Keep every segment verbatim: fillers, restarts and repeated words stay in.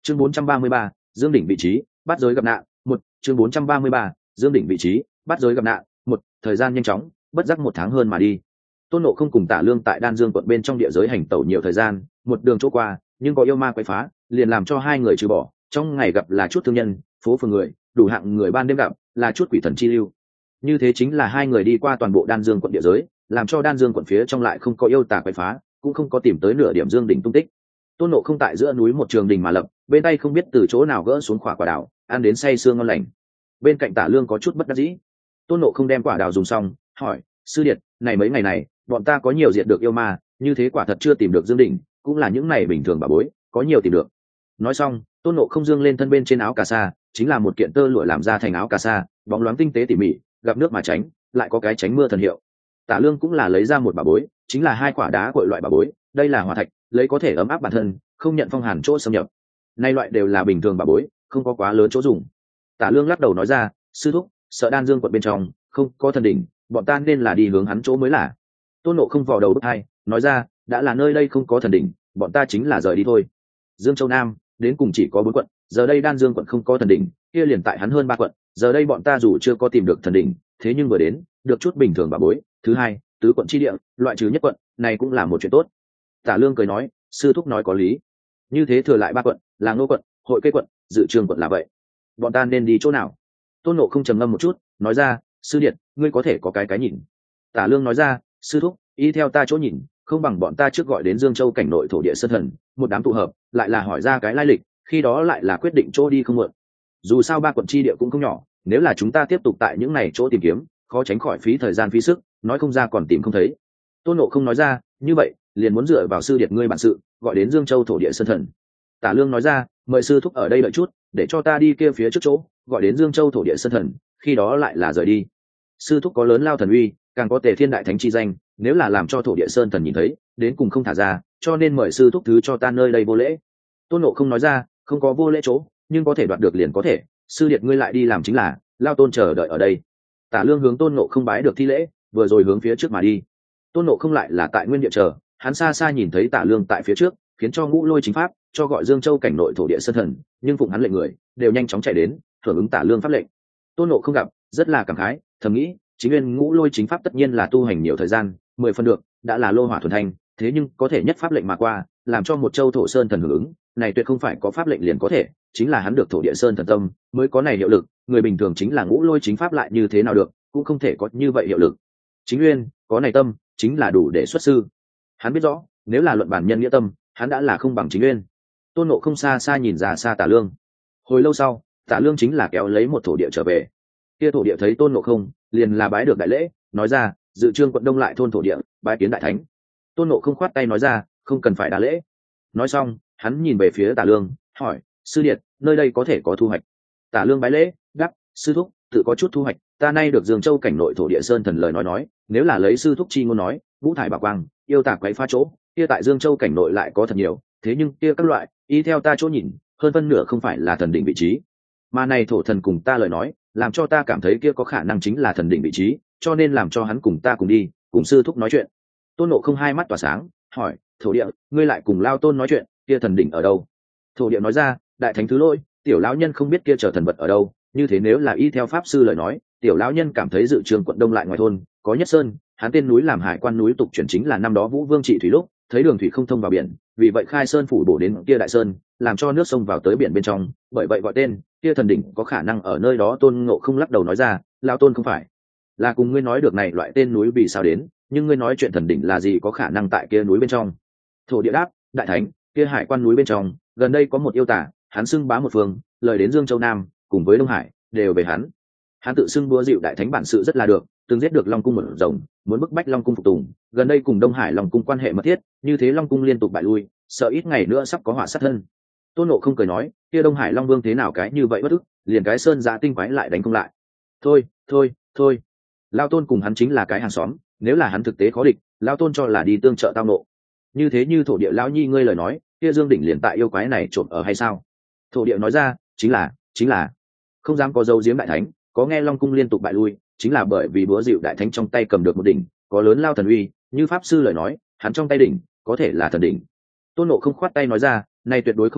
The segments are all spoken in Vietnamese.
chương bốn trăm ba mươi ba, dương đỉnh vị trí bắt giới gặp nạn một chương bốn trăm ba mươi ba, dương đỉnh vị trí bắt giới gặp nạn một thời gian nhanh chóng bất giác một tháng hơn mà đi. Tôn Nộ không cùng Tả Lương tại Đan Dương quận bên trong địa giới hành tẩu nhiều thời gian, một đường chỗ qua nhưng có yêu ma quấy phá, liền làm cho hai người trừ bỏ, trong ngày gặp là chút thương nhân, phố phường người, đủ hạng người ban đêm gặp là chút quỷ thần chi lưu. Như thế chính là hai người đi qua toàn bộ Đan Dương quận địa giới, làm cho Đan Dương quận phía trong lại không có yêu tà quấy phá, cũng không có tìm tới nửa điểm dương đỉnh tung tích. Tôn Nộ không tại giữa núi một trường đình mà lập, bên tay không biết từ chỗ nào gỡ xuống quả quả đào, ăn đến say sương ngon lành. Bên cạnh Tả Lương có chút bất đắc dĩ. Tôn Nộ không đem quả đào dùng xong, hỏi: sư điệt, này mấy ngày này bọn ta có nhiều diệt được yêu ma, như thế quả thật chưa tìm được dương đỉnh, cũng là những này bình thường bà bối, có nhiều tìm được. Nói xong, Tôn Nộ không dương lên thân bên trên áo cà sa, chính là một kiện tơ lụa làm ra thành áo cà sa, bóng loáng tinh tế tỉ mỉ, gặp nước mà tránh, lại có cái tránh mưa thần hiệu. Tả Lương cũng là lấy ra một bà bối, chính là hai quả đá cội loại bà bối, đây là hỏa thạch, lấy có thể ấm áp bản thân, không nhận phong hàn chỗ xâm nhập. Nay loại đều là bình thường bà bối, không có quá lớn chỗ dùng. Tả Lương lắc đầu nói ra: sư thúc, sợ Đan Dương quận bên trong không có thần đỉnh, bọn ta nên là đi hướng hắn chỗ mới là. Tôn Nộ không vò đầu bức hai, nói ra: đã là nơi đây không có thần đỉnh, bọn ta chính là rời đi thôi. Dương Châu Nam đến cùng chỉ có bốn quận, giờ đây Đan Dương quận không có thần đỉnh, kia liền tại hắn hơn ba quận, giờ đây bọn ta dù chưa có tìm được thần đỉnh, thế nhưng vừa đến được chút bình thường bà bối. Thứ hai, tứ quận chi địa loại trừ nhất quận, này cũng là một chuyện tốt. Tả Lương cười nói: sư thúc nói có lý. Như thế thừa lại ba quận, là Ngô quận, Hội Cây quận, Dự Trường quận là vậy. Bọn ta nên đi chỗ nào? Tôn Nộ không trầm ngâm một chút, nói ra: sư điện, ngươi có thể có cái cái nhìn. Tả Lương nói ra: sư thúc, y theo ta chỗ nhìn, không bằng bọn ta trước gọi đến Dương Châu cảnh nội thổ địa sơn thần, một đám tụ hợp, lại là hỏi ra cái lai lịch, khi đó lại là quyết định chỗ đi không muộn. Dù sao ba quận chi địa cũng không nhỏ, nếu là chúng ta tiếp tục tại những này chỗ tìm kiếm, khó tránh khỏi phí thời gian phí sức, nói không ra còn tìm không thấy. Tôn Nộ không nói ra: như vậy liền muốn dựa vào sư điệt ngươi bản sự, gọi đến Dương Châu thổ địa sơn thần. Tả Lương nói ra: mời sư thúc ở đây đợi chút, để cho ta đi kia phía trước chỗ, gọi đến Dương Châu thổ địa sơn thần, khi đó lại là rời đi. Sư thúc có lớn lao thần uy, càng có Tề Thiên đại thánh chi danh, nếu là làm cho thổ địa sơn thần nhìn thấy, đến cùng không thả ra, cho nên mời sư thúc thứ cho ta nơi đây vô lễ. Tôn Nộ không nói ra: không có vô lễ chỗ, nhưng có thể đoạt được liền có thể, sư điệt ngươi lại đi làm chính là, lao tôn chờ đợi ở đây. Tả Lương hướng Tôn Nộ không bái được thi lễ, vừa rồi hướng phía trước mà đi. Tôn Nộ không lại là tại nguyên địa chờ, hắn xa xa nhìn thấy Tả Lương tại phía trước, khiến cho Ngũ Lôi chính pháp cho gọi Dương Châu cảnh nội thổ địa sơn thần, nhưng phụng hắn lệnh người đều nhanh chóng chạy đến hưởng ứng Tả Lương pháp lệnh. Tôn Nộ không gặp rất là cảm khái, thầm nghĩ: chính nguyên Ngũ Lôi chính pháp tất nhiên là tu hành nhiều thời gian, mười phần được, đã là lô hỏa thuần thanh, thế nhưng có thể nhất pháp lệnh mà qua, làm cho một châu thổ sơn thần hưởng ứng, này tuyệt không phải có pháp lệnh liền có thể, chính là hắn được thổ địa sơn thần tâm mới có này hiệu lực, người bình thường chính là Ngũ Lôi chính pháp lại như thế nào được, cũng không thể có như vậy hiệu lực. Chính nguyên có này tâm, chính là đủ để xuất sư. Hắn biết rõ, nếu là luận bản nhân nghĩa tâm, hắn đã là không bằng chính nguyên. Tôn Nộ không xa xa nhìn ra xa Tả Lương. Hồi lâu sau, Tả Lương chính là kéo lấy một thổ địa trở về. Kia thổ địa thấy Tôn Nộ không, liền là bái được đại lễ, nói ra: Dự Trương quận đông lại thôn thổ địa, bái kiến đại thánh. Tôn Nộ không khoát tay nói ra: không cần phải đa lễ. Nói xong, hắn nhìn về phía Tả Lương, hỏi: sư điệt, nơi đây có thể có thu hoạch? Tả Lương bái lễ, đáp: sư thúc, tự có chút thu hoạch, ta nay được Dương Châu cảnh nội thổ địa sơn thần lời nói nói, nếu là lấy sư thúc chi ngôn nói, vũ thải bảo quang, yêu tà quấy phá chỗ, kia tại Dương Châu cảnh nội lại có thật nhiều, thế nhưng kia các loại, y theo ta chỗ nhìn, hơn phân nửa không phải là thần đỉnh vị trí. Mà này thổ thần cùng ta lời nói, làm cho ta cảm thấy kia có khả năng chính là thần đỉnh vị trí, cho nên làm cho hắn cùng ta cùng đi, cùng sư thúc nói chuyện. Tôn Nộ không hai mắt tỏa sáng, hỏi: thổ địa, ngươi lại cùng lao tôn nói chuyện, kia thần đỉnh ở đâu? Thổ địa nói ra: đại thánh thứ lỗi, tiểu lão nhân không biết kia trở thần vật ở đâu, như thế nếu là y theo pháp sư lời nói, tiểu lão nhân cảm thấy Dự Trường quận đông lại ngoài thôn có nhất sơn, hắn tên núi làm hải quan núi tục chuyển chính là năm đó Vũ Vương trị thủy lúc thấy đường thủy không thông vào biển, vì vậy khai sơn phủ bổ đến kia đại sơn, làm cho nước sông vào tới biển bên trong, bởi vậy gọi tên. Kia thần đỉnh có khả năng ở nơi đó. Tôn Ngộ không lắc đầu nói ra: lão tôn không phải là cùng ngươi nói được này loại tên núi vì sao đến, nhưng ngươi nói chuyện thần đỉnh là gì có khả năng tại kia núi bên trong? Thổ địa đáp: đại thánh, kia hải quan núi bên trong gần đây có một yêu tả, hắn xưng bá một phương, lời đến Dương Châu Nam cùng với Đông Hải đều về hắn. Hắn tự xưng búa dịu đại thánh bản sự rất là được, từng giết được Long cung một rồng, muốn bức bách Long cung phục tùng, gần đây cùng Đông Hải Long cung quan hệ mật thiết, như thế Long cung liên tục bại lui, sợ ít ngày nữa sắp có họa sát thân. Tôn Nộ không cười nói: kia Đông Hải Long vương thế nào cái như vậy bất ức, liền cái sơn giã tinh quái lại đánh không lại. Thôi thôi thôi, lao tôn cùng hắn chính là cái hàng xóm, nếu là hắn thực tế khó địch, lao tôn cho là đi tương trợ tao nộ. Như thế như thổ địa lão nhi ngươi lời nói, kia Dương đỉnh liền tại yêu quái này trộm ở hay sao? Thổ địa nói ra: chính là chính là, không dám có dấu giếm đại thánh, có nghe Long cung liên tục bại lui, chính là bởi vì búa dịu đại thánh trong tay cầm được một đỉnh, có lớn lao thần uy, như pháp sư lời nói, hắn trong tay đỉnh có thể là thần đỉnh. Tôn Nộ không khoát tay nói ra: này tuyệt đối không thể,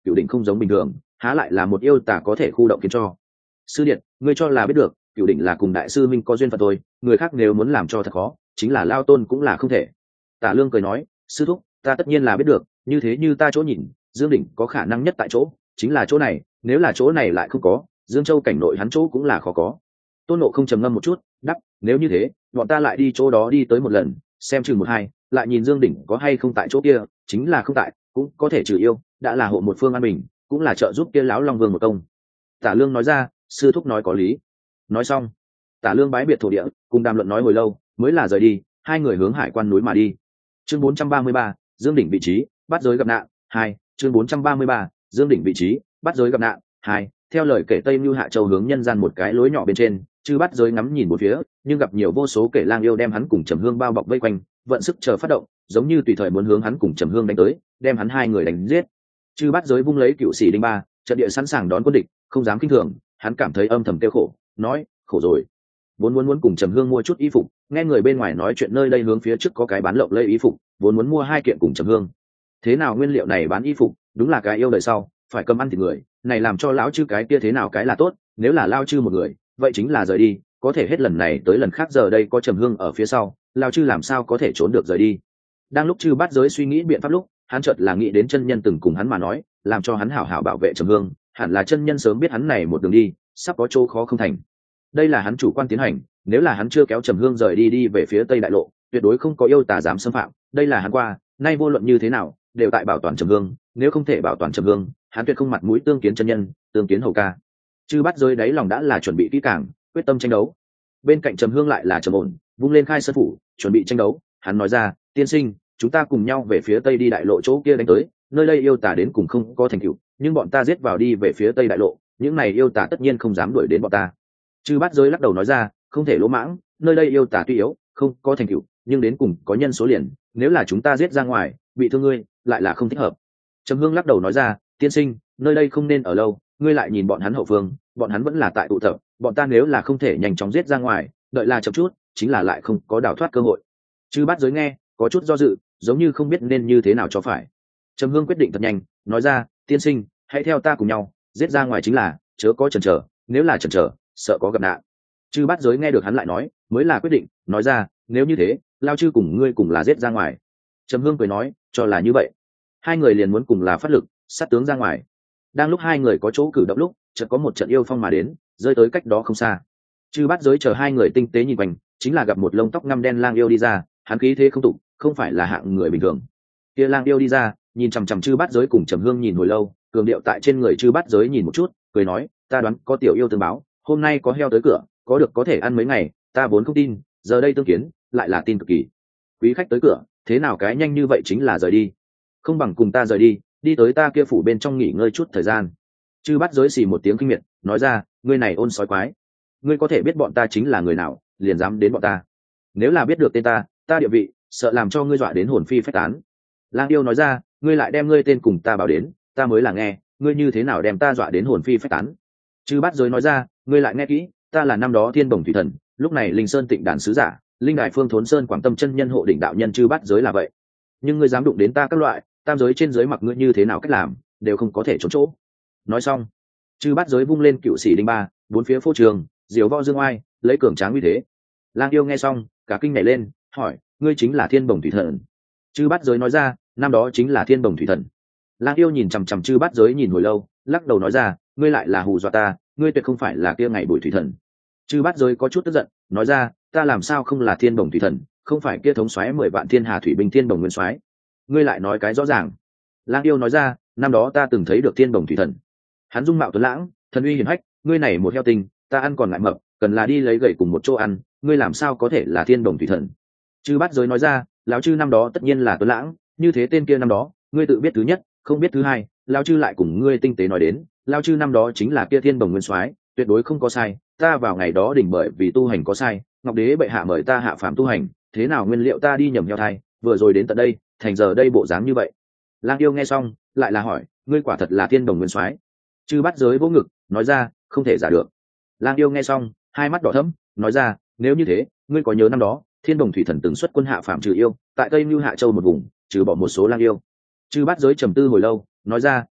cựu đỉnh không giống bình thường, há lại là một yêu tả có thể khu động khiến cho. Sư điện, ngươi cho là biết được, cựu đỉnh là cùng đại sư minh có duyên phận thôi, người khác nếu muốn làm cho thật khó, chính là lao tôn cũng là không thể. Tả Lương cười nói, sư thúc, ta tất nhiên là biết được, như thế như ta chỗ nhìn, Dương đỉnh có khả năng nhất tại chỗ, chính là chỗ này, nếu là chỗ này lại không có, Dương Châu cảnh nội hắn chỗ cũng là khó có. Tôn Nộ không trầm ngâm một chút, đắp, nếu như thế, bọn ta lại đi chỗ đó đi tới một lần, xem chừng một hai, lại nhìn Dương đỉnh có hay không tại chỗ kia, chính là không tại, cũng có thể trừ yêu, đã là hộ một phương an bình, cũng là trợ giúp kia lão Long Vương một công. Tả Lương nói ra, sư thúc nói có lý. Nói xong, Tả Lương bái biệt thổ địa, cùng đàm luận nói hồi lâu, mới là rời đi, hai người hướng hải quan núi mà đi. Chương bốn trăm ba mươi ba, Dương đỉnh vị trí, bắt giới gặp nạn. Hai, chương bốn trăm ba mươi ba, Dương đỉnh vị trí, bắt giới gặp nạn. Hai, theo lời kể Tây Nưu Hạ Châu hướng nhân gian một cái lối nhỏ bên trên, chư bắt giới ngắm nhìn một phía, nhưng gặp nhiều vô số kẻ lang yêu đem hắn cùng Trầm Hương bao bọc vây quanh, vận sức chờ phát động, giống như tùy thời muốn hướng hắn cùng Trầm Hương đánh tới, đem hắn hai người đánh giết. Chư bắt giới vung lấy cựu sĩ đinh ba, trận địa sẵn sàng đón quân địch, không dám kinh thường, hắn cảm thấy âm thầm tiêu khổ, nói, khổ rồi. Vốn muốn muốn cùng Trầm Hương mua chút y phục, nghe người bên ngoài nói chuyện nơi đây hướng phía trước có cái bán lộng lẫy y phục, vốn muốn mua hai kiện cùng Trầm Hương. Thế nào nguyên liệu này bán y phục, đúng là cái yêu đời sau, phải cầm ăn thịt người, này làm cho lão chư cái kia thế nào cái là tốt, nếu là lao chư một người, vậy chính là rời đi, có thể hết lần này tới lần khác giờ đây có Trầm Hương ở phía sau, lao chư làm sao có thể trốn được rời đi. Đang lúc chư bắt giới suy nghĩ biện pháp lúc, hắn chợt là nghĩ đến chân nhân từng cùng hắn mà nói, làm cho hắn hảo hảo bảo vệ Trầm Hương, hẳn là chân nhân sớm biết hắn này một đường đi sắp có chỗ khó không thành. Đây là hắn chủ quan tiến hành, nếu là hắn chưa kéo Trầm Hương rời đi đi về phía tây đại lộ, tuyệt đối không có yêu tà dám xâm phạm, đây là hắn qua, nay vô luận như thế nào, đều tại bảo toàn Trầm Hương, nếu không thể bảo toàn Trầm Hương, hắn tuyệt không mặt mũi tương kiến chân nhân, tương kiến hầu ca. Chư bắt giới đáy lòng đã là chuẩn bị kỹ càng, quyết tâm tranh đấu. Bên cạnh Trầm Hương lại là trầm ổn, vung lên khai sơn phủ, chuẩn bị tranh đấu. Hắn nói ra, tiên sinh, chúng ta cùng nhau về phía tây đi đại lộ chỗ kia đánh tới, nơi đây yêu tà đến cùng không có thành tựu, nhưng bọn ta giết vào đi về phía tây đại lộ, những này yêu tà tất nhiên không dám đuổi đến bọn ta. Chư bắt giới lắc đầu nói ra, không thể lỗ mãng, nơi đây yêu tà tuy yếu, không có thành tựu, nhưng đến cùng có nhân số liền, nếu là chúng ta giết ra ngoài, bị thương ngươi, lại là không thích hợp. Trầm Hương lắc đầu nói ra, tiên sinh, nơi đây không nên ở lâu, ngươi lại nhìn bọn hắn hậu phương, bọn hắn vẫn là tại tụ tập, bọn ta nếu là không thể nhanh chóng giết ra ngoài, đợi là chậm chút, chính là lại không có đào thoát cơ hội. Chư bắt giới nghe, có chút do dự, giống như không biết nên như thế nào cho phải. Trầm Hương quyết định thật nhanh, nói ra, tiên sinh, hãy theo ta cùng nhau, giết ra ngoài chính là, chớ có chần chờ, nếu là chần chờ, sợ có gặp nạn. Chư bắt giới nghe được hắn lại nói, mới là quyết định, nói ra, nếu như thế, lao chư cùng ngươi cùng là giết ra ngoài. Trầm Hương cười nói, cho là như vậy. Hai người liền muốn cùng là phát lực, sát tướng ra ngoài. Đang lúc hai người có chỗ cử động lúc, chợt có một trận yêu phong mà đến, rơi tới cách đó không xa. Chư bắt giới chờ hai người tinh tế nhìn quanh, chính là gặp một lông tóc ngăm đen lang yêu đi ra, hắn khí thế không tụ, không phải là hạng người bình thường. Kia lang yêu đi ra, nhìn chằm chằm chư bắt giới cùng Trầm Hương nhìn hồi lâu, cường điệu tại trên người chư bắt giới nhìn một chút, cười nói, ta đoán có tiểu yêu tương báo, hôm nay có heo tới cửa, có được có thể ăn mấy ngày, ta vốn không tin, giờ đây tương kiến, lại là tin cực kỳ. Quý khách tới cửa, thế nào cái nhanh như vậy chính là rời đi, không bằng cùng ta rời đi, đi tới ta kia phủ bên trong nghỉ ngơi chút thời gian. Chư bắt giới xì một tiếng kinh miệt, nói ra, ngươi này ôn sói quái, ngươi có thể biết bọn ta chính là người nào, liền dám đến bọn ta. Nếu là biết được tên ta, ta địa vị, sợ làm cho ngươi dọa đến hồn phi phách tán. Lang yêu nói ra, ngươi lại đem ngươi tên cùng ta bảo đến, ta mới là nghe, ngươi như thế nào đem ta dọa đến hồn phi phách tán. Chư bắt giới nói ra, ngươi lại nghe kỹ, ta là năm đó Thiên Bồng Thủy Thần, lúc này Linh Sơn Tịnh Đàn sứ giả, Linh Đại Phương Thốn Sơn Quảng Tâm chân nhân hộ đỉnh đạo nhân chư bắt giới là vậy. Nhưng ngươi dám đụng đến ta các loại, tam giới trên giới mặc ngươi như thế nào cách làm, đều không có thể trốn chỗ. Nói xong, chư bắt giới vung lên cựu sĩ đinh ba, bốn phía phô trường, diều võ dương oai, lấy cường tráng uy thế. Lang yêu nghe xong, cả kinh nhảy lên, hỏi, ngươi chính là Thiên Bồng Thủy Thần? Chư bắt giới nói ra, năm đó chính là Thiên Bồng Thủy Thần. Lang yêu nhìn chằm chằm chư bắt giới nhìn hồi lâu, lắc đầu nói ra, ngươi lại là hù dọa ta, ngươi tuyệt không phải là kia ngày Bùi Thủy Thần. Chư bắt giới có chút tức giận, nói ra, ta làm sao không là Thiên Bồng Thủy Thần, không phải kia thống soái mười vạn thiên hà thủy binh Thiên Bồng nguyên soái. Ngươi lại nói cái rõ ràng. Lang yêu nói ra, năm đó ta từng thấy được Thiên Bồng Thủy Thần, hắn dung mạo tuấn lãng, thần uy hiển hách, ngươi này một heo tinh, ta ăn còn lại mập, cần là đi lấy gậy cùng một chỗ ăn, ngươi làm sao có thể là Thiên Bồng Thủy Thần. Chư bắt giới nói ra, lão chư năm đó tất nhiên là tuấn lãng, như thế tên kia năm đó, ngươi tự biết thứ nhất, không biết thứ hai, lão chư lại cùng ngươi tinh tế nói đến, lão chư năm đó chính là kia Thiên Bồng nguyên soái, tuyệt đối không có sai, ta vào ngày đó đỉnh bởi vì tu hành có sai, ngọc đế bệ hạ mời ta hạ phàm tu hành, thế nào nguyên liệu ta đi nhầm heo thai, vừa rồi đến tận đây, thành giờ đây bộ dáng như vậy. Lang yêu nghe xong, lại là hỏi, ngươi quả thật là Thiên Bồng nguyên soái? Chư bắt giới vỗ ngực, nói ra, không thể giả được. Lang yêu nghe xong, hai mắt đỏ thẫm, nói ra, nếu như thế, ngươi có nhớ năm đó Thiên Bồng Thủy Thần từng xuất quân hạ phàm trừ yêu, tại Tây Nưu Hạ Châu một vùng, trừ bỏ một số lang yêu. Chư bắt giới trầm tư hồi lâu, nói ra,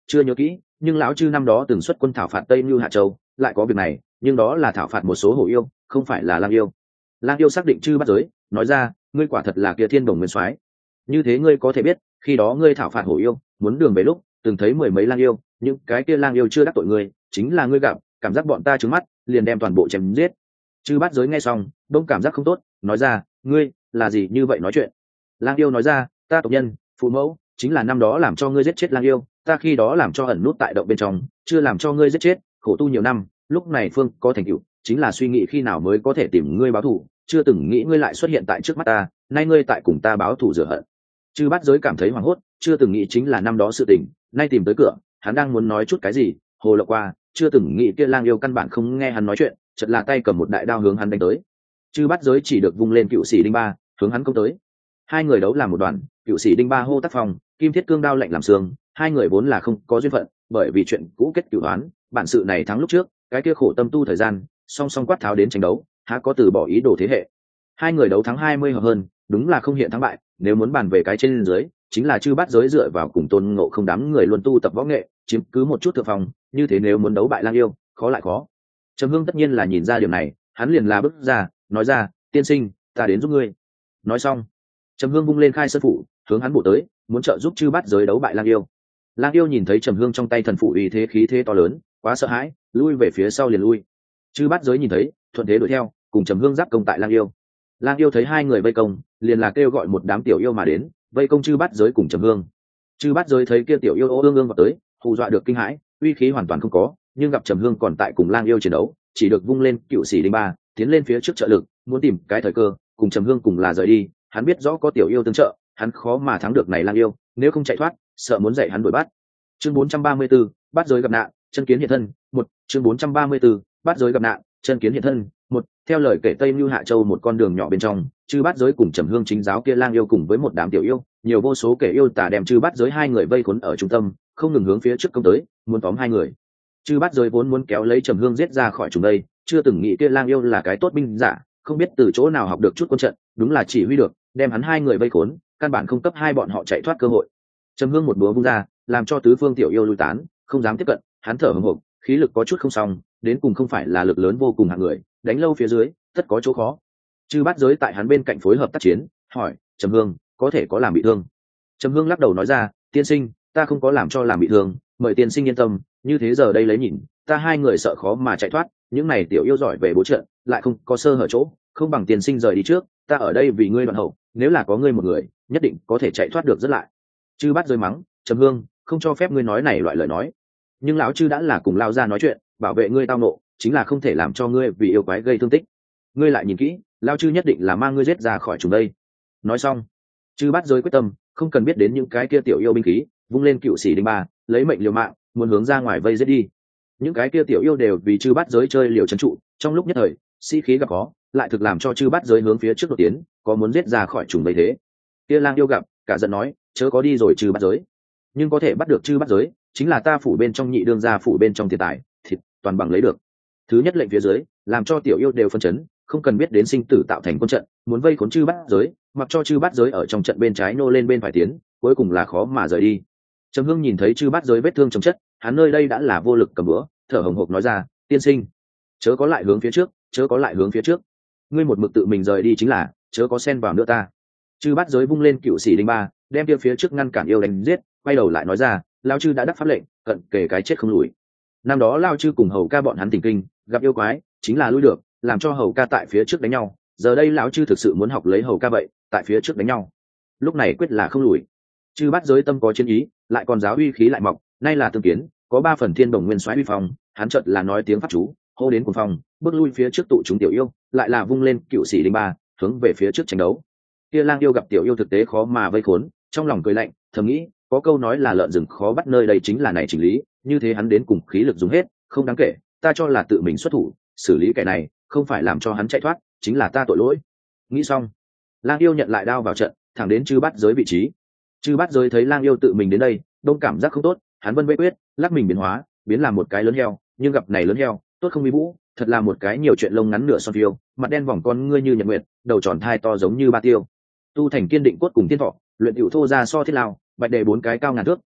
chưa nhớ kỹ, nhưng lão chư năm đó từng xuất quân thảo phạt tây như hạ châu, lại có việc này, nhưng đó là thảo phạt một số hổ yêu, không phải là lang yêu. Lang yêu xác định chư bắt giới, nói ra, ngươi quả thật là kia thiên đồng nguyên soái. Như thế ngươi có thể biết, khi đó ngươi thảo phạt hổ yêu, muốn đường về lúc, từng thấy mười mấy lang yêu, những cái kia lang yêu chưa đắc tội ngươi, chính là ngươi gặp, cảm giác bọn ta trừng mắt, liền đem toàn bộ chém giết. Chư bắt giới nghe xong, đông cảm giác không tốt, nói ra, ngươi là gì như vậy nói chuyện? Lang yêu nói ra, ta tộc nhân, phụ mẫu, chính là năm đó làm cho ngươi giết chết lang yêu, ta khi đó làm cho ẩn nút tại động bên trong, chưa làm cho ngươi giết chết, khổ tu nhiều năm, lúc này phương có thành tựu, chính là suy nghĩ khi nào mới có thể tìm ngươi báo thù, chưa từng nghĩ ngươi lại xuất hiện tại trước mắt ta, nay ngươi tại cùng ta báo thù rửa hận. Chư bắt giới cảm thấy hoảng hốt, chưa từng nghĩ chính là năm đó sự tình, nay tìm tới cửa, hắn đang muốn nói chút cái gì, hồ lộng qua, chưa từng nghĩ kia lang yêu căn bản không nghe hắn nói chuyện, chợt là tay cầm một đại đao hướng hắn đánh tới. Chư bắt giới chỉ được vung lên cựu sĩ đinh ba, hướng hắn công tới. Hai người đấu làm một đoàn, cựu sĩ đinh ba hô tác phong, kim thiết cương đao lạnh làm xương, hai người vốn là không có duyên phận, bởi vì chuyện cũ kết cửu oán, bản sự này thắng lúc trước, cái kia khổ tâm tu thời gian, song song quát tháo đến tranh đấu, há có từ bỏ ý đồ thế hệ. Hai người đấu thắng hai mươi hợp hơn, đúng là không hiện thắng bại, nếu muốn bàn về cái trên dưới, chính là chư bắt giới dựa vào cùng Tôn Ngộ Không đám người luôn tu tập võ nghệ, chiếm cứ một chút thượng phòng, như thế nếu muốn đấu bại lang yêu, khó lại khó. Trầm Hương tất nhiên là nhìn ra điều này, hắn liền là bước ra, nói ra, tiên sinh, ta đến giúp ngươi. Nói xong, Trầm Hương vung lên khai sơn phủ, hướng hắn bổ tới, muốn trợ giúp chư bắt giới đấu bại lang yêu. Lang yêu nhìn thấy Trầm Hương trong tay thần phụ uy thế khí thế to lớn, quá sợ hãi, lui về phía sau liền lui. Chư bắt giới nhìn thấy, thuận thế đuổi theo, cùng Trầm Hương giáp công tại lang yêu. Lang yêu thấy hai người vây công, liền là kêu gọi một đám tiểu yêu mà đến, vây công chư bắt giới cùng Trầm Hương. Chư bắt giới thấy kia tiểu yêu ô ương ương vào tới, hù dọa được kinh hãi, uy khí hoàn toàn không có, nhưng gặp Trầm Hương còn tại cùng lang yêu chiến đấu, chỉ được vung lên cựu sĩ đinh ba, tiến lên phía trước trợ lực, muốn tìm cái thời cơ, cùng Trầm Hương cùng là rời đi. Hắn biết rõ có tiểu yêu tương trợ, hắn khó mà thắng được này lang yêu, nếu không chạy thoát, sợ muốn dạy hắn đuổi bắt. Chương bốn trăm ba mươi 44, bắt giới gặp nạn, chân kiến hiện thân, một. Chương bốn trăm ba mươi 44, bắt giới gặp nạn, chân kiến hiện thân, một. Theo lời kể Tây Nưu Hạ Châu một con đường nhỏ bên trong, chư bắt giới cùng Trầm Hương chính giáo kia lang yêu cùng với một đám tiểu yêu, nhiều vô số kẻ yêu tả đem chư bắt giới hai người vây khốn ở trung tâm, không ngừng hướng phía trước công tới, muốn tóm hai người. Chư bắt giới vốn muốn kéo lấy Trầm Hương giết ra khỏi chúng đây, chưa từng nghĩ kia lang yêu là cái tốt binh giả, không biết từ chỗ nào học được chút quân trận, đúng là chỉ huy được, đem hắn hai người vây khốn, căn bản không cấp hai bọn họ chạy thoát cơ hội. Trầm Hương một búa vung ra, làm cho tứ phương tiểu yêu lui tán, không dám tiếp cận, hắn thở hổn hộc, khí lực có chút không xong, đến cùng không phải là lực lớn vô cùng hạng người, đánh lâu phía dưới, tất có chỗ khó. Chư bắt giới tại hắn bên cạnh phối hợp tác chiến, hỏi, Trầm Hương, có thể có làm bị thương? Trầm Hương lắc đầu nói ra, tiên sinh, ta không có làm cho làm bị thương, mời tiên sinh yên tâm, như thế giờ đây lấy nhìn, ta hai người sợ khó mà chạy thoát, những này tiểu yêu giỏi về bố trận, lại không có sơ hở chỗ, không bằng tiên sinh rời đi trước, ta ở đây vì ngươi đoạn hậu, nếu là có ngươi một người, nhất định có thể chạy thoát được rất lại. Chư bắt giới mắng, Trầm Hương, không cho phép ngươi nói này loại lời nói. Nhưng lão chư đã là cùng lao ra nói chuyện, bảo vệ ngươi tao nộ, chính là không thể làm cho ngươi vì yêu quái gây thương tích. Ngươi lại nhìn kỹ, lao chư nhất định là mang ngươi giết ra khỏi chúng đây. Nói xong, chư bắt giới quyết tâm, không cần biết đến những cái kia tiểu yêu binh khí, vung lên cựu sĩ đinh ba, lấy mệnh liều mạng, muốn hướng ra ngoài vây giết đi. Những cái kia tiểu yêu đều vì chư bắt giới chơi liều trấn trụ, trong lúc nhất thời, sĩ khí gặp khó, lại thực làm cho chư bắt giới hướng phía trước đột tiến, có muốn giết ra khỏi chúng vây thế. Kia lang yêu gặp, cả giận nói, chớ có đi rồi chư bắt giới, nhưng có thể bắt được chư bắt giới, chính là ta phủ bên trong nhị đương gia phủ bên trong tiền tài, thịt toàn bằng lấy được. Thứ nhất lệnh phía dưới, làm cho tiểu yêu đều phân chấn, không cần biết đến sinh tử tạo thành quân trận, muốn vây khốn chư bắt giới, mặc cho chư bắt giới ở trong trận bên trái nô lên bên phải tiến, cuối cùng là khó mà rời đi. Trầm Hương nhìn thấy chư bắt giới vết thương chồng chất, hắn nơi đây đã là vô lực cầm búa, thở hồng hộc nói ra, tiên sinh, chớ có lại hướng phía trước, chớ có lại hướng phía trước, ngươi một mực tự mình rời đi chính là, chớ có xen vào nữa ta. Chư bắt giới vung lên cựu sĩ đinh ba, đem tiêu phía trước ngăn cản yêu đánh giết, quay đầu lại nói ra, lao chư đã đắc pháp lệnh, cận kề cái chết không lùi. Năm đó lao chư cùng hầu ca bọn hắn tỉnh kinh, gặp yêu quái, chính là lui được, làm cho hầu ca tại phía trước đánh nhau. Giờ đây lão chư thực sự muốn học lấy hầu ca vậy, tại phía trước đánh nhau. Lúc này quyết là không lùi. Chư bắt giới tâm có chiến ý, lại còn giáo uy khí lại mọc, nay là tương kiến, có ba phần thiên đồng nguyên soái uy phong, hắn chợt là nói tiếng pháp chú, hô đến cuồng phong, bước lui phía trước tụ chúng tiểu yêu, lại là vung lên cựu sĩ đinh ba, hướng về phía trước tranh đấu. Kia lang yêu gặp tiểu yêu thực tế khó mà vây khốn, trong lòng cười lạnh, thầm nghĩ, có câu nói là lợn rừng khó bắt, nơi đây chính là này chỉnh lý, như thế hắn đến cùng khí lực dùng hết, không đáng kể, ta cho là tự mình xuất thủ, xử lý kẻ này, không phải làm cho hắn chạy thoát, chính là ta tội lỗi. Nghĩ xong, lang yêu nhận lại đao vào trận, thẳng đến chư bắt giới vị trí. Chư bắt giới thấy lang yêu tự mình đến đây, đông cảm giác không tốt, hắn vân vây quyết, lắc mình biến hóa, biến làm một cái lớn heo, nhưng gặp này lớn heo, tốt không uy vũ, thật là một cái nhiều chuyện lông ngắn nửa son phiêu, mặt đen vòng con ngươi như nhật nguyệt, đầu tròn thai to giống như ba tiêu. Tu thành kiên định cốt cùng tiên thọ, luyện hữu thô ra so thiết lao, bạch đề bốn cái cao ngàn thước,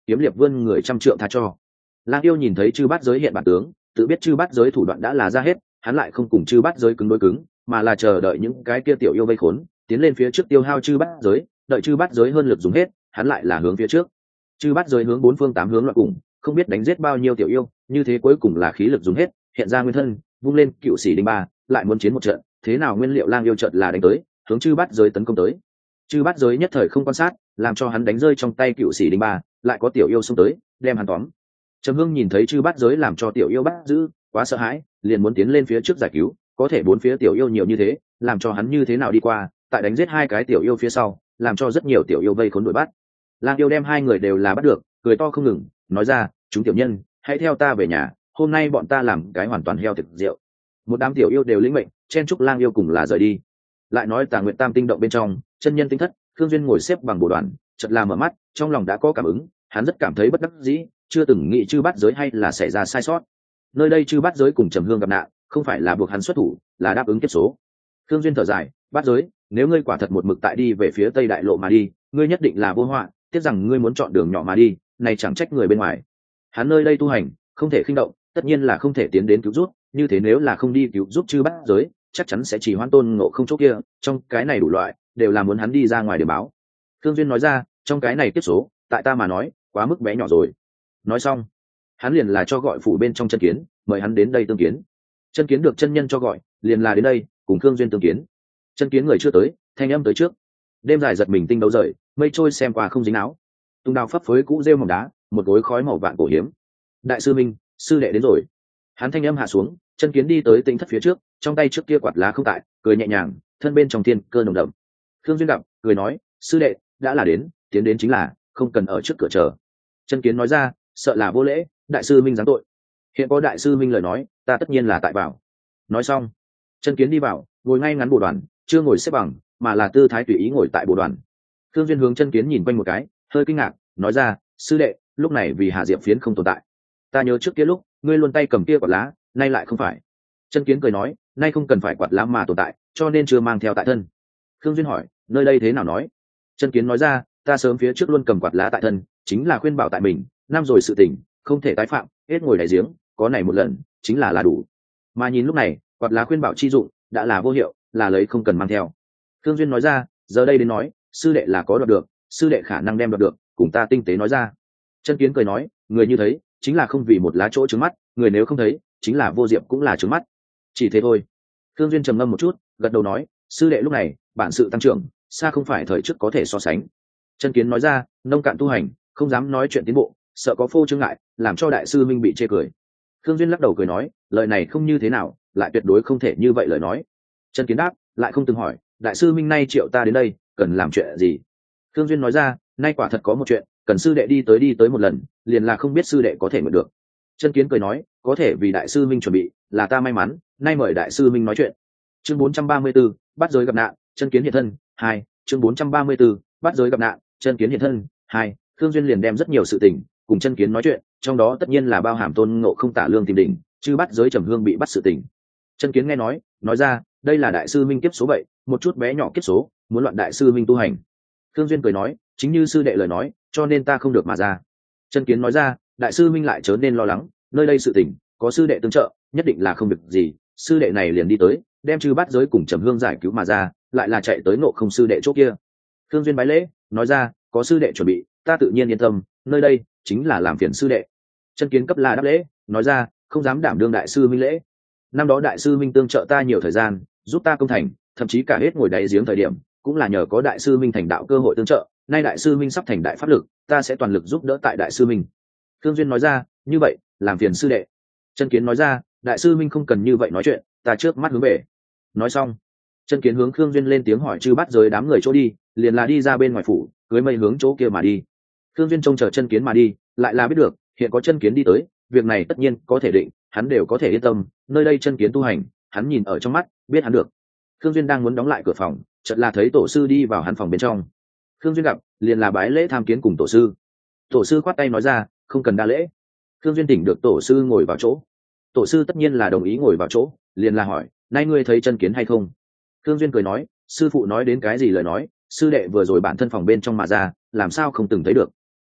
kiếm liệp vươn người trăm trượng tha cho. Lang yêu nhìn thấy chư bát giới hiện bản tướng, tự biết chư bát giới thủ đoạn đã là ra hết, hắn lại không cùng chư bát giới cứng đối cứng, mà là chờ đợi những cái kia tiểu yêu vây khốn, tiến lên phía trước tiêu hao chư bát giới, đợi chư bát giới hơn lực dùng hết, hắn lại là hướng phía trước. Chư bát giới hướng bốn phương tám hướng loạn cùng, không biết đánh giết bao nhiêu tiểu yêu, như thế cuối cùng là khí lực dùng hết, hiện ra nguyên thân, vung lên cựu sĩ đinh ba, lại muốn chiến một trận, thế nào nguyên liệu Lang yêu trận là đánh tới, hướng chư bát giới tấn công tới. Chư bát giới nhất thời không quan sát, làm cho hắn đánh rơi trong tay cựu sĩ đinh ba, lại có tiểu yêu xông tới, đem hắn tóm. Trầm Hương nhìn thấy chư bát giới làm cho tiểu yêu bắt giữ, quá sợ hãi, liền muốn tiến lên phía trước giải cứu, có thể bốn phía tiểu yêu nhiều như thế, làm cho hắn như thế nào đi qua, tại đánh giết hai cái tiểu yêu phía sau, làm cho rất nhiều tiểu yêu vây khốn đuổi bắt. Lang yêu đem hai người đều là bắt được, cười to không ngừng, nói ra, chúng tiểu nhân, hãy theo ta về nhà, hôm nay bọn ta làm cái hoàn toàn heo thực rượu. Một đám tiểu yêu đều lĩnh mệnh, chen chúc Lang yêu cùng là rời đi. Lại nói Tà Nguyệt Tam tinh động bên trong, chân nhân tinh thất, Thương Duyên ngồi xếp bằng bồ đoàn, chợt là mở mắt, trong lòng đã có cảm ứng, hắn rất cảm thấy bất đắc dĩ, chưa từng nghĩ chư bát giới hay là xảy ra sai sót. Nơi đây chư bát giới cùng Trầm Hương gặp nạn, không phải là buộc hắn xuất thủ, là đáp ứng kiếp số. Thương Duyên thở dài, bát giới, nếu ngươi quả thật một mực tại đi về phía tây đại lộ mà đi, ngươi nhất định là vô họa, tiếc rằng ngươi muốn chọn đường nhỏ mà đi, này chẳng trách người bên ngoài. Hắn nơi đây tu hành, không thể khinh động, tất nhiên là không thể tiến đến cứu giúp, như thế nếu là không đi cứu giúp chư bát giới, chắc chắn sẽ chỉ hoãn tôn ngộ không chỗ kia, trong cái này đủ loại, đều là muốn hắn đi ra ngoài để báo. Thương Duyên nói ra, trong cái này kiếp số, tại ta mà nói, quá mức bé nhỏ rồi. Nói xong, hắn liền là cho gọi phủ bên trong chân kiến, mời hắn đến đây tương kiến. Chân kiến được chân nhân cho gọi, liền là đến đây cùng Thương Duyên tương kiến. Chân kiến người chưa tới, thanh âm tới trước. Đêm dài giật mình tinh đấu rời, mây trôi xem qua không dính áo. Tung đao phấp phới cũ rêu mỏng đá, một gối khói màu vạn cổ hiếm. Đại sư minh, sư đệ đến rồi. Hắn thanh âm hạ xuống, chân kiến đi tới tinh thất phía trước, trong tay trước kia quạt lá không tại, cười nhẹ nhàng, thân bên trong thiên cơ nồng đậm. Thương Duyên gặp, cười nói, sư đệ đã là đến, tiến đến chính là, không cần ở trước cửa chờ. Chân kiến nói ra, sợ là vô lễ, đại sư minh giáng tội. Hiện có đại sư minh lời nói, ta tất nhiên là tại bảo. Nói xong, chân kiến đi vào, ngồi ngay ngắn bồ đoàn, chưa ngồi xếp bằng, mà là tư thái tùy ý ngồi tại bồ đoàn. Thương Duyên hướng chân kiến nhìn quanh một cái, hơi kinh ngạc, nói ra, sư đệ, lúc này vì Hà Diệp phiến không tồn tại. Ta nhớ trước kia lúc, ngươi luôn tay cầm kia quạt lá, nay lại không phải. Chân kiến cười nói, nay không cần phải quạt lá mà tồn tại, cho nên chưa mang theo tại thân. Thương Duyên hỏi, nơi đây thế nào nói? Chân kiến nói ra, ta sớm phía trước luôn cầm quạt lá tại thân, chính là khuyên bảo tại mình, năm rồi sự tình, không thể tái phạm, hết ngồi đáy giếng, có này một lần, chính là là đủ. Mà nhìn lúc này, quạt lá khuyên bảo chi dụng, đã là vô hiệu, là lấy không cần mang theo. Thương Duyên nói ra, giờ đây đến nói, sư đệ là có đoạt được, sư đệ khả năng đem đoạt được, cùng ta tinh tế nói ra. Chân kiến cười nói, người như thấy, chính là không vì một lá chỗ trứng mắt, người nếu không thấy, chính là vô diệp cũng là trứng mắt. Chỉ thế thôi. Thương Duyên trầm ngâm một chút, gật đầu nói, sư đệ lúc này, bản sự tăng trưởng, xa không phải thời trước có thể so sánh. Chân kiến nói ra, nông cạn tu hành, không dám nói chuyện tiến bộ, sợ có phô trương ngại, làm cho đại sư minh bị chê cười. Thương Duyên lắc đầu cười nói, lời này không như thế nào, lại tuyệt đối không thể như vậy lời nói. Chân kiến đáp, lại không từng hỏi, đại sư minh nay triệu ta đến đây, cần làm chuyện gì? Thương Duyên nói ra, nay quả thật có một chuyện, cần sư đệ đi tới đi tới một lần, liền là không biết sư đệ có thể mượn được. Chân kiến cười nói, có thể vì đại sư minh chuẩn bị, là ta may mắn, nay mời đại sư minh nói chuyện. Chương bốn trăm ba mươi 4, bắt giới gặp nạn, chân kiến hiện thân, hai. Chương bốn trăm ba mươi 4, bắt giới gặp nạn, chân kiến hiện thân, hai. Thương Duyên liền đem rất nhiều sự tình cùng chân kiến nói chuyện, trong đó tất nhiên là bao hàm tôn ngộ không tả lương tìm đỉnh, chứ bắt giới Trầm Hương bị bắt sự tình. Chân kiến nghe nói, nói ra, đây là đại sư minh kiếp số vậy, một chút bé nhỏ kiếp số, muốn loạn đại sư minh tu hành. Thương Duyên cười nói, chính như sư đệ lời nói, cho nên ta không được mà ra. Chân kiến nói ra, đại sư minh lại chớ nên lo lắng, nơi đây sự tình, có sư đệ tương trợ, nhất định là không việc gì. Sư đệ này liền đi tới, đem chư bát giới cùng Trầm Hương giải cứu mà ra, lại là chạy tới Ngộ Không sư đệ chỗ kia. Thương Duyên bái lễ, nói ra, có sư đệ chuẩn bị, ta tự nhiên yên tâm, nơi đây chính là làm phiền sư đệ. Chân kiến cấp là đáp lễ, nói ra, không dám đảm đương đại sư minh lễ. Năm đó đại sư minh tương trợ ta nhiều thời gian, giúp ta công thành, thậm chí cả hết ngồi đáy giếng thời điểm, cũng là nhờ có đại sư minh thành đạo cơ hội tương trợ. Nay đại sư minh sắp thành đại pháp lực, ta sẽ toàn lực giúp đỡ tại đại sư minh. Thương Duyên nói ra, như vậy, làm phiền sư đệ. Chân kiến nói ra, đại sư minh không cần như vậy nói chuyện, ta trước mắt hướng về. Nói xong, chân kiến hướng Thương Duyên lên tiếng hỏi chư bắt giới đám người chỗ đi, liền là đi ra bên ngoài phủ, cưới mây hướng chỗ kia mà đi. Thương Duyên trông chờ chân kiến mà đi, lại là biết được, hiện có chân kiến đi tới, việc này tất nhiên có thể định, hắn đều có thể yên tâm, nơi đây chân kiến tu hành, hắn nhìn ở trong mắt, biết hắn được. Thương Duyên đang muốn đóng lại cửa phòng, chợt là thấy tổ sư đi vào hắn phòng bên trong. Thương Duyên gặp, liền là bái lễ tham kiến cùng tổ sư. Tổ sư khoát tay nói ra, không cần đa lễ. Thương Duyên tỉnh được tổ sư ngồi vào chỗ. Tổ sư tất nhiên là đồng ý ngồi vào chỗ, liền là hỏi, nay ngươi thấy chân kiến hay không? Thương Duyên cười nói, sư phụ nói đến cái gì lời nói, sư đệ vừa rồi bản thân phòng bên trong mà ra, làm sao không từng thấy được?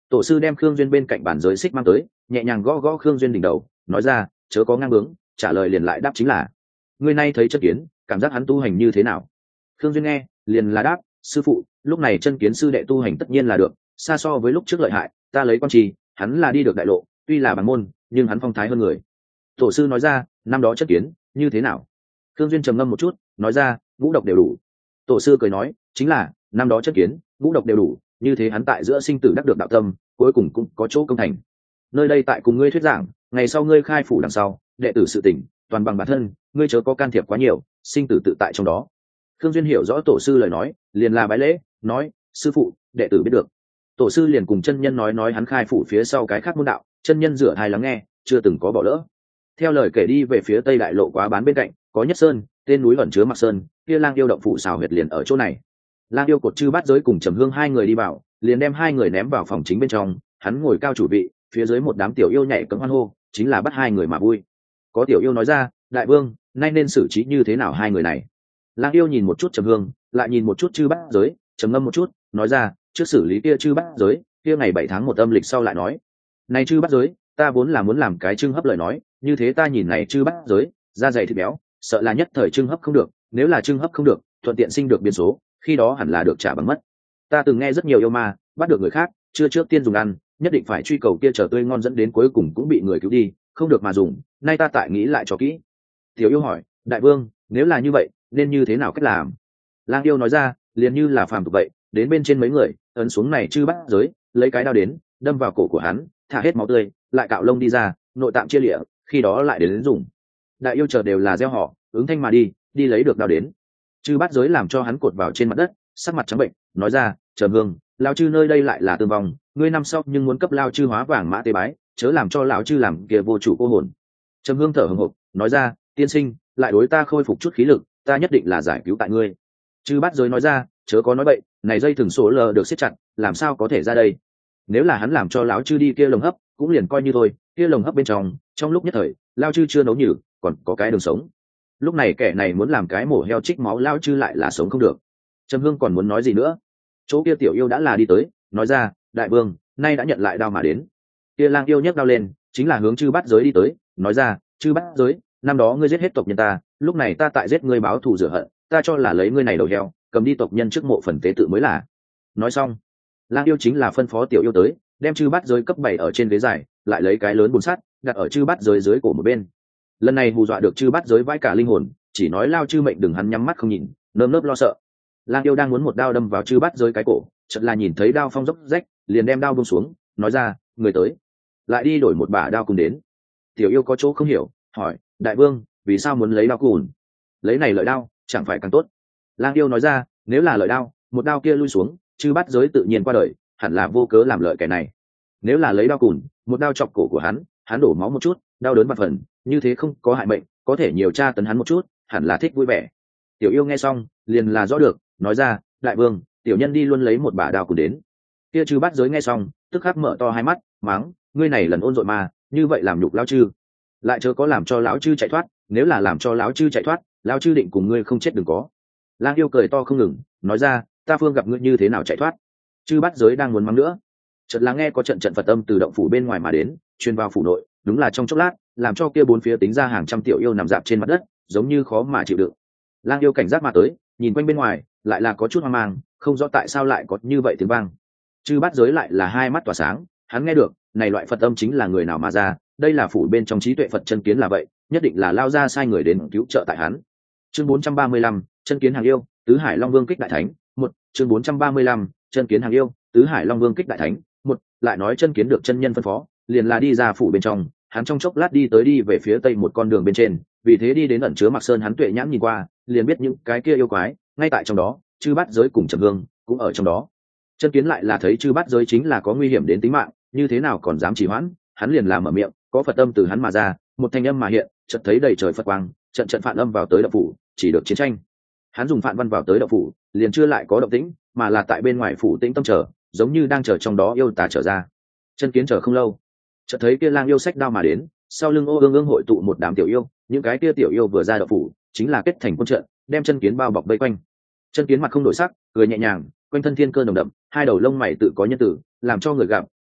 Tổ sư đem Khương Duyên bên cạnh bàn giới xích mang tới, nhẹ nhàng gõ gõ Khương Duyên đỉnh đầu, nói ra, chớ có ngang bướng, trả lời liền lại đáp chính là, ngươi nay thấy chân kiến, cảm giác hắn tu hành như thế nào? Khương Duyên nghe, liền là đáp, sư phụ, lúc này chân kiến sư đệ tu hành tất nhiên là được, xa so với lúc trước lợi hại, ta lấy quan trì, hắn là đi được đại lộ, tuy là bằng môn, nhưng hắn phong thái hơn người. Tổ sư nói ra, năm đó chân kiến như thế nào? Khương Duyên trầm ngâm một chút, nói ra, ngũ độc đều đủ. Tổ sư cười nói, chính là năm đó chân kiến, ngũ độc đều đủ, như thế hắn tại giữa sinh tử đắc được đạo tâm, cuối cùng cũng có chỗ công thành. Nơi đây tại cùng ngươi thuyết giảng, ngày sau ngươi khai phủ đằng sau, đệ tử sự tỉnh, toàn bằng bản thân, ngươi chớ có can thiệp quá nhiều, sinh tử tự tại trong đó. Khương Duyên hiểu rõ tổ sư lời nói, liền là bái lễ, nói, sư phụ, đệ tử biết được. Tổ sư liền cùng chân nhân nói nói hắn khai phủ phía sau cái khác môn đạo, chân nhân rửa hai lắng nghe, chưa từng có bỏ lỡ. Theo lời kể đi về phía tây đại lộ quá bán bên cạnh, có nhất sơn, tên núi ẩn chứa Mặc Sơn, kia Lang Yêu động phủ xào huyệt liền ở chỗ này. Lang Yêu cột chư bát giới cùng Trầm Hương hai người đi vào, liền đem hai người ném vào phòng chính bên trong, hắn ngồi cao chủ vị, phía dưới một đám tiểu yêu nhảy cẫng hoan hô, chính là bắt hai người mà vui. Có tiểu yêu nói ra, đại vương, nay nên xử trí như thế nào hai người này? Lang Yêu nhìn một chút Trầm Hương, lại nhìn một chút chư bát giới, trầm ngâm một chút, nói ra, trước xử lý kia chư bát giới, kia ngày bảy tháng một âm lịch sau lại nói. Này chư bát giới, ta vốn là muốn làm cái trưng hấp lời nói, như thế ta nhìn này chư bát giới, da dày thịt béo, sợ là nhất thời trưng hấp không được, nếu là trưng hấp không được, thuận tiện sinh được biến số, khi đó hẳn là được trả bằng mất. Ta từng nghe rất nhiều yêu ma bắt được người khác, chưa trước tiên dùng ăn, nhất định phải truy cầu kia trở tươi ngon dẫn đến cuối cùng cũng bị người cứu đi, không được mà dùng, nay ta tại nghĩ lại cho kỹ. Tiểu yêu hỏi, đại vương, nếu là như vậy, nên như thế nào cách làm? Lang Yêu nói ra, liền như là phàm tục vậy, đến bên trên mấy người, ấn xuống này chư bát giới, lấy cái đao đến, đâm vào cổ của hắn, thả hết máu tươi, lại cạo lông đi ra, nội tạng chia lịa, khi đó lại đến, đến dùng. Đại yêu chờ đều là gieo họ, ứng thanh mà đi, đi lấy được đao đến. Chư bát giới làm cho hắn cột vào trên mặt đất, sắc mặt trắng bệnh, nói ra, Trầm Hương, lão chư nơi đây lại là tương vong, ngươi năm sau nhưng muốn cấp lao chư hóa vàng mã tế bái, chớ làm cho lão chư làm kia vô chủ cô hồn. Trầm Hương thở hổn hộc, nói ra, tiên sinh, lại đối ta khôi phục chút khí lực, ta nhất định là giải cứu tại ngươi. Chư bát giới nói ra, chớ có nói bậy, này dây thừng số lờ được siết chặt, làm sao có thể ra đây? Nếu là hắn làm cho lão chư đi kia lồng hấp, cũng liền coi như thôi, kia lồng hấp bên trong, trong lúc nhất thời, lao chư chưa nấu nhử, còn có cái đường sống. Lúc này kẻ này muốn làm cái mổ heo trích máu lao chư lại là sống không được. Trầm Hương còn muốn nói gì nữa, chỗ kia tiểu yêu đã là đi tới, nói ra, đại vương, nay đã nhận lại đao mà đến. Kia Lang Yêu nhấc đao lên, chính là hướng chư bát giới đi tới, nói ra, chư bát giới, năm đó ngươi giết hết tộc nhân ta, lúc này ta tại giết ngươi báo thù rửa hận, ta cho là lấy ngươi này đầu heo, cầm đi tộc nhân trước mộ phần tế tự mới là. Nói xong, Lang Yêu chính là phân phó tiểu yêu tới, đem chư bát giới cấp bảy ở trên ghế dài, lại lấy cái lớn bùn sắt đặt ở chư bát giới dưới cổ một bên. Lần này hù dọa được chư bát giới vãi cả linh hồn, chỉ nói lao chư mệnh đừng hắn nhắm mắt không nhìn, nơm nớp lo sợ. Lang Yêu đang muốn một đao đâm vào chư bát giới cái cổ, chợt là nhìn thấy đao phong dốc rách, liền đem đao buông xuống, nói ra, người tới, lại đi đổi một bả đao cùng đến. Tiểu yêu có chỗ không hiểu, hỏi, đại vương, vì sao muốn lấy đao cùn? Lấy này lợi đao, chẳng phải càng tốt? Lang Yêu nói ra, nếu là lợi đao, một đao kia lui xuống, chư bát giới tự nhiên qua đời, hẳn là vô cớ làm lợi kẻ này. Nếu là lấy đao cùn, một đao chọc cổ của hắn, hắn đổ máu một chút, đau đớn vạn phần, như thế không có hại mệnh, có thể nhiều tra tấn hắn một chút, hẳn là thích vui vẻ. Tiểu yêu nghe xong, liền là rõ được, nói ra, đại vương, tiểu nhân đi luôn lấy một bả đao cùn đến. Kia chư bát giới nghe xong, tức khắc mở to hai mắt, mắng, ngươi này lần ôn dội mà, như vậy làm nhục lão chư, lại chớ có làm cho lão chư chạy thoát, nếu là làm cho lão chư chạy thoát, lão chư định cùng ngươi không chết đừng có. Lang Yêu cười to không ngừng, nói ra, ta phương gặp ngươi như thế nào chạy thoát? Chư bát giới đang muốn mắng nữa, chợt lắng nghe có trận trận Phật âm từ động phủ bên ngoài mà đến, truyền vào phủ nội, đúng là trong chốc lát, làm cho kia bốn phía tính ra hàng trăm tiểu yêu nằm dạp trên mặt đất, giống như khó mà chịu đựng. Lang Yêu cảnh giác mà tới, nhìn quanh bên ngoài, lại là có chút hoang mang, không rõ tại sao lại có như vậy tiếng vang. Chư bát giới lại là hai mắt tỏa sáng, hắn nghe được, này loại Phật âm chính là người nào mà ra, đây là phủ bên trong trí tuệ Phật chân kiến là vậy, nhất định là lao ra sai người đến cứu trợ tại hắn. Chương bốn trăm ba mươi lăm, chân kiến hàng yêu, tứ hải long vương kích đại thánh, một, chương bốn trăm ba mươi lăm, chân kiến hàng yêu, tứ hải long vương kích đại thánh, một, lại nói chân kiến được chân nhân phân phó, liền là đi ra phủ bên trong, hắn trong chốc lát đi tới đi về phía tây một con đường bên trên, vì thế đi đến ẩn chứa Mặc Sơn, hắn tuệ nhãn nhìn qua, liền biết những cái kia yêu quái ngay tại trong đó, chư bát giới cùng Trầm Hương cũng ở trong đó. Chân kiến lại là thấy chư bát giới chính là có nguy hiểm đến tính mạng, như thế nào còn dám trì hoãn, hắn liền làm mở miệng, có Phật âm từ hắn mà ra, một thanh âm mà hiện, chợt thấy đầy trời Phật quang, trận trận phản âm vào tới động phủ, chỉ được chiến tranh. Hắn dùng phản văn vào tới động phủ, liền chưa lại có động tĩnh, mà là tại bên ngoài phủ tĩnh tâm chờ, giống như đang chờ trong đó yêu tà trở ra. Chân kiến chờ không lâu, chợt thấy kia Lang Yêu xách đao mà đến, sau lưng ô ương ương hội tụ một đám tiểu yêu, những cái kia tiểu yêu vừa ra động phủ, chính là kết thành quân trận, đem chân kiến bao bọc vây quanh. Chân kiến mặt không đổi sắc, cười nhẹ nhàng, quanh thân thiên cơ nồng đậm, hai đầu lông mày tự có nhân tử, làm cho người gặp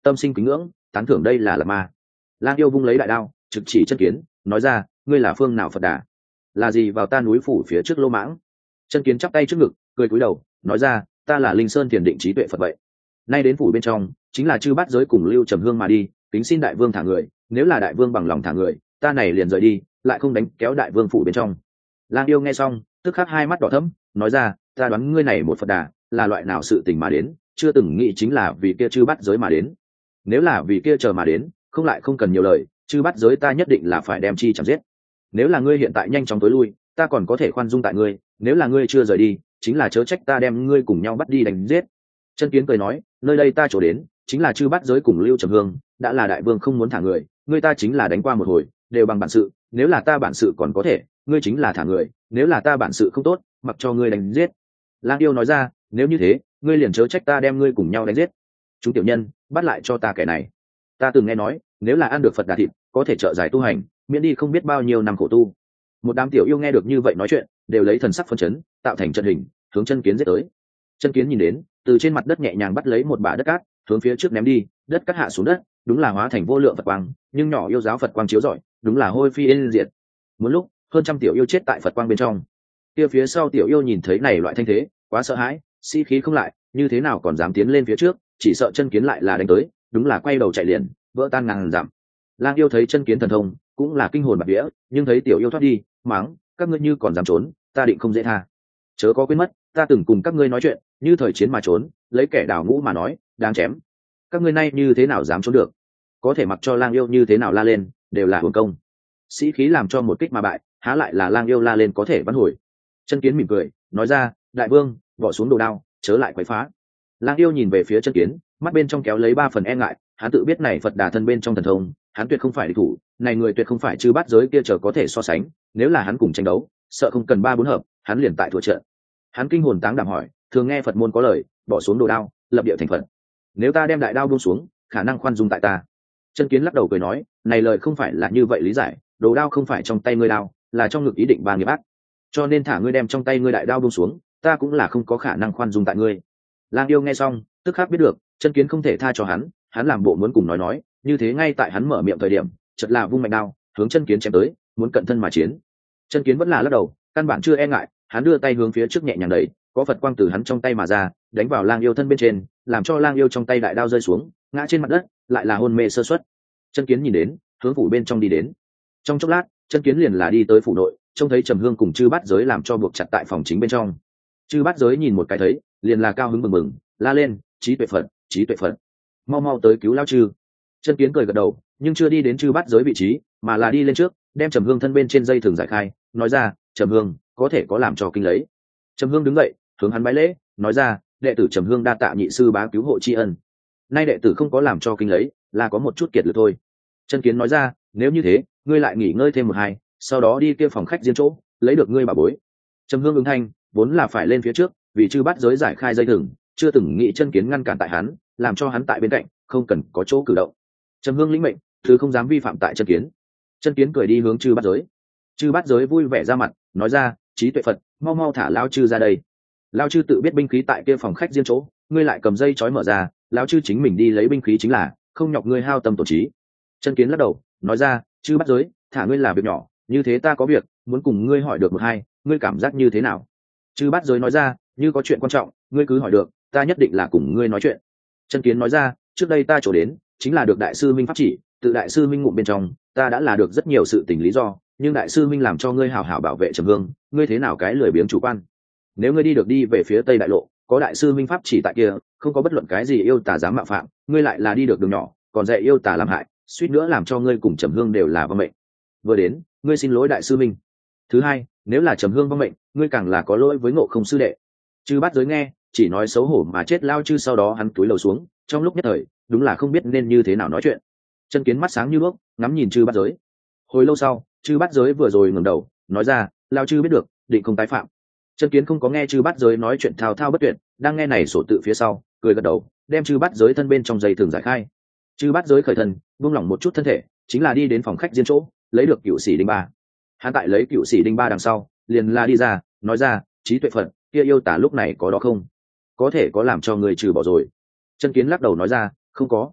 tâm sinh kính ngưỡng, tán thưởng đây là Lạt Ma. Lang yêu vung lấy đại đao trực chỉ Chân Kiến, nói ra, ngươi là phương nào Phật Đà? Là gì vào ta núi phủ phía trước Lô Mãng? Chân Kiến chắp tay trước ngực, cười cúi đầu, nói ra, ta là Linh Sơn Thiền Định Trí Tuệ Phật vậy. Nay đến phủ bên trong, chính là chư bát giới cùng Lưu Trầm Hương mà đi, kính xin đại vương thả người, nếu là đại vương bằng lòng thả người, ta này liền rời đi, lại không đánh kéo đại vương phủ bên trong. Lang yêu nghe xong, tức khắc hai mắt đỏ thẫm, nói ra, ta đoán ngươi này một Phật Đà, là loại nào sự tình mà đến, chưa từng nghĩ chính là vì kia chư bát giới mà đến. Nếu là vì kia chờ mà đến, không lại không cần nhiều lời, chư bát giới ta nhất định là phải đem chi chém giết. Nếu là ngươi hiện tại nhanh chóng tối lui, ta còn có thể khoan dung tại ngươi, nếu là ngươi chưa rời đi, chính là chớ trách ta đem ngươi cùng nhau bắt đi đánh giết. Chân Kiến cười nói, nơi đây ta chỗ đến, chính là chư bát giới cùng Lưu Trầm Hương, đã là đại vương không muốn thả người, ngươi ta chính là đánh qua một hồi, đều bằng bản sự, nếu là ta bản sự còn có thể, ngươi chính là thả người, nếu là ta bản sự không tốt, mặc cho ngươi đánh giết. Lang yêu nói ra, nếu như thế, ngươi liền chớ trách ta đem ngươi cùng nhau đánh giết. Chúng tiểu nhân, bắt lại cho ta kẻ này. Ta từng nghe nói, nếu là ăn được Phật Đà thịt, có thể trợ giải tu hành, miễn đi không biết bao nhiêu năm khổ tu. Một đám tiểu yêu nghe được như vậy nói chuyện, đều lấy thần sắc phấn chấn, tạo thành trận hình, hướng Chân Kiến giết tới. Chân Kiến nhìn đến, từ trên mặt đất nhẹ nhàng bắt lấy một bả đất cát, hướng phía trước ném đi, đất cát hạ xuống đất, đúng là hóa thành vô lượng Phật quang, nhưng nhỏ yêu giáo Phật quang chiếu rọi, đúng là hôi phi yên diệt. Một lúc, hơn trăm tiểu yêu chết tại Phật quang bên trong. Kia phía sau tiểu yêu nhìn thấy này loại thanh thế, quá sợ hãi, sĩ khí không lại, như thế nào còn dám tiến lên phía trước, chỉ sợ Chân Kiến lại là đánh tới, đúng là quay đầu chạy liền, vỡ tan ngàn dặm. Lang yêu thấy Chân Kiến thần thông, cũng là kinh hồn bạt vía, nhưng thấy tiểu yêu thoát đi, mắng, các ngươi như còn dám trốn, ta định không dễ tha. Chớ có quên mất, ta từng cùng các ngươi nói chuyện, như thời chiến mà trốn, lấy kẻ đào ngũ mà nói, đáng chém. Các ngươi nay như thế nào dám trốn được? Có thể mặc cho Lang yêu như thế nào la lên, đều là hưởng công. Sĩ khí làm cho một kích mà bại, há lại là Lang yêu la lên có thể vãn hồi. Chân Kiến mỉm cười, nói ra, đại vương, bỏ xuống đồ đao, chớ lại quấy phá. Lang yêu nhìn về phía Chân Kiến, mắt bên trong kéo lấy ba phần e ngại, hắn tự biết này Phật Đà thân bên trong thần thông, hắn tuyệt không phải địch thủ, này người tuyệt không phải chư bát giới kia chờ có thể so sánh, nếu là hắn cùng tranh đấu, sợ không cần ba bốn hợp, hắn liền tại thua trận. Hắn kinh hồn táng đảm hỏi, thường nghe Phật môn có lời, bỏ xuống đồ đao, lập địa thành Phật. Nếu ta đem đại đao buông xuống, khả năng khoan dung tại ta. Chân Kiến lắc đầu cười nói, này lời không phải là như vậy lý giải, đồ đao không phải trong tay ngươi đao, là trong ngực ý định ba nghiệp ác, cho nên thả ngươi đem trong tay ngươi đại đao buông xuống, ta cũng là không có khả năng khoan dung tại ngươi. Lang yêu nghe xong, tức khắc biết được, Chân Kiến không thể tha cho hắn, hắn làm bộ muốn cùng nói nói, như thế ngay tại hắn mở miệng thời điểm, chợt là vung mạnh đao, hướng Chân Kiến chém tới, muốn cận thân mà chiến. Chân Kiến vẫn là lắc đầu, căn bản chưa e ngại, hắn đưa tay hướng phía trước nhẹ nhàng đẩy, có Phật quang từ hắn trong tay mà ra, đánh vào Lang yêu thân bên trên, làm cho Lang yêu trong tay đại đao rơi xuống, ngã trên mặt đất, lại là hôn mê sơ suất. Chân Kiến nhìn đến, hướng phủ bên trong đi đến. Trong chốc lát, Chân Kiến liền là đi tới phủ nội, trông thấy Trầm Hương cùng chư bát giới làm cho buộc chặt tại phòng chính bên trong. Chư bát giới nhìn một cái thấy, liền là cao hứng mừng mừng, la lên, trí tuệ Phật, trí tuệ Phật, mau mau tới cứu lao chư. Chân Kiến cười gật đầu, nhưng chưa đi đến chư bát giới vị trí, mà là đi lên trước, đem Trầm Hương thân bên trên dây thường giải khai, nói ra, Trầm Hương, có thể có làm cho kinh lấy. Trầm Hương đứng dậy, hướng hắn bái lễ, nói ra, đệ tử Trầm Hương đa tạ nhị sư bá cứu hộ tri ân. Nay đệ tử không có làm cho kinh lấy, là có một chút kiệt lực thôi. Chân Kiến nói ra, nếu như thế, ngươi lại nghỉ ngơi thêm một hai, sau đó đi kia phòng khách riêng chỗ, lấy được ngươi bảo bối. Trầm Hương ứng thanh, vốn là phải lên phía trước, vì chư bát giới giải khai dây thừng, chưa từng nghĩ Chân Kiến ngăn cản tại hắn, làm cho hắn tại bên cạnh, không cần có chỗ cử động. Trầm Hương lĩnh mệnh, thứ không dám vi phạm tại Chân Kiến. Chân Kiến cười đi hướng chư bát giới. Chư bát giới vui vẻ ra mặt, nói ra, trí tuệ Phật, mau mau thả lao chư ra đây. Lao chư tự biết binh khí tại kia phòng khách riêng chỗ, ngươi lại cầm dây trói mở ra, lao chư chính mình đi lấy binh khí chính là, không nhọc ngươi hao tâm tổn trí. Chân Kiến lắc đầu, nói ra, chư bát giới, thả ngươi là việc nhỏ, như thế ta có việc, muốn cùng ngươi hỏi được một hai, ngươi cảm giác như thế nào? Chư bát giới nói ra, như có chuyện quan trọng, ngươi cứ hỏi được, ta nhất định là cùng ngươi nói chuyện. Chân Kiến nói ra, trước đây ta chỗ đến, chính là được đại sư minh pháp chỉ, tự đại sư minh ngụm bên trong, ta đã là được rất nhiều sự tình lý do, nhưng đại sư minh làm cho ngươi hảo hảo bảo vệ Trầm Hương, ngươi thế nào cái lười biếng chủ quan? Nếu ngươi đi được đi về phía tây đại lộ, có đại sư minh pháp chỉ tại kia, không có bất luận cái gì yêu tà dám mạo phạm, ngươi lại là đi được đường nhỏ, còn dạy yêu tà làm hại, suýt nữa làm cho ngươi cùng Trầm Hương đều là vong mệnh. Vừa đến, ngươi xin lỗi đại sư minh. Thứ hai, nếu là Trầm Hương vong mệnh, ngươi càng là có lỗi với Ngộ Không sư đệ. Chư bát giới nghe, chỉ nói xấu hổ mà chết lao chư, sau đó hắn túi lầu xuống, trong lúc nhất thời, đúng là không biết nên như thế nào nói chuyện. Chân Kiến mắt sáng như đuốc, ngắm nhìn chư bát giới. Hồi lâu sau, chư bát giới vừa rồi ngẩng đầu, nói ra, lao chư biết được, định không tái phạm. Chân Kiến không có nghe chư bát giới nói chuyện thao thao bất tuyệt, đang nghe này sổ tự phía sau, cười gật đầu, đem chư bát giới thân bên trong dây thường giải khai. Chư bát giới khởi thân, buông lỏng một chút thân thể, chính là đi đến phòng khách riêng chỗ, lấy được cựu sĩ đinh ba. Hắn tại lấy cựu sĩ đinh ba đằng sau, liền la đi ra, nói ra, trí tuệ Phật, kia yêu tả lúc này có đó không? Có thể có làm cho người trừ bỏ rồi. Chân Kiến lắc đầu nói ra, không có.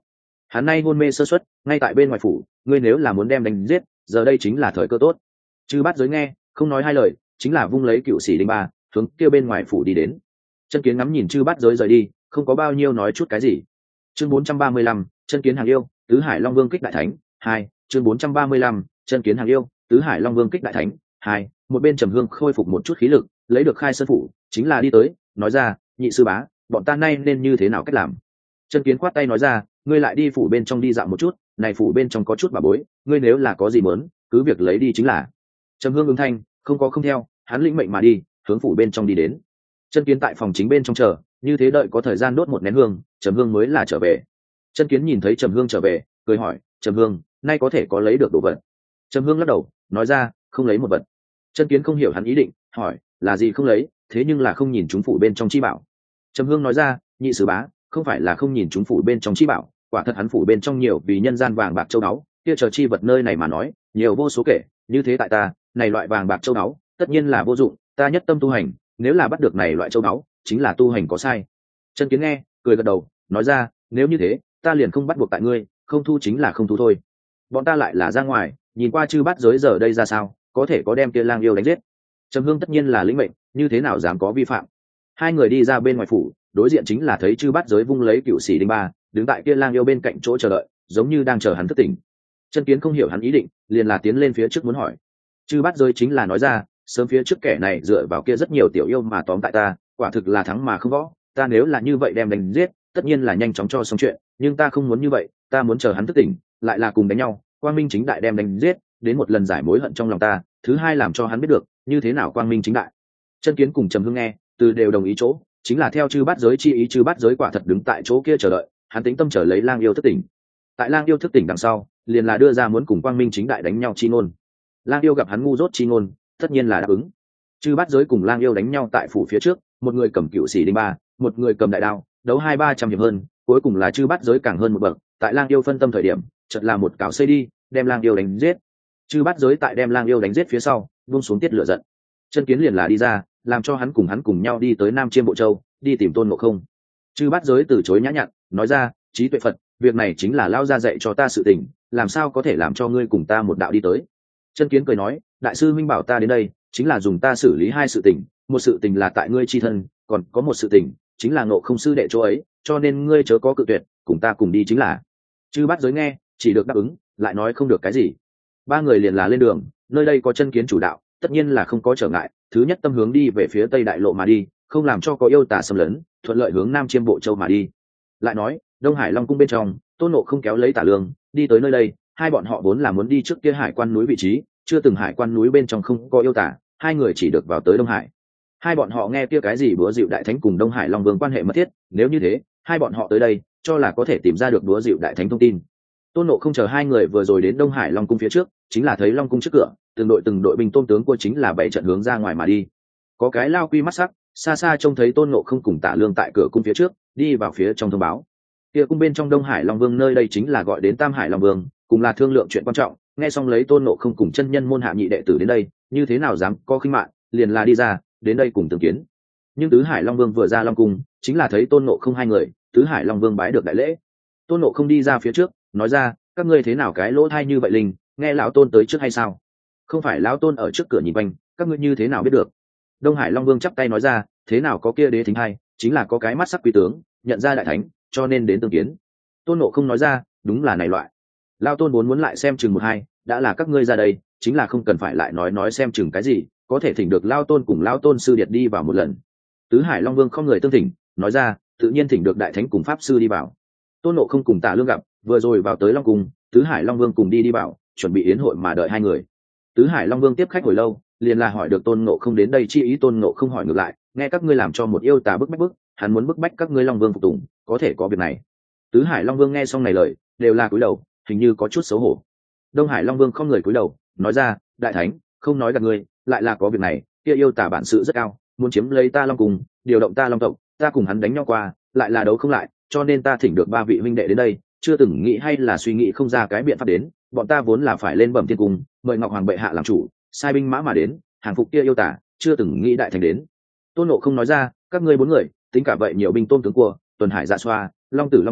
hắn nay hôn mê sơ suất ngay tại bên ngoài phủ, ngươi nếu là muốn đem đánh giết, giờ đây chính là thời cơ tốt. Chư Bát Giới nghe không nói hai lời, chính là vung lấy cựu sĩ đinh ba hướng kia bên ngoài phủ đi đến. Chân Kiến ngắm nhìn Chư Bát Giới rời đi, không có bao nhiêu nói chút cái gì. Chương bốn trăm ba mươi lăm, Chân Kiến hàng yêu, tứ hải long vương kích đại thánh hai. Chương bốn trăm ba mươi lăm, Chân Kiến hàng yêu, tứ hải long vương kích đại thánh hai. Một bên Trầm Hương khôi phục một chút khí lực, lấy được khai sơn phủ, chính là đi tới, nói ra, nhị sư bá, bọn ta nay nên như thế nào cách làm? Chân Kiến khoát tay nói ra, ngươi lại đi phủ bên trong đi dạo một chút, này phủ bên trong có chút bà bối, ngươi nếu là có gì muốn, cứ việc lấy đi chính là. Trầm Hương ứng thanh, không có không theo, hắn lĩnh mệnh mà đi, hướng phủ bên trong đi đến. Chân Kiến tại phòng chính bên trong chờ, như thế đợi có thời gian đốt một nén hương, Trầm Hương mới là trở về. Chân Kiến nhìn thấy Trầm Hương trở về, cười hỏi, Trầm Hương, nay có thể có lấy được đồ vật? Trầm Hương lắc đầu, nói ra, không lấy một vật. Chân Kiến không hiểu hắn ý định, hỏi, là gì không lấy, thế nhưng là không nhìn chúng phủ bên trong chi bảo. Trầm Hương nói ra, nhị sư bá, không phải là không nhìn chúng phủ bên trong chi bảo, quả thật hắn phủ bên trong nhiều vì nhân gian vàng bạc châu báu, kia chờ chi vật nơi này mà nói, nhiều vô số kể, như thế tại ta, này loại vàng bạc châu báu, tất nhiên là vô dụng, ta nhất tâm tu hành, nếu là bắt được này loại châu báu, chính là tu hành có sai. Chân Kiến nghe, cười gật đầu, nói ra, nếu như thế, ta liền không bắt buộc tại ngươi, không thu chính là không thu thôi. Bọn ta lại là ra ngoài, nhìn qua Chư Bát Giới giờ đây ra sao, có thể có đem kia lang yêu đánh giết. Trầm Hương tất nhiên là lĩnh mệnh, như thế nào dám có vi phạm. Hai người đi ra bên ngoài phủ, đối diện chính là thấy Chư Bát Giới vung lấy cựu sĩ đinh ba, đứng tại kia lang yêu bên cạnh chỗ chờ đợi, giống như đang chờ hắn thức tỉnh. Chân Kiến không hiểu hắn ý định, liền là tiến lên phía trước muốn hỏi. Chư Bát Giới chính là nói ra, sớm phía trước kẻ này dựa vào kia rất nhiều tiểu yêu mà tóm tại ta, quả thực là thắng mà không võ, ta nếu là như vậy đem đánh giết, tất nhiên là nhanh chóng cho xong chuyện, nhưng ta không muốn như vậy, ta muốn chờ hắn thức tỉnh, lại là cùng đánh nhau, quang minh chính đại đem đánh giết, đến một lần giải mối hận trong lòng ta, thứ hai làm cho hắn biết được, như thế nào quang minh chính đại. Chân Kiến cùng Trầm Hương nghe, từ đều đồng ý chỗ, chính là theo Chư Bát Giới chi ý, Chư Bát Giới quả thật đứng tại chỗ kia chờ đợi, hắn tĩnh tâm chờ lấy lang yêu thức tỉnh. Tại lang yêu thức tỉnh đằng sau, liền là đưa ra muốn cùng quang minh chính đại đánh nhau chi ngôn. Lang yêu gặp hắn ngu dốt chi ngôn, tất nhiên là đáp ứng. Chư Bát Giới cùng lang yêu đánh nhau tại phủ phía trước, một người cầm cựu sĩ đinh ba, một người cầm đại đao, đấu hai ba trăm hiệp hơn, cuối cùng là Chư Bát Giới càng hơn một bậc, tại lang yêu phân tâm thời điểm, chợt là một cào xây đi, đem lang yêu đánh giết. Chư Bát Giới tại đem lang yêu đánh giết phía sau, buông xuống tiết lửa giận. Chân Kiến liền là đi ra, làm cho hắn cùng hắn cùng nhau đi tới Nam Chiêm Bộ Châu, đi tìm Tôn Ngộ Không. Chư Bát Giới từ chối nhã nhặn, nói ra, trí tuệ Phật, việc này chính là lao ra dạy cho ta sự tình, làm sao có thể làm cho ngươi cùng ta một đạo đi tới. Chân Kiến cười nói, đại sư minh bảo ta đến đây, chính là dùng ta xử lý hai sự tình, một sự tình là tại ngươi chi thân, còn có một sự tình chính là Ngộ Không sư đệ chỗ ấy, cho nên ngươi chớ có cự tuyệt, cùng ta cùng đi chính là. Chư Bát Giới nghe, chỉ được đáp ứng, lại nói không được cái gì. Ba người liền là lên đường, nơi đây có Chân Kiến chủ đạo, tất nhiên là không có trở ngại, thứ nhất tâm hướng đi về phía tây đại lộ mà đi, không làm cho có yêu tà xâm lấn, thuận lợi hướng Nam Chiêm Bộ Châu mà đi. Lại nói, Đông Hải Long cung bên trong, Tôn Ngộ Không kéo lấy Tả Lương, đi tới nơi đây, hai bọn họ vốn là muốn đi trước kia hải quan núi vị trí, chưa từng hải quan núi bên trong không có yêu tả, hai người chỉ được vào tới Đông Hải. Hai bọn họ nghe kia cái gì búa dịu đại thánh cùng Đông Hải Long Vương quan hệ mật thiết, nếu như thế, hai bọn họ tới đây, cho là có thể tìm ra được búa dịu đại thánh thông tin. Tôn Ngộ Không chờ hai người vừa rồi đến Đông Hải Long cung phía trước, chính là thấy Long cung trước cửa, từng đội từng đội binh tôn tướng của chính là bảy trận hướng ra ngoài mà đi. Có cái lao quy mắt sắc, xa xa trông thấy Tôn Ngộ Không cùng Tả Lương tại cửa cung phía trước, đi vào phía trong thông báo. Kia cung bên trong Đông Hải Long Vương nơi đây chính là gọi đến Tam Hải Long Vương, cùng là thương lượng chuyện quan trọng, nghe xong lấy Tôn Ngộ Không cùng chân nhân môn hạ nhị đệ tử đến đây, như thế nào dám có khinh mạn, liền là đi ra, đến đây cùng tương kiến. Nhưng Tứ Hải Long Vương vừa ra Long cung, chính là thấy Tôn Ngộ Không hai người, Tứ Hải Long Vương bái được đại lễ. Tôn Ngộ Không đi ra phía trước, nói ra, các ngươi thế nào cái lỗ thai như vậy linh, nghe lão tôn tới trước hay sao? Không phải lão tôn ở trước cửa nhìn quanh, các ngươi như thế nào biết được? Đông Hải Long Vương chắp tay nói ra, thế nào có kia đế thính hai, chính là có cái mắt sắc quý tướng, nhận ra đại thánh, cho nên đến tương kiến. Tôn Ngộ Không nói ra, đúng là này loại. Lão tôn vốn muốn lại xem chừng một hai, đã là các ngươi ra đây, chính là không cần phải lại nói nói xem chừng cái gì, có thể thỉnh được lão tôn cùng lão tôn sư điệt đi vào một lần. Tứ Hải Long Vương không người tương thỉnh, nói ra, tự nhiên thỉnh được đại thánh cùng pháp sư đi vào. Tôn Ngộ Không cùng Tả Lương gặp, vừa rồi vào tới Long cung, Tứ Hải Long Vương cùng đi đi vào, chuẩn bị yến hội mà đợi hai người. Tứ Hải Long Vương tiếp khách hồi lâu, liền là hỏi được Tôn Ngộ Không đến đây chi ý. Tôn Ngộ Không hỏi ngược lại, nghe các ngươi làm cho một yêu tà bức bách bức, hắn muốn bức bách các ngươi Long Vương phục tùng, có thể có việc này. Tứ Hải Long Vương nghe xong này lời, đều là cúi đầu, hình như có chút xấu hổ. Đông Hải Long Vương không người cúi đầu, nói ra, đại thánh, không nói gạt ngươi, lại là có việc này, kia yêu tà bản sự rất cao, muốn chiếm lấy ta Long cung, điều động ta Long tộc, ta cùng hắn đánh nhau qua, lại là đấu không lại, cho nên ta thỉnh được ba vị huynh đệ đến đây, chưa từng nghĩ hay là suy nghĩ không ra cái biện pháp đến, bọn ta vốn là phải lên bẩm thiên cung, mời Ngọc Hoàng bệ hạ làm chủ, sai binh mã mà đến, hàng phục kia yêu tả, chưa từng nghĩ đại thành đến. Tôn Ngộ Không nói ra, các ngươi bốn người, tính cả vậy nhiều binh tôn tướng của tuần hải dạ xoa, long tử long tôn,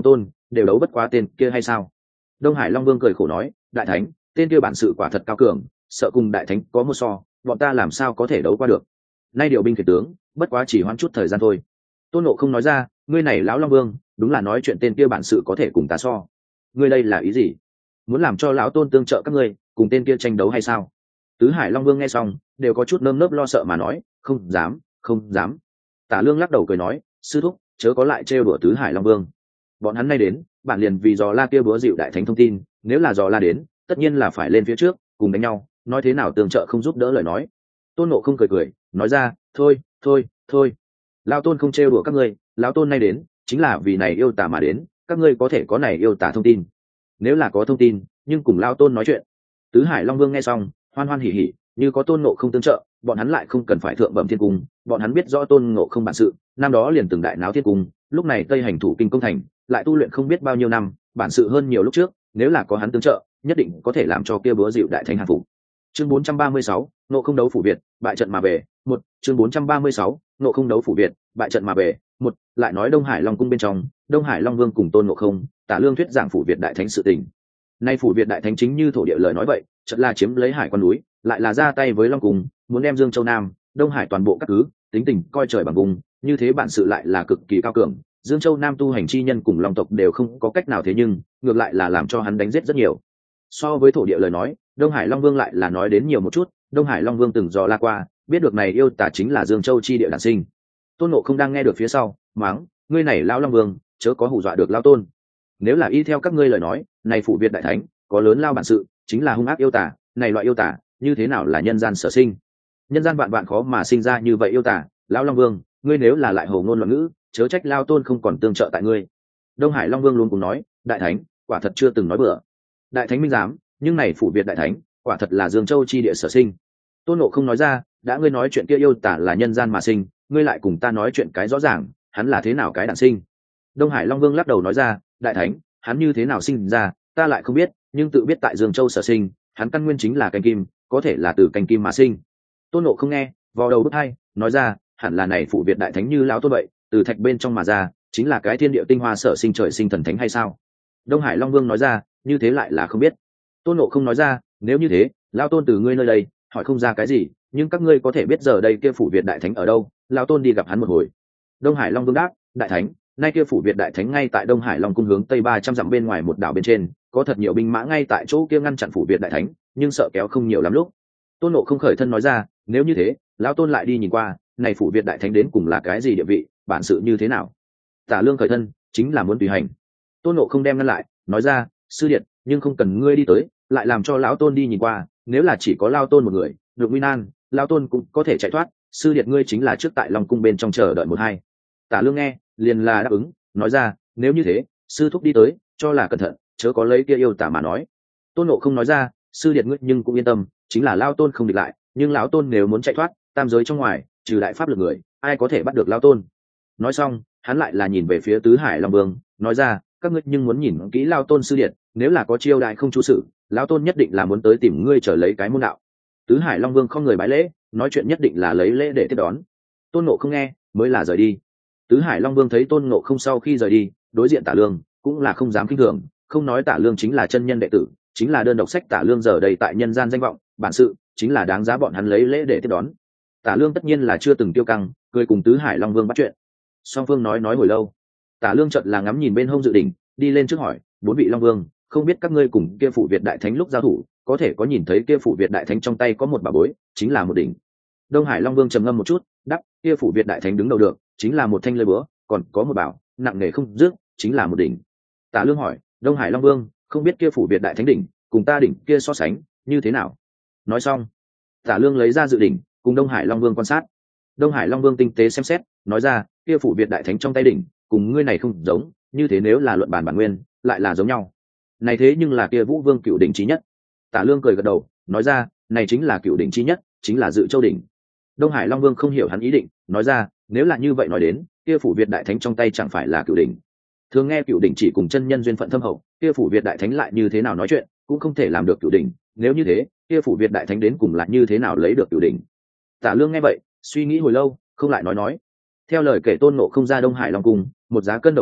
đều đấu bất quá tên kia hay sao? Đông Hải Long Vương cười khổ nói, đại thánh, tên kia bản sự quả thật cao cường, sợ cùng đại thánh có một so, bọn ta làm sao có thể đấu qua được. Nay điều binh khiển tướng, bất quá chỉ hoãn chút thời gian thôi. Tôn Ngộ không nói ra, ngươi này lão Long Vương, đúng là nói chuyện tên kia bản sự có thể cùng ta so. Ngươi đây là ý gì? Muốn làm cho lão Tôn tương trợ các ngươi, cùng tên kia tranh đấu hay sao? Tứ Hải Long Vương nghe xong, đều có chút nơm nớp lo sợ mà nói, không dám, không dám. Tả Lương lắc đầu cười nói, sư thúc, chớ có lại trêu đùa Tứ Hải Long Vương. Bọn hắn nay đến, bản liền vì dò la kia búa dịu đại thánh thông tin, nếu là dò la đến, tất nhiên là phải lên phía trước, cùng đánh nhau, nói thế nào tương trợ không giúp đỡ lời nói. Tôn Ngộ không cười cười, nói ra, thôi, thôi, thôi. Lão Tôn không trêu đùa các ngươi, lão Tôn nay đến, chính là vì này yêu tả mà đến, các ngươi có thể có này yêu tả thông tin. Nếu là có thông tin, nhưng cùng lão Tôn nói chuyện. Tứ Hải Long Vương nghe xong, hoan hoan hỉ hỉ, như có Tôn Ngộ không tương trợ, bọn hắn lại không cần phải thượng bẩm thiên cung, bọn hắn biết rõ Tôn Ngộ không bản sự, năm đó liền từng đại náo thiên cung, lúc này Tây hành thủ kinh công thành, lại tu luyện không biết bao nhiêu năm, bản sự hơn nhiều lúc trước, nếu là có hắn tương trợ, nhất định có thể làm cho kia búa dịu đại thánh hàng phục. Chương bốn trăm ba mươi sáu, Ngộ không đấu phủ Việt, bại trận mà về. Một, chương bốn trăm ba mươi sáu, Ngộ không đấu phủ Việt, bại trận mà về. Một, lại nói Đông Hải Long cung bên trong, Đông Hải Long Vương cùng Tôn Ngộ không, Tả Lương thuyết giảng phủ Việt đại thánh sự tình. Nay phủ Việt đại thánh chính như thổ địa lời nói vậy, chợt là chiếm lấy hải quan núi, lại là ra tay với Long cung, muốn đem Dương Châu Nam, Đông Hải toàn bộ các cứ, tính tình coi trời bằng vùng, như thế bản sự lại là cực kỳ cao cường. Dương Châu Nam tu hành chi nhân cùng Long tộc đều không có cách nào, thế nhưng ngược lại là làm cho hắn đánh giết rất nhiều. So với thổ địa lời nói, Đông Hải Long Vương lại là nói đến nhiều một chút. Đông Hải Long Vương từng dò la qua, biết được này yêu tả chính là Dương Châu chi địa đản sinh. Tôn Ngộ không đang nghe được phía sau, mắng, ngươi này lão Long Vương, chớ có hù dọa được lão Tôn. Nếu là y theo các ngươi lời nói, này phụ Việt đại thánh có lớn lao bản sự, chính là hung ác yêu tả, này loại yêu tả như thế nào là nhân gian sở sinh? Nhân gian vạn vạn khó mà sinh ra như vậy yêu tả, lão Long Vương, ngươi nếu là lại hồ ngôn loạn ngữ, chớ trách lao Tôn không còn tương trợ tại ngươi. Đông Hải Long Vương luôn cùng nói, đại thánh quả thật chưa từng nói bừa. Đại thánh minh dám, nhưng này phủ Việt đại thánh quả thật là Dương Châu chi địa sở sinh. Tôn Ngộ không nói ra, đã ngươi nói chuyện kia yêu tả là nhân gian mà sinh, ngươi lại cùng ta nói chuyện cái rõ ràng, hắn là thế nào cái đản sinh? Đông Hải Long Vương lắc đầu nói ra, đại thánh, hắn như thế nào sinh ra, ta lại không biết, nhưng tự biết tại Dương Châu sở sinh, hắn căn nguyên chính là canh kim, có thể là từ canh kim mà sinh. Tôn Ngộ không nghe, vò đầu bứt tai, nói ra, hẳn là này phủ Việt đại thánh như lão Tôn vậy, từ thạch bên trong mà ra, chính là cái thiên địa tinh hoa sở sinh trời sinh thần thánh hay sao? Đông Hải Long Vương nói ra, như thế lại là không biết. Tôn Ngộ không nói ra, nếu như thế, lão Tôn từ ngươi nơi đây hỏi không ra cái gì, nhưng các ngươi có thể biết giờ đây kia phủ Việt đại thánh ở đâu, lão Tôn đi gặp hắn một hồi. Đông Hải Long Vương đáp, đại thánh, nay kia phủ Việt đại thánh ngay tại Đông Hải Long cung hướng tây ba trăm dặm bên ngoài một đảo bên trên, có thật nhiều binh mã ngay tại chỗ kia ngăn chặn phủ Việt đại thánh, nhưng sợ kéo không nhiều lắm lúc. Tôn Ngộ không khởi thân nói ra, nếu như thế, lão Tôn lại đi nhìn qua, này phủ Việt đại thánh đến cùng là cái gì địa vị, bản sự như thế nào? Tả Lương khởi thân chính là muốn tùy hành. Tôn Ngộ không đem ngăn lại, nói ra, sư điện, nhưng không cần ngươi đi tới, lại làm cho lão Tôn đi nhìn qua, nếu là chỉ có lao Tôn một người, được nguy nan, lao Tôn cũng có thể chạy thoát, sư điện ngươi chính là trước tại Long cung bên trong chờ đợi một hai. Tả Lương nghe, liền là đáp ứng, nói ra, nếu như thế, sư thúc đi tới, cho là cẩn thận, chớ có lấy kia yêu tả mà nói. Tôn Ngộ không nói ra, sư điện ngươi nhưng cũng yên tâm, chính là lao Tôn không địch lại, nhưng lão Tôn nếu muốn chạy thoát, tam giới trong ngoài, trừ đại pháp lực người, ai có thể bắt được lao Tôn? Nói xong, hắn lại là nhìn về phía Tứ Hải Long Vương, nói ra, các ngươi nhưng muốn nhìn kỹ lao Tôn sư điện, nếu là có chiêu đại không chú sự, lão Tôn nhất định là muốn tới tìm ngươi trở lấy cái môn đạo. Tứ Hải Long Vương không người bái lễ, nói chuyện nhất định là lấy lễ để tiếp đón. Tôn Ngộ không nghe, mới là rời đi. Tứ Hải Long Vương thấy Tôn Ngộ không sau khi rời đi, đối diện Tả Lương cũng là không dám khinh thường, không nói Tả Lương chính là chân nhân đệ tử, chính là đơn độc sách Tả Lương giờ đầy tại nhân gian danh vọng, bản sự chính là đáng giá bọn hắn lấy lễ để tiếp đón. Tả Lương tất nhiên là chưa từng tiêu căng, cười cùng Tứ Hải Long Vương bắt chuyện. Song Phương nói nói hồi lâu, Tả Lương chợt là ngắm nhìn bên hông dự đỉnh, đi lên trước hỏi, bốn vị Long Vương, không biết các ngươi cùng kia phủ Việt đại thánh lúc giao thủ, có thể có nhìn thấy kia phủ Việt đại thánh trong tay có một bảo bối, chính là một đỉnh. Đông Hải Long Vương trầm ngâm một chút, đáp, kia phủ Việt đại thánh đứng đầu được, chính là một thanh lưỡi búa, còn có một bảo, nặng nề không dứt, chính là một đỉnh. Tả Lương hỏi, Đông Hải Long Vương, không biết kia phủ Việt đại thánh đỉnh, cùng ta đỉnh kia so sánh, như thế nào? Nói xong, Tả Lương lấy ra dự đỉnh, cùng Đông Hải Long Vương quan sát. Đông Hải Long Vương tinh tế xem xét, nói ra, kia phủ Việt đại thánh trong tay đỉnh, cùng ngươi này không giống, như thế nếu là luận bản bản nguyên, lại là giống nhau. Này thế nhưng là kia Vũ Vương cựu đỉnh chí nhất. Tả Lương cười gật đầu, nói ra, này chính là cựu đỉnh chí nhất, chính là Dự Châu đỉnh. Đông Hải Long Vương không hiểu hắn ý định, nói ra, nếu là như vậy nói đến, kia phủ Việt đại thánh trong tay chẳng phải là cựu đỉnh. Thường nghe cựu đỉnh chỉ cùng chân nhân duyên phận thâm hậu, kia phủ Việt đại thánh lại như thế nào nói chuyện, cũng không thể làm được cựu đỉnh, nếu như thế, kia phủ Việt đại thánh đến cùng là như thế nào lấy được cựu đỉnh. Tả Lương nghe vậy, suy nghĩ hồi lâu, không lại nói nói. Theo lời kể Tôn Ngộ không ra Đông Hải Long cung, một giá cân đầu vân,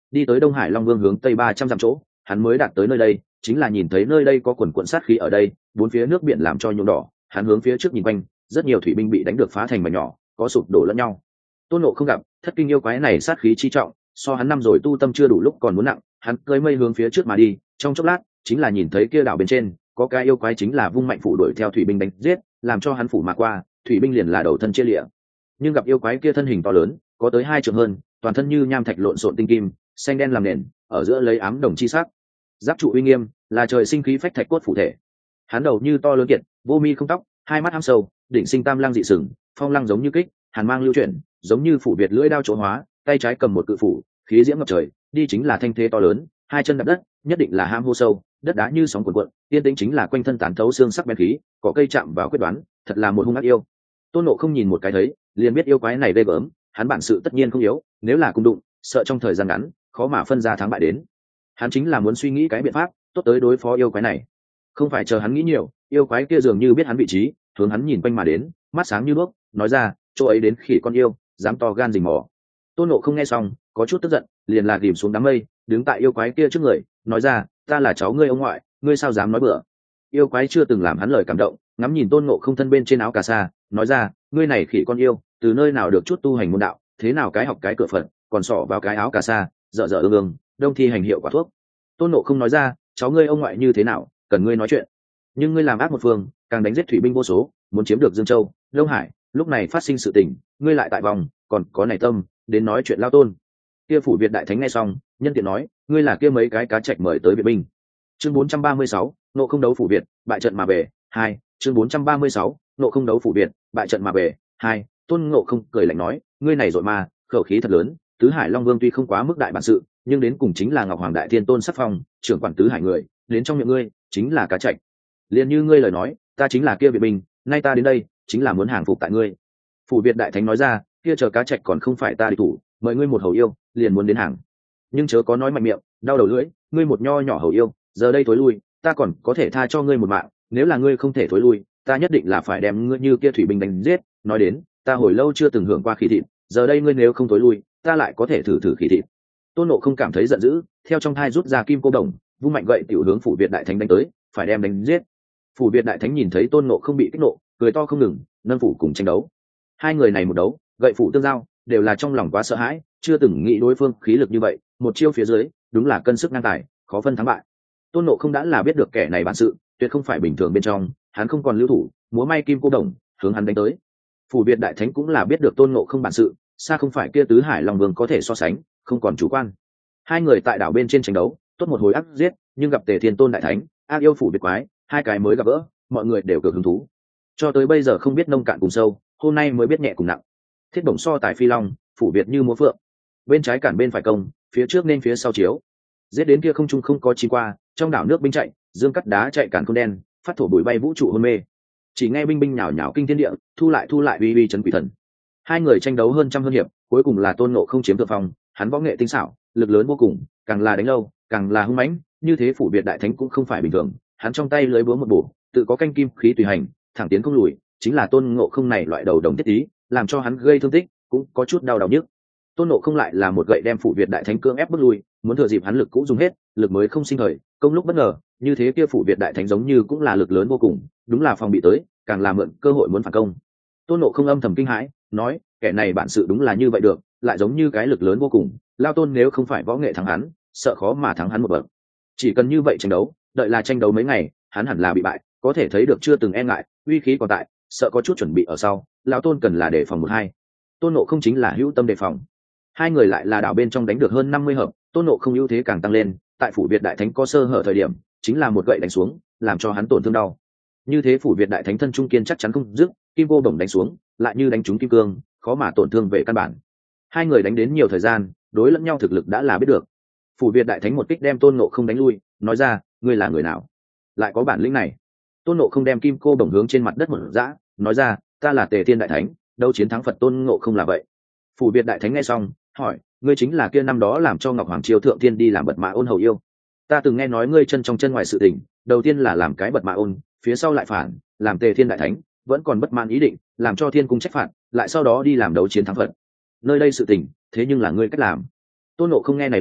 đi tới Đông Hải Long Vương hướng tây ba trăm dặm chỗ, hắn mới đạt tới nơi đây, chính là nhìn thấy nơi đây có quần quần sát khí ở đây, bốn phía nước biển làm cho nhuộm đỏ, hắn hướng phía trước nhìn quanh, rất nhiều thủy binh bị đánh được phá thành mảnh nhỏ, có sụp đổ lẫn nhau. Tôn Ngộ không gặp, thất kinh yêu quái này sát khí chi trọng, so hắn năm rồi tu tâm chưa đủ lúc còn muốn nặng, hắn cưỡi mây hướng phía trước mà đi, trong chốc lát, chính là nhìn thấy kia đảo bên trên, có cái yêu quái chính là vung mạnh phủ đuổi theo thủy binh đánh giết, làm cho hắn phủ mà qua, thủy binh liền là đầu thân chia liễu. Nhưng gặp yêu quái kia thân hình to lớn, có tới hai trượng hơn, toàn thân như nham thạch lộn xộn tinh kim, xanh đen làm nền, ở giữa lấy ám đồng chi sắc. Giáp trụ uy nghiêm, là trời sinh khí phách thạch cốt phủ thể. Hắn đầu như to lớn kiệt, vô mi không tóc, hai mắt hăm sâu, đỉnh sinh tam lăng dị sừng, phong lăng giống như kích, hàn mang lưu chuyển, giống như phủ việt lưỡi đao chỗ hóa, tay trái cầm một cự phủ, khí diễm ngập trời, đi chính là thanh thế to lớn, hai chân đạp đất, nhất định là ham hô sâu, đất đá như sóng cuộn cuộn, tiên tĩnh chính là quanh thân tán thấu xương sắc bén khí, có cây chạm vào quyết đoán, thật là một hung ác yêu. Tôn Ngộ không nhìn một cái thấy, liền biết yêu quái này ghê gớm, hắn bản sự tất nhiên không yếu, nếu là cùng đụng, sợ trong thời gian ngắn, khó mà phân ra thắng bại đến. Hắn chính là muốn suy nghĩ cái biện pháp tốt tới đối phó yêu quái này, không phải chờ hắn nghĩ nhiều, yêu quái kia dường như biết hắn vị trí, hướng hắn nhìn quanh mà đến, mắt sáng như đuốc, nói ra, chỗ ấy đến khỉ con yêu, dám to gan rình mò. Tôn Ngộ không nghe xong, có chút tức giận, liền là ghìm xuống đám mây, đứng tại yêu quái kia trước người, nói ra, ta là cháu ngươi ông ngoại, ngươi sao dám nói bừa. Yêu quái chưa từng làm hắn lời cảm động, ngắm nhìn Tôn Ngộ không thân bên trên áo cà sa, nói ra, ngươi này khỉ con yêu, từ nơi nào được chút tu hành môn đạo, thế nào cái học cái cửa phật, còn xỏ vào cái áo cà sa, dở dở ương ương, đông thi hành hiệu quả thuốc. Tôn Ngộ không nói ra, cháu ngươi ông ngoại như thế nào, cần ngươi nói chuyện. Nhưng ngươi làm ác một phương, càng đánh giết thủy binh vô số, muốn chiếm được Dương Châu, Đông Hải, lúc này phát sinh sự tình, ngươi lại tại vòng, còn có này tâm, đến nói chuyện lao tôn. Kia phủ Việt đại thánh nghe xong, nhân tiện nói, ngươi là kia mấy cái cá trạch mời tới Việt binh. Chương bốn trăm ba mươi sáu, nộ không đấu phủ Việt, bại trận mà về. Hai, chương bốn trăm ba mươi sáu, nộ không đấu phủ Việt, bại trận mà về. Hai, Tôn Ngộ không cười lạnh nói, ngươi này rồi mà, khẩu khí thật lớn, tứ hải long vương tuy không quá mức đại bản sự, nhưng đến cùng chính là ngọc hoàng đại thiên tôn sắc phong, trưởng quản tứ hải người, đến trong miệng ngươi chính là cá trạch. Liền như ngươi lời nói, ta chính là kia Việt binh, nay ta đến đây chính là muốn hàng phục tại ngươi. Phủ Việt đại thánh nói ra, kia chờ cá trạch còn không phải ta địch thủ, mời ngươi một hầu yêu, liền muốn đến hàng. Nhưng chớ có nói mạnh miệng, đau đầu lưỡi, ngươi một nho nhỏ hầu yêu, giờ đây thối lui, ta còn có thể tha cho ngươi một mạng, nếu là ngươi không thể thối lui, ta nhất định là phải đem ngươi như kia thủy binh đánh giết. Nói đến, ta hồi lâu chưa từng hưởng qua khí thịt, giờ đây ngươi nếu không thối lui, ta lại có thể thử thử khí thịt. Tôn Ngộ không cảm thấy giận dữ, theo trong thai rút ra kim cô đồng, vung mạnh gậy tiểu hướng phủ Việt đại thánh đánh tới, phải đem đánh giết. Phủ Việt đại thánh nhìn thấy Tôn Ngộ không bị kích nộ, cười to không ngừng, nâng phủ cùng tranh đấu. Hai người này một đấu, gậy phủ tương giao, đều là trong lòng quá sợ hãi, chưa từng nghĩ đối phương khí lực như vậy, một chiêu phía dưới, đúng là cân sức ngang tài, khó phân thắng bại. Tôn Ngộ không đã là biết được kẻ này bản sự, tuyệt không phải bình thường bên trong, hắn không còn lưu thủ, múa may kim cô đồng, hướng hắn đánh tới. Phủ Việt đại thánh cũng là biết được Tôn Ngộ không bản sự, xa không phải kia tứ hải long vương có thể so sánh, không còn chủ quan. Hai người tại đảo bên trên tranh đấu, tốt một hồi ác giết, nhưng gặp Tề Thiên Tôn đại thánh, ác yêu phủ Việt quái, hai cái mới gặp gỡ, mọi người đều cực hứng thú. Cho tới bây giờ không biết nông cạn cùng sâu, hôm nay mới biết nhẹ cùng nặng. Thiết bổng so tài phi long, phủ Việt như múa phượng, bên trái cản bên phải công, phía trước nên phía sau chiếu. Giết đến kia không trung không có chi qua, trong đảo nước binh chạy, dương cắt đá chạy cản không đen, phát thổ bụi bay vũ trụ hôn mê. Chỉ nghe binh binh nhào nhào kinh thiên địa, thu lại thu lại uy uy chấn quỷ thần. Hai người tranh đấu hơn trăm hơn hiệp, cuối cùng là Tôn Ngộ không chiếm thượng phong, hắn võ nghệ tinh xảo, lực lớn vô cùng, càng là đánh lâu, càng là hung mãnh, như thế phủ Việt đại thánh cũng không phải bình thường, hắn trong tay lưới búa một bổ, tự có canh kim khí tùy hành, thẳng tiến không lùi, chính là Tôn Ngộ không này loại đầu đồng tiết tí, làm cho hắn gây thương tích, cũng có chút đau đầu nhức. Tôn Ngộ không lại là một gậy đem phủ Việt đại thánh cưỡng ép bước lui, muốn thừa dịp hắn lực cũ dùng hết, lực mới không sinh thời, công lúc bất ngờ, như thế kia phủ Việt đại thánh giống như cũng là lực lớn vô cùng, đúng là phòng bị tới, càng là mượn cơ hội muốn phản công. Tôn Ngộ không âm thầm kinh hãi, nói, kẻ này bản sự đúng là như vậy được, lại giống như cái lực lớn vô cùng, lao tôn nếu không phải võ nghệ thắng hắn, sợ khó mà thắng hắn một bậc. Chỉ cần như vậy tranh đấu, đợi là tranh đấu mấy ngày, hắn hẳn là bị bại, có thể thấy được chưa từng e ngại, uy khí còn tại, sợ có chút chuẩn bị ở sau, lão tôn cần là đề phòng một hai. Tôn Ngộ không chính là hữu tâm đề phòng. Hai người lại là đảo bên trong đánh được hơn năm mươi hợp, Tôn Ngộ không ưu thế càng tăng lên, tại phủ Việt đại thánh có sơ hở thời điểm, chính là một gậy đánh xuống, làm cho hắn tổn thương đau. Như thế phủ Việt đại thánh thân trung kiên chắc chắn không dứt, kim cô đồng đánh xuống, lại như đánh trúng kim cương, khó mà tổn thương về căn bản. Hai người đánh đến nhiều thời gian, đối lẫn nhau thực lực đã là biết được. Phủ Việt đại thánh một kích đem Tôn Ngộ không đánh lui, nói ra, ngươi là người nào, lại có bản lĩnh này. Tôn Ngộ không đem kim cô đồng hướng trên mặt đất một dã, nói ra, ta là Tề Thiên đại thánh, đâu chiến thắng Phật Tôn Ngộ không là vậy. Phủ Việt đại thánh nghe xong, hỏi, ngươi chính là kia năm đó làm cho Ngọc Hoàng Triều thượng tiên đi làm bật mã ôn hầu yêu. Ta từng nghe nói ngươi chân trong chân ngoài sự tình, đầu tiên là làm cái bật mã ôn, phía sau lại phản, làm Tề Thiên đại thánh, vẫn còn bất mãn ý định, làm cho thiên cung trách phạt, lại sau đó đi làm đấu chiến thắng Phật. Nơi đây sự tình, thế nhưng là ngươi cách làm. Tôn Ngộ không nghe này lời,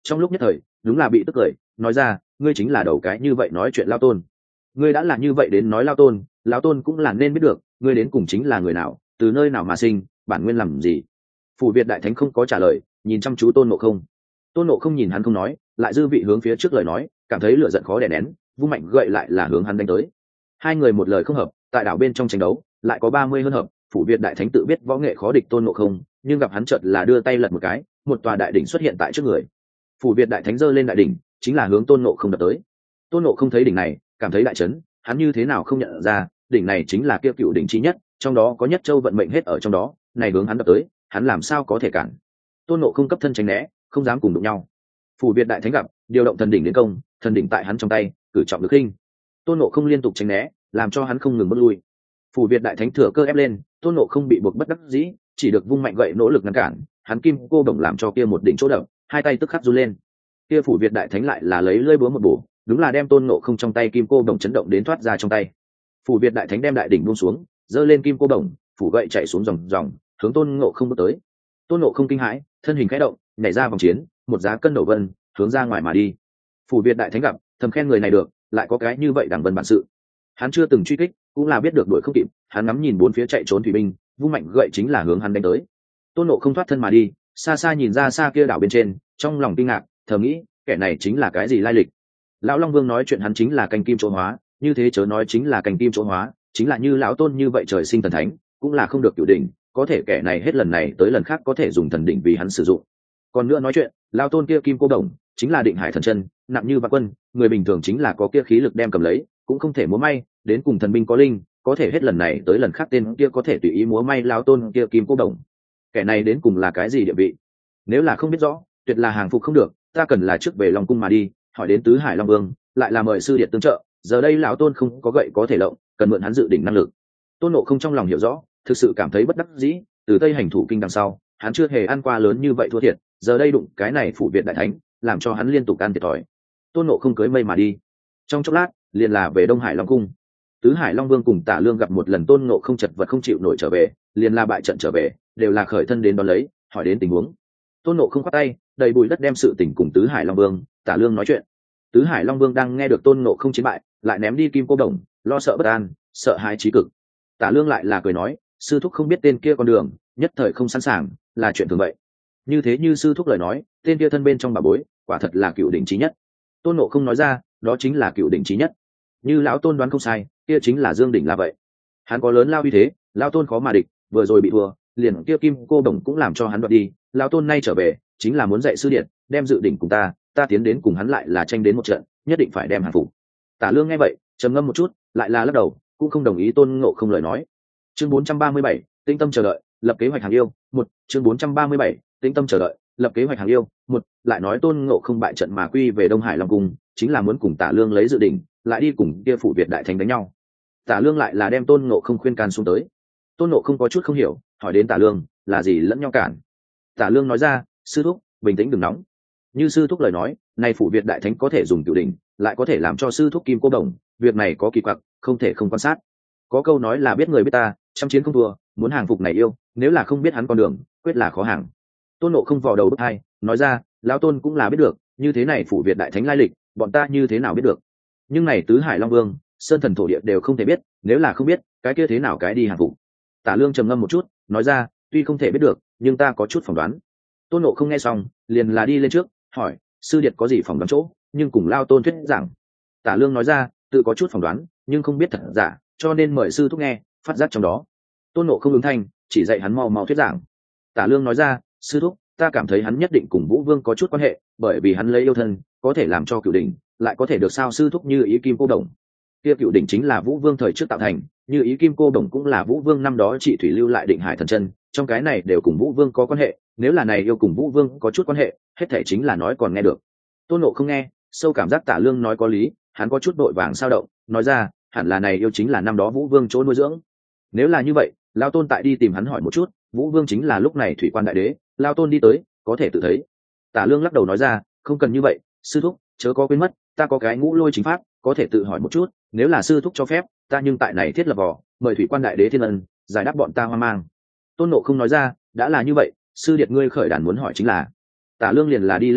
trong lúc nhất thời đúng là bị tức cười, nói ra ngươi chính là đầu cái như vậy nói chuyện lao tôn. Ngươi đã là như vậy đến nói lao tôn, lão tôn cũng là nên biết được ngươi đến cùng chính là người nào, từ nơi nào mà sinh, bản nguyên làm gì. Phủ Việt đại thánh không có trả lời, nhìn chăm chú Tôn Ngộ Không. Tôn Ngộ Không nhìn hắn không nói, lại dư vị hướng phía trước lời nói, cảm thấy lửa giận khó đè nén, vung mạnh gậy lại là hướng hắn đánh tới. Hai người một lời không hợp, tại đảo bên trong tranh đấu lại có ba mươi hơn hợp. Phủ Việt đại thánh tự biết võ nghệ khó địch Tôn Ngộ Không, nhưng gặp hắn chợt là đưa tay lật một cái, một tòa đại đỉnh xuất hiện tại trước người. Phủ Việt đại thánh giơ lên đại đỉnh, chính là hướng Tôn Ngộ Không đập tới. Tôn Ngộ Không thấy đỉnh này, cảm thấy đại chấn, hắn như thế nào không nhận ra, đỉnh này chính là kia cựu đỉnh chí nhất, trong đó có nhất châu vận mệnh hết ở trong đó, này hướng hắn đập tới, hắn làm sao có thể cản. Tôn Ngộ Không cấp thân tránh né, không dám cùng đụng nhau. Phủ Việt đại thánh gặp, điều động thần đỉnh đến công, thần đỉnh tại hắn trong tay, cử trọng được khinh. Tôn Ngộ Không liên tục tránh né, làm cho hắn không ngừng bước lui. Phủ Việt đại thánh thừa cơ ép lên, Tôn Ngộ Không bị buộc bất đắc dĩ, chỉ được vung mạnh gậy nỗ lực ngăn cản, hắn kim cô đồng làm cho kia một đỉnh chỗ đập, hai tay tức khắc run lên. Kia Phủ Việt đại thánh lại là lấy lưỡi búa một bổ, đúng là đem Tôn Ngộ Không trong tay kim cô đồng chấn động đến thoát ra trong tay. Phủ Việt đại thánh đem đại đỉnh buông xuống, giơ lên kim cô đồng, phủ gậy chạy xuống dòng dòng, hướng Tôn Ngộ Không bước tới. Tôn Ngộ Không kinh hãi, thân hình khẽ động, nhảy ra vòng chiến, một giá cân đầu vân, hướng ra ngoài mà đi. Phủ Việt đại thánh gặp, thầm khen người này được, lại có cái như vậy đẳng vân bản sự. Hắn chưa từng truy kích, cũng là biết được đuổi không kịp, hắn ngắm nhìn bốn phía chạy trốn thủy binh, vung mạnh gậy chính là hướng hắn đánh tới. Tôn Ngộ Không thoát thân mà đi, xa xa nhìn ra xa kia đảo bên trên, trong lòng kinh ngạc, thầm nghĩ, kẻ này chính là cái gì lai lịch. Lão Long Vương nói chuyện hắn chính là canh kim chỗ hóa, như thế chớ nói chính là canh kim chỗ hóa, chính là như lão Tôn như vậy trời sinh thần thánh, cũng là không được cửu đỉnh, có thể kẻ này hết lần này tới lần khác có thể dùng thần đỉnh vì hắn sử dụng. Còn nữa nói chuyện, lão Tôn kia kim cô đồng chính là định hải thần chân, nặng như vạn quân, người bình thường chính là có kia khí lực đem cầm lấy, cũng không thể múa may, đến cùng thần binh có linh, có thể hết lần này tới lần khác tên kia có thể tùy ý múa may lão Tôn kia kim cô đồng. Kẻ này đến cùng là cái gì địa vị? Nếu là không biết rõ, tuyệt là hàng phục không được, ta cần là trước về Long cung mà đi, hỏi đến tứ hải Long Vương, lại là mời sư điện tương trợ, giờ đây lão Tôn không có gậy có thể lộng, cần mượn hắn dự định năng lực. Tôn Ngộ Không trong lòng hiểu rõ, thực sự cảm thấy bất đắc dĩ, từ Tây hành thủ kinh đằng sau, hắn chưa hề ăn qua lớn như vậy thua thiệt, giờ đây đụng cái này Phủ Việt đại thánh, làm cho hắn liên tục ăn thiệt thòi. Tôn Ngộ Không cưới mây mà đi. Trong chốc lát, liền là về Đông Hải Long cung. Tứ Hải Long Vương cùng Tả Lương gặp một lần Tôn Ngộ Không chật vật không chịu nổi trở về, liền là bại trận trở về, đều là khởi thân đến đón lấy, hỏi đến tình huống. Tôn Ngộ Không khoát tay, đầy bụi đất đem sự tình cùng Tứ Hải Long Vương, Tả Lương nói chuyện. Tứ Hải Long Vương đang nghe được Tôn Ngộ Không chiến bại, lại ném đi kim cô đồng, lo sợ bất an, sợ hãi chí cực. Tả Lương lại là cười nói, sư thúc không biết tên kia con đường, nhất thời không sẵn sàng, là chuyện thường vậy. Như thế như sư thúc lời nói, tên kia thân bên trong bà bối, quả thật là cựu đỉnh chí nhất. Tôn Ngộ Không nói ra, đó chính là cựu đỉnh chí nhất. Như lão Tôn đoán không sai, kia chính là Dương đỉnh là vậy. Hắn có lớn lao uy thế, lão Tôn khó mà địch, vừa rồi bị thua, liền kia kim cô đồng cũng làm cho hắn đoạt đi. Lão Tôn nay trở về, chính là muốn dạy sư điện, đem dự đỉnh cùng ta, ta tiến đến cùng hắn lại là tranh đến một trận, nhất định phải đem hàng phục. Tả Lương nghe vậy, trầm ngâm một chút, lại là lắc đầu, cũng không đồng ý Tôn Ngộ Không lời nói. Chương bốn trăm ba mươi bảy, tinh tâm chờ đợi, lập kế hoạch hàng yêu, một, chương bốn trăm ba mươi bảy, tinh tâm chờ đợi, lập kế hoạch hàng yêu, một, lại nói Tôn Ngộ Không bại trận mà quy về Đông Hải Long cung, chính là muốn cùng Tả Lương lấy dự định, lại đi cùng kia Phủ Việt đại thánh đánh nhau. Tả Lương lại là đem Tôn Ngộ Không khuyên can xuống tới. Tôn Ngộ Không có chút không hiểu, hỏi đến Tả Lương, là gì lẫn nhau cản. Tả Lương nói ra, sư thúc, bình tĩnh đừng nóng. Như sư thúc lời nói, này Phủ Việt đại thánh có thể dùng cửu đỉnh, lại có thể làm cho sư thúc kim cô đồng, việc này có kỳ quặc, không thể không quan sát. Có câu nói là biết người biết ta, trăm chiến không thua, muốn hàng phục này yêu, nếu là không biết hắn con đường, quyết là khó hàng. Tôn Ngộ Không vò đầu bứt tai, nói ra, lão Tôn cũng là biết được, như thế này Phủ Việt đại thánh lai lịch, bọn ta như thế nào biết được? Nhưng này Tứ Hải Long Vương, Sơn Thần thổ địa đều không thể biết, nếu là không biết, cái kia thế nào cái đi hàng phục? Tả Lương trầm ngâm một chút, nói ra, tuy không thể biết được, nhưng ta có chút phỏng đoán. Tôn Ngộ Không nghe xong, liền là đi lên trước, hỏi, sư điệt có gì phỏng đoán chỗ, nhưng cùng lao Tôn thuyết giảng. Tả Lương nói ra, tự có chút phỏng đoán, nhưng không biết thật giả, cho nên mời sư thúc nghe, phát giác trong đó. Tôn Ngộ Không ứng thanh, chỉ dạy hắn mau mau thuyết giảng. Tả Lương nói ra, sư thúc, ta cảm thấy hắn nhất định cùng Vũ Vương có chút quan hệ, bởi vì hắn lấy yêu thân, có thể làm cho cửu đỉnh, lại có thể được sao sư thúc như ý kim cô đồng. Kia cửu đỉnh chính là Vũ Vương thời trước tạo thành, như ý kim cô đồng cũng là Vũ Vương năm đó trị thủy lưu lại định hải thần chân, trong cái này đều cùng Vũ Vương có quan hệ, nếu là này yêu cùng Vũ Vương có chút quan hệ, hết thể chính là nói còn nghe được. Tôn Ngộ Không nghe, sâu cảm giác Tả Lương nói có lý, hắn có chút đội vàng sao động, nói ra, hẳn là này yêu chính là năm đó Vũ Vương chỗ nuôi dưỡng. Nếu là như vậy, Lão Tôn tại đi tìm hắn hỏi một chút, Vũ Vương chính là lúc này thủy quan đại đế, Lão Tôn đi tới, có thể tự thấy. Tả Lương lắc đầu nói ra, không cần như vậy, sư thúc, chớ có quên mất, ta có cái ngũ lôi chính pháp, có thể tự hỏi một chút, nếu là sư thúc cho phép, ta nhưng tại này thiết lập vò, mời thủy quan đại đế thiên ân, giải đáp bọn ta hoang mang. Tôn Ngộ Không nói ra, đã là như vậy, sư điệt ngươi khởi đàn muốn hỏi chính là. Tả Lương liền là đi lên trước,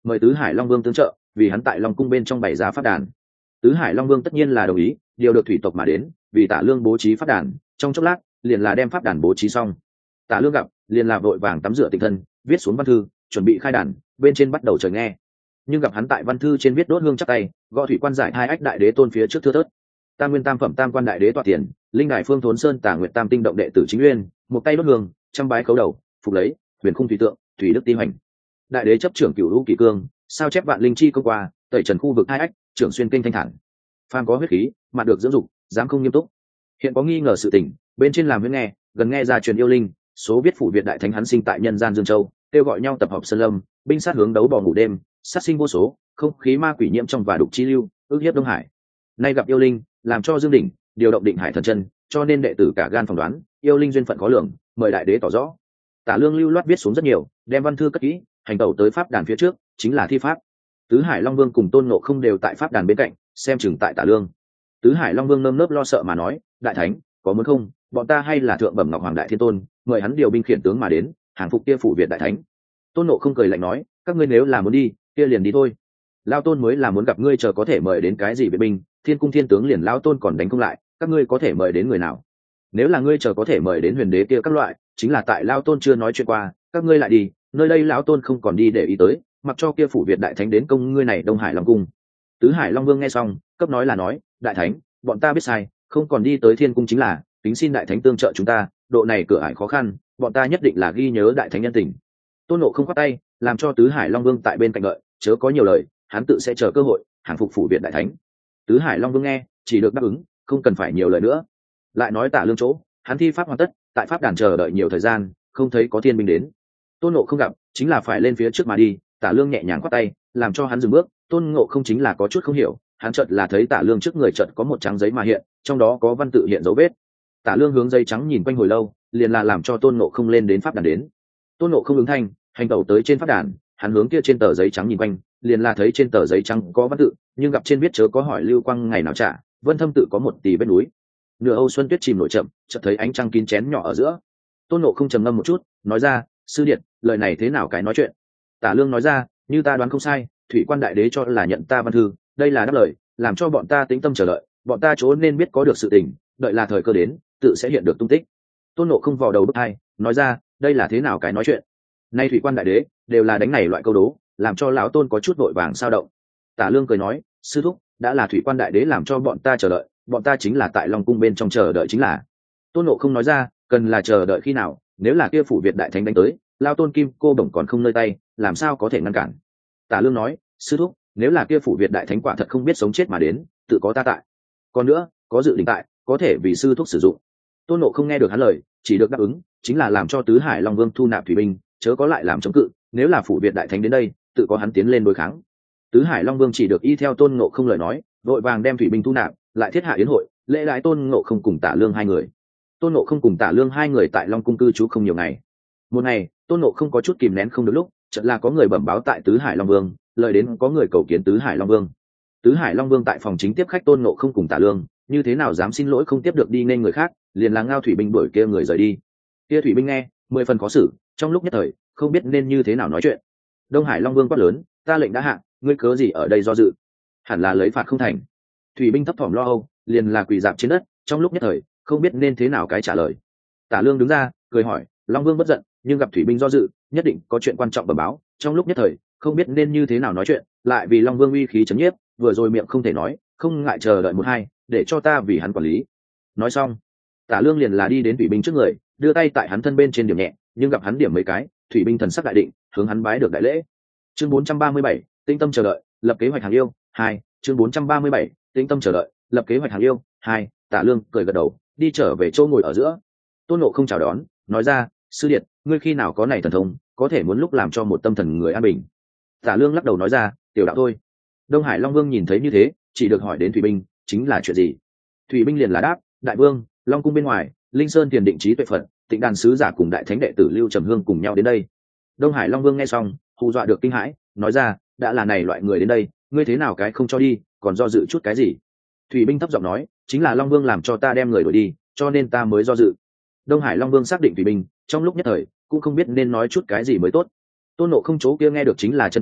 mời tứ hải long vương tương trợ, vì hắn tại long cung bên trong bày ra pháp đàn. Tứ hải long vương tất nhiên là đồng ý, điều được thủy tộc mà đến, vì Tả Lương bố trí pháp đàn, trong chốc lát liền là đem pháp đàn bố trí xong. Tả Lương gặp, liền là vội vàng tắm rửa tịnh thân, viết xuống văn thư, chuẩn bị khai đàn, bên trên bắt đầu chờ nghe. Nhưng gặp hắn tại văn thư trên viết đốt hương chắc tay, gõ thủy quan giải hai ách đại đế tôn phía trước thưa thớt. Tam nguyên tam phẩm tam quan đại đế tọa tiền, linh đại phương thốn sơn Tả Nguyệt tam tinh động đệ tử chính nguyên, một tay đốt hương, trăm bái khấu đầu, phục lấy, huyền khung thủy tượng, thủy đức ti hoành. Đại đế chấp trưởng cửu lũ kỷ cương, sao chép vạn linh chi công qua, tẩy trần khu vực hai ách, trưởng xuyên kinh thanh thản. Phàm có huyết khí, mặt được dưỡng dục, dám không nghiêm túc. Hiện có nghi ngờ sự tình, bên trên làm huyễn nghe, gần nghe ra truyền yêu linh, số viết phủ Việt đại thánh hắn sinh tại nhân gian Dương Châu, kêu gọi nhau tập hợp sơn lâm, binh sát hướng đấu bò ngủ đêm, sát sinh vô số, không khí ma quỷ nhiễm trong và đục chi lưu, ước hiếp Đông Hải. Nay gặp yêu linh, làm cho Dương Đỉnh điều động định hải thần chân, cho nên đệ tử cả gan phỏng đoán, yêu linh duyên phận khó lường, mời đại đế tỏ rõ. Tả Lương lưu loát viết xuống rất nhiều, đem văn thư cất kỹ, hành tẩu tới pháp đàn phía trước, chính là thi pháp. Tứ Hải Long Vương cùng Tôn Ngộ Không đều tại pháp đàn bên cạnh, xem chừng tại Tả Lương. Tứ Hải Long Vương nơm nớp lo sợ mà nói, đại thánh, có muốn không, bọn ta hay là thượng bẩm ngọc hoàng đại thiên tôn, mời hắn điều binh khiển tướng mà đến, hàng phục kia phủ Việt đại thánh. Tôn Ngộ Không cười lạnh nói, các ngươi nếu là muốn đi, kia liền đi thôi. Lao tôn mới là muốn gặp ngươi, chờ có thể mời đến cái gì vệ binh, thiên cung thiên tướng liền Lao tôn còn đánh không lại, các ngươi có thể mời đến người nào? Nếu là ngươi chờ có thể mời đến huyền đế kia các loại, chính là tại Lao tôn chưa nói chuyện qua, các ngươi lại đi, nơi đây lão tôn không còn đi để ý tới, mặc cho kia phủ Việt đại thánh đến công ngươi này Đông Hải Long cung. Tứ Hải Long Vương nghe xong, cấp nói là nói, đại thánh, bọn ta biết sai, không còn đi tới thiên cung chính là, kính xin đại thánh tương trợ chúng ta, độ này cửa ải khó khăn, bọn ta nhất định là ghi nhớ đại thánh nhân tình. Tôn Ngộ không khoát tay, làm cho Tứ Hải Long Vương tại bên cạnh đợi, chớ có nhiều lời, hắn tự sẽ chờ cơ hội hàng phục phủ Việt đại thánh. Tứ Hải Long Vương nghe, chỉ được đáp ứng, không cần phải nhiều lời nữa. Lại nói Tả Lương chỗ, hắn thi pháp hoàn tất, tại pháp đàn chờ đợi nhiều thời gian, không thấy có thiên binh đến. Tôn Ngộ không gặp, chính là phải lên phía trước mà đi, Tả Lương nhẹ nhàng khoát tay, làm cho hắn dừng bước. Tôn Ngộ không chính là có chút không hiểu, hắn chợt là thấy Tả Lương trước người chợt có một trang giấy mà hiện, trong đó có văn tự hiện dấu vết. Tả Lương hướng giấy trắng nhìn quanh hồi lâu, liền là làm cho Tôn Ngộ không lên đến pháp đàn đến. Tôn Ngộ không ứng thanh, hành tẩu tới trên pháp đàn, hắn hướng kia trên tờ giấy trắng nhìn quanh, liền là thấy trên tờ giấy trắng có văn tự, nhưng gặp trên viết chớ có hỏi lưu quang ngày nào trả, vân thâm tự có một tỷ bên núi. Nửa Âu xuân tuyết chìm nổi chậm, chợt thấy ánh trăng kín chén nhỏ ở giữa. Tôn Ngộ không trầm ngâm một chút, nói ra, sư điện, lời này thế nào cái nói chuyện? Tả Lương nói ra, như ta đoán không sai, thủy quan đại đế cho là nhận ta văn thư, đây là đáp lời, làm cho bọn ta tĩnh tâm chờ đợi, bọn ta chỗ nên biết có được sự tình, đợi là thời cơ đến, tự sẽ hiện được tung tích. Tôn Ngộ không vò đầu bứt tai, nói ra, đây là thế nào cái nói chuyện? Nay thủy quan đại đế đều là đánh này loại câu đố, làm cho lão tôn có chút vội vàng sao động. Tả Lương cười nói, sư thúc, đã là thủy quan đại đế làm cho bọn ta chờ đợi, bọn ta chính là tại Long cung bên trong chờ đợi chính là. Tôn Ngộ không nói ra, cần là chờ đợi khi nào, nếu là kia phủ Việt đại thánh đánh tới, lao tôn kim cô bổng còn không nơi tay, làm sao có thể ngăn cản? Tả Lương nói, sư thúc, nếu là kia phủ Việt đại thánh quả thật không biết sống chết mà đến, tự có ta tại. Còn nữa, có dự định tại, có thể vì sư thúc sử dụng. Tôn Ngộ không nghe được hắn lời, chỉ được đáp ứng, chính là làm cho Tứ Hải Long Vương thu nạp thủy binh, chớ có lại làm chống cự, nếu là phủ Việt đại thánh đến đây, tự có hắn tiến lên đối kháng. Tứ Hải Long Vương chỉ được y theo Tôn Ngộ không lời nói, vội vàng đem thủy binh thu nạp, lại thiết hạ yến hội, lễ đãi Tôn Ngộ không cùng Tả Lương hai người. Tôn Ngộ không cùng Tả Lương hai người tại Long cung cư trú không nhiều ngày. Một ngày, Tôn Ngộ không có chút kìm nén không được lúc, chợt là có người bẩm báo tại Tứ Hải Long Vương, lời đến có người cầu kiến Tứ Hải Long Vương. Tứ Hải Long Vương tại phòng chính tiếp khách Tôn Ngộ không cùng Tả Lương, như thế nào dám xin lỗi không tiếp được đi nên người khác, liền là ngao thủy binh đuổi kia người rời đi. Kia thủy binh nghe, mười phần khó xử, trong lúc nhất thời, không biết nên như thế nào nói chuyện. Đông Hải Long Vương quát lớn, ta lệnh đã hạ, ngươi cớ gì ở đây do dự? Hẳn là lấy phạt không thành. Thủy binh thấp thỏm lo âu, liền là quỳ dạp trên đất, trong lúc nhất thời, không biết nên thế nào cái trả lời. Tả Lương đứng ra, cười hỏi, Long Vương bất giận, nhưng gặp thủy binh do dự, nhất định có chuyện quan trọng bẩm báo, trong lúc nhất thời, không biết nên như thế nào nói chuyện, lại vì Long Vương uy khí chấn nhiếp, vừa rồi miệng không thể nói, không ngại chờ đợi một hai, để cho ta vì hắn quản lý. Nói xong, Tả Lương liền là đi đến thủy binh trước người, đưa tay tại hắn thân bên trên điểm nhẹ, nhưng gặp hắn điểm mấy cái, thủy binh thần sắc đại định, hướng hắn bái được đại lễ. Chương bốn trăm ba mươi bảy, tinh tâm chờ đợi, lập kế hoạch hàng yêu hai. Chương bốn trăm ba mươi bảy, tinh tâm chờ đợi, lập kế hoạch hàng yêu hai. Tả Lương cười gật đầu, đi trở về chỗ ngồi ở giữa. Tôn Ngộ không chào đón, nói ra, sư điện, ngươi khi nào có này thần thông, có thể muốn lúc làm cho một tâm thần người an bình. Tả Lương lắc đầu nói ra, tiểu đạo thôi. Đông Hải Long Vương nhìn thấy như thế, chỉ được hỏi đến thủy binh, chính là chuyện gì? Thủy binh liền là đáp, đại vương, Long cung bên ngoài, Linh Sơn Tiền Định Trí Tuệ Phật, Tịnh Đàn sứ giả cùng đại thánh đệ tử Lưu Trầm Hương cùng nhau đến đây. Đông Hải Long Vương nghe xong, hù dọa được kinh hãi, nói ra, đã là này loại người đến đây, ngươi thế nào cái không cho đi, còn do dự chút cái gì? Thủy binh thấp giọng nói, chính là Long Vương làm cho ta đem người đuổi đi, cho nên ta mới do dự. Đông Hải Long Vương xác định thủy binh, trong lúc nhất thời cũng không biết nên nói chút cái gì mới tốt. Tôn Ngộ không chỗ kia nghe được chính là chân kiến,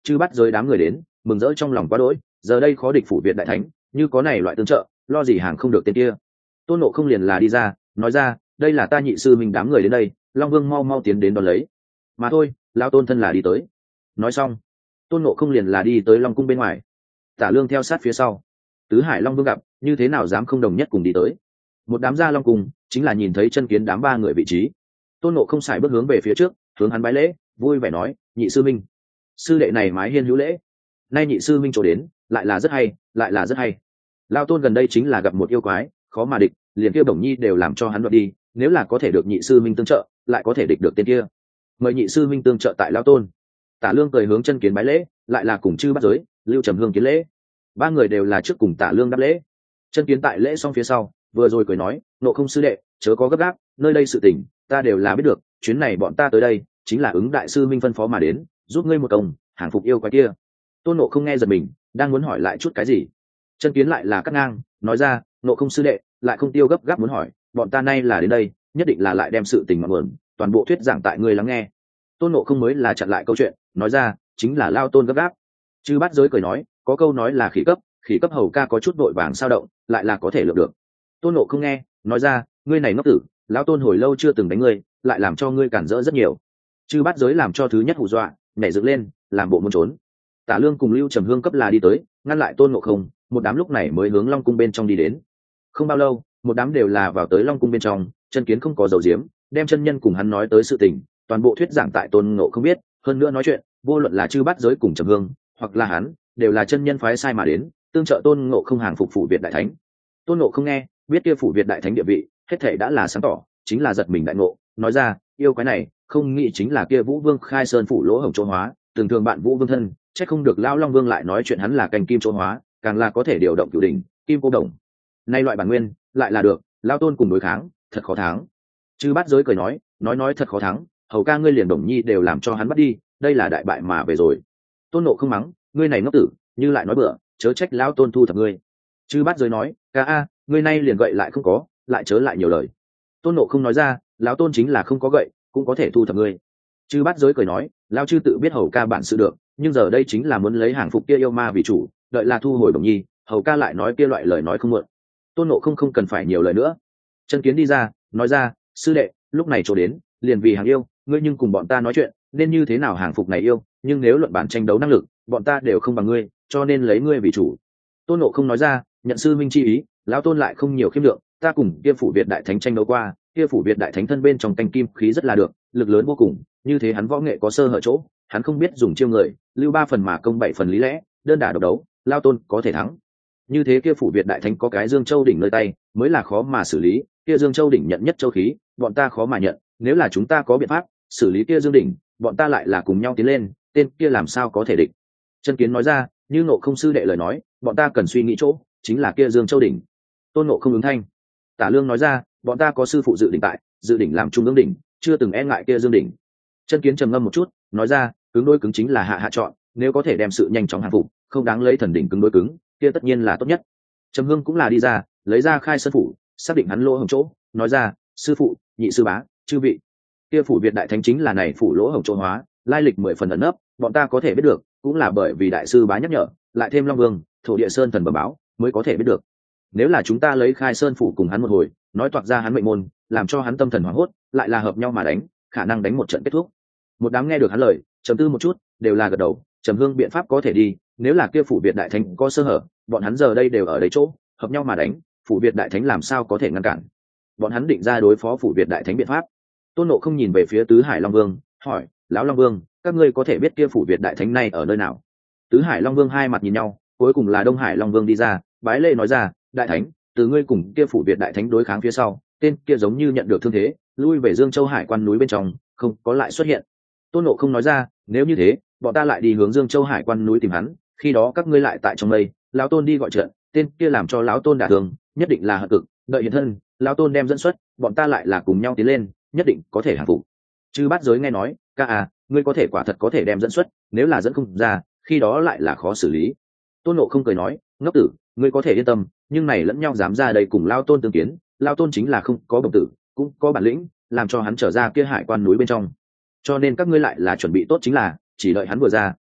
chư bắt giới đám người đến mừng rỡ trong lòng quá đỗi, giờ đây khó địch phủ Việt đại thánh, như có này loại tương trợ, lo gì hàng không được tên kia. Tôn Ngộ không liền là đi ra nói ra, đây là ta nhị sư mình đám người đến đây, Long Vương mau mau tiến đến đón lấy. Mà thôi, lão tôn thân là đi tới. Nói xong, Tôn Ngộ không liền là đi tới Long cung bên ngoài, Tả Lương theo sát phía sau. Tứ Hải Long Vương gặp, như thế nào dám không đồng nhất cùng đi tới. Một đám gia Long cung chính là nhìn thấy chân kiến đám ba người vị trí. Tôn Ngộ không xài bước hướng về phía trước, hướng hắn bái lễ, vui vẻ nói, nhị sư minh, sư đệ này mái hiên hữu lễ. Nay nhị sư minh chỗ đến, lại là rất hay, lại là rất hay. Lao tôn gần đây chính là gặp một yêu quái, khó mà địch, liền kia bổng nhi đều làm cho hắn đoạt đi, nếu là có thể được nhị sư minh tương trợ, lại có thể địch được tên kia. Mời nhị sư minh tương trợ tại Lao tôn. Tả Lương cười hướng chân kiến bái lễ, lại là cùng chư bắt giới, Lưu Trầm Hương kiến lễ. Ba người đều là trước cùng Tả Lương đáp lễ. Chân kiến tại lễ xong phía sau, vừa rồi cười nói, Ngộ không sư đệ, chớ có gấp gáp, nơi đây sự tình ta đều là biết được, chuyến này bọn ta tới đây chính là ứng đại sư minh phân phó mà đến, giúp ngươi một công, hàng phục yêu quái kia. Tôn Ngộ không nghe giật mình, đang muốn hỏi lại chút cái gì, chân kiến lại là cắt ngang, nói ra, Ngộ không sư đệ, lại không tiêu gấp gáp muốn hỏi, bọn ta nay là đến đây, nhất định là lại đem sự tình ngọn nguồn, toàn bộ thuyết giảng tại ngươi lắng nghe. Tôn Ngộ không mới là chặn lại câu chuyện, nói ra, chính là Lao tôn gấp gáp. Chư Bát Giới cười nói, có câu nói là khỉ cấp, khỉ cấp hầu ca có chút vội vàng sao động, lại là có thể lược được. Tôn Ngộ không nghe, nói ra, ngươi này ngốc tử, lão tôn hồi lâu chưa từng đánh ngươi, lại làm cho ngươi cản rỡ rất nhiều. Chư Bát Giới làm cho thứ nhất hù dọa, nhảy dựng lên, làm bộ muốn trốn. Tả Lương cùng Lưu Trầm Hương cấp là đi tới, ngăn lại Tôn Ngộ không, một đám lúc này mới hướng Long cung bên trong đi đến. Không bao lâu, một đám đều là vào tới Long cung bên trong, chân kiến không có dầu diếm, đem chân nhân cùng hắn nói tới sự tình, toàn bộ thuyết giảng tại Tôn Ngộ không biết, hơn nữa nói chuyện, vô luận là Chư Bát Giới cùng Trầm Hương, hoặc là hắn, đều là chân nhân phái sai mà đến, tương trợ Tôn Ngộ không hàng phục phủ Việt đại thánh. Tôn Ngộ không nghe, biết kia phủ Việt đại thánh địa vị, hết thảy đã là sáng tỏ, chính là giật mình đại ngộ, nói ra, yêu quái này, không nghĩ chính là kia Vũ Vương khai sơn phủ lỗ hổng chỗ hóa, thường thường bạn Vũ Vương thân, chắc không được lão Long Vương lại nói chuyện hắn là cành kim chỗ hóa, càng là có thể điều động cửu đỉnh, kim cô đồng. Nay loại bản nguyên, lại là được, lão tôn cùng đối kháng, thật khó thắng. Chư Bát Giới cười nói, nói nói thật khó thắng, hầu ca ngươi liền đồng nhi đều làm cho hắn bắt đi, đây là đại bại mà về rồi. Tôn Ngộ không mắng, ngươi này ngốc tử, như lại nói bừa, chớ trách lão tôn thu thập ngươi. Chư Bát Giới nói, ca a, ngươi nay liền gậy lại không có, lại chớ lại nhiều lời. Tôn Ngộ không nói ra, lão tôn chính là không có gậy, cũng có thể thu thập ngươi. Chư Bát Giới cười nói, lão chư tự biết hầu ca bản sự được, nhưng giờ đây chính là muốn lấy hàng phục kia yêu ma vì chủ, đợi là thu hồi đồng nhi, hầu ca lại nói kia loại lời nói không mượn. Tôn Ngộ không không cần phải nhiều lời nữa. Chân kiến đi ra, nói ra, sư đệ, lúc này chỗ đến, liền vì hàng yêu, ngươi nhưng cùng bọn ta nói chuyện, nên như thế nào hàng phục này yêu, nhưng nếu luận bản tranh đấu năng lực, bọn ta đều không bằng ngươi, cho nên lấy ngươi vì chủ. Tôn Ngộ không nói ra, nhận sư minh chi ý, lão tôn lại không nhiều khiêm lượng, ta cùng kia phủ Việt đại thánh tranh đấu qua, kia phủ Việt đại thánh thân bên trong canh kim khí rất là được, lực lớn vô cùng, như thế hắn võ nghệ có sơ hở chỗ, hắn không biết dùng chiêu người, lưu ba phần mà công bảy phần lý lẽ, đơn đả độc đấu, lão tôn có thể thắng. Như thế kia phủ Việt đại thánh có cái Dương Châu đỉnh nơi tay, mới là khó mà xử lý, kia Dương Châu đỉnh nhận nhất châu khí, bọn ta khó mà nhận, nếu là chúng ta có biện pháp xử lý kia Dương đỉnh, bọn ta lại là cùng nhau tiến lên, tên kia làm sao có thể địch. Chân kiến nói ra, như Ngộ không sư đệ lời nói, bọn ta cần suy nghĩ chỗ, chính là kia Dương Châu đỉnh. Tôn Ngộ không ứng thanh. Tả Lương nói ra, bọn ta có sư phụ dự đỉnh tại, dự đỉnh làm trung ương đỉnh, chưa từng e ngại kia Dương đỉnh. Chân kiến trầm ngâm một chút, nói ra, cứng đối cứng chính là hạ hạ chọn, nếu có thể đem sự nhanh chóng hàng phục, không đáng lấy thần đỉnh cứng đối cứng, kia tất nhiên là tốt nhất. Trầm Hương cũng là đi ra, lấy ra khai sơn phủ, xác định hắn lỗ hổng chỗ, nói ra, sư phụ, nhị sư bá, chư vị, kia phủ Việt đại thánh chính là này phủ lỗ hổng chỗ hóa, lai lịch mười phần ẩn nấp, bọn ta có thể biết được, cũng là bởi vì đại sư bá nhắc nhở, lại thêm Long Vương, thổ địa sơn thần bẩm báo, mới có thể biết được. Nếu là chúng ta lấy khai sơn phủ cùng hắn một hồi, nói toạc ra hắn mệnh môn, làm cho hắn tâm thần hoảng hốt, lại là hợp nhau mà đánh, khả năng đánh một trận kết thúc. Một đám nghe được hắn lời, trầm tư một chút, đều là gật đầu. Trầm Hương biện pháp có thể đi, nếu là kia phủ Việt đại thánh có sơ hở, bọn hắn giờ đây đều ở đấy chỗ, hợp nhau mà đánh, phủ Việt đại thánh làm sao có thể ngăn cản. Bọn hắn định ra đối phó phủ Việt đại thánh biện pháp. Tôn Ngộ không nhìn về phía Tứ Hải Long Vương, hỏi, lão Long Vương, các ngươi có thể biết kia phủ Việt đại thánh này ở nơi nào? Tứ Hải Long Vương hai mặt nhìn nhau, cuối cùng là Đông Hải Long Vương đi ra, bái lễ nói ra, đại thánh, từ ngươi cùng kia phủ Việt đại thánh đối kháng phía sau, tên kia giống như nhận được thương thế, lui về Dương Châu Hải quan núi bên trong, không có lại xuất hiện. Tôn Ngộ không nói ra, nếu như thế, bọn ta lại đi hướng Dương Châu Hải quan núi tìm hắn, khi đó các ngươi lại tại trong mây, lão tôn đi gọi trận, tên kia làm cho lão tôn đả thương, nhất định là hận cực, đợi hiện thân, lão tôn đem dẫn xuất, bọn ta lại là cùng nhau tiến lên, nhất định có thể hàng phục. Chư Bát Giới nghe nói, ca à, ngươi có thể quả thật có thể đem dẫn xuất, nếu là dẫn không ra, khi đó lại là khó xử lý. Tôn Ngộ không cười nói, ngốc tử, ngươi có thể yên tâm, nhưng này lẫn nhau dám ra đây cùng lao tôn tương kiến, lao tôn chính là không có bổng tử, cũng có bản lĩnh, làm cho hắn trở ra kia hải quan núi bên trong. Cho nên các ngươi lại là chuẩn bị tốt chính là, chỉ đợi hắn vừa ra,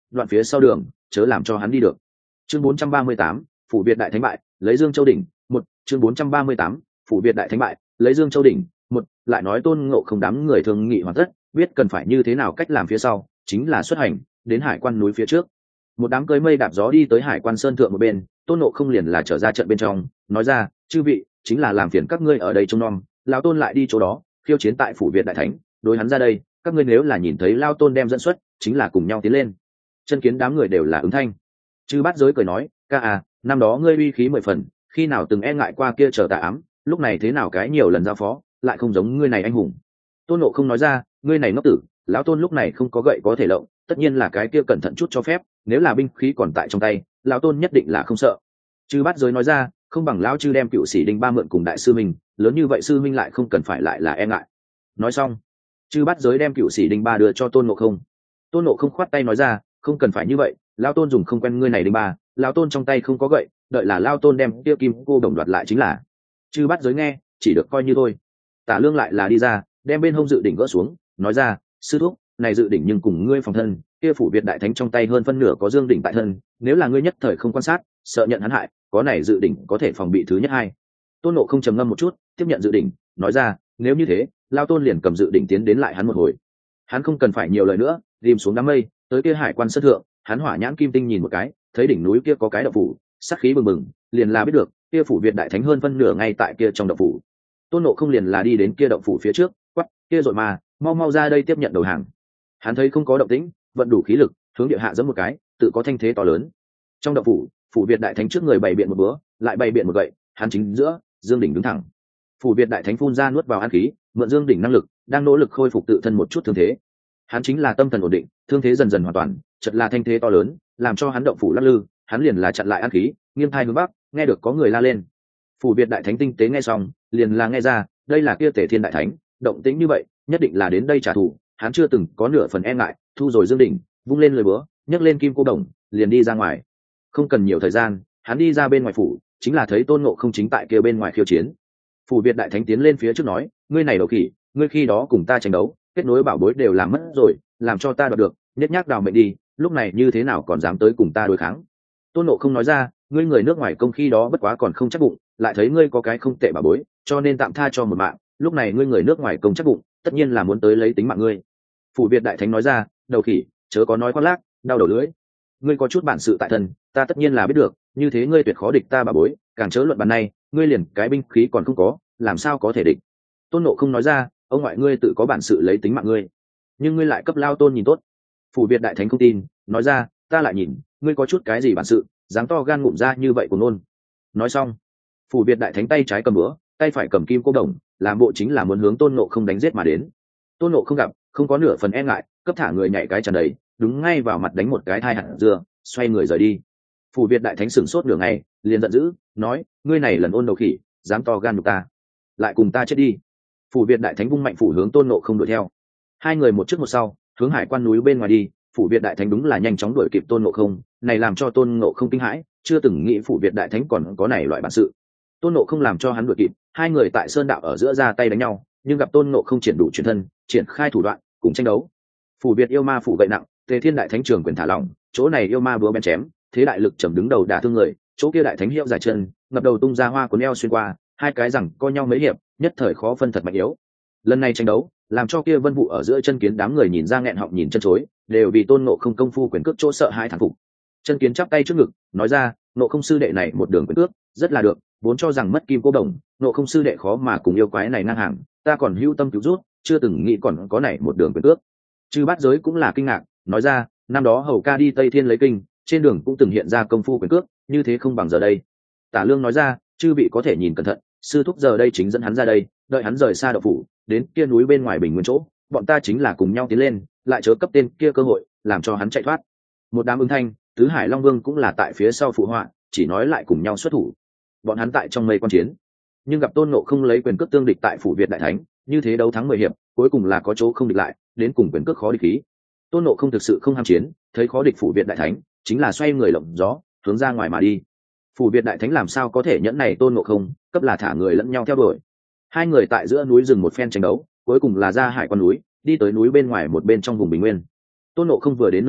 đoạn phía sau đường chớ làm cho hắn đi được. Chương bốn trăm ba mươi tám, phủ Việt đại thánh bại, lấy Dương Châu đỉnh. Một, chương bốn trăm ba mươi tám, phủ Việt đại thánh bại, lấy Dương Châu đỉnh. Một, lại nói Tôn Ngộ Không đám người thương nghị hoàn tất, biết cần phải như thế nào cách làm phía sau, chính là xuất hành đến hải quan núi phía trước. Một đám cưới mây đạp gió đi tới hải quan sơn thượng một bên, Tôn Ngộ Không liền là trở ra trận bên trong, nói ra, chư vị, chính là làm phiền các ngươi ở đây trông nom, lão Tôn lại đi chỗ đó khiêu chiến tại phủ Việt đại thánh, đối hắn ra đây, các ngươi nếu là nhìn thấy Lao Tôn đem dẫn xuất, chính là cùng nhau tiến lên. Chân Kiến đám người đều là ứng thanh. Chư Bát Giới cười nói, ca à, năm đó ngươi uy khí mười phần, khi nào từng e ngại qua kia trở tà ám, lúc này thế nào cái nhiều lần giao phó, lại không giống ngươi này anh hùng. Tôn Ngộ Không nói ra, ngươi này ngốc tử, lão Tôn lúc này không có gậy có thể lộng, tất nhiên là cái kia cẩn thận chút cho phép, nếu là binh khí còn tại trong tay, lão Tôn nhất định là không sợ. Chư Bát Giới nói ra, không bằng lão chư đem Cựu Sĩ Đinh Ba mượn cùng đại sư minh, lớn như vậy sư minh lại không cần phải lại là e ngại. Nói xong, Chư Bát Giới đem Cựu Sĩ Đinh Ba đưa cho Tôn Ngộ Không. Tôn Ngộ Không khoát tay nói ra, không cần phải như vậy, lão Tôn dùng không quen ngươi này Đinh Ba, lão Tôn trong tay không có gậy, đợi là lão Tôn đem tiêu kim cô đồng đoạt lại chính là. Chư Bát Giới nghe, chỉ được coi như thôi. Tả Lương lại là đi ra, đem bên hông dự đỉnh gỡ xuống, nói ra, sư thúc, này dự đỉnh nhưng cùng ngươi phòng thân, kia phủ Việt đại thánh trong tay hơn phân nửa có dương đỉnh tại thân, nếu là ngươi nhất thời không quan sát, sợ nhận hắn hại, có này dự đỉnh có thể phòng bị thứ nhất hai. Tôn Ngộ Không trầm ngâm một chút, tiếp nhận dự đỉnh, nói ra, nếu như thế, Lao Tôn liền cầm dự đỉnh tiến đến lại hắn một hồi. Hắn không cần phải nhiều lời nữa, ghim xuống đám mây, tới kia hải quan sân thượng, hắn hỏa nhãn kim tinh nhìn một cái, thấy đỉnh núi kia có cái động phủ, sát khí bừng bừng, liền là biết được, kia phủ Việt đại thánh hơn phân nửa ngay tại kia trong động phủ. Tôn Ngộ Không liền là đi đến kia động phủ phía trước, quắc, kia rồi mà, mau mau ra đây tiếp nhận đầu hàng. Hắn thấy không có động tĩnh, vận đủ khí lực, hướng địa hạ giẫm một cái, tự có thanh thế to lớn. Trong động phủ, phủ Việt đại thánh trước người bày biện một búa, lại bày biện một gậy, hắn chính giữa, dương đỉnh đứng thẳng. Phủ Việt đại thánh phun ra nuốt vào an khí, mượn dương đỉnh năng lực, đang nỗ lực khôi phục tự thân một chút thương thế. Hắn chính là tâm thần ổn định, thương thế dần dần hoàn toàn, chợt là thanh thế to lớn, làm cho hắn động phủ lắc lư, hắn liền là chặn lại an khí, nghiêng thai hướng bắc, nghe được có người la lên. Phủ Việt đại thánh tinh tế nghe xong, liền là nghe ra, đây là kia Tề Thiên đại thánh, động tĩnh như vậy, nhất định là đến đây trả thù, hắn chưa từng có nửa phần e ngại, thu rồi dương đỉnh, vung lên lời búa, nhấc lên kim cô đồng, liền đi ra ngoài. Không cần nhiều thời gian, hắn đi ra bên ngoài phủ, chính là thấy Tôn Ngộ Không chính tại kia bên ngoài khiêu chiến. Phủ Việt đại thánh tiến lên phía trước nói, ngươi này đầu khỉ, ngươi khi đó cùng ta tranh đấu, kết nối bảo bối đều làm mất rồi, làm cho ta đoạt được, nhất nhác đào mệnh đi, lúc này như thế nào còn dám tới cùng ta đối kháng. Tôn Ngộ Không nói ra, ngươi người nước ngoài công khi đó bất quá còn không chắc bụng, lại thấy ngươi có cái không tệ bảo bối, cho nên tạm tha cho một mạng, lúc này ngươi người nước ngoài công chắc bụng, tất nhiên là muốn tới lấy tính mạng ngươi. Phủ Việt đại thánh nói ra, đầu khỉ, chớ có nói khoác lác, đau đầu lưỡi. Ngươi có chút bản sự tại thân, ta tất nhiên là biết được, như thế ngươi tuyệt khó địch ta bảo bối, càng chớ luận bàn này, ngươi liền cái binh khí còn không có, làm sao có thể địch. Tôn Ngộ Không nói ra, ông ngoại ngươi tự có bản sự lấy tính mạng ngươi, nhưng ngươi lại cấp Lao Tôn nhìn tốt. Phủ Việt đại thánh không tin, nói ra, ta lại nhìn, ngươi có chút cái gì bản sự, dáng to gan ngụm ra như vậy của nôn. Nói xong, Phủ Việt đại thánh tay trái cầm búa, tay phải cầm kim cô đồng, làm bộ chính là muốn hướng Tôn Ngộ Không đánh giết mà đến. Tôn Ngộ Không gặp, không có nửa phần e ngại, cấp thả người nhảy cái tràn đầy, đúng ngay vào mặt đánh một cái thai hạt dưa, xoay người rời đi. Phủ Việt đại thánh sửng sốt nửa ngày, liền giận dữ, nói, ngươi này lần ôn đầu khỉ, dám to gan nhục ta, lại cùng ta chết đi. Phủ Việt đại thánh vung mạnh phủ hướng Tôn Ngộ Không đuổi theo. Hai người một trước một sau, hướng hải quan núi bên ngoài đi. Phủ Việt đại thánh đúng là nhanh chóng đuổi kịp Tôn Ngộ Không, này làm cho Tôn Ngộ Không kinh hãi, chưa từng nghĩ Phủ Việt đại thánh còn có này loại bản sự. Tôn Ngộ Không làm cho hắn đuổi kịp, hai người tại sơn đạo ở giữa ra tay đánh nhau, nhưng gặp Tôn Ngộ Không triển đủ chuyển thân, triển khai thủ đoạn, cùng tranh đấu. Phủ Việt yêu ma phủ gậy nặng, Tề Thiên đại thánh trường quyền thả lỏng, chỗ này yêu ma búa bén chém, thế đại lực chầm đứng đầu đả thương người, chỗ kia đại thánh hiệu dài chân, ngập đầu tung ra hoa cuốn eo xuyên qua, hai cái rằng co nhau mấy hiệp, nhất thời khó phân thật mạnh yếu. Lần này tranh đấu, làm cho kia Vân Vũ ở giữa Chân Kiến đám người nhìn ra nghẹn họng nhìn chân chối, đều vì Tôn Ngộ Không công phu quyền cước chỗ sợ hãi thán phục. Chân Kiến chắp tay trước ngực, nói ra, Ngộ Không sư đệ này một đường quyền cước, rất là được, vốn cho rằng mất kim cô đồng, Ngộ Không sư đệ khó mà cùng yêu quái này ngang hàng, ta còn hữu tâm cứu rút, chưa từng nghĩ còn có này một đường quyền cước. Chư Bát Giới cũng là kinh ngạc, nói ra, năm đó Hầu ca đi Tây Thiên lấy kinh, trên đường cũng từng hiện ra công phu quyền cước, như thế không bằng giờ đây. Tả Lương nói ra, chư vị có thể nhìn cẩn thận, sư thúc giờ đây chính dẫn hắn ra đây, đợi hắn rời xa đậu phủ, đến kia núi bên ngoài bình nguyên chỗ, bọn ta chính là cùng nhau tiến lên, lại chớ cấp tên kia cơ hội, làm cho hắn chạy thoát. Một đám ứng thanh, tứ hải long vương cũng là tại phía sau phụ họa, chỉ nói lại cùng nhau xuất thủ. Bọn hắn tại trong mây quan chiến, nhưng gặp Tôn Ngộ Không lấy quyền cước tương địch tại phủ Việt đại thánh, như thế đấu thắng mười hiệp, cuối cùng là có chỗ không địch lại, đến cùng quyền cước khó địch khí. Tôn Ngộ Không thực sự không ham chiến, thấy khó địch phủ Việt đại thánh, chính là xoay người lộng gió, hướng ra ngoài mà đi. Phủ Việt đại thánh làm sao có thể nhẫn này Tôn Ngộ Không, cấp là thả người lẫn nhau theo đuổi. Hai người tại giữa núi rừng một phen tranh đấu, cuối cùng là ra hải quan núi, đi tới núi bên ngoài một bên trong vùng bình nguyên. Tôn Ngộ Không vừa đến nơi đây,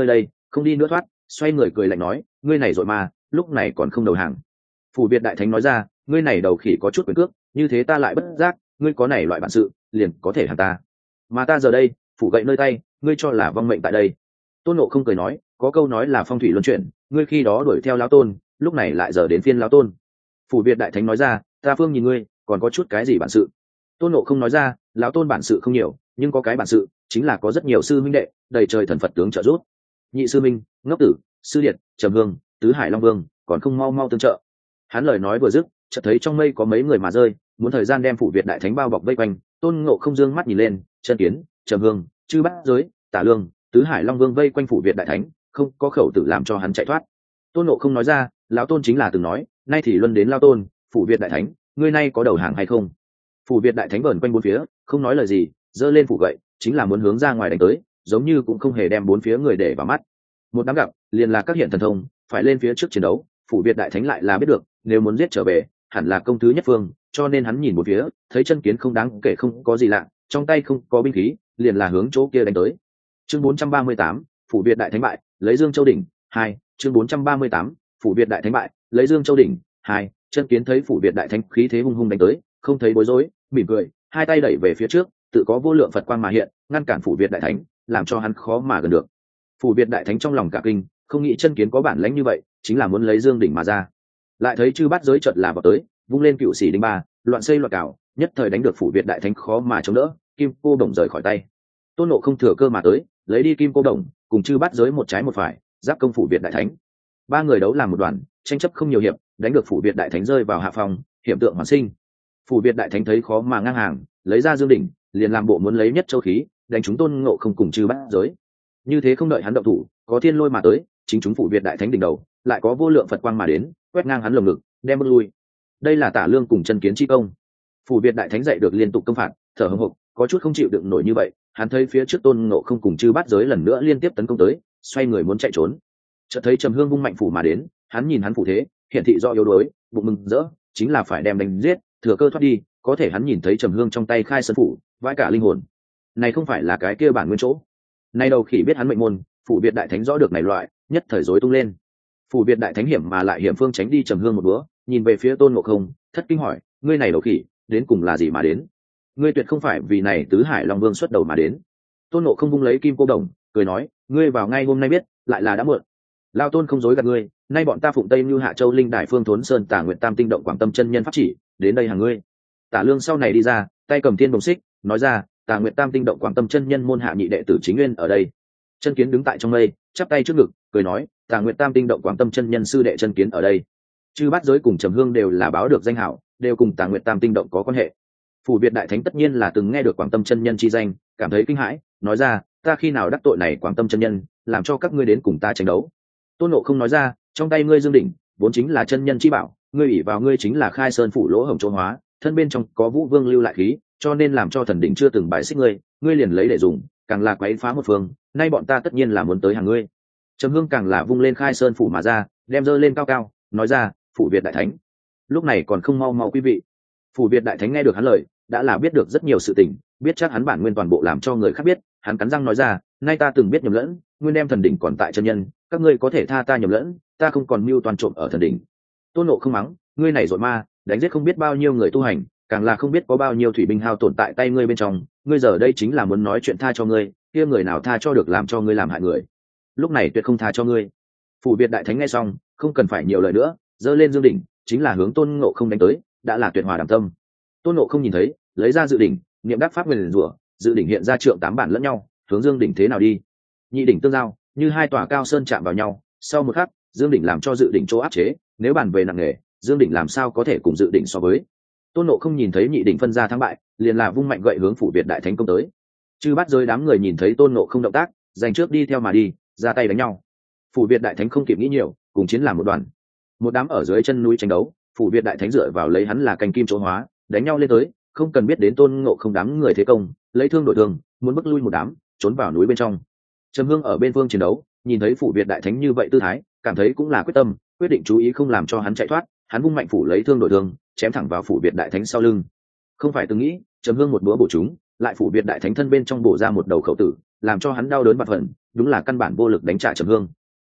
không đi nữa thoát, xoay người cười lạnh nói, ngươi này rồi mà lúc này còn không đầu hàng. Phủ Việt đại thánh nói ra, ngươi này đầu khỉ có chút quyền cước, như thế ta lại bất giác, ngươi có này loại bản sự liền có thể hàng ta, mà ta giờ đây phủ gậy nơi tay, ngươi cho là vong mệnh tại đây. Tôn Ngộ không cười nói, có câu nói là phong thủy luân chuyển, ngươi khi đó đuổi theo lão tôn, lúc này lại giờ đến phiên lão tôn. Phủ Việt đại thánh nói ra, ta phương nhìn ngươi còn có chút cái gì bản sự. Tôn Ngộ không nói ra, lão tôn bản sự không nhiều, nhưng có cái bản sự chính là có rất nhiều sư minh đệ đầy trời thần Phật tướng trợ giúp. Nhị sư minh, Ngốc Tử, Sư Điệt, Trầm Hương, Tứ Hải Long Vương còn không mau mau tương trợ. Hắn lời nói vừa dứt, chợt thấy trong mây có mấy người mà rơi, muốn thời gian đem Phủ Việt đại thánh bao bọc vây quanh. Tôn Ngộ không dương mắt nhìn lên, Chân Kiến, Trầm Hương, Chư Bát Giới, Tả Lương, Tứ Hải Long Vương vây quanh Phủ Việt đại thánh, không có khẩu tử làm cho hắn chạy thoát. Tôn Ngộ không nói ra, lão tôn chính là từng nói, nay thì luân đến lão tôn, Phủ Việt đại thánh, ngươi nay có đầu hàng hay không? Phủ Việt đại thánh vờn quanh bốn phía, không nói lời gì, giơ lên phủ gậy, chính là muốn hướng ra ngoài đánh tới, giống như cũng không hề đem bốn phía người để vào mắt. Một đám gặp, liền là các hiện thần thông, phải lên phía trước chiến đấu. Phủ Việt đại thánh lại là biết được, nếu muốn giết trở về, hẳn là công thứ nhất phương, cho nên hắn nhìn một phía, thấy Chân Kiến không đáng kể không có gì lạ, trong tay không có binh khí, liền là hướng chỗ kia đánh tới. Chương bốn trăm ba mươi tám, Phủ Việt đại thánh bại, lấy Dương Châu đỉnh. Hai, chương bốn trăm ba mươi tám, Phủ Việt đại thánh bại, lấy Dương Châu đỉnh. Hai, Chân Kiến thấy Phủ Việt đại thánh khí thế hung hung đánh tới, không thấy bối rối, mỉm cười, hai tay đẩy về phía trước, tự có vô lượng Phật quang mà hiện, ngăn cản Phủ Việt đại thánh, làm cho hắn khó mà gần được. Phủ Việt đại thánh trong lòng cả kinh, không nghĩ Chân Kiến có bản lãnh như vậy, chính là muốn lấy Dương đỉnh mà ra. Lại thấy Chư Bát Giới chợt là vào tới, vung lên cựu sĩ đinh ba, loạn xây loạn cào, nhất thời đánh được Phủ Việt đại thánh khó mà chống đỡ, kim cô đồng rời khỏi tay. Tôn Ngộ không thừa cơ mà tới, lấy đi kim cô đồng, cùng Chư Bát Giới một trái một phải, giáp công Phủ Việt đại thánh. Ba người đấu làm một đoàn, tranh chấp không nhiều hiệp, đánh được Phủ Việt đại thánh rơi vào hạ phòng, hiểm tượng hoàn sinh. Phủ Việt đại thánh thấy khó mà ngang hàng, lấy ra Dương đỉnh, liền làm bộ muốn lấy nhất châu khí, đánh chúng Tôn Ngộ không cùng Chư Bát Giới. Như thế không đợi hắn động thủ, có thiên lôi mà tới, chính chúng Phủ Việt đại thánh đỉnh đầu, lại có vô lượng Phật quang mà đến, quét ngang hắn lồng ngực, đem bước lui. Đây là Tả Lương cùng Chân Kiến chi công. Phủ Việt đại thánh dạy được liên tục công phạt, thở hổn hộc, có chút không chịu đựng nổi như vậy. Hắn thấy phía trước Tôn Ngộ không cùng Chư Bát Giới lần nữa liên tiếp tấn công tới, xoay người muốn chạy trốn. Chợt thấy Trầm Hương vung mạnh phủ mà đến, hắn nhìn hắn phủ thế, hiện thị do yếu đuối, bụng mừng rỡ, chính là phải đem đánh giết, thừa cơ thoát đi. Có thể hắn nhìn thấy Trầm Hương trong tay khai sơn phủ, vãi cả linh hồn. Này không phải là cái kia bản nguyên chỗ. Nay đầu khỉ biết hắn mệnh môn, Phủ Việt đại thánh rõ được này loại, nhất thời rối tung lên. Phủ Việt đại thánh hiểm mà lại hiểm phương tránh đi Trầm Hương một bữa, nhìn về phía Tôn Ngộ không, thất kinh hỏi, ngươi này đầu khỉ, đến cùng là gì mà đến? Ngươi tuyệt không phải vì này Tứ Hải Long Vương xuất đầu mà đến. Tôn Ngộ không vung lấy kim cô đồng, cười nói, ngươi vào ngay hôm nay biết, lại là đã muộn. Lao tôn không dối gạt ngươi, nay bọn ta phụng Tây Như Hạ Châu Linh Đài Phương Thốn Sơn Tả Nguyện Tam Tinh Động Quảng Tâm chân nhân pháp chỉ, đến đây hàng ngươi. Tả Lương sau này đi ra, tay cầm thiên đồng xích, nói ra, Tả Nguyện Tam Tinh Động Quảng Tâm chân nhân môn hạ nhị đệ tử chính nguyên ở đây. Chân Kiến đứng tại trong mây, chắp tay trước ngực, cười nói, Tả Nguyện Tam Tinh Động Quảng Tâm chân nhân sư đệ Chân Kiến ở đây. Chư Bát Giới cùng Trầm Hương đều là báo được danh hảo, đều cùng Tả Nguyện Tam Tinh Động có quan hệ. Phủ Việt đại thánh tất nhiên là từng nghe được Quảng Tâm chân nhân chi danh, cảm thấy kinh hãi, nói ra, ta khi nào đắc tội này Quảng Tâm chân nhân, làm cho các ngươi đến cùng ta tranh đấu. Tôn Ngộ không nói ra, trong tay ngươi Dương đỉnh, vốn chính là chân nhân chi bảo, ngươi ủy vào ngươi chính là khai sơn phủ lỗ hổng chỗ hóa, thân bên trong có Vũ Vương lưu lại khí, cho nên làm cho thần đỉnh chưa từng bài xích ngươi, ngươi liền lấy để dùng, càng là quấy phá một phương, nay bọn ta tất nhiên là muốn tới hàng ngươi. Trầm Hương càng là vung lên khai sơn phủ mà ra, đem dơ lên cao cao, nói ra, Phủ Việt đại thánh, lúc này còn không mau mau quý vị. Phủ Việt đại thánh nghe được hắn lời, đã là biết được rất nhiều sự tình, biết chắc hắn bản nguyên toàn bộ làm cho người khác biết, hắn cắn răng nói ra, nay ta từng biết nhầm lẫn, nguyên đem thần đỉnh còn tại chân nhân, các ngươi có thể tha ta nhầm lẫn, ta không còn mưu toàn trộm ở thần đỉnh. Tôn Ngộ không mắng, ngươi này rồi ma, đánh giết không biết bao nhiêu người tu hành, càng là không biết có bao nhiêu thủy binh hao tổn tại tay ngươi bên trong, ngươi giờ đây chính là muốn nói chuyện tha cho ngươi, kia người nào tha cho được làm cho ngươi làm hại người, lúc này tuyệt không tha cho ngươi. Phủ Việt đại thánh nghe xong, không cần phải nhiều lời nữa, giơ lên Dương đỉnh, chính là hướng Tôn Ngộ không đánh tới, đã là tuyệt hòa đẳng tâm. Tôn Ngộ không nhìn thấy, lấy ra dự đỉnh, niệm đắc pháp nguyên rủa, dự đỉnh hiện ra trượng tám bản lẫn nhau, hướng Dương đỉnh thế nào đi. Nhị đỉnh tương giao, như hai tòa cao sơn chạm vào nhau, sau một khắc, Dương đỉnh làm cho dự đỉnh chỗ áp chế, nếu bàn về nặng nề, Dương đỉnh làm sao có thể cùng dự đỉnh so với. Tôn Ngộ không nhìn thấy nhị đỉnh phân ra thắng bại, liền là vung mạnh gậy hướng Phủ Việt đại thánh công tới. Chư Bát Giới đám người nhìn thấy Tôn Ngộ không động tác, giành trước đi theo mà đi, ra tay đánh nhau. Phủ Việt đại thánh không kịp nghĩ nhiều, cùng chiến làm một đoàn. Một đám ở dưới chân núi tranh đấu, Phủ Việt đại thánh dựa vào lấy hắn là cành kim chỗ hóa, đánh nhau lên tới, không cần biết đến Tôn Ngộ không đám người thế công, lấy thương đổi thương, muốn bức lui một đám, trốn vào núi bên trong. Trầm Hương ở bên phương chiến đấu, nhìn thấy Phủ Việt đại thánh như vậy tư thái, cảm thấy cũng là quyết tâm, quyết định chú ý không làm cho hắn chạy thoát, hắn vung mạnh phủ lấy thương đổi thương, chém thẳng vào Phủ Việt đại thánh sau lưng. Không phải từng nghĩ, Trầm Hương một búa bổ trúng, lại Phủ Việt đại thánh thân bên trong bổ ra một đầu khẩu tử, làm cho hắn đau đớn bạt phần, đúng là căn bản vô lực đánh trả Trầm Hương,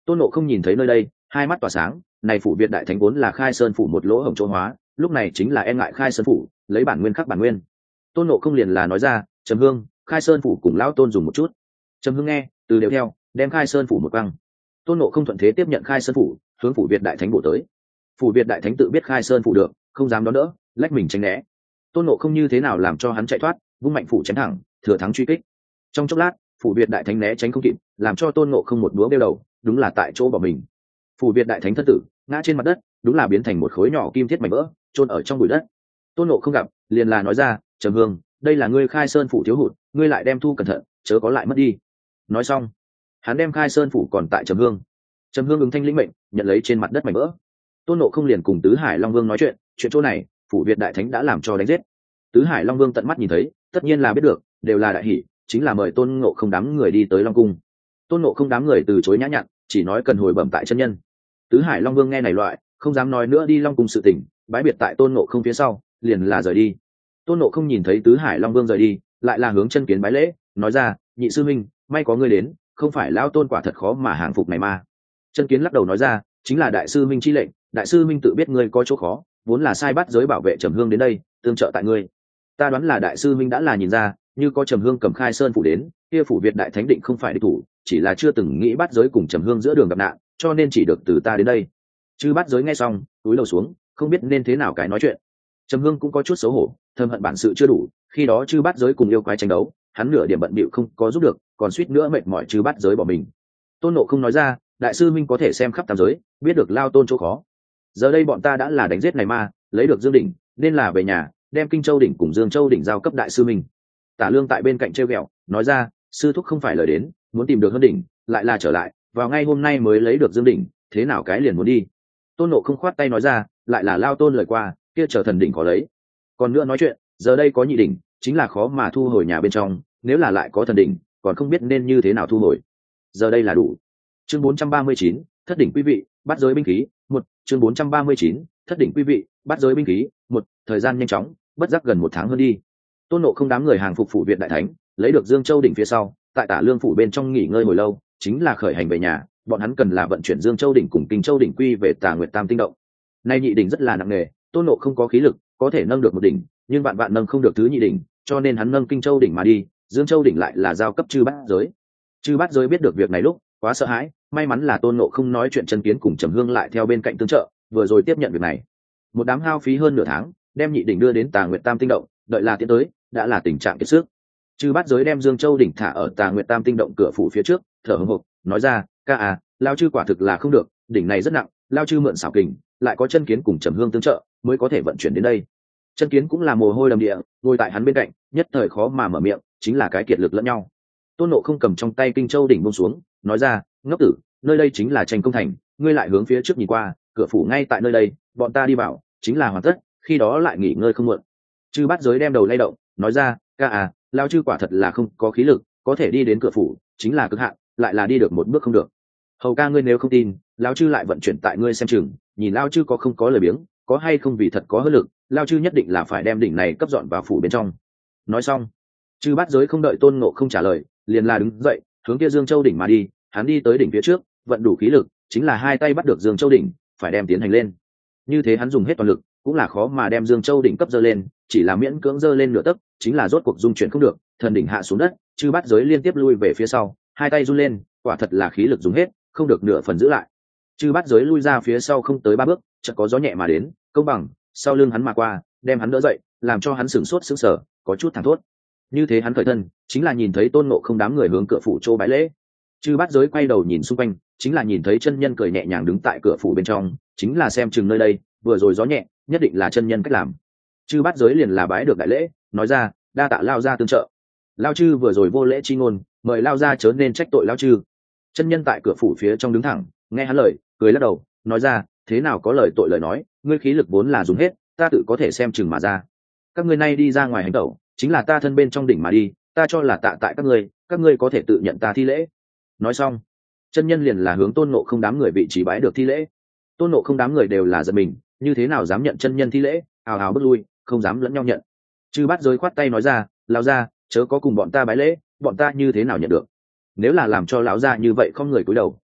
Tôn Ngộ không nhìn thấy nơi đây, hai mắt tỏa sáng, này phủ Việt đại thánh vốn là khai sơn phủ một lỗ hổng chỗ hóa, lúc này chính là e ngại khai sơn phủ, lấy bản nguyên khắc bản nguyên. Tôn Ngộ không liền là nói ra, Trầm Hương, khai sơn phủ cùng lão tôn dùng một chút. Trầm Hương nghe, từ đều theo, đem khai sơn phủ một băng. Tôn Ngộ không thuận thế tiếp nhận khai sơn phủ, hướng phủ Việt đại thánh bổ tới. Phủ Việt đại thánh tự biết khai sơn phủ được, không dám đón đỡ, lách mình tránh né. Tôn Ngộ không như thế nào làm cho hắn chạy thoát, vung mạnh phủ chém thẳng, thừa thắng truy kích. Trong chốc lát, phủ Việt đại thánh né tránh không kịp, làm cho Tôn Ngộ không một búa bêu đầu, đúng là tại chỗ bỏ mình. Phủ Việt đại thánh thân tử ngã trên mặt đất, đúng là biến thành một khối nhỏ kim thiết mảnh vỡ, chôn ở trong bụi đất. Tôn Ngộ không gặp, liền là nói ra, Trầm Hương, đây là ngươi khai sơn phủ thiếu hụt, ngươi lại đem thu cẩn thận, chớ có lại mất đi. Nói xong, hắn đem khai sơn phủ còn tại Trầm Hương. Trầm Hương ứng thanh lĩnh mệnh, nhận lấy trên mặt đất mảnh vỡ. Tôn Ngộ không liền cùng Tứ Hải Long Vương nói chuyện, chuyện chỗ này, phủ Việt đại thánh đã làm cho đánh giết. Tứ Hải Long Vương tận mắt nhìn thấy, tất nhiên là biết được, đều là đại hỷ, chính là mời Tôn Ngộ không đám người đi tới Long cung. Tôn Ngộ không đám người từ chối nhã nhặn, chỉ nói cần hồi bẩm tại chân nhân. Tứ Hải Long Vương nghe này loại, không dám nói nữa đi Long cung sự tình, bái biệt tại Tôn Ngộ không phía sau, liền là rời đi. Tôn Ngộ không nhìn thấy Tứ Hải Long Vương rời đi, lại là hướng chân kiến bái lễ, nói ra, nhị sư minh, may có ngươi đến, không phải lão tôn quả thật khó mà hàng phục này ma. Chân kiến lắc đầu nói ra, chính là đại sư minh chi lệnh, đại sư minh tự biết ngươi có chỗ khó, vốn là sai bắt giới bảo vệ Trầm Hương đến đây, tương trợ tại ngươi. Ta đoán là đại sư minh đã là nhìn ra, như có Trầm Hương cầm khai sơn phủ đến, kia phủ Việt đại thánh định không phải địch thủ, chỉ là chưa từng nghĩ bắt giới cùng Trầm Hương giữa đường gặp nạn, cho nên chỉ được từ ta đến đây. Chư bắt giới nghe xong, túi đầu xuống, không biết nên thế nào cái nói chuyện. Trầm Hương cũng có chút xấu hổ, thầm hận bản sự chưa đủ, khi đó chư bắt giới cùng yêu quái tranh đấu, hắn nửa điểm bận bịu không có giúp được, còn suýt nữa mệt mỏi chư bắt giới bỏ mình. Tôn Ngộ không nói ra, đại sư minh có thể xem khắp tam giới, biết được lao tôn chỗ khó. Giờ đây bọn ta đã là đánh giết này ma, lấy được Dương đỉnh, nên là về nhà, đem Kinh Châu đỉnh cùng Dương Châu đỉnh giao cấp đại sư minh. Tả Lương tại bên cạnh trêu ghẹo, nói ra, sư thúc không phải lời đến, muốn tìm được hơn đỉnh, lại là trở lại, vào ngay hôm nay mới lấy được Dương đỉnh, thế nào cái liền muốn đi. Tôn Ngộ không khoát tay nói ra, lại là lao tôn lời qua, kia chờ thần đỉnh có lấy. Còn nữa nói chuyện, giờ đây có nhị đỉnh, chính là khó mà thu hồi nhà bên trong, nếu là lại có thần đỉnh, còn không biết nên như thế nào thu hồi. Giờ đây là đủ. Chương bốn trăm ba mươi chín, thất đỉnh quý vị, bắt giới binh khí, một, chương bốn trăm ba mươi chín, thất đỉnh quý vị, bắt giới binh khí, một, thời gian nhanh chóng, bất giác gần một tháng hơn đi. Tôn Ngộ không đám người hàng phục phủ Việt đại thánh, lấy được Dương Châu đỉnh phía sau, tại Tả Lương phủ bên trong nghỉ ngơi hồi lâu, chính là khởi hành về nhà, bọn hắn cần là vận chuyển Dương Châu đỉnh cùng Kinh Châu đỉnh quy về Tà Nguyệt Tam tinh động. Nay nhị đỉnh rất là nặng nề, Tôn Ngộ không có khí lực, có thể nâng được một đỉnh, nhưng bạn bạn nâng không được thứ nhị đỉnh, cho nên hắn nâng Kinh Châu đỉnh mà đi, Dương Châu đỉnh lại là giao cấp chư bát giới. Chư bát giới biết được việc này lúc, quá sợ hãi, may mắn là Tôn Ngộ không nói chuyện chân kiến cùng Trầm Hương lại theo bên cạnh tương trợ, vừa rồi tiếp nhận việc này. Một đám hao phí hơn nửa tháng, đem nhị đỉnh đưa đến Tà Nguyệt Tam tinh động, đợi là tiến tới, đã là tình trạng kiệt sức. Chư bát giới đem Dương Châu đỉnh thả ở Tà Nguyệt Tam tinh động cửa phủ phía trước, thở hổn hộc, nói ra, ca à, lao chư quả thực là không được, đỉnh này rất nặng, lao chư mượn xảo kình, lại có chân kiến cùng Trầm Hương tương trợ, mới có thể vận chuyển đến đây. Chân kiến cũng là mồ hôi đầm địa, ngồi tại hắn bên cạnh, nhất thời khó mà mở miệng, chính là cái kiệt lực lẫn nhau. Tôn Ngộ không cầm trong tay Kinh Châu đỉnh buông xuống, nói ra, ngốc tử, nơi đây chính là tranh công thành, ngươi lại hướng phía trước nhìn qua, cửa phủ ngay tại nơi đây, bọn ta đi vào, chính là hoàn tất, khi đó lại nghỉ ngơi không muộn. Chư bát giới đem đầu lay động, nói ra, ca à, lao chư quả thật là không có khí lực, có thể đi đến cửa phủ, chính là cực hạn, lại là đi được một bước không được. Hầu ca ngươi nếu không tin, lao chư lại vận chuyển tại ngươi xem chừng, nhìn lao chư có không có lời biếng, có hay không vì thật có hơi lực, lao chư nhất định là phải đem đỉnh này cấp dọn vào phủ bên trong. Nói xong, chư bát giới không đợi Tôn Ngộ không trả lời, liền là đứng dậy, hướng kia Dương Châu đỉnh mà đi. Hắn đi tới đỉnh phía trước, vận đủ khí lực, chính là hai tay bắt được Dương Châu đỉnh, phải đem tiến hành lên. Như thế hắn dùng hết toàn lực, cũng là khó mà đem Dương Châu đỉnh cấp dơ lên, chỉ là miễn cưỡng dơ lên nửa tấc, chính là rốt cuộc dung chuyển không được, thần đỉnh hạ xuống đất, chư bát giới liên tiếp lui về phía sau, hai tay run lên, quả thật là khí lực dùng hết, không được nửa phần giữ lại. Chư bát giới lui ra phía sau không tới ba bước, chợt có gió nhẹ mà đến, công bằng, sau lưng hắn mà qua, đem hắn đỡ dậy, làm cho hắn sửng sốt sững sờ, có chút thẳng thốt. Như thế hắn khởi thân, chính là nhìn thấy Tôn Ngộ không đám người hướng cửa phủ chỗ bái lễ. Chư bát giới quay đầu nhìn xung quanh, chính là nhìn thấy chân nhân cười nhẹ nhàng đứng tại cửa phủ bên trong, chính là xem chừng nơi đây, vừa rồi gió nhẹ, nhất định là chân nhân cách làm. Chư bát giới liền là bái được đại lễ, nói ra, đa tạ lao ra tương trợ. Lao chư vừa rồi vô lễ chi ngôn, mời lao ra chớ nên trách tội lao chư. Chân nhân tại cửa phủ phía trong đứng thẳng, nghe hắn lời, cười lắc đầu, nói ra, thế nào có lời tội lời nói, ngươi khí lực vốn là dùng hết, ta tự có thể xem chừng mà ra. Các ngươi nay đi ra ngoài hành tẩu, chính là ta thân bên trong đỉnh mà đi, ta cho là tạ tại các ngươi, các ngươi có thể tự nhận ta thi lễ. Nói xong, chân nhân liền là hướng Tôn Ngộ không đám người vị trí bái được thi lễ. Tôn Ngộ không đám người đều là giật mình, như thế nào dám nhận chân nhân thi lễ, hào hào bước lui, không dám lẫn nhau nhận. Chư bát giới khoát tay nói ra, lão gia, chớ có cùng bọn ta bái lễ, bọn ta như thế nào nhận được. Nếu là làm cho lão gia như vậy không người cúi đầu,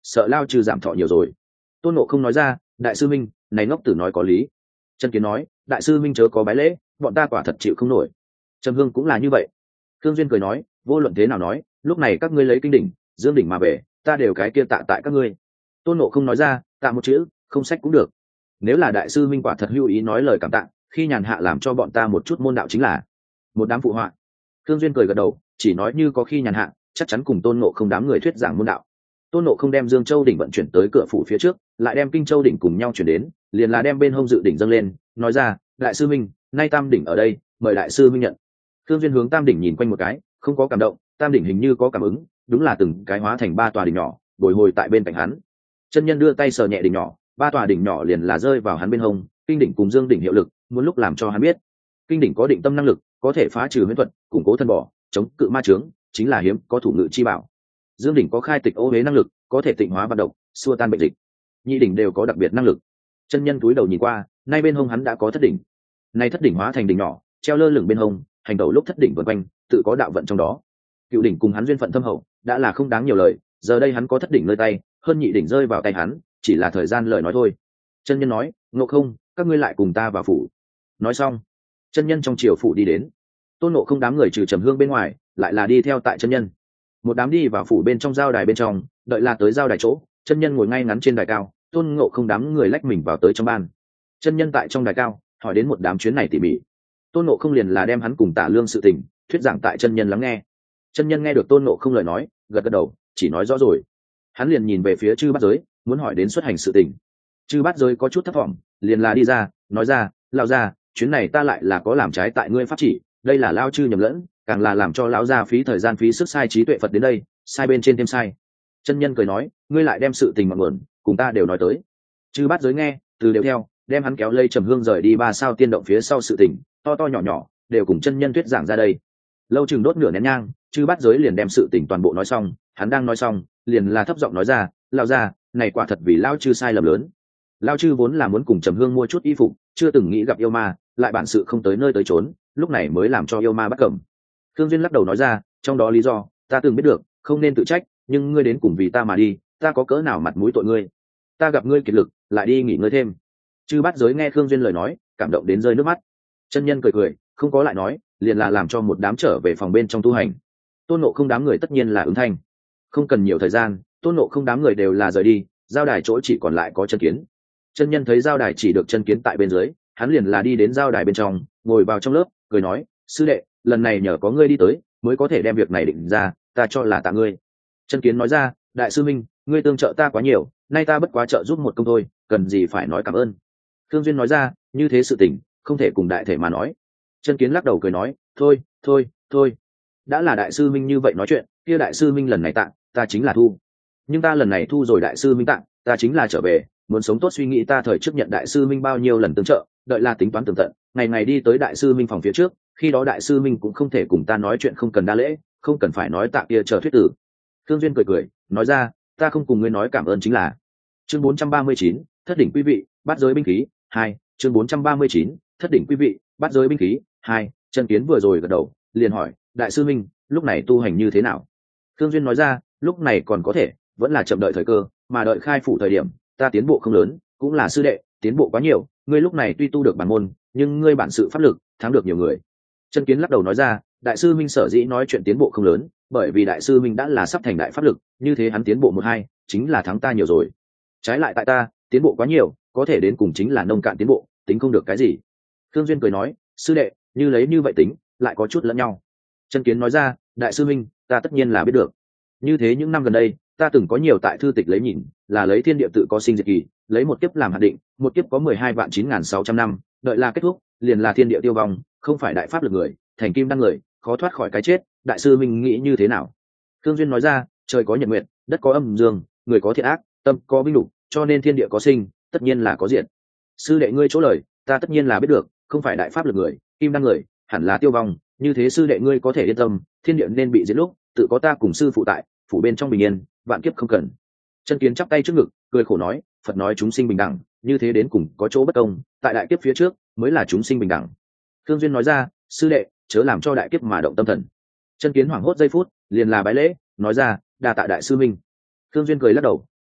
sợ lao chư giảm thọ nhiều rồi. Tôn Ngộ không nói ra, đại sư minh, này ngốc tử nói có lý. Chân Kiến nói, đại sư minh chớ có bái lễ, bọn ta quả thật chịu không nổi. Trầm Hương cũng là như vậy. Thương Duyên cười nói, vô luận thế nào nói, lúc này các ngươi lấy kinh đỉnh dương đỉnh mà về, ta đều cái kia tạ tại các ngươi. Tôn Ngộ không nói ra, tạ một chữ không sách cũng được. Nếu là đại sư minh quả thật hữu ý nói lời cảm tạ, khi nhàn hạ làm cho bọn ta một chút môn đạo chính là. Một đám phụ họa. Thương Duyên cười gật đầu, chỉ nói như có khi nhàn hạ, chắc chắn cùng Tôn Ngộ không đám người thuyết giảng môn đạo. Tôn Ngộ không đem Dương Châu đỉnh vận chuyển tới cửa phủ phía trước, lại đem Kinh Châu đỉnh cùng nhau chuyển đến, liền là đem bên hông dự đỉnh dâng lên, nói ra, đại sư minh, nay tam đỉnh ở đây, mời đại sư minh nhận. Thương Duyên hướng tam đỉnh nhìn quanh một cái, không có cảm động, tam đỉnh hình như có cảm ứng, đúng là từng cái hóa thành ba tòa đỉnh nhỏ, bồi hồi tại bên cạnh hắn. Chân nhân đưa tay sờ nhẹ đỉnh nhỏ, ba tòa đỉnh nhỏ liền là rơi vào hắn bên hông, kinh đỉnh cùng dương đỉnh hiệu lực, muốn lúc làm cho hắn biết, kinh đỉnh có định tâm năng lực, có thể phá trừ huyễn thuật, củng cố thân bỏ, chống cự ma chướng, chính là hiếm có thủ ngự chi bảo. Dương đỉnh có khai tịch ô huế năng lực, có thể tịnh hóa vận động, xua tan bệnh dịch. Nhị đỉnh đều có đặc biệt năng lực. Chân nhân cúi đầu nhìn qua, nay bên hông hắn đã có thất đỉnh. Nay thất đỉnh hóa thành đỉnh nhỏ, treo lơ lửng bên hông, hành đầu lúc thất đỉnh vần quanh, tự có đạo vận trong đó. Cựu đỉnh cùng hắn duyên phận thâm hậu, đã là không đáng nhiều lời, giờ đây hắn có thất đỉnh nơi tay, hơn nhị đỉnh rơi vào tay hắn, chỉ là thời gian lời nói thôi. Chân nhân nói, Ngộ không, các ngươi lại cùng ta vào phủ. Nói xong, chân nhân trong triều phủ đi đến. Tôn Ngộ không đám người trừ Trầm Hương bên ngoài, lại là đi theo tại chân nhân. Một đám đi vào phủ bên trong giao đài bên trong, đợi là tới giao đài chỗ, chân nhân ngồi ngay ngắn trên đài cao, Tôn Ngộ không đám người lách mình vào tới trong ban. Chân nhân tại trong đài cao, hỏi đến một đám chuyến này tỉ mỉ. Tôn Ngộ không liền là đem hắn cùng Tả Lương sự tình thuyết giảng tại chân nhân lắng nghe. Chân nhân nghe được Tôn Ngộ không lời nói, gật gật đầu, chỉ nói rõ rồi. Hắn liền nhìn về phía Chư Bát Giới, muốn hỏi đến xuất hành sự tình. Chư Bát Giới có chút thất vọng, liền là đi ra, nói ra, lão gia, chuyến này ta lại là có làm trái tại ngươi pháp chỉ, đây là lao chư nhầm lẫn, càng là làm cho lão gia phí thời gian phí sức sai trí tuệ Phật đến đây, sai bên trên thêm sai. Chân nhân cười nói, ngươi lại đem sự tình mọn nguồn, cùng ta đều nói tới. Chư Bát Giới nghe, từ đều theo, đem hắn kéo lây Trầm Hương rời đi ba sao tiên động phía sau sự tình, to to nhỏ nhỏ đều cùng chân nhân thuyết giảng ra đây. Lâu chừng đốt nửa nén nhang, Chư Bát Giới liền đem sự tình toàn bộ nói xong, hắn đang nói xong, liền là thấp giọng nói ra, lão gia, này quả thật vì lão chư sai lầm lớn. Lão chư vốn là muốn cùng Trầm Hương mua chút y phục, chưa từng nghĩ gặp yêu ma, lại bản sự không tới nơi tới chốn, lúc này mới làm cho yêu ma bắt cẩm. Thương Duyên lắc đầu nói ra, trong đó lý do, ta từng biết được, không nên tự trách, nhưng ngươi đến cùng vì ta mà đi, ta có cỡ nào mặt mũi tội ngươi. Ta gặp ngươi kiệt lực, lại đi nghỉ ngơi thêm. Chư Bát Giới nghe Thương Duyên lời nói, cảm động đến rơi nước mắt. Chân nhân cười cười, không có lại nói, liền là làm cho một đám trở về phòng bên trong tu hành. Tôn Ngộ không đám người tất nhiên là ứng thanh. Không cần nhiều thời gian, Tôn Ngộ không đám người đều là rời đi, giao đài chỗ chỉ còn lại có Chân Kiến. Chân nhân thấy giao đài chỉ được Chân Kiến tại bên dưới, hắn liền là đi đến giao đài bên trong, ngồi vào trong lớp, cười nói, sư đệ, lần này nhờ có ngươi đi tới, mới có thể đem việc này định ra, ta cho là tạ ngươi. Chân Kiến nói ra, đại sư minh, ngươi tương trợ ta quá nhiều, nay ta bất quá trợ giúp một công thôi, cần gì phải nói cảm ơn. Thương Duyên nói ra, như thế sự tình, không thể cùng đại thể mà nói. Chân Kiến lắc đầu cười nói, thôi, thôi, thôi, đã là đại sư minh như vậy nói chuyện, kia đại sư minh lần này tặng, ta chính là thu. Nhưng ta lần này thu rồi đại sư minh tặng, ta chính là trở về, muốn sống tốt suy nghĩ ta thời trước nhận đại sư minh bao nhiêu lần tương trợ, đợi là tính toán tường tận, ngày ngày đi tới đại sư minh phòng phía trước, khi đó đại sư minh cũng không thể cùng ta nói chuyện không cần đa lễ, không cần phải nói tạ kia chờ thuyết tử. Thương Duyên cười cười, nói ra, ta không cùng ngươi nói cảm ơn chính là. Chương bốn trăm ba mươi chín, thất đỉnh quý vị, bát giới binh khí, hai, chương bốn trăm ba mươi chín, thất đỉnh quý vị, bát giới binh khí, hai. Chân Kiến vừa rồi gật đầu, liền hỏi, đại sư minh, lúc này tu hành như thế nào? Thương Duyên nói ra, lúc này còn có thể, vẫn là chậm đợi thời cơ, mà đợi khai phủ thời điểm, ta tiến bộ không lớn, cũng là sư đệ, tiến bộ quá nhiều, ngươi lúc này tuy tu được bản môn, nhưng ngươi bản sự pháp lực, thắng được nhiều người. Chân Kiến lắc đầu nói ra, đại sư minh sở dĩ nói chuyện tiến bộ không lớn, bởi vì đại sư minh đã là sắp thành đại pháp lực, như thế hắn tiến bộ một hai, chính là thắng ta nhiều rồi. Trái lại tại ta, tiến bộ quá nhiều, có thể đến cùng chính là nông cạn tiến bộ, tính không được cái gì. Thương Duyên cười nói, sư đệ, như lấy như vậy tính, lại có chút lẫn nhau. Chân Kiến nói ra, đại sư minh, ta tất nhiên là biết được. Như thế những năm gần đây, ta từng có nhiều tại thư tịch lấy nhìn, là lấy thiên địa tự có sinh diệt kỳ, lấy một kiếp làm hạt định, một kiếp có mười hai vạn chín nghìn sáu trăm năm, đợi là kết thúc, liền là thiên địa tiêu vong, không phải đại pháp lực người, thành kim đăng người, khó thoát khỏi cái chết. Đại sư minh nghĩ như thế nào? Thương Duyên nói ra, trời có nhật nguyệt, đất có âm dương, người có thiện ác, tâm có vinh lục, cho nên thiên địa có sinh, tất nhiên là có diệt. Sư đệ ngươi chỗ lời, ta tất nhiên là biết được, không phải đại pháp lực người, kim đăng người, hẳn là tiêu vong, như thế sư đệ ngươi có thể yên tâm, thiên địa nên bị diệt lúc, tự có ta cùng sư phụ tại, phủ bên trong bình yên, vạn kiếp không cần. Chân Kiến chắp tay trước ngực, cười khổ nói, Phật nói chúng sinh bình đẳng, như thế đến cùng có chỗ bất công, tại đại kiếp phía trước mới là chúng sinh bình đẳng. Thương Duyên nói ra, sư đệ, chớ làm cho đại kiếp mà động tâm thần. Chân Kiến hoảng hốt giây phút, liền là bái lễ, nói ra, đa tạ đại sư minh. Thương Duyên cười lắc đầu,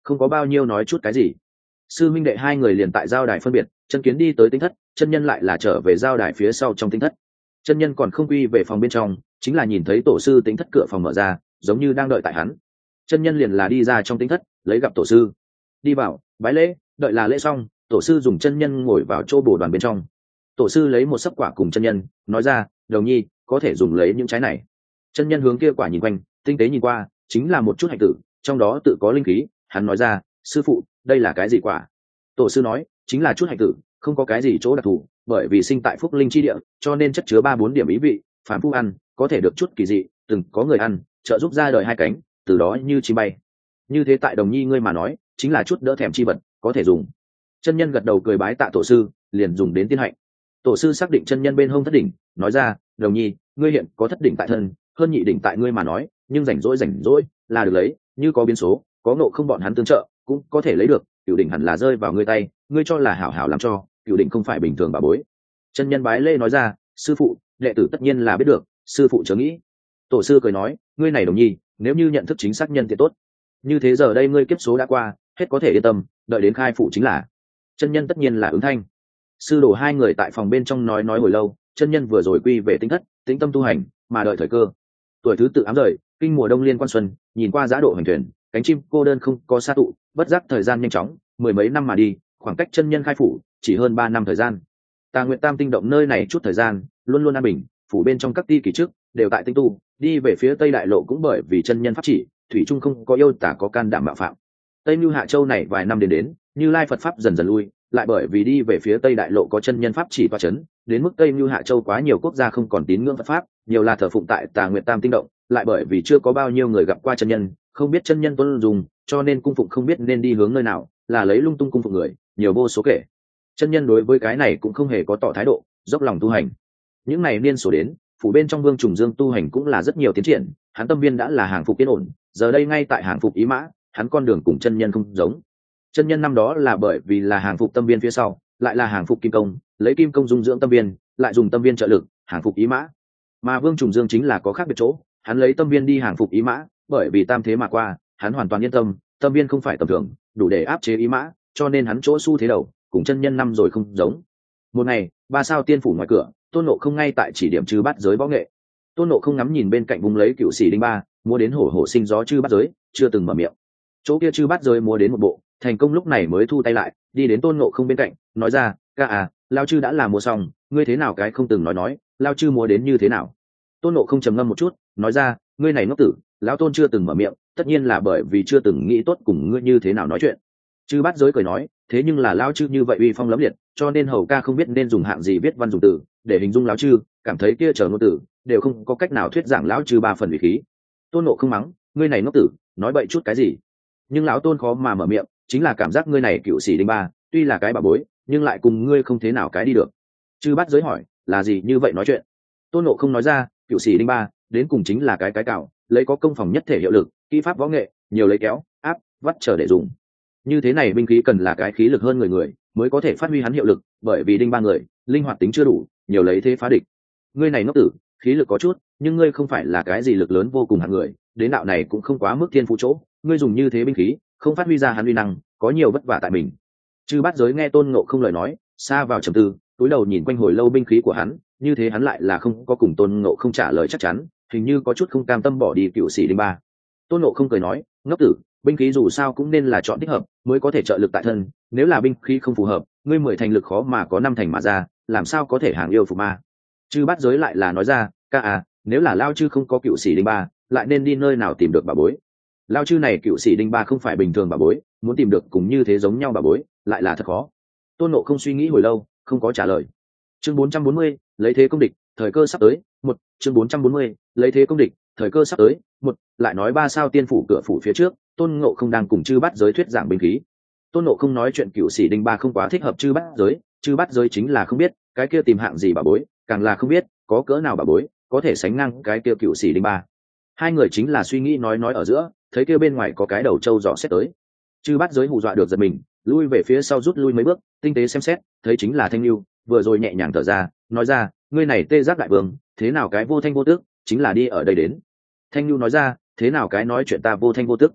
không có bao nhiêu nói chút cái gì. Sư minh đệ hai người liền tại giao đài phân biệt, chân kiến đi tới tinh thất, chân nhân lại là trở về giao đài phía sau trong tinh thất. Chân nhân còn không quy về phòng bên trong, chính là nhìn thấy tổ sư tinh thất cửa phòng mở ra, giống như đang đợi tại hắn. Chân nhân liền là đi ra trong tinh thất, lấy gặp tổ sư, đi vào bái lễ, đợi là lễ xong, tổ sư dùng chân nhân ngồi vào chỗ bồ đoàn bên trong. Tổ sư lấy một sấp quả cùng chân nhân, nói ra, đồng nhi có thể dùng lấy những trái này. Chân nhân hướng kia quả nhìn quanh, tinh tế nhìn qua, chính là một chút hạnh tử, trong đó tự có linh khí. Hắn nói ra, sư phụ, đây là cái gì quả? Tổ sư nói, chính là chút hạnh tử, không có cái gì chỗ đặc thù, bởi vì sinh tại phúc linh chi địa, cho nên chất chứa ba bốn điểm ý vị, phàm phu ăn có thể được chút kỳ dị, từng có người ăn trợ giúp ra đời hai cánh, từ đó như chim bay. Như thế tại đồng nhi ngươi mà nói, chính là chút đỡ thèm chi vật, có thể dùng. Chân nhân gật đầu cười bái tạ tổ sư, liền dùng đến tiên hạnh. Tổ sư xác định chân nhân bên hông thất đỉnh, nói ra, đồng nhi ngươi hiện có thất đỉnh tại thân, hơn nhị đỉnh tại ngươi mà nói, nhưng rảnh rỗi rảnh rỗi là được lấy, như có biến số, có ngộ không bọn hắn tương trợ, cũng có thể lấy được. Cửu đỉnh hẳn là rơi vào ngươi tay, ngươi cho là hảo hảo làm cho, cửu đỉnh không phải bình thường bà bối. Chân nhân bái lễ nói ra, sư phụ, đệ tử tất nhiên là biết được, sư phụ chớ nghĩ. Tổ sư cười nói, ngươi này đồng nhi, nếu như nhận thức chính xác nhân thì tốt. Như thế giờ đây ngươi kiếp số đã qua, hết có thể yên tâm, đợi đến khai phụ chính là. Chân nhân tất nhiên là ứng thanh. Sư đồ hai người tại phòng bên trong nói nói hồi lâu, chân nhân vừa rồi quy về tinh thất, tĩnh tâm tu hành, mà đợi thời cơ. Tuổi thứ tự ám rời, kinh mùa đông liên quan xuân, nhìn qua giá độ hành thuyền, cánh chim cô đơn không có xa tụ, bất giác thời gian nhanh chóng, mười mấy năm mà đi, khoảng cách chân nhân khai phủ chỉ hơn ba năm thời gian. Tà Nguyệt Tam tinh động nơi này chút thời gian, luôn luôn an bình, phủ bên trong các ti kỳ trước đều tại tinh tu, đi về phía Tây Đại Lộ cũng bởi vì chân nhân pháp chỉ, thủy trung không có yêu tả có can đảm mạo phạm. Tây Nưu Hạ Châu này vài năm đến đến, Như Lai Phật pháp dần dần lui, lại bởi vì đi về phía Tây Đại Lộ có chân nhân pháp chỉ toa chấn, đến mức Tây Nưu Hạ Châu quá nhiều quốc gia không còn tín ngưỡng Phật pháp, nhiều là thờ phụng tại Tà Nguyệt Tam tinh động, lại bởi vì chưa có bao nhiêu người gặp qua chân nhân, không biết chân nhân tuân dùng, cho nên cung phụng không biết nên đi hướng nơi nào, là lấy lung tung cung phụng người, nhiều vô số kể. Chân nhân đối với cái này cũng không hề có tỏ thái độ, dốc lòng tu hành. Những này niên số đến, phủ bên trong Vương Trùng Dương tu hành cũng là rất nhiều tiến triển, hắn tâm viên đã là hàng phục yên ổn, giờ đây ngay tại hàng phục ý mã, hắn con đường cùng chân nhân không giống. Chân nhân năm đó là bởi vì là hàng phục tâm viên phía sau, lại là hàng phục kim công, lấy kim công dung dưỡng tâm viên, lại dùng tâm viên trợ lực hàng phục ý mã. Mà Vương Trùng Dương chính là có khác biệt chỗ, hắn lấy tâm viên đi hàng phục ý mã, bởi vì tam thế mà qua, hắn hoàn toàn yên tâm, tâm viên không phải tầm thường, đủ để áp chế ý mã, cho nên hắn chỗ xu thế đầu cùng chân nhân năm rồi không giống. Một ngày, ba sao tiên phủ ngoài cửa, Tôn Ngộ Không ngay tại chỉ điểm chư bát giới võ nghệ. Tôn Ngộ Không ngắm nhìn bên cạnh vùng lấy cựu sĩ đinh ba, mua đến hổ hổ sinh gió chư bát giới, chưa từng mở miệng. Chỗ kia chư bát giới mua đến một bộ, thành công lúc này mới thu tay lại, đi đến Tôn Ngộ Không bên cạnh, nói ra, ca à, lao chư đã làm mua xong, ngươi thế nào cái không từng nói nói, lao chư mua đến như thế nào? Tôn Ngộ Không trầm ngâm một chút, nói ra, ngươi này ngốc tử, lão tôn chưa từng mở miệng, tất nhiên là bởi vì chưa từng nghĩ tốt cùng ngươi như thế nào nói chuyện. Chư bát giới cười nói, thế nhưng là lão chư như vậy uy phong lẫm liệt, cho nên hầu ca không biết nên dùng hạng gì viết văn dùng từ để hình dung lão chư, cảm thấy kia chờ ngôn tử đều không có cách nào thuyết giảng lão chư ba phần uy khí. Tôn Ngộ Không mắng, ngươi này ngốc tử, nói bậy chút cái gì? Nhưng lão tôn khó mà mở miệng, chính là cảm giác ngươi này cựu sĩ đinh ba, tuy là cái bà bối, nhưng lại cùng ngươi không thế nào cái đi được. Chư bát giới hỏi, là gì như vậy nói chuyện? Tôn Ngộ Không nói ra, cựu sĩ đinh ba đến cùng chính là cái cái cạo, lấy có công phòng nhất thể hiệu lực, kỹ pháp võ nghệ nhiều lấy kéo áp vắt chờ để dùng. Như thế này binh khí cần là cái khí lực hơn người người mới có thể phát huy hắn hiệu lực, bởi vì đinh ba người linh hoạt tính chưa đủ, nhiều lấy thế phá địch. Ngươi này ngốc tử, khí lực có chút, nhưng ngươi không phải là cái gì lực lớn vô cùng hạng người, đến đạo này cũng không quá mức thiên phụ chỗ, ngươi dùng như thế binh khí không phát huy ra hắn uy năng, có nhiều vất vả tại mình. Chư bát giới nghe Tôn Ngộ Không lời nói, xa vào trầm tư, túi đầu nhìn quanh hồi lâu binh khí của hắn, như thế hắn lại là không có cùng Tôn Ngộ Không trả lời chắc chắn, hình như có chút không cam tâm bỏ đi cựu sĩ đinh ba. Tôn Ngộ Không cười nói, ngốc tử, binh khí dù sao cũng nên là chọn thích hợp mới có thể trợ lực tại thân, nếu là binh khí không phù hợp, ngươi mười thành lực khó mà có năm thành mà ra, làm sao có thể hàng yêu phục ma. Chư bát giới lại là nói ra, ca à, nếu là lao chư không có cựu sĩ đinh ba, lại nên đi nơi nào tìm được bà bối? Lao chư này cựu sĩ đinh ba không phải bình thường bà bối, muốn tìm được cùng như thế giống nhau bà bối lại là thật khó. Tôn Ngộ Không suy nghĩ hồi lâu, không có trả lời. Chương bốn trăm bốn mươi, lấy thế công địch, thời cơ sắp tới. Một, chương bốn trăm bốn mươi, lấy thế công địch, thời cơ sắp tới. Một, lại nói ba sao tiên phủ cửa phủ phía trước, Tôn Ngộ Không đang cùng chư bát giới thuyết giảng binh khí. Tôn Ngộ Không nói chuyện cựu sĩ đinh ba không quá thích hợp chư bát giới, chư bát giới chính là không biết cái kia tìm hạng gì bà bối, càng là không biết có cỡ nào bà bối có thể sánh ngang cái kia cựu sĩ đinh ba. Hai người chính là suy nghĩ nói nói ở giữa, thấy kia bên ngoài có cái đầu trâu dò xét tới. Chư bát giới hù dọa được giật mình, lui về phía sau rút lui mấy bước, tinh tế xem xét, thấy chính là Thanh Lưu, vừa rồi nhẹ nhàng thở ra, nói ra, ngươi này tê giác đại vương, thế nào cái vô thanh vô tức, chính là đi ở đây đến. Thanh Lưu nói ra, thế nào cái nói chuyện ta vô thanh vô tức?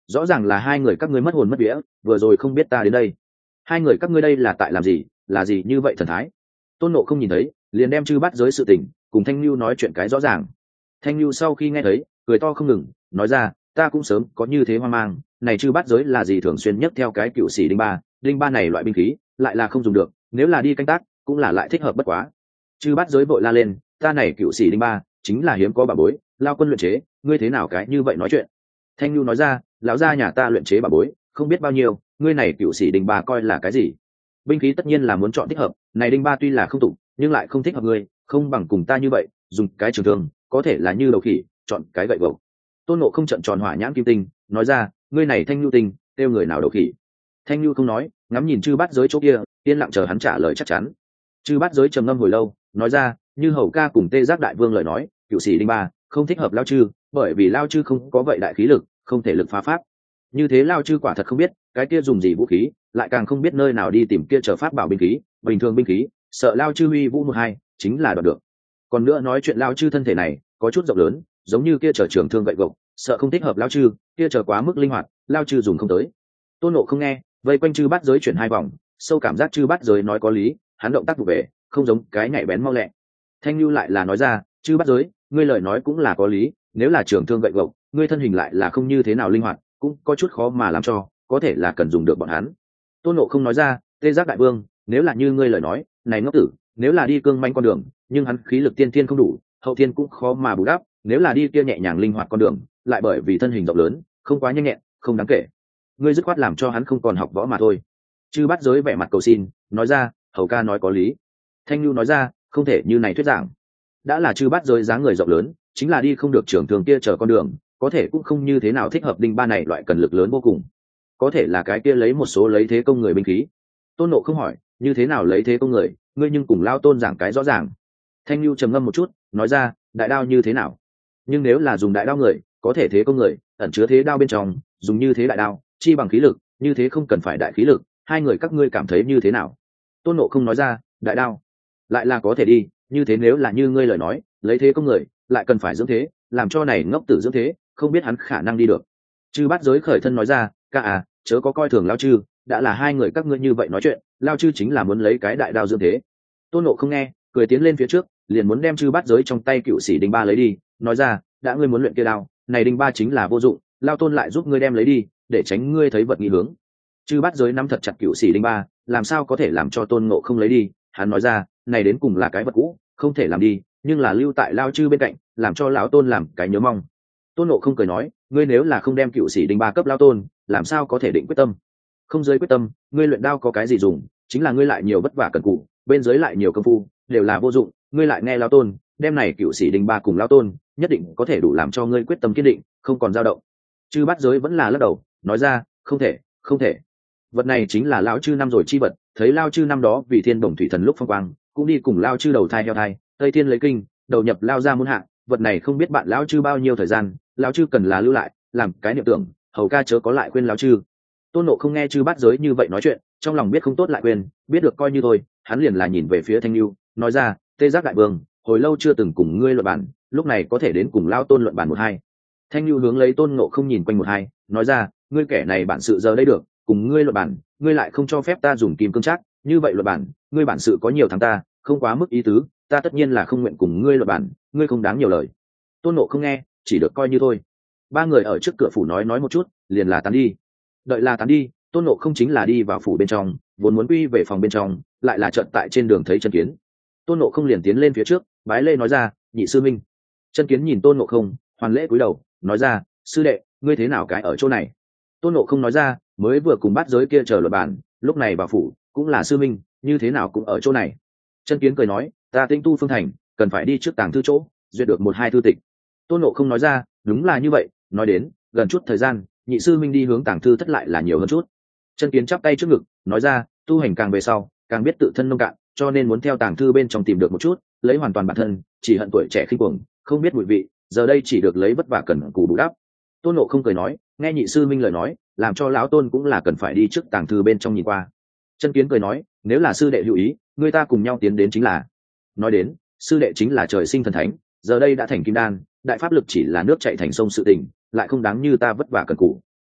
rõ ràng là hai người các ngươi mất hồn mất vía, vừa rồi không biết ta đến đây. Hai người các ngươi đây là tại làm gì, là gì như vậy thần thái? Tôn Nộ không nhìn thấy, liền đem chư bắt giới sự tình cùng Thanh Nhu nói chuyện cái rõ ràng. Thanh Nhu sau khi nghe thấy, cười to không ngừng, nói ra, ta cũng sớm có như thế hoang mang, này chư bắt giới là gì thường xuyên nhất theo cái cựu sĩ đinh ba, đinh ba này loại binh khí, lại là không dùng được, nếu là đi canh tác, cũng là lại thích hợp bất quá. Chư bắt giới vội la lên, ta này cựu sĩ đinh ba, chính là hiếm có bà bối, lao quân luyện chế, ngươi thế nào cái như vậy nói chuyện? Thanh Nhu nói ra, lão gia nhà ta luyện chế bà bối, không biết bao nhiêu, ngươi này cựu sĩ đinh ba coi là cái gì? Binh khí tất nhiên là muốn chọn thích hợp, này đinh ba tuy là không tụng, nhưng lại không thích hợp ngươi, không bằng cùng ta như vậy, dùng cái trường thương, có thể là như đầu khỉ, chọn cái gậy gộc. Tôn Nộ không trận tròn hỏa nhãn kim tinh, nói ra, ngươi này Thanh Nhu tinh, kêu người nào đầu khỉ? Thanh Nhu không nói, ngắm nhìn chư bát giới chỗ kia, yên lặng chờ hắn trả lời chắc chắn. Chư bát giới trầm ngâm hồi lâu, nói ra, như hầu ca cùng tê giác đại vương lời nói, cựu sĩ đinh ba không thích hợp lao chư, bởi vì lao chư không có vậy đại khí lực, không thể lực phá pháp. Như thế lao chư quả thật không biết cái kia dùng gì vũ khí, lại càng không biết nơi nào đi tìm kia chờ pháp bảo binh khí, bình thường binh khí, sợ lao chư huy vũ một hai, chính là đoạt được. Còn nữa nói chuyện lao chư thân thể này có chút rộng lớn, giống như kia chờ trường thương gậy gộc, sợ không thích hợp lao chư, kia chờ quá mức linh hoạt, lao chư dùng không tới. Tôn Nộ không nghe, vây quanh chư bát giới chuyển hai vòng, sâu cảm giác chư bát giới nói có lý, hắn động tác vụ về, không giống cái nhạy bén mau lẹ. Thanh Nhu lại là nói ra, chư bát giới, ngươi lời nói cũng là có lý, nếu là trường thương gậy gộc, ngươi thân hình lại là không như thế nào linh hoạt, cũng có chút khó mà làm cho, có thể là cần dùng được bọn hắn. Tôn Nộ không nói ra, tê giác đại vương, nếu là như ngươi lời nói, này ngốc tử, nếu là đi cương manh con đường, nhưng hắn khí lực tiên thiên không đủ, hậu thiên cũng khó mà bù đắp, nếu là đi kia nhẹ nhàng linh hoạt con đường, lại bởi vì thân hình rộng lớn, không quá nhanh nhẹn, không đáng kể. Ngươi dứt khoát làm cho hắn không còn học võ mà thôi. Chư bát giới vẻ mặt cầu xin, nói ra, hầu ca nói có lý. Thanh Nhu nói ra, không thể như này thuyết giảng. Đã là chư bát giới dáng người rộng lớn, chính là đi không được trưởng thường kia chờ con đường, có thể cũng không như thế nào thích hợp đinh ba này loại cần lực lớn vô cùng. Có thể là cái kia lấy một số lấy thế công người binh khí. Tôn Nộ không hỏi, như thế nào lấy thế công người, ngươi nhưng cùng lao tôn giảng cái rõ ràng. Thanh Nhu trầm ngâm một chút, nói ra, đại đao như thế nào? Nhưng nếu là dùng đại đao người, có thể thế công người, ẩn chứa thế đao bên trong, dùng như thế đại đao, chi bằng khí lực, như thế không cần phải đại khí lực, hai người các ngươi cảm thấy như thế nào? Tôn Nộ không nói ra, đại đao, lại là có thể đi, như thế nếu là như ngươi lời nói, lấy thế công người, lại cần phải dưỡng thế, làm cho này ngốc tử dưỡng thế, không biết hắn khả năng đi được. Chư bát giới khởi thân nói ra, ca à, chớ có coi thường lao chư, đã là hai người các ngươi như vậy nói chuyện, lao chư chính là muốn lấy cái đại đao dưỡng thế. Tôn Nộ không nghe, cười tiến lên phía trước, liền muốn đem chư bát giới trong tay cựu sĩ đinh ba lấy đi, nói ra, đã ngươi muốn luyện kia đao, này đinh ba chính là vô dụng, lao tôn lại giúp ngươi đem lấy đi, để tránh ngươi thấy vật nghi hướng. Chư bát giới nắm thật chặt cựu sĩ đinh ba, làm sao có thể làm cho Tôn Nộ không lấy đi? Hắn nói ra, này đến cùng là cái vật cũ, không thể làm đi, nhưng là lưu tại lao chư bên cạnh, làm cho lão tôn làm cái nhớ mong. Tôn Nộ không cười nói, ngươi nếu là không đem cựu sĩ đinh ba cấp lao tôn, làm sao có thể định quyết tâm? Không dưới quyết tâm, ngươi luyện đao có cái gì dùng? Chính là ngươi lại nhiều vất vả cần cù, bên dưới lại nhiều công phu, đều là vô dụng. Ngươi lại nghe lao tôn, đem này cựu sĩ đinh ba cùng lao tôn, nhất định có thể đủ làm cho ngươi quyết tâm kiên định, không còn dao động. Chư bát giới vẫn là lắc đầu, nói ra, không thể, không thể. Vật này chính là lão chư năm rồi chi vật, thấy lao chư năm đó vì thiên bổng thủy thần lúc phong quang, cũng đi cùng lao chư đầu thai heo thai, tây thiên lấy kinh, đầu nhập lao ra muôn hạng. Vật này không biết bạn lão chư bao nhiêu thời gian, lão chư cần là lưu lại, làm cái niệm tưởng, hầu ca chớ có lại quên lão chư. Tôn Nộ không nghe chư bát giới như vậy nói chuyện, trong lòng biết không tốt lại quên, biết được coi như thôi, hắn liền là nhìn về phía Thanh Nhu, nói ra, tê giác đại vương, hồi lâu chưa từng cùng ngươi luận bản, lúc này có thể đến cùng lao tôn luận bản một hai. Thanh Nhu hướng lấy Tôn Nộ không nhìn quanh một hai, nói ra, ngươi kẻ này bản sự giờ đây được, cùng ngươi luận bản, ngươi lại không cho phép ta dùng kim cương trác, như vậy luận bản, ngươi bản sự có nhiều thắng ta, không quá mức ý tứ, ta tất nhiên là không nguyện cùng ngươi luận bản, ngươi không đáng nhiều lời. Tôn Nộ không nghe, chỉ được coi như thôi. Ba người ở trước cửa phủ nói nói một chút, liền là tán đi. Đợi là tán đi, Tôn Nộ không chính là đi vào phủ bên trong, vốn muốn quy về phòng bên trong, lại là trận tại trên đường thấy Chân Kiến. Tôn Nộ không liền tiến lên phía trước, bái lê nói ra, nhị sư minh. Chân Kiến nhìn Tôn Nộ không, hoàn lễ cúi đầu, nói ra, sư đệ, ngươi thế nào cái ở chỗ này? Tôn Nộ không nói ra, mới vừa cùng bát giới kia chờ luật bản, lúc này vào phủ, cũng là sư minh, như thế nào cũng ở chỗ này. Chân Kiến cười nói, ta tinh tu phương thành, cần phải đi trước tàng thư chỗ, duyệt được một hai thư tịch. Tôn Nộ không nói ra, đúng là như vậy, nói đến, gần chút thời gian, nhị sư minh đi hướng tàng thư thất lại là nhiều hơn chút. Chân Kiến chắp tay trước ngực, nói ra, tu hành càng về sau, càng biết tự thân nông cạn, cho nên muốn theo tàng thư bên trong tìm được một chút, lấy hoàn toàn bản thân, chỉ hận tuổi trẻ khinh cuồng, không biết mùi vị, giờ đây chỉ được lấy vất vả cần cù bù đắp. Tôn Nộ không cười nói, nghe nhị sư minh lời nói, làm cho lão tôn cũng là cần phải đi trước tàng thư bên trong nhìn qua. Chân Kiến cười nói, nếu là sư đệ hữu ý, người ta cùng nhau tiến đến chính là. Nói đến, sư đệ chính là trời sinh thần thánh, giờ đây đã thành kim đan, đại pháp lực chỉ là nước chảy thành sông sự tình, lại không đáng như ta vất vả cần cù.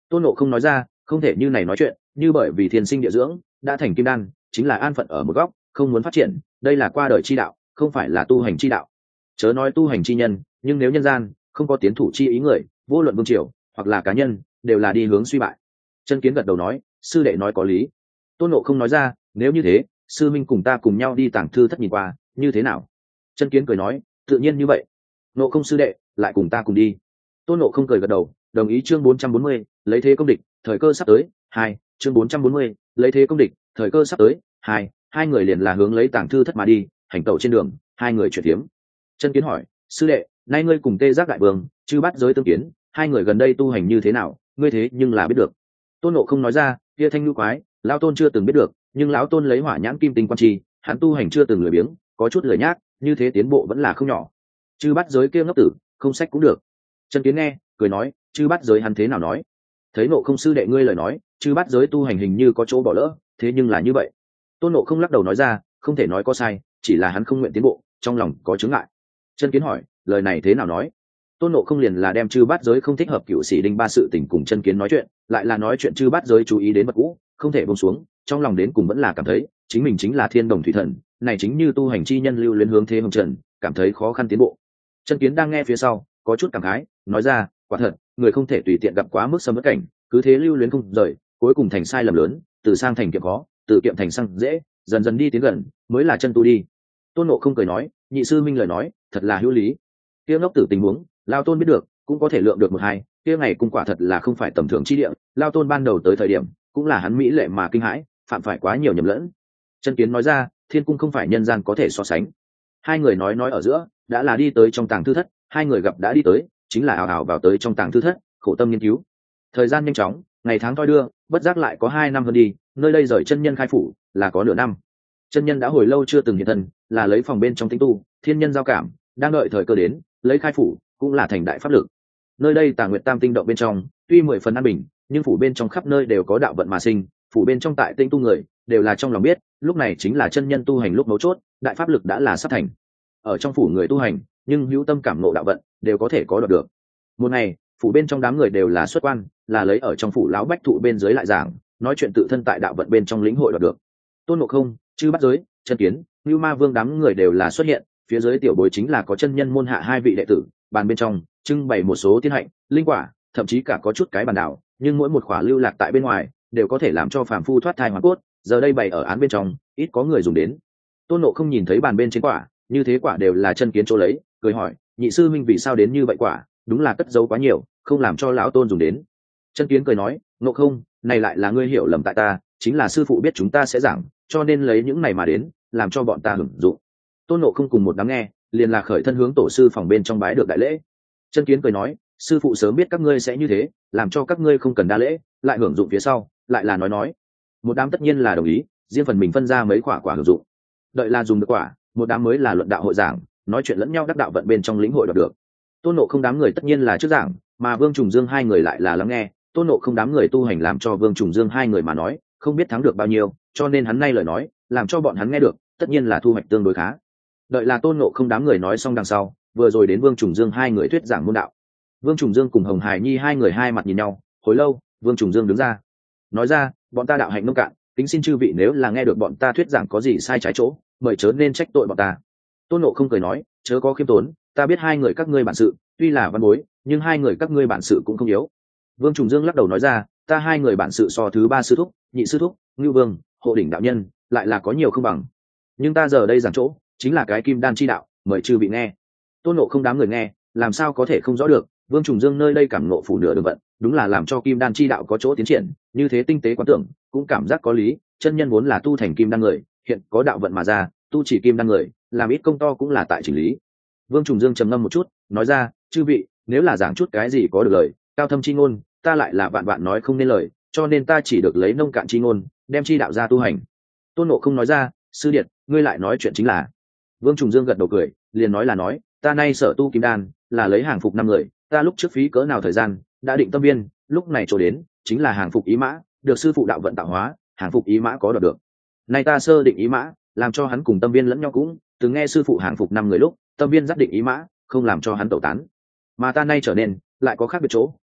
Tôn Ngộ không nói ra, không thể như này nói chuyện, như bởi vì thiên sinh địa dưỡng đã thành kim đan, chính là an phận ở một góc, không muốn phát triển, đây là qua đời chi đạo, không phải là tu hành chi đạo. Chớ nói tu hành chi nhân, nhưng nếu nhân gian không có tiến thủ chi ý người, vô luận vương triều hoặc là cá nhân, đều là đi hướng suy bại. Chân Kiến gật đầu nói, sư đệ nói có lý. Tôn Ngộ không nói ra, nếu như thế, sư minh cùng ta cùng nhau đi tàng thư thất nhìn qua, như thế nào? Chân Kiến cười nói, tự nhiên như vậy. Ngộ không sư đệ, lại cùng ta cùng đi. Tôn Ngộ không cười gật đầu, đồng ý. Chương bốn trăm bốn mươi, lấy thế công địch, thời cơ sắp tới. Hai, chương bốn trăm bốn mươi, lấy thế công địch, thời cơ sắp tới. Hai, hai người liền là hướng lấy tàng thư thất mà đi, hành tẩu trên đường, hai người chuyển thiếm. Chân Kiến hỏi, sư đệ, nay ngươi cùng Tê Giác đại vương, chư bắt giới tương kiến, hai người gần đây tu hành như thế nào, ngươi thế nhưng là biết được. Tôn Ngộ không nói ra, kia thanh lưu quái, lão tôn chưa từng biết được, nhưng lão tôn lấy hỏa nhãn kim tinh quan trì, hắn tu hành chưa từng lười biếng, có chút lười nhác, như thế tiến bộ vẫn là không nhỏ. Chư bắt giới kia ngốc tử, không sách cũng được. Chân Kiến nghe, cười nói, chư bắt giới hắn thế nào nói? Thấy Ngộ không sư đệ ngươi lời nói, chư bắt giới tu hành hình như có chỗ bỏ lỡ, thế nhưng là như vậy. Tôn Ngộ không lắc đầu nói ra, không thể nói có sai, chỉ là hắn không nguyện tiến bộ, trong lòng có chướng ngại. Chân Kiến hỏi, lời này thế nào nói? Tôn Ngộ không liền là đem chư bát giới không thích hợp cựu sĩ đinh ba sự tình cùng Chân Kiến nói chuyện, lại là nói chuyện chư bát giới chú ý đến vật cũ, không thể buông xuống, trong lòng đến cùng vẫn là cảm thấy chính mình chính là thiên đồng thủy thần, này chính như tu hành chi nhân lưu luyến hướng thế hồng trần, cảm thấy khó khăn tiến bộ. Chân Kiến đang nghe phía sau, có chút cảm khái, nói ra, quả thật, người không thể tùy tiện gặp quá mức xâm bất cảnh, cứ thế lưu luyến không rời, cuối cùng thành sai lầm lớn, từ sang thành kiệm khó, từ kiệm thành sang dễ, dần dần đi tiến gần, mới là chân tu đi. Tôn Ngộ không cười nói, nhị sư minh lời nói, thật là hữu lý. Kia ngốc tử tình huống, Lao tôn biết được, cũng có thể lượng được một hai, kia ngày cung quả thật là không phải tầm thường chi địa, Lao tôn ban đầu tới thời điểm, cũng là hắn mỹ lệ mà kinh hãi, phạm phải quá nhiều nhầm lẫn. Chân Kiến nói ra, thiên cung không phải nhân gian có thể so sánh. Hai người nói nói ở giữa, đã là đi tới trong tàng thư thất, hai người gặp đã đi tới, chính là ảo ảo vào tới trong tàng thư thất, khổ tâm nghiên cứu. Thời gian nhanh chóng, ngày tháng thoi đưa, bất giác lại có hai năm hơn đi, nơi đây rời chân nhân khai phủ, là có nửa năm. Chân nhân đã hồi lâu chưa từng hiện thân, là lấy phòng bên trong tĩnh tu, thiên nhân giao cảm, đang đợi thời cơ đến, lấy khai phủ, cũng là thành đại pháp lực. Nơi đây Tà Nguyệt Tam tinh động bên trong, tuy mười phần an bình, nhưng phủ bên trong khắp nơi đều có đạo vận mà sinh, phủ bên trong tại tinh tu người, đều là trong lòng biết, lúc này chính là chân nhân tu hành lúc mấu chốt, đại pháp lực đã là sắp thành. Ở trong phủ người tu hành, nhưng hữu tâm cảm ngộ đạo vận, đều có thể có đoạt được. Một ngày, phủ bên trong đám người đều là xuất quan, là lấy ở trong phủ lão bách thụ bên dưới lại giảng, nói chuyện tự thân tại đạo vận bên trong lĩnh hội đoạt được. Tôn Ngộ không, chư bắt giới, Chân Kiến, Nưu Ma Vương đám người đều là xuất hiện, phía dưới tiểu bối chính là có chân nhân môn hạ hai vị đệ tử, bàn bên trong trưng bày một số tiên hạnh, linh quả, thậm chí cả có chút cái bàn đảo, nhưng mỗi một khỏa lưu lạc tại bên ngoài, đều có thể làm cho phàm phu thoát thai hóa cốt, giờ đây bày ở án bên trong, ít có người dùng đến. Tôn Ngộ không nhìn thấy bàn bên trên quả, như thế quả đều là Chân Kiến chỗ lấy, cười hỏi, nhị sư minh vì sao đến như vậy quả, đúng là cất giấu quá nhiều, không làm cho lão tôn dùng đến. Chân Kiến cười nói, Ngộ không, này lại là ngươi hiểu lầm tại ta, chính là sư phụ biết chúng ta sẽ giảng, cho nên lấy những này mà đến, làm cho bọn ta hưởng dụng. Tôn Ngộ không cùng một đám nghe, liền là khởi thân hướng tổ sư phòng bên trong bái được đại lễ. Chân Kiến cười nói, sư phụ sớm biết các ngươi sẽ như thế, làm cho các ngươi không cần đa lễ, lại hưởng dụng phía sau, lại là nói nói. Một đám tất nhiên là đồng ý, riêng phần mình phân ra mấy quả quả hưởng dụng. Đợi là dùng được quả, một đám mới là luận đạo hội giảng, nói chuyện lẫn nhau đắc đạo vận bên trong lĩnh hội đoạt được. Tôn Ngộ không đám người tất nhiên là trước giảng, mà Vương Trùng Dương hai người lại là lắng nghe. Tôn Ngộ không đám người tu hành làm cho Vương Trùng Dương hai người mà nói, không biết thắng được bao nhiêu, cho nên hắn nay lời nói, làm cho bọn hắn nghe được, tất nhiên là thu hoạch tương đối khá. Đợi là Tôn Ngộ không đám người nói xong đằng sau, vừa rồi đến Vương Trùng Dương hai người thuyết giảng môn đạo. Vương Trùng Dương cùng Hồng Hải Nhi hai người hai mặt nhìn nhau, hồi lâu, Vương Trùng Dương đứng ra, nói ra, bọn ta đạo hạnh nông cạn, kính xin chư vị nếu là nghe được bọn ta thuyết giảng có gì sai trái chỗ, mời chớ nên trách tội bọn ta. Tôn Ngộ không cười nói, chớ có khiêm tốn, ta biết hai người các ngươi bản sự, tuy là văn bối, nhưng hai người các ngươi bản sự cũng không yếu. Vương Trùng Dương lắc đầu nói ra, ta hai người bản sự so thứ ba sư thúc, nhị sư thúc, Ngưu Vương, Hộ Đỉnh đạo nhân, lại là có nhiều không bằng. Nhưng ta giờ đây giảng chỗ, chính là cái kim đan chi đạo, mời chư vị nghe. Tôn Ngộ không đám người nghe, làm sao có thể không rõ được, Vương Trùng Dương nơi đây cảm ngộ phủ nửa đường vận, đúng là làm cho kim đan chi đạo có chỗ tiến triển, như thế tinh tế quán tưởng, cũng cảm giác có lý, chân nhân vốn là tu thành kim đan người, hiện có đạo vận mà ra, tu chỉ kim đan người, làm ít công to cũng là tại chỉnh lý. Vương Trùng Dương trầm ngâm một chút, nói ra, chư vị, nếu là giảng chút cái gì có được lời, cao thâm chi ngôn, ta lại là vạn vạn nói không nên lời, cho nên ta chỉ được lấy nông cạn chi ngôn, đem chi đạo ra tu hành. Tôn Ngộ không nói ra, sư điện, ngươi lại nói chuyện chính là. Vương Trùng Dương gật đầu cười, liền nói là nói, ta nay sở tu kim đan, là lấy hàng phục năm người, ta lúc trước phí cỡ nào thời gian, đã định tâm viên, lúc này chỗ đến, chính là hàng phục ý mã, được sư phụ đạo vận tạo hóa, hàng phục ý mã có đoạt được. Nay ta sơ định ý mã, làm cho hắn cùng tâm viên lẫn nhau cũng, từng nghe sư phụ hàng phục năm người lúc, tâm viên dắt định ý mã, không làm cho hắn tẩu tán. Mà ta nay trở nên, lại có khác biệt chỗ,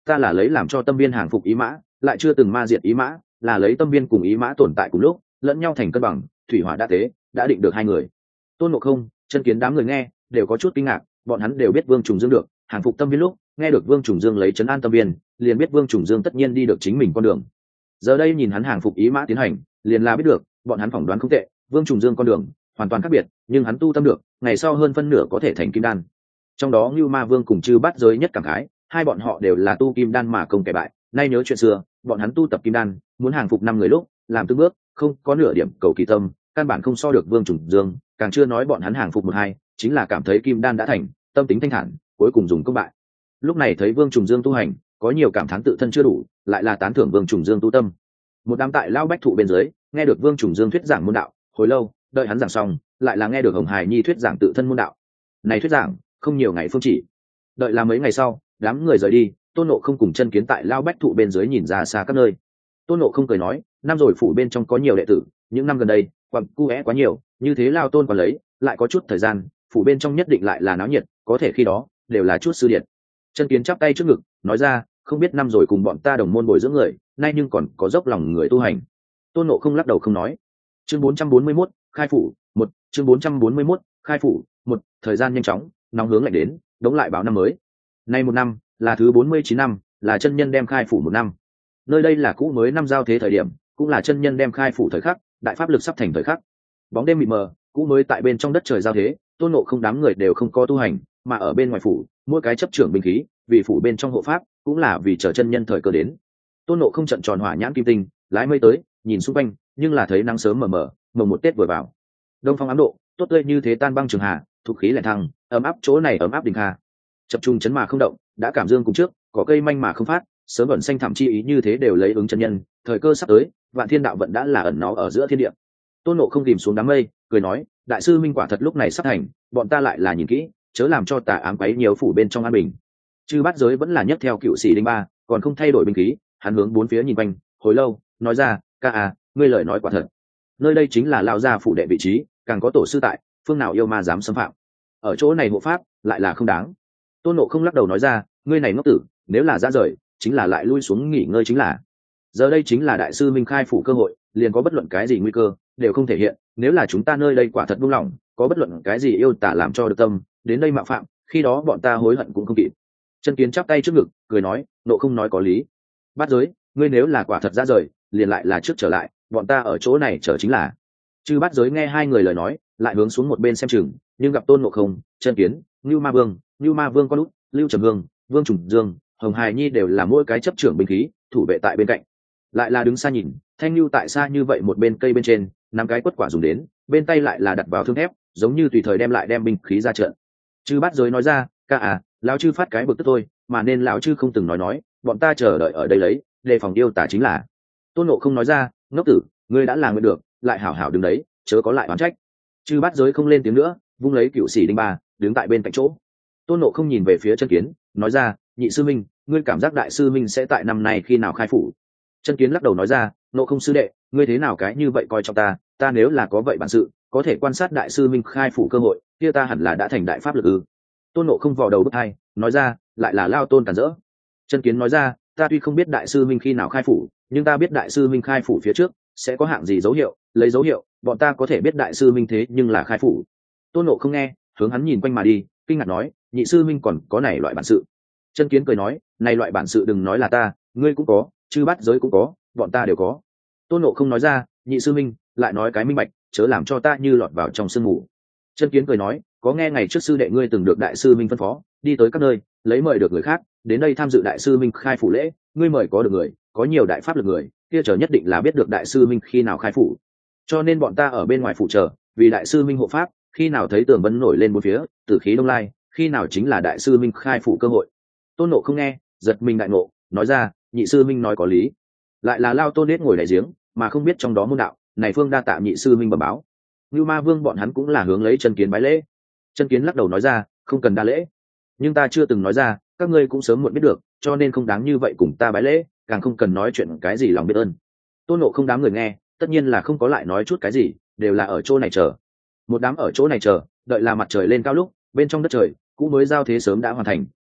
ta là lấy làm cho tâm viên hàng phục ý mã, lại chưa từng ma diệt ý mã, là lấy tâm viên cùng ý mã tồn tại cùng lúc, lẫn nhau thành cân bằng, thủy hỏa đã thế, đã định được hai người. Tôn Ngộ Không, Chân Kiến đám người nghe đều có chút kinh ngạc, bọn hắn đều biết Vương Trùng Dương được hàng phục tâm viên lúc, nghe được Vương Trùng Dương lấy trấn an tâm viên, liền biết Vương Trùng Dương tất nhiên đi được chính mình con đường. Giờ đây nhìn hắn hàng phục ý mã tiến hành, liền là biết được, bọn hắn phỏng đoán không tệ, Vương Trùng Dương con đường hoàn toàn khác biệt, nhưng hắn tu tâm được, ngày sau hơn phân nửa có thể thành kim đan. Trong đó Ngưu Ma Vương cùng Chư Bát Giới nhất cảm khái, hai bọn họ đều là tu kim đan mà công kẻ bại, nay nhớ chuyện xưa, bọn hắn tu tập kim đan, muốn hàng phục năm người lúc, làm từng bước, không có nửa điểm cầu kỳ tâm, căn bản không so được Vương Trùng Dương, càng chưa nói bọn hắn hàng phục một hai, chính là cảm thấy kim đan đã thành, tâm tính thanh thản, cuối cùng dùng công bại. Lúc này thấy Vương Trùng Dương tu hành, có nhiều cảm thán tự thân chưa đủ, lại là tán thưởng Vương Trùng Dương tu tâm. Một đám tại lao bách thụ bên dưới, nghe được Vương Trùng Dương thuyết giảng môn đạo, hồi lâu, đợi hắn giảng xong, lại là nghe được Hồng Hải Nhi thuyết giảng tự thân môn đạo. Này thuyết giảng, không nhiều ngày phương chỉ. Đợi là mấy ngày sau, đám người rời đi, Tôn Ngộ Không cùng Chân Kiến tại lao bách thụ bên dưới nhìn ra xa các nơi. Tôn Ngộ Không cười nói, năm rồi phủ bên trong có nhiều đệ tử, những năm gần đây, quặng cu é quá nhiều, như thế lao tôn còn lấy, lại có chút thời gian, phủ bên trong nhất định lại là náo nhiệt, có thể khi đó đều là chút sư điện. Chân Kiến chắp tay trước ngực, nói ra, không biết năm rồi cùng bọn ta đồng môn bồi dưỡng người, nay nhưng còn có dốc lòng người tu hành. Tôn Ngộ Không lắc đầu không nói. Chương bốn trăm bốn mươi mốt, khai phủ, một, chương bốn trăm bốn mươi mốt, khai phủ, một, thời gian nhanh chóng, nóng hướng lạnh đến, đống lại báo năm mới. Nay một năm, là thứ bốn mươi chín năm, là chân nhân đem khai phủ một năm. Nơi đây là cũ mới năm giao thế thời điểm, cũng là chân nhân đem khai phủ thời khắc, đại pháp lực sắp thành thời khắc. Bóng đêm mịt mờ, cũ mới tại bên trong đất trời giao thế, Tôn Ngộ Không đám người đều không có tu hành, mà ở bên ngoài phủ, mỗi cái chấp trưởng binh khí, vì phủ bên trong hộ pháp, cũng là vì chờ chân nhân thời cơ đến. Tôn Ngộ Không trận tròn hỏa nhãn kim tinh, lái mây tới, nhìn xung quanh, nhưng là thấy nắng sớm mờ mờ, mồng một Tết vừa vào. Đông phong ám độ, tốt tươi như thế tan băng trường hà, thuộc khí lại thăng, ấm áp chỗ này ấm áp đỉnh hà. Chập trung chấn mà không động, đã cảm dương cùng trước, có cây manh mà không phát, sớm ẩn xanh thẳm chi ý như thế đều lấy ứng chân nhân, thời cơ sắp tới, vạn thiên đạo vận đã là ẩn nó ở giữa thiên địa. Tôn Ngộ Không tìm xuống đám mây, cười nói, đại sư minh quả thật lúc này sắp thành, bọn ta lại là nhìn kỹ, chớ làm cho tà ám quấy nhiều phủ bên trong an bình. Chư Bát Giới vẫn là nhất theo cựu sĩ đinh ba, còn không thay đổi binh khí, hắn hướng bốn phía nhìn quanh, hồi lâu, nói ra, ca à, ngươi lời nói quả thật. Nơi đây chính là lão gia phủ đệ vị trí, càng có tổ sư tại, phương nào yêu ma dám xâm phạm. Ở chỗ này hộ pháp, lại là không đáng. Tôn Ngộ Không lắc đầu nói ra, ngươi này ngốc tử, nếu là ra rời, chính là lại lui xuống nghỉ ngơi chính là. Giờ đây chính là đại sư minh khai phủ cơ hội, liền có bất luận cái gì nguy cơ đều không thể hiện, nếu là chúng ta nơi đây quả thật buông lỏng, có bất luận cái gì yêu tả làm cho được tâm, đến đây mạo phạm, khi đó bọn ta hối hận cũng không kịp. Chân Kiến chắp tay trước ngực, cười nói, Ngộ Không nói có lý. Bát Giới, ngươi nếu là quả thật ra rời, liền lại là trước trở lại, bọn ta ở chỗ này chờ chính là. Chư Bát Giới nghe hai người lời nói, lại hướng xuống một bên xem chừng, nhưng gặp Tôn Ngộ Không, Chân Kiến, Ngưu Ma Vương, Ngưu Ma Vương con út, Lưu Trầm Hương, Vương Trùng Dương, Hồng Hải Nhi đều là mỗi cái chấp trưởng binh khí, thủ vệ tại bên cạnh. Lại là đứng xa nhìn, Thanh Nưu tại xa như vậy một bên cây bên trên, nắm cái quất quả dùng đến, bên tay lại là đặt vào thương thép, giống như tùy thời đem lại đem binh khí ra trận. Chư Bát Giới nói ra, ca à, lão chư phát cái bực tức thôi, mà nên lão chư không từng nói nói, bọn ta chờ đợi ở đây lấy, đề phòng yêu tả chính là. Tôn Ngộ Không nói ra, ngốc tử, ngươi đã làm nguyện được, lại hảo hảo đứng đấy, chớ có lại oán trách. Chư Bát Giới không lên tiếng nữa, vung lấy cựu sĩ đinh ba, đứng tại bên cạnh chỗ. Tôn Ngộ Không nhìn về phía Chân Kiến, nói ra, nhị sư minh, ngươi cảm giác đại sư minh sẽ tại năm nay khi nào khai phủ? Chân Kiến lắc đầu nói ra, Ngộ Không sư đệ, ngươi thế nào cái như vậy coi trọng ta, ta nếu là có vậy bản sự, có thể quan sát đại sư minh khai phủ cơ hội, kia ta hẳn là đã thành đại pháp lực ư? Tôn Ngộ Không vò đầu bứt tai, nói ra, lại là lao tôn cản rỡ. Chân Kiến nói ra, ta tuy không biết đại sư minh khi nào khai phủ, nhưng ta biết đại sư minh khai phủ phía trước sẽ có hạng gì dấu hiệu, lấy dấu hiệu, bọn ta có thể biết đại sư minh thế nhưng là khai phủ. Tôn Ngộ Không nghe, hướng hắn nhìn quanh mà đi, kinh ngạc nói, nhị sư minh còn có này loại bản sự. Chân Kiến cười nói, này loại bản sự đừng nói là ta, ngươi cũng có, Chư Bát Giới cũng có, bọn ta đều có. Tôn Ngộ Không nói ra, nhị sư minh, lại nói cái minh bạch, chớ làm cho ta như lọt vào trong sương mù. Chân Kiến cười nói, có nghe ngày trước sư đệ ngươi từng được đại sư minh phân phó, đi tới các nơi, lấy mời được người khác, đến đây tham dự đại sư minh khai phủ lễ, ngươi mời có được người, có nhiều đại pháp lực người, kia chờ nhất định là biết được đại sư minh khi nào khai phủ. Cho nên bọn ta ở bên ngoài phủ chờ, vì đại sư minh hộ pháp, khi nào thấy tường vân nổi lên bốn phía, tử khí đông lai, khi nào chính là đại sư minh khai phủ cơ hội. Tôn Ngộ Không nghe, giật mình đại ngộ, nói ra, nhị sư minh nói có lý. Lại là lao tôn nết ngồi đại giếng, mà không biết trong đó môn đạo, này phương đa tạ nhị sư minh bẩm báo. Ngưu Ma Vương bọn hắn cũng là hướng lấy Chân Kiến bái lễ. Chân Kiến lắc đầu nói ra, không cần đa lễ, nhưng ta chưa từng nói ra, các ngươi cũng sớm muộn biết được, cho nên không đáng như vậy cùng ta bái lễ, càng không cần nói chuyện cái gì lòng biết ơn. Tôn Ngộ Không đám người nghe, tất nhiên là không có lại nói chút cái gì, đều là ở chỗ này chờ. Một đám ở chỗ này chờ, đợi là mặt trời lên cao lúc, bên trong đất trời cũng mới giao thế sớm đã hoàn thành,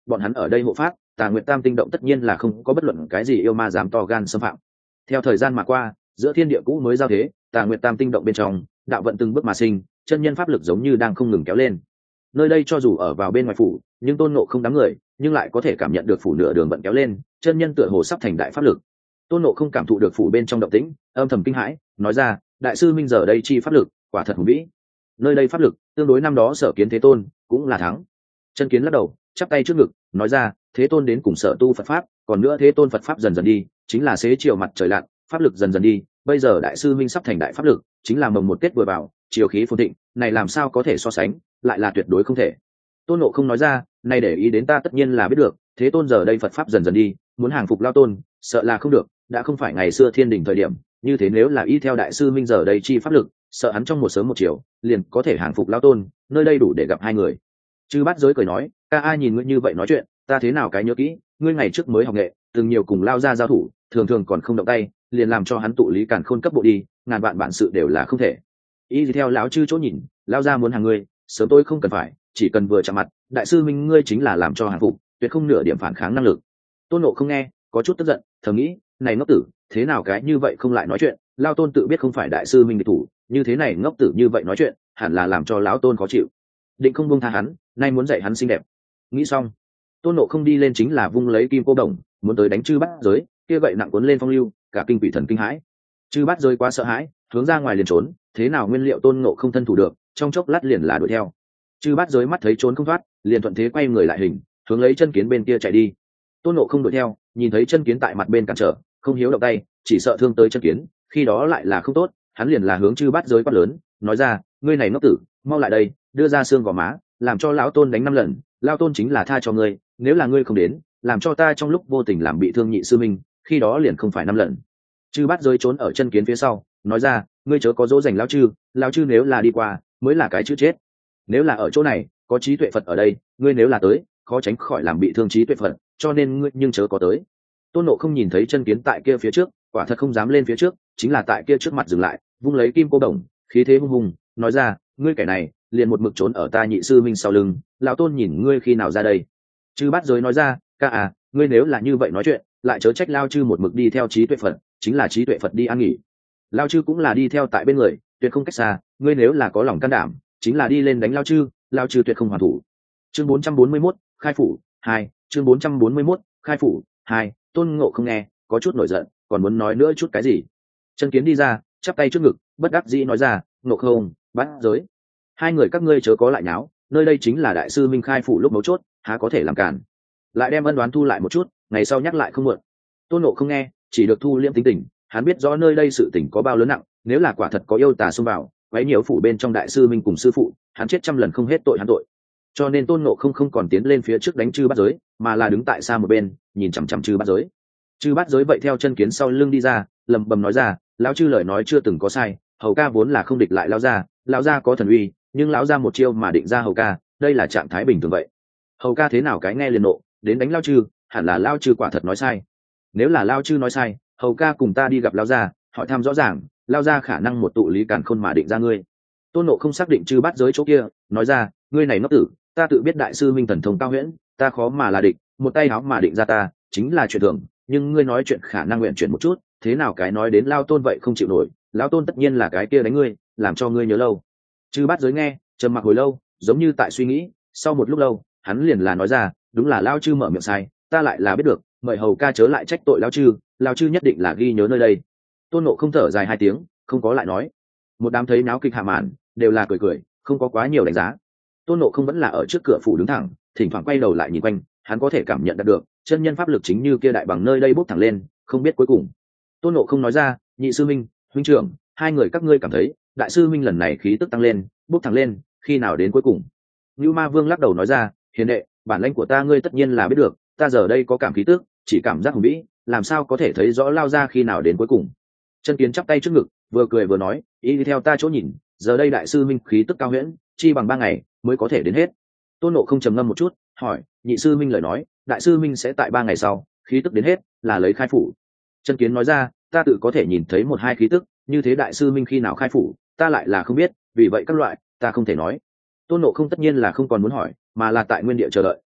bọn hắn ở đây hộ pháp, Tà Nguyệt Tam tinh động tất nhiên là không có bất luận cái gì yêu ma dám to gan xâm phạm. Theo thời gian mà qua, giữa thiên địa cũ mới giao thế, Tà Nguyệt Tam tinh động bên trong, đạo vận từng bước mà sinh, chân nhân pháp lực giống như đang không ngừng kéo lên. Nơi đây cho dù ở vào bên ngoài phủ, nhưng Tôn Ngộ không đám người, nhưng lại có thể cảm nhận được phủ nửa đường vận kéo lên, chân nhân tựa hồ sắp thành đại pháp lực. Tôn Ngộ không cảm thụ được phủ bên trong động tĩnh, âm thầm kinh hãi, nói ra, đại sư minh giờ đây chi pháp lực, quả thật hùng vĩ. Nơi đây pháp lực, tương đối năm đó Sở Kiến Thế Tôn, cũng là thắng. Chân Kiến lắc đầu, chắp tay trước ngực, nói ra, Thế Tôn đến cùng Sở tu Phật pháp, còn nữa Thế Tôn Phật pháp dần dần đi, chính là xế chiều mặt trời lặn, pháp lực dần dần đi, bây giờ đại sư minh sắp thành đại pháp lực, chính là mồng một Tết vừa vào, chiều khí phồn thịnh, này làm sao có thể so sánh, lại là tuyệt đối không thể. Tôn Ngộ không nói ra, này để ý đến ta tất nhiên là biết được, Thế Tôn giờ đây Phật pháp dần dần đi, muốn hàng phục Lao Tôn, sợ là không được, đã không phải ngày xưa thiên đình thời điểm, như thế nếu là y theo đại sư minh giờ đây chi pháp lực, sợ hắn trong một sớm một chiều, liền có thể hàng phục Lao Tôn, nơi đây đủ để gặp hai người. Chư Bát Giới cười nói, ca ai nhìn ngươi như vậy nói chuyện, ta thế nào cái nhớ kỹ, ngươi ngày trước mới học nghệ, từng nhiều cùng Lao ra giao thủ, thường thường còn không động tay, liền làm cho hắn tụ lý càn khôn cấp bộ đi, ngàn vạn bản sự đều là không thể. Y theo lão chư chỗ nhìn, Lao ra muốn hàng ngươi, sớm tôi không cần phải, chỉ cần vừa chạm mặt, đại sư minh ngươi chính là làm cho hàng phục, tuyệt không nửa điểm phản kháng năng lực. Tôn Ngộ không nghe, có chút tức giận, thầm nghĩ, này ngốc tử, thế nào cái như vậy không lại nói chuyện, Lao Tôn tự biết không phải đại sư minh địch thủ, như thế này ngốc tử như vậy nói chuyện, hẳn là làm cho lão Tôn khó chịu. Định không buông tha hắn, nay muốn dạy hắn xinh đẹp. Nghĩ xong, Tôn Ngộ không đi lên chính là vung lấy kim cô đồng, muốn tới đánh Chư Bát Giới, kia gậy nặng cuốn lên phong lưu, cả kinh quỷ thần kinh hãi. Chư Bát Giới quá sợ hãi, hướng ra ngoài liền trốn, thế nào nguyên liệu Tôn Ngộ không thân thủ được, trong chốc lát liền là đuổi theo. Chư Bát Giới mắt thấy trốn không thoát, liền thuận thế quay người lại hình, hướng lấy Chân Kiến bên kia chạy đi. Tôn Ngộ không đuổi theo, nhìn thấy Chân Kiến tại mặt bên cản trở, không hiếu động tay, chỉ sợ thương tới Chân Kiến, khi đó lại là không tốt, hắn liền là hướng Chư Bát Giới quát lớn, nói ra, ngươi này ngốc tử, mau lại đây, đưa ra xương gò má, làm cho lão Tôn đánh năm lần, Lão Tôn chính là tha cho ngươi, nếu là ngươi không đến, làm cho ta trong lúc vô tình làm bị thương nhị sư minh, khi đó liền không phải năm lần. Chư Bát Giới trốn ở Chân Kiến phía sau, nói ra, ngươi chớ có dỗ dành lão chư, lão chư nếu là đi qua, mới là cái chữ chết. Nếu là ở chỗ này, có trí tuệ Phật ở đây, ngươi nếu là tới, khó tránh khỏi làm bị thương trí tuệ Phật, cho nên ngươi nhưng chớ có tới. Tôn Ngộ không nhìn thấy Chân Kiến tại kia phía trước, quả thật không dám lên phía trước, chính là tại kia trước mặt dừng lại, vung lấy kim cô đồng, khí thế hung hùng, nói ra, ngươi kẻ này, liền một mực trốn ở ta nhị sư minh sau lưng, lão Tôn nhìn ngươi khi nào ra đây. Chư Bát Giới nói ra, ca à, ngươi nếu là như vậy nói chuyện, lại chớ trách Lao chư một mực đi theo trí tuệ Phật, chính là trí tuệ Phật đi an nghỉ. Lao chư cũng là đi theo tại bên người, tuyệt không cách xa, ngươi nếu là có lòng can đảm, chính là đi lên đánh Lao chư, Lao chư tuyệt không hoàn thủ. Chương bốn trăm bốn mươi mốt, khai phủ hai, chương bốn trăm bốn mươi mốt, khai phủ hai. Tôn Ngộ không nghe, có chút nổi giận, còn muốn nói nữa chút cái gì. Chân Kiến đi ra, chắp tay trước ngực, bất đắc dĩ nói ra, Ngộ không, Bát Giới, hai người các ngươi chớ có lại nháo, nơi đây chính là đại sư minh khai phủ lúc mấu chốt, há có thể làm cản. Lại đem ân đoán thu lại một chút, ngày sau nhắc lại không muộn. Tôn Ngộ không nghe, chỉ được thu liễm tính tình, hắn biết rõ nơi đây sự tình có bao lớn nặng, nếu là quả thật có yêu tà xông vào, quấy nhiễu phủ bên trong đại sư minh cùng sư phụ, hắn chết trăm lần không hết tội hắn tội. Cho nên Tôn Ngộ không không còn tiến lên phía trước đánh Chư Bát Giới, mà là đứng tại xa một bên, nhìn chằm chằm Chư Bát Giới. Chư Bát Giới vậy theo Chân Kiến sau lưng đi ra, lẩm bẩm nói ra, lão chư lời nói chưa từng có sai, hầu ca vốn là không địch lại lão gia, lão gia có thần uy, nhưng lão gia một chiêu mà định ra hầu ca, đây là trạng thái bình thường vậy. Hầu ca thế nào cái nghe liền nộ, đến đánh lão chư, hẳn là lão chư quả thật nói sai. Nếu là lão chư nói sai, hầu ca cùng ta đi gặp lão gia, hỏi thăm rõ ràng, lão gia khả năng một tụ lý càn khôn mà định ra ngươi. Tôn Ngộ không xác định Chư Bát Giới chỗ kia, nói ra, ngươi này ngốc tử, ta tự biết đại sư minh thần thông cao huyễn, ta khó mà là địch, một tay áo mà định ra ta, chính là chuyện thường, nhưng ngươi nói chuyện khả năng nguyện chuyển một chút, thế nào cái nói đến Lao Tôn vậy không chịu nổi, lão Tôn tất nhiên là cái kia đánh ngươi, làm cho ngươi nhớ lâu. Chư Bát Giới nghe, trầm mặc hồi lâu, giống như tại suy nghĩ, sau một lúc lâu, hắn liền là nói ra, đúng là Lao chư mở miệng sai, ta lại là biết được, mời hầu ca chớ lại trách tội Lao chư, Lao chư nhất định là ghi nhớ nơi đây. Tôn Ngộ không thở dài hai tiếng, không có lại nói. Một đám thấy náo kịch hạ màn, đều là cười cười, không có quá nhiều đánh giá. Tôn Ngộ không vẫn là ở trước cửa phủ đứng thẳng, thỉnh thoảng quay đầu lại nhìn quanh, hắn có thể cảm nhận được chân nhân pháp lực chính như kia đại bằng nơi đây bốc thẳng lên, không biết cuối cùng. Tôn Ngộ không nói ra, nhị sư minh, huynh trưởng, hai người các ngươi cảm thấy đại sư minh lần này khí tức tăng lên, bốc thẳng lên, khi nào đến cuối cùng? Nưu Ma Vương lắc đầu nói ra, hiền đệ, bản lãnh của ta ngươi tất nhiên là biết được, ta giờ đây có cảm khí tức, chỉ cảm giác hùng vĩ, làm sao có thể thấy rõ Lao ra khi nào đến cuối cùng? Chân Kiến chắp tay trước ngực, vừa cười vừa nói, ý đi theo ta chỗ nhìn, giờ đây đại sư minh khí tức cao huyễn, chi bằng ba ngày mới có thể đến hết. Tôn Ngộ không trầm ngâm một chút, hỏi, nhị sư minh lời nói, đại sư minh sẽ tại ba ngày sau khí tức đến hết, là lấy khai phủ. Chân Kiến nói ra, ta tự có thể nhìn thấy một hai khí tức, như thế đại sư minh khi nào khai phủ, ta lại là không biết, vì vậy các loại ta không thể nói. Tôn Ngộ không tất nhiên là không còn muốn hỏi, mà là tại nguyên địa chờ đợi,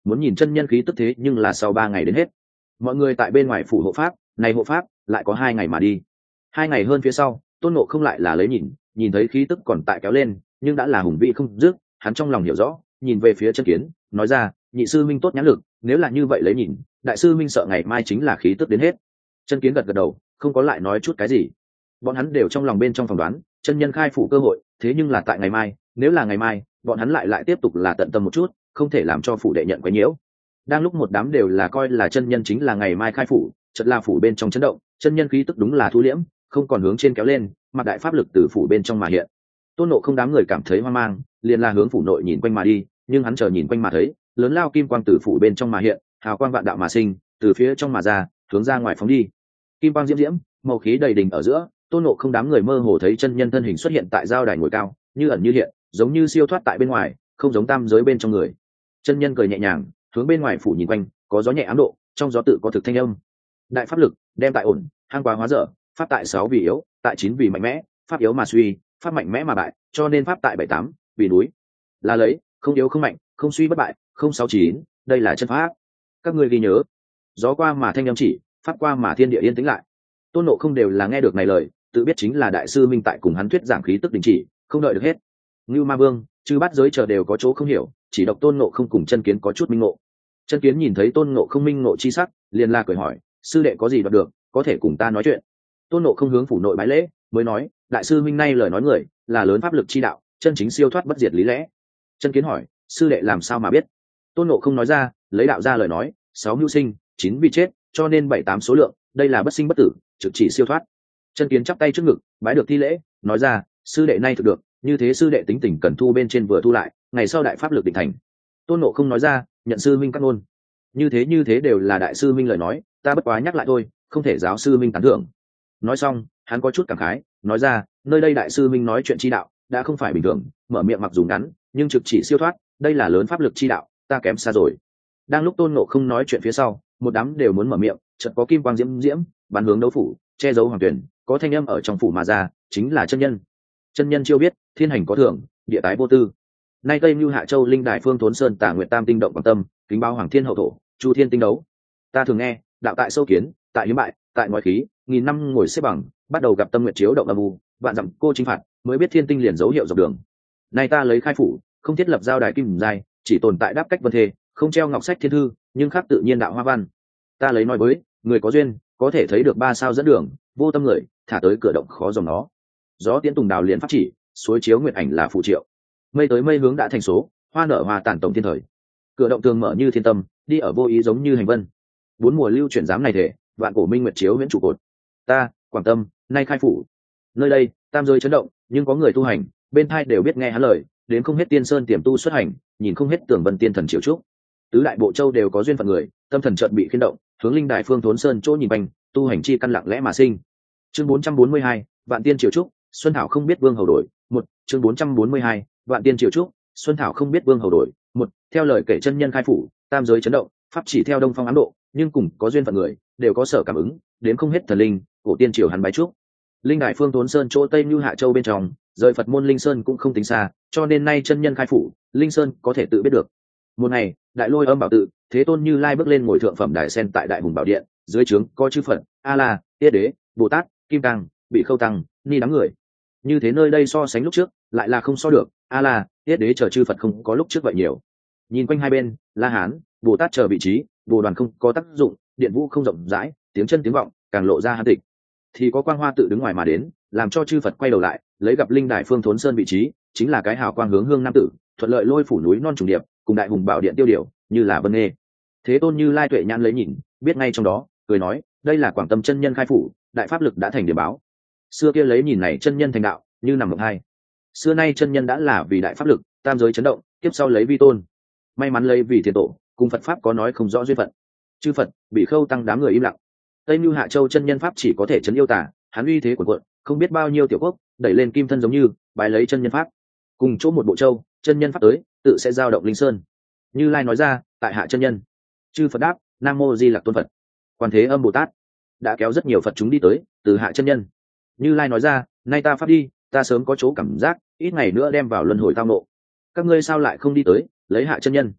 muốn nhìn chân nhân khí tức thế nhưng là sau ba ngày đến hết. Mọi người tại bên ngoài phủ hộ pháp, này hộ pháp lại có hai ngày mà đi. Hai ngày hơn phía sau, Tôn Ngộ không lại là lấy nhìn, nhìn thấy khí tức còn tại kéo lên, nhưng đã là hùng vĩ không dứt, hắn trong lòng hiểu rõ, nhìn về phía Chân Kiến, nói ra, nhị sư minh tốt nhãn lực, nếu là như vậy lấy nhìn, đại sư minh sợ ngày mai chính là khí tức đến hết. Chân Kiến gật gật đầu, không có lại nói chút cái gì. Bọn hắn đều trong lòng bên trong phỏng đoán, chân nhân khai phủ cơ hội, thế nhưng là tại ngày mai, nếu là ngày mai, bọn hắn lại lại tiếp tục là tận tâm một chút, không thể làm cho phủ đệ nhận quấy nhiễu. Đang lúc một đám đều là coi là chân nhân chính là ngày mai khai phủ, chợt là phủ bên trong chấn động, chân nhân khí tức đúng là thu liễm, không còn hướng trên kéo lên, mặc đại pháp lực từ phủ bên trong mà hiện. Tôn Ngộ không đám người cảm thấy hoang mang, liền là hướng phủ nội nhìn quanh mà đi, nhưng hắn chờ nhìn quanh mà thấy, lớn lao kim quang từ phủ bên trong mà hiện, hào quang vạn đạo mà sinh, từ phía trong mà ra, hướng ra ngoài phóng đi. Kim quang diễm diễm, màu khí đầy đỉnh ở giữa, Tôn Ngộ không đám người mơ hồ thấy chân nhân thân hình xuất hiện tại giao đài ngồi cao, như ẩn như hiện, giống như siêu thoát tại bên ngoài, không giống tam giới bên trong người. Chân nhân cười nhẹ nhàng, hướng bên ngoài phủ nhìn quanh, có gió nhẹ ám độ, trong gió tự có thực thanh âm. Đại pháp lực, đem tại ổn, hang quá hóa dở, pháp tại sáu vì yếu, tại chín vì mạnh mẽ, pháp yếu mà suy, pháp mạnh mẽ mà bại, cho nên pháp tại bảy tám vì núi. Là lấy, không yếu không mạnh, không suy bất bại, không sáu chín, đây là chân pháp. Các ngươi ghi nhớ. Gió qua mà thanh âm chỉ, pháp qua mà thiên địa yên tĩnh lại. Tôn Ngộ không đều là nghe được này lời, tự biết chính là đại sư minh tại cùng hắn thuyết giảng khí tức đình chỉ, không đợi được hết. Ngưu Ma Vương, chư bát giới chờ đều có chỗ không hiểu, chỉ độc Tôn Ngộ không cùng Chân Kiến có chút minh ngộ. Chân Kiến nhìn thấy Tôn Ngộ không minh ngộ chi sắc, liền la cười hỏi, sư đệ có gì đoạt được, có thể cùng ta nói chuyện. Tôn Ngộ không hướng phủ nội bái lễ, mới nói, đại sư minh nay lời nói người, là lớn pháp lực chi đạo, chân chính siêu thoát bất diệt lý lẽ. Chân Kiến hỏi, sư đệ làm sao mà biết? Tôn Ngộ không nói ra, lấy đạo ra lời nói, sáu hữu sinh, chín vì chết, cho nên bảy tám số lượng, đây là bất sinh bất tử, trực chỉ siêu thoát. Chân Kiến chắp tay trước ngực, bái được thi lễ, nói ra, sư đệ nay thực được, như thế sư đệ tính tình cần thu bên trên vừa thu lại, ngày sau đại pháp lực định thành. Tôn Ngộ không nói ra, nhận sư minh cắt ngôn. Như thế như thế đều là đại sư minh lời nói, ta bất quá nhắc lại thôi, không thể giáo sư minh tán thưởng. Nói xong, hắn có chút cảm khái, nói ra, nơi đây đại sư minh nói chuyện chi đạo, đã không phải bình thường, mở miệng mặc dù ngắn, nhưng trực chỉ siêu thoát, đây là lớn pháp lực chi đạo, ta kém xa rồi. Đang lúc Tôn Ngộ không nói chuyện phía sau, một đám đều muốn mở miệng, chợt có kim quang diễm diễm, bắn hướng đấu phủ, che giấu hoàng tuyển, có thanh âm ở trong phủ mà ra, chính là chân nhân. Chân nhân chiêu biết, thiên hành có thưởng, địa tái vô tư. Nay Tây Nưu Hạ Châu Linh Đài Phương Thốn Sơn Tả Nguyệt Tam tinh động quan tâm, kính báo Hoàng Thiên hậu thổ, Chu Thiên tinh đấu. Ta thường nghe, đạo tại sâu kiến, tại hiếm bại, tại ngoại khí, nghìn năm ngồi xếp bằng, bắt đầu gặp tâm nguyện chiếu động âm u, vạn dặm cô chính phạt, mới biết thiên tinh liền dấu hiệu dọc đường. Nay ta lấy khai phủ, không thiết lập giao đài kim dài, chỉ tồn tại đáp cách vân thề, không treo ngọc sách thiên thư, nhưng khác tự nhiên đạo hoa văn. Ta lấy nói với, người có duyên, có thể thấy được ba sao dẫn đường, vô tâm người, thả tới cửa động khó dòng nó. Gió tiễn tùng đào liền pháp chỉ, suối chiếu nguyệt ảnh là phụ triệu. Mây tới mây hướng đã thành số, hoa nở hoa tản tổng thiên thời. Cửa động tường mở như thiên tâm, đi ở vô ý giống như hành vân. Bốn mùa lưu chuyển giám này thể, vạn cổ minh nguyệt chiếu huyễn trụ cột. Ta, Quảng Tâm, nay khai phủ. Nơi đây, tam giới chấn động, nhưng có người tu hành, bên thai đều biết nghe hắn lời, đến không hết tiên sơn tiềm tu xuất hành, nhìn không hết tưởng vân tiên thần triều trúc. Tứ đại bộ châu đều có duyên phận người, tâm thần chợt bị khiên động, hướng linh đài phương Thốn Sơn chỗ nhìn quanh, tu hành chi căn lặng lẽ mà sinh. Chương bốn trăm bốn mươi hai, vạn tiên triều trúc, xuân thảo không biết vương hầu đổi. Một, chương bốn trăm bốn mươi hai, vạn tiên triều trúc, xuân thảo không biết vương hầu đổi. Một, theo lời kể chân nhân khai phủ, tam giới chấn động, pháp chỉ theo đông phong ám độ, nhưng cùng có duyên phận người, đều có sở cảm ứng, đến không hết thần linh, cổ tiên triều hắn bái trúc. Linh đài phương Thốn Sơn chỗ Tây Nưu Hạ Châu bên trong, rời Phật môn Linh Sơn cũng không tính xa, cho nên nay chân nhân khai phủ, Linh Sơn có thể tự biết được. Một ngày, đại lôi âm bảo tự, Thế Tôn Như Lai bước lên ngồi thượng phẩm đài sen tại đại hùng bảo điện, dưới trướng có chư Phật, A La, Tiết Đế, Bồ Tát, Kim Cang, Bị Khâu Tăng, ni đám người. Như thế nơi đây so sánh lúc trước, lại là không so được, A La, Tiết Đế chờ chư Phật không có lúc trước vậy nhiều. Nhìn quanh hai bên, La Hán, Bồ Tát chờ vị trí, Bồ đoàn không có tác dụng, điện vũ không rộng rãi, tiếng chân tiếng vọng càng lộ ra hán tịch. Thì có quang hoa tự đứng ngoài mà đến, làm cho chư Phật quay đầu lại, lấy gặp linh đài phương Thốn Sơn vị trí, chính là cái hào quang hướng hương nam tử, thuận lợi lôi phủ núi non trùng điệp, cùng đại hùng bảo điện tiêu điều, như là vân nghê. Thế Tôn Như Lai tuệ nhãn lấy nhìn, biết ngay trong đó, cười nói, đây là Quảng Tâm chân nhân khai phủ, đại pháp lực đã thành điểm báo. Xưa kia lấy nhìn này chân nhân thành đạo, như nằm mộng hai. Xưa nay chân nhân đã là vì đại pháp lực, tam giới chấn động, tiếp sau lấy vi tôn. May mắn lấy vì thiên tổ, cùng Phật pháp có nói không rõ duyên phận. Chư Phật Bị Khâu Tăng đám người im lặng. Tây Nưu Hạ Châu chân nhân pháp chỉ có thể chấn yêu tà, hắn uy thế của quận, không biết bao nhiêu tiểu quốc, đẩy lên kim thân giống như, bài lấy chân nhân pháp. Cùng chỗ một bộ châu, chân nhân pháp tới, tự sẽ giao động Linh Sơn. Như Lai nói ra, tại hạ chân nhân. Chư Phật đáp, Nam Mô Di Lặc Tôn Phật. Quan Thế Âm Bồ Tát đã kéo rất nhiều Phật chúng đi tới, từ hạ chân nhân. Như Lai nói ra, nay ta pháp đi, ta sớm có chỗ cảm giác, ít ngày nữa đem vào luân hồi tao nộ. Các ngươi sao lại không đi tới, lấy hạ chân nhân?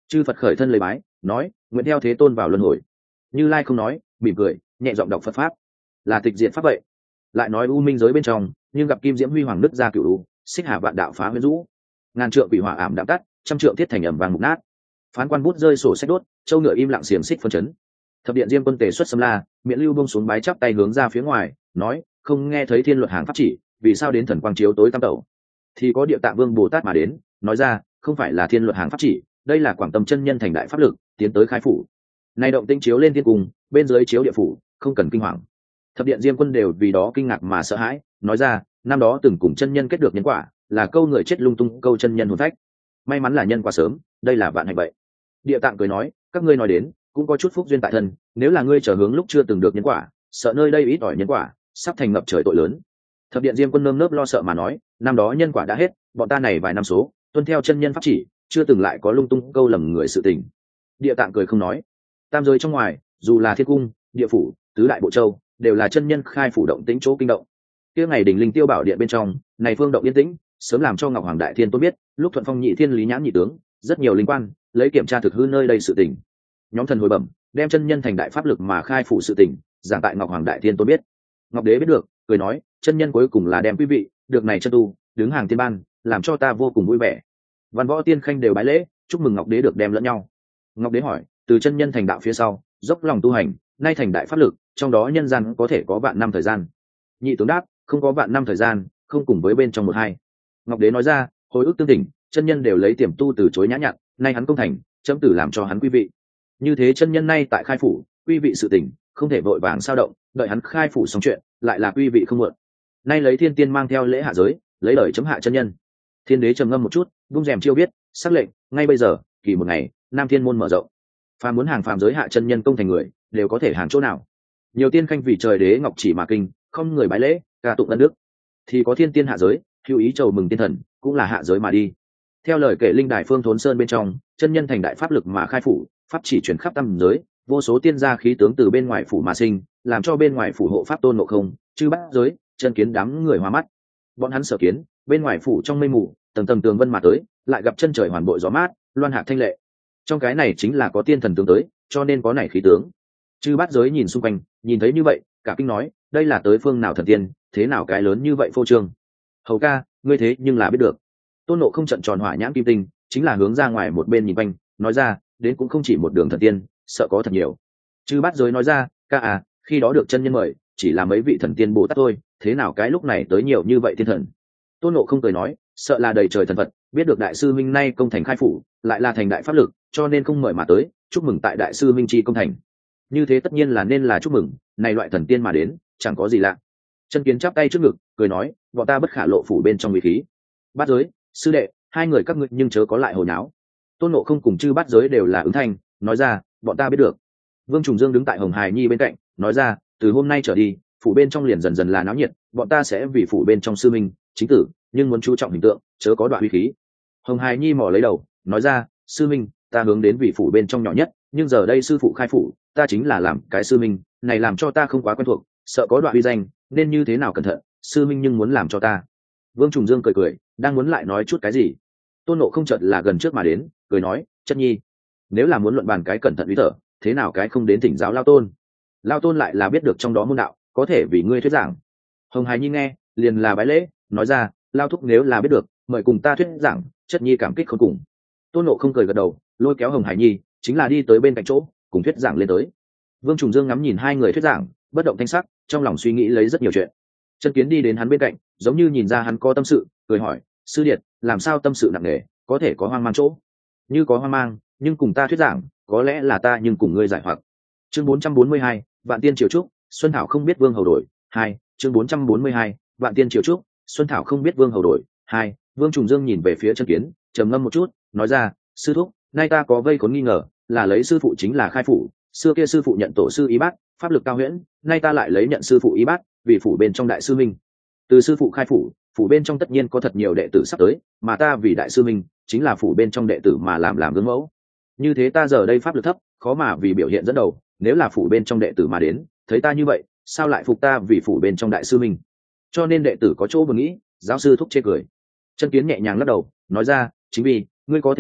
Chư Phật khởi thân lấy bái, nói nguyện theo thế tôn vào luân hồi. Như Lai không nói, mỉm cười, nhẹ giọng đọc Phật pháp, là tịch diệt pháp vậy. Lại nói u minh giới bên trong, nhưng gặp kim diễm huy hoàng nứt ra cửu u, xích hà vạn đạo phá huyễn rũ, ngàn trượng quỷ hỏa ảm đạm tắt, trăm trượng thiết thành ẩm vàng mục nát. Phán quan bút rơi sổ sách đốt, châu ngựa im lặng xiềng xích phân chấn. Thập điện diêm quân tề xuất xâm la, miệng lưu buông xuống bái chắp tay hướng ra phía ngoài, nói không nghe thấy thiên luật hàng pháp chỉ, vì sao đến thần quang chiếu tối tam tẩu. Thì có địa tạng vương bồ tát mà đến, nói ra không phải là thiên luật hàng pháp chỉ, đây là quảng tâm chân nhân thành đại pháp lực tiến tới khai phủ. Nay động tinh chiếu lên thiên cung, bên dưới chiếu địa phủ, không cần kinh hoàng. Thập điện diêm quân đều vì đó kinh ngạc mà sợ hãi, nói ra năm đó từng cùng chân nhân kết được nhân quả, là câu người chết lung tung câu chân nhân hồn phách, may mắn là nhân quả sớm, đây là vạn hạnh vậy. Địa tạng cười nói các ngươi nói đến cũng có chút phúc duyên tại thân, nếu là ngươi trở hướng lúc chưa từng được nhân quả, sợ nơi đây ít ỏi nhân quả, sắp thành ngập trời tội lớn. Thập điện diêm quân nơm nớp lo sợ mà nói năm đó nhân quả đã hết, bọn ta này vài năm số tuân theo chân nhân pháp chỉ, chưa từng lại có lung tung câu lầm người sự tình. Địa tạng cười không nói. Tam giới trong ngoài, dù là thiên cung, địa phủ, tứ đại bộ châu, đều là chân nhân khai phủ động tĩnh chỗ kinh động. Kia ngày đỉnh linh tiêu bảo điện bên trong, này phương động yên tĩnh, sớm làm cho Ngọc Hoàng Đại Thiên Tôn biết, lúc Thuận Phong nhị thiên lý nhãn nhị tướng, rất nhiều linh quan lấy kiểm tra thực hư nơi đây sự tình. Nhóm thần hồi bẩm, đem chân nhân thành đại pháp lực mà khai phủ sự tình, giảng tại Ngọc Hoàng Đại Thiên Tôn biết. Ngọc Đế biết được, cười nói, chân nhân cuối cùng là đem quý vị, được này chân tu, đứng hàng tiên ban, làm cho ta vô cùng vui vẻ. Văn võ tiên khanh đều bái lễ, chúc mừng Ngọc Đế được đem lẫn nhau. Ngọc Đế hỏi, từ chân nhân thành đạo phía sau, dốc lòng tu hành, nay thành đại pháp lực, trong đó nhân gian có thể có vạn năm thời gian. Nhị tướng đáp, không có vạn năm thời gian, không cùng với bên trong một hai. Ngọc Đế nói ra, hồi ức tương tỉnh, chân nhân đều lấy tiềm tu từ chối nhã nhặn, nay hắn công thành, chấm tử làm cho hắn quý vị. Như thế chân nhân nay tại khai phủ, quý vị sự tỉnh, không thể vội vàng sao động, đợi hắn khai phủ xong chuyện, lại là quý vị không muộn. Nay lấy thiên tiên mang theo lễ hạ giới, lấy lời chấm hạ chân nhân. Thiên đế trầm ngâm một chút, vung rèm chiêu biết, sắc lệnh, ngay bây giờ, kỳ một ngày, Nam Thiên môn mở rộng. Phàm muốn hàng phàm giới hạ chân nhân công thành người, đều có thể hàng chỗ nào. Nhiều tiên khanh vì trời đế ngọc chỉ mà kinh, không người bái lễ, ca tụng ân đức. Thì có thiên tiên hạ giới, hữu ý chầu mừng tiên thần, cũng là hạ giới mà đi. Theo lời kể linh đài phương thốn sơn bên trong, chân nhân thành đại pháp lực mà khai phủ, pháp chỉ chuyển khắp tam giới, vô số tiên gia khí tướng từ bên ngoài phủ mà sinh, làm cho bên ngoài phủ hộ pháp tôn ngộ không, chư bát giới, chân kiến đám người hoa mắt. Bọn hắn sở kiến, bên ngoài phủ trong mây mù, tầng tầng tường vân mà tới, lại gặp chân trời hoàn bội gió mát, loan hạ thanh lệ. Trong cái này chính là có tiên thần tướng tới, cho nên có này khí tướng. Chư bát giới nhìn xung quanh, nhìn thấy như vậy, cả kinh nói, đây là tới phương nào thần tiên, thế nào cái lớn như vậy phô trương. Hầu ca, ngươi thế nhưng là biết được. Tôn Nộ không trận tròn hỏa nhãn kim tinh, chính là hướng ra ngoài một bên nhìn quanh, nói ra, đến cũng không chỉ một đường thần tiên, sợ có thật nhiều. Chư bát giới nói ra, ca à, khi đó được chân nhân mời, chỉ là mấy vị thần tiên bồ tát thôi, thế nào cái lúc này tới nhiều như vậy thiên thần. Tôn Nộ không cười nói, sợ là đầy trời thần Phật, biết được đại sư minh nay công thành khai phủ, lại là thành đại pháp lực, cho nên không mời mà tới, chúc mừng tại đại sư minh chi công thành. Như thế tất nhiên là nên là chúc mừng, này loại thần tiên mà đến, chẳng có gì lạ. Chân kiến chắp tay trước ngực, cười nói, bọn ta bất khả lộ phủ bên trong uy khí. Bát giới, sư đệ, hai người các ngươi nhưng chớ có lại hồi nháo. Tôn Nộ không cùng chư bát giới đều là ứng thanh, nói ra, bọn ta biết được. Vương Trùng Dương đứng tại Hồng Hải Nhi bên cạnh, nói ra, từ hôm nay trở đi, phủ bên trong liền dần dần là náo nhiệt, bọn ta sẽ vì phủ bên trong sư minh chính tử, nhưng muốn chú trọng hình tượng, chớ có đoạn uy khí. Hồng Hải Nhi mò lấy đầu, nói ra, sư minh, ta hướng đến vị phủ bên trong nhỏ nhất, nhưng giờ đây sư phụ khai phủ, ta chính là làm cái sư minh, này làm cho ta không quá quen thuộc, sợ có đoạn uy danh, nên như thế nào cẩn thận, sư minh nhưng muốn làm cho ta. Vương Trùng Dương cười cười, đang muốn lại nói chút cái gì, Tôn Nộ không chợt là gần trước mà đến, cười nói, chất nhi, nếu là muốn luận bàn cái cẩn thận uy thở, thế nào cái không đến thỉnh giáo Lao Tôn. Lao Tôn lại là biết được trong đó môn đạo, có thể vì ngươi thuyết giảng. Hồng Hải Nhi nghe, liền là bái lễ, nói ra, Lao thúc nếu là biết được, mời cùng ta thuyết giảng, chất nhi cảm kích khôn cùng. Tôn Nộ không cười gật đầu, lôi kéo Hồng Hải Nhi, chính là đi tới bên cạnh chỗ, cùng thuyết giảng lên tới. Vương Trùng Dương ngắm nhìn hai người thuyết giảng, bất động thanh sắc, trong lòng suy nghĩ lấy rất nhiều chuyện. Chân Kiến đi đến hắn bên cạnh, giống như nhìn ra hắn có tâm sự, cười hỏi, sư điệt, làm sao tâm sự nặng nề, có thể có hoang mang chỗ? Như có hoang mang, nhưng cùng ta thuyết giảng, có lẽ là ta nhưng cùng ngươi giải hoặc. Chương bốn trăm bốn mươi hai, Vạn Tiên Triều Trúc, Xuân Thảo không biết Vương Hầu đổi. Hai, chương bốn trăm bốn mươi hai, Vạn Tiên Triều Trúc, Xuân Thảo không biết Vương Hầu đổi. Hai, Vương Trùng Dương nhìn về phía Chân Kiến, trầm ngâm một chút, nói ra, sư thúc, nay ta có vây khốn nghi ngờ, là lấy sư phụ chính là khai phủ, xưa kia sư phụ nhận tổ sư y bát, pháp lực cao huyễn, nay ta lại lấy nhận sư phụ y bát, vì phủ bên trong đại sư minh. Từ sư phụ khai phủ, phủ bên trong tất nhiên có thật nhiều đệ tử sắp tới, mà ta vì đại sư minh, chính là phủ bên trong đệ tử mà làm làm gương mẫu. Như thế ta giờ đây pháp lực thấp, khó mà vì biểu hiện dẫn đầu, nếu là phủ bên trong đệ tử mà đến, thấy ta như vậy, sao lại phục ta vì phủ bên trong đại sư minh? Cho nên đệ tử có chỗ vừa nghĩ, giáo sư thúc chê cười. Chân Kiến nhẹ nhàng lắc đầu, nói ra, chính vì ngươi có thể biết,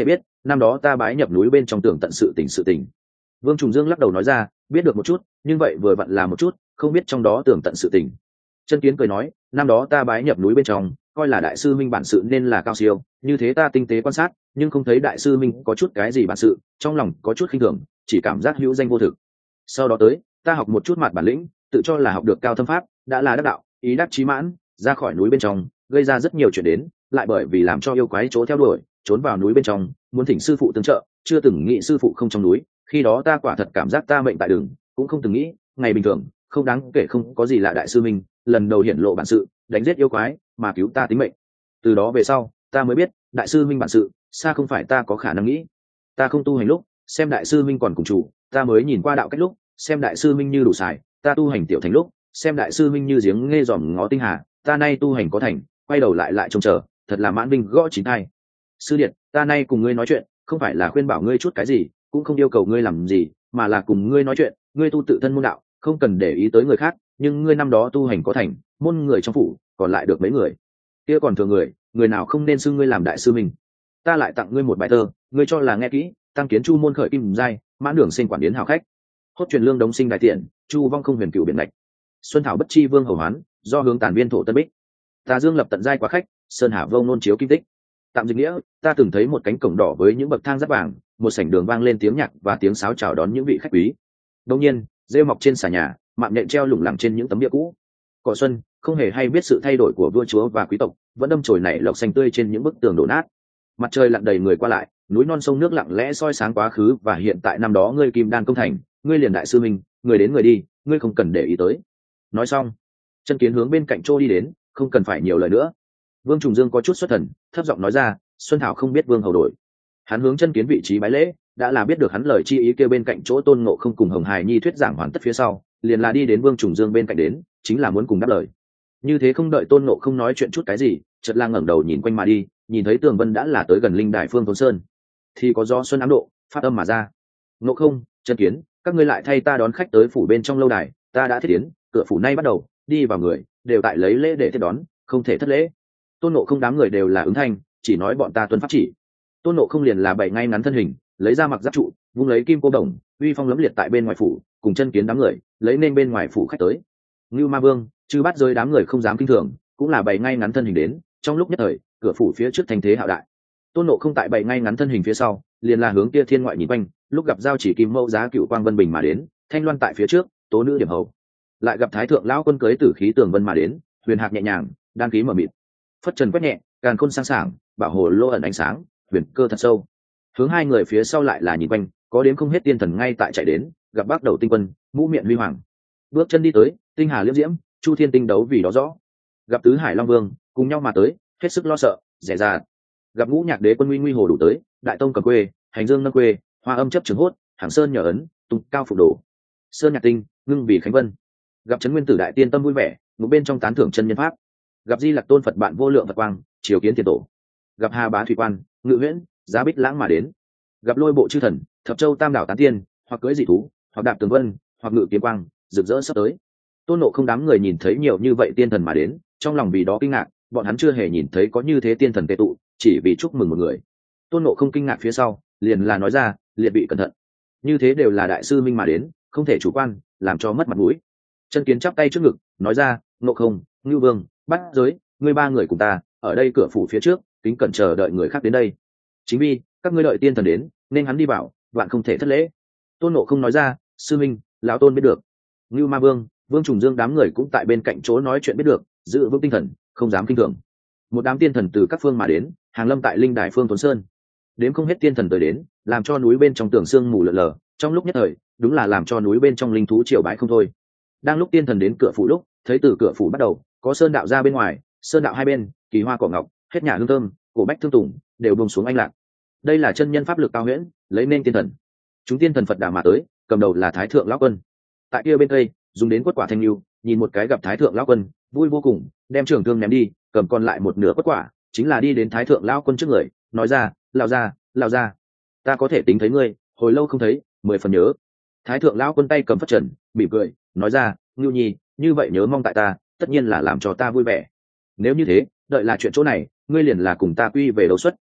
năm đó ta bái nhập núi bên trong tường tận sự tình sự tình. Vương Trùng Dương lắc đầu nói ra, biết được một chút, nhưng vậy vừa vặn là một chút, không biết trong đó tường tận sự tình. Chân Kiến cười nói, năm đó ta bái nhập núi bên trong, coi là đại sư minh bản sự nên là cao siêu, như thế ta tinh tế quan sát, nhưng không thấy đại sư minh có chút cái gì bản sự, trong lòng có chút khinh thường, chỉ cảm giác hữu danh vô thực. Sau đó tới, ta học một chút mặt bản lĩnh, tự cho là học được cao thâm pháp, đã là đắc đạo, ý đắc chí mãn, ra khỏi núi bên trong, gây ra rất nhiều chuyện đến, lại bởi vì làm cho yêu quái chỗ theo đuổi, trốn vào núi bên trong, muốn thỉnh sư phụ tương trợ, chưa từng nghĩ sư phụ không trong núi, khi đó ta quả thật cảm giác ta mệnh tại đường, cũng không từng nghĩ, ngày bình thường, không đáng kể không có gì lạ đại sư minh, lần đầu hiển lộ bản sự, đánh giết yêu quái, mà cứu ta tính mệnh. Từ đó về sau, ta mới biết, đại sư minh bản sự, xa không phải ta có khả năng nghĩ. Ta không tu hành lúc, xem đại sư minh còn cùng chủ, ta mới nhìn qua đạo cách lúc, xem đại sư minh như đủ xài, ta tu hành tiểu thành lúc, xem đại sư minh như giếng nghe dòm ngó tinh hà, ta nay tu hành có thành, quay đầu lại lại trông chờ, thật là mãn binh gõ chín hai. Sư điện, ta nay cùng ngươi nói chuyện, không phải là khuyên bảo ngươi chút cái gì, cũng không yêu cầu ngươi làm gì, mà là cùng ngươi nói chuyện, ngươi tu tự thân môn đạo, không cần để ý tới người khác, nhưng ngươi năm đó tu hành có thành, môn người trong phủ, còn lại được mấy người. Kia còn thừa người, người nào không nên xưng ngươi làm đại sư mình. Ta lại tặng ngươi một bài thơ, ngươi cho là nghe kỹ, tăng kiến chu môn khởi kim giai, mãn đường sinh quản điến hào khách. Hốt truyền lương đống sinh đại tiện, chu vong không huyền cửu biển lạch. Xuân thảo bất chi vương hầu hoán, do hướng tàn viên thổ tân bích. Ta dương lập tận giai quá khách, sơn hà vông nôn chiếu kim tích. Tạm dịch nghĩa, ta từng thấy một cánh cổng đỏ với những bậc thang giáp vàng, một sảnh đường vang lên tiếng nhạc và tiếng sáo chào đón những vị khách quý. Đương nhiên, rêu mọc trên xà nhà, mạng nhện treo lủng lẳng trên những tấm bia cũ. Cỏ xuân không hề hay biết sự thay đổi của vua chúa và quý tộc, vẫn đâm chồi nảy lộc xanh tươi trên những bức tường đổ nát. Mặt trời lặn đầy người qua lại, núi non sông nước lặng lẽ soi sáng quá khứ và hiện tại. Năm đó ngươi kim đan công thành, ngươi liền đại sư minh, người đến người đi, ngươi không cần để ý tới. Nói xong, Chân Kiến hướng bên cạnh Trô đi đến, không cần phải nhiều lời nữa. Vương Trùng Dương có chút xuất thần, thấp giọng nói ra, Xuân Thảo không biết Vương hầu đổi. Hắn hướng Chân Kiến vị trí bái lễ, đã là biết được hắn lời chi ý kêu bên cạnh chỗ Tôn Ngộ Không cùng Hồng Hải Nhi thuyết giảng hoàn tất phía sau, liền là đi đến Vương Trùng Dương bên cạnh đến, chính là muốn cùng đáp lời. Như thế không đợi Tôn Ngộ Không nói chuyện chút cái gì, chợt lang ngẩng đầu nhìn quanh mà đi, nhìn thấy Tường Vân đã là tới gần linh đài Phương Thốn Sơn, thì có gió xuân ám độ, phát âm mà ra. Ngộ Không, Chân Kiến, các ngươi lại thay ta đón khách tới phủ bên trong lâu đài, ta đã thiết tiến, cửa phủ nay bắt đầu, đi vào người đều tại lấy lễ để tiếp đón, không thể thất lễ. Tôn Ngộ Không đám người đều là ứng thanh, chỉ nói bọn ta tuân pháp chỉ. Tôn Ngộ Không liền là bày ngay ngắn thân hình, lấy ra mặc giáp trụ, vung lấy kim cô đồng, uy phong lẫm liệt tại bên ngoài phủ, cùng Chân Kiến đám người lấy nên bên ngoài phủ khách tới. Ngưu Ma Vương, chư bắt rơi đám người không dám kinh thường, cũng là bày ngay ngắn thân hình đến. Trong lúc nhất thời, cửa phủ phía trước thành thế hạo đại. Tôn Ngộ Không tại bày ngay ngắn thân hình phía sau, liền là hướng kia thiên ngoại nhìn quanh, lúc gặp giao chỉ kim mâu giá cựu quang vân bình mà đến, thanh loan tại phía trước, tố nữ điểm hầu. Lại gặp thái thượng lão quân cưới tử khí tường vân mà đến, huyền hạc nhẹ nhàng, đan khí mở mịt, phất trần quét nhẹ, càn khôn sang sảng, bảo hồ lô ẩn ánh sáng, huyền cơ thật sâu. Hướng hai người phía sau lại là nhìn quanh, có đến không hết tiên thần ngay tại chạy đến, gặp bác đầu tinh quân, mũ miệng huy hoàng, bước chân đi tới, tinh hà liễm diễm, chu thiên tinh đấu vì đó rõ. Gặp tứ hải long vương cùng nhau mà tới, hết sức lo sợ, rẻ ra. Gặp ngũ nhạc đế quân nguy nguy hồ đủ tới, đại tông cầm quê, hành dương nâng quê, hoa âm chấp trường hốt, hàng sơn nhờ ấn, tung cao phục đổ, sơn nhạc tinh ngưng vì khánh vân. Gặp trấn nguyên tử đại tiên tâm vui vẻ, một bên trong tán thưởng chân nhân pháp. Gặp di lặc tôn phật bạn vô lượng phật quang, chiều kiến tiền tổ. Gặp hà bá thủy quan, ngự huyễn, giá bích lãng mà đến. Gặp lôi bộ chư thần, thập châu tam đảo tán tiên, hoặc cưỡi dị thú, hoặc đạp tường vân, hoặc ngự kiếm quang, rực rỡ sắp tới. Tôn Ngộ Không đám người nhìn thấy nhiều như vậy tiên thần mà đến, trong lòng vì đó kinh ngạc, bọn hắn chưa hề nhìn thấy có như thế tiên thần tề tụ, chỉ vì chúc mừng một người. Tôn Ngộ Không kinh ngạc phía sau, liền là nói ra, liệt bị cẩn thận, như thế đều là đại sư minh mà đến, không thể chủ quan, làm cho mất mặt mũi. Chân Kiến chắp tay trước ngực, nói ra, Ngộ Không, Ngưu Vương, Bát Giới, ngươi ba người cùng ta, ở đây cửa phủ phía trước, kính cẩn chờ đợi người khác đến đây. Chính vì các ngươi đợi tiên thần đến, nên hắn đi vào, vạn không thể thất lễ. Tôn Ngộ Không nói ra, sư minh, lão tôn biết được. Ngưu Ma Vương, Vương Trùng Dương đám người cũng tại bên cạnh chỗ nói chuyện biết được, giữ vững tinh thần, không dám kinh thường. Một đám tiên thần từ các phương mà đến, hàng lâm tại linh đài Phương Tuấn Sơn. Đến không hết tiên thần tới đến, làm cho núi bên trong tường sương mù lờ lờ, trong lúc nhất thời, đúng là làm cho núi bên trong linh thú triều bái không thôi. Đang lúc tiên thần đến cửa phủ lúc, thấy từ cửa phủ bắt đầu, có sơn đạo ra bên ngoài, sơn đạo hai bên, kỳ hoa cỏ ngọc, hết nhà hương thơm, cổ bách thương tùng, đều buông xuống anh lạc. Đây là chân nhân pháp lực cao huyễn, lấy nên tiên thần. Chúng tiên thần Phật đà mà tới, cầm đầu là Thái thượng lão quân. Tại kia bên tây, dùng đến quất quả thanh lưu, nhìn một cái gặp Thái thượng lão quân, vui vô cùng, đem trường thương ném đi, cầm còn lại một nửa quất quả, chính là đi đến Thái thượng lão quân trước người, nói ra, lão gia, lão gia, ta có thể tính thấy ngươi, hồi lâu không thấy, mười phần nhớ. Thái thượng lão quân tay cầm phất trần, mỉm cười, nói ra, Ngưu Nhi, như vậy nhớ mong tại ta, tất nhiên là làm cho ta vui vẻ. Nếu như thế, đợi là chuyện chỗ này, ngươi liền là cùng ta quy về đấu xuất,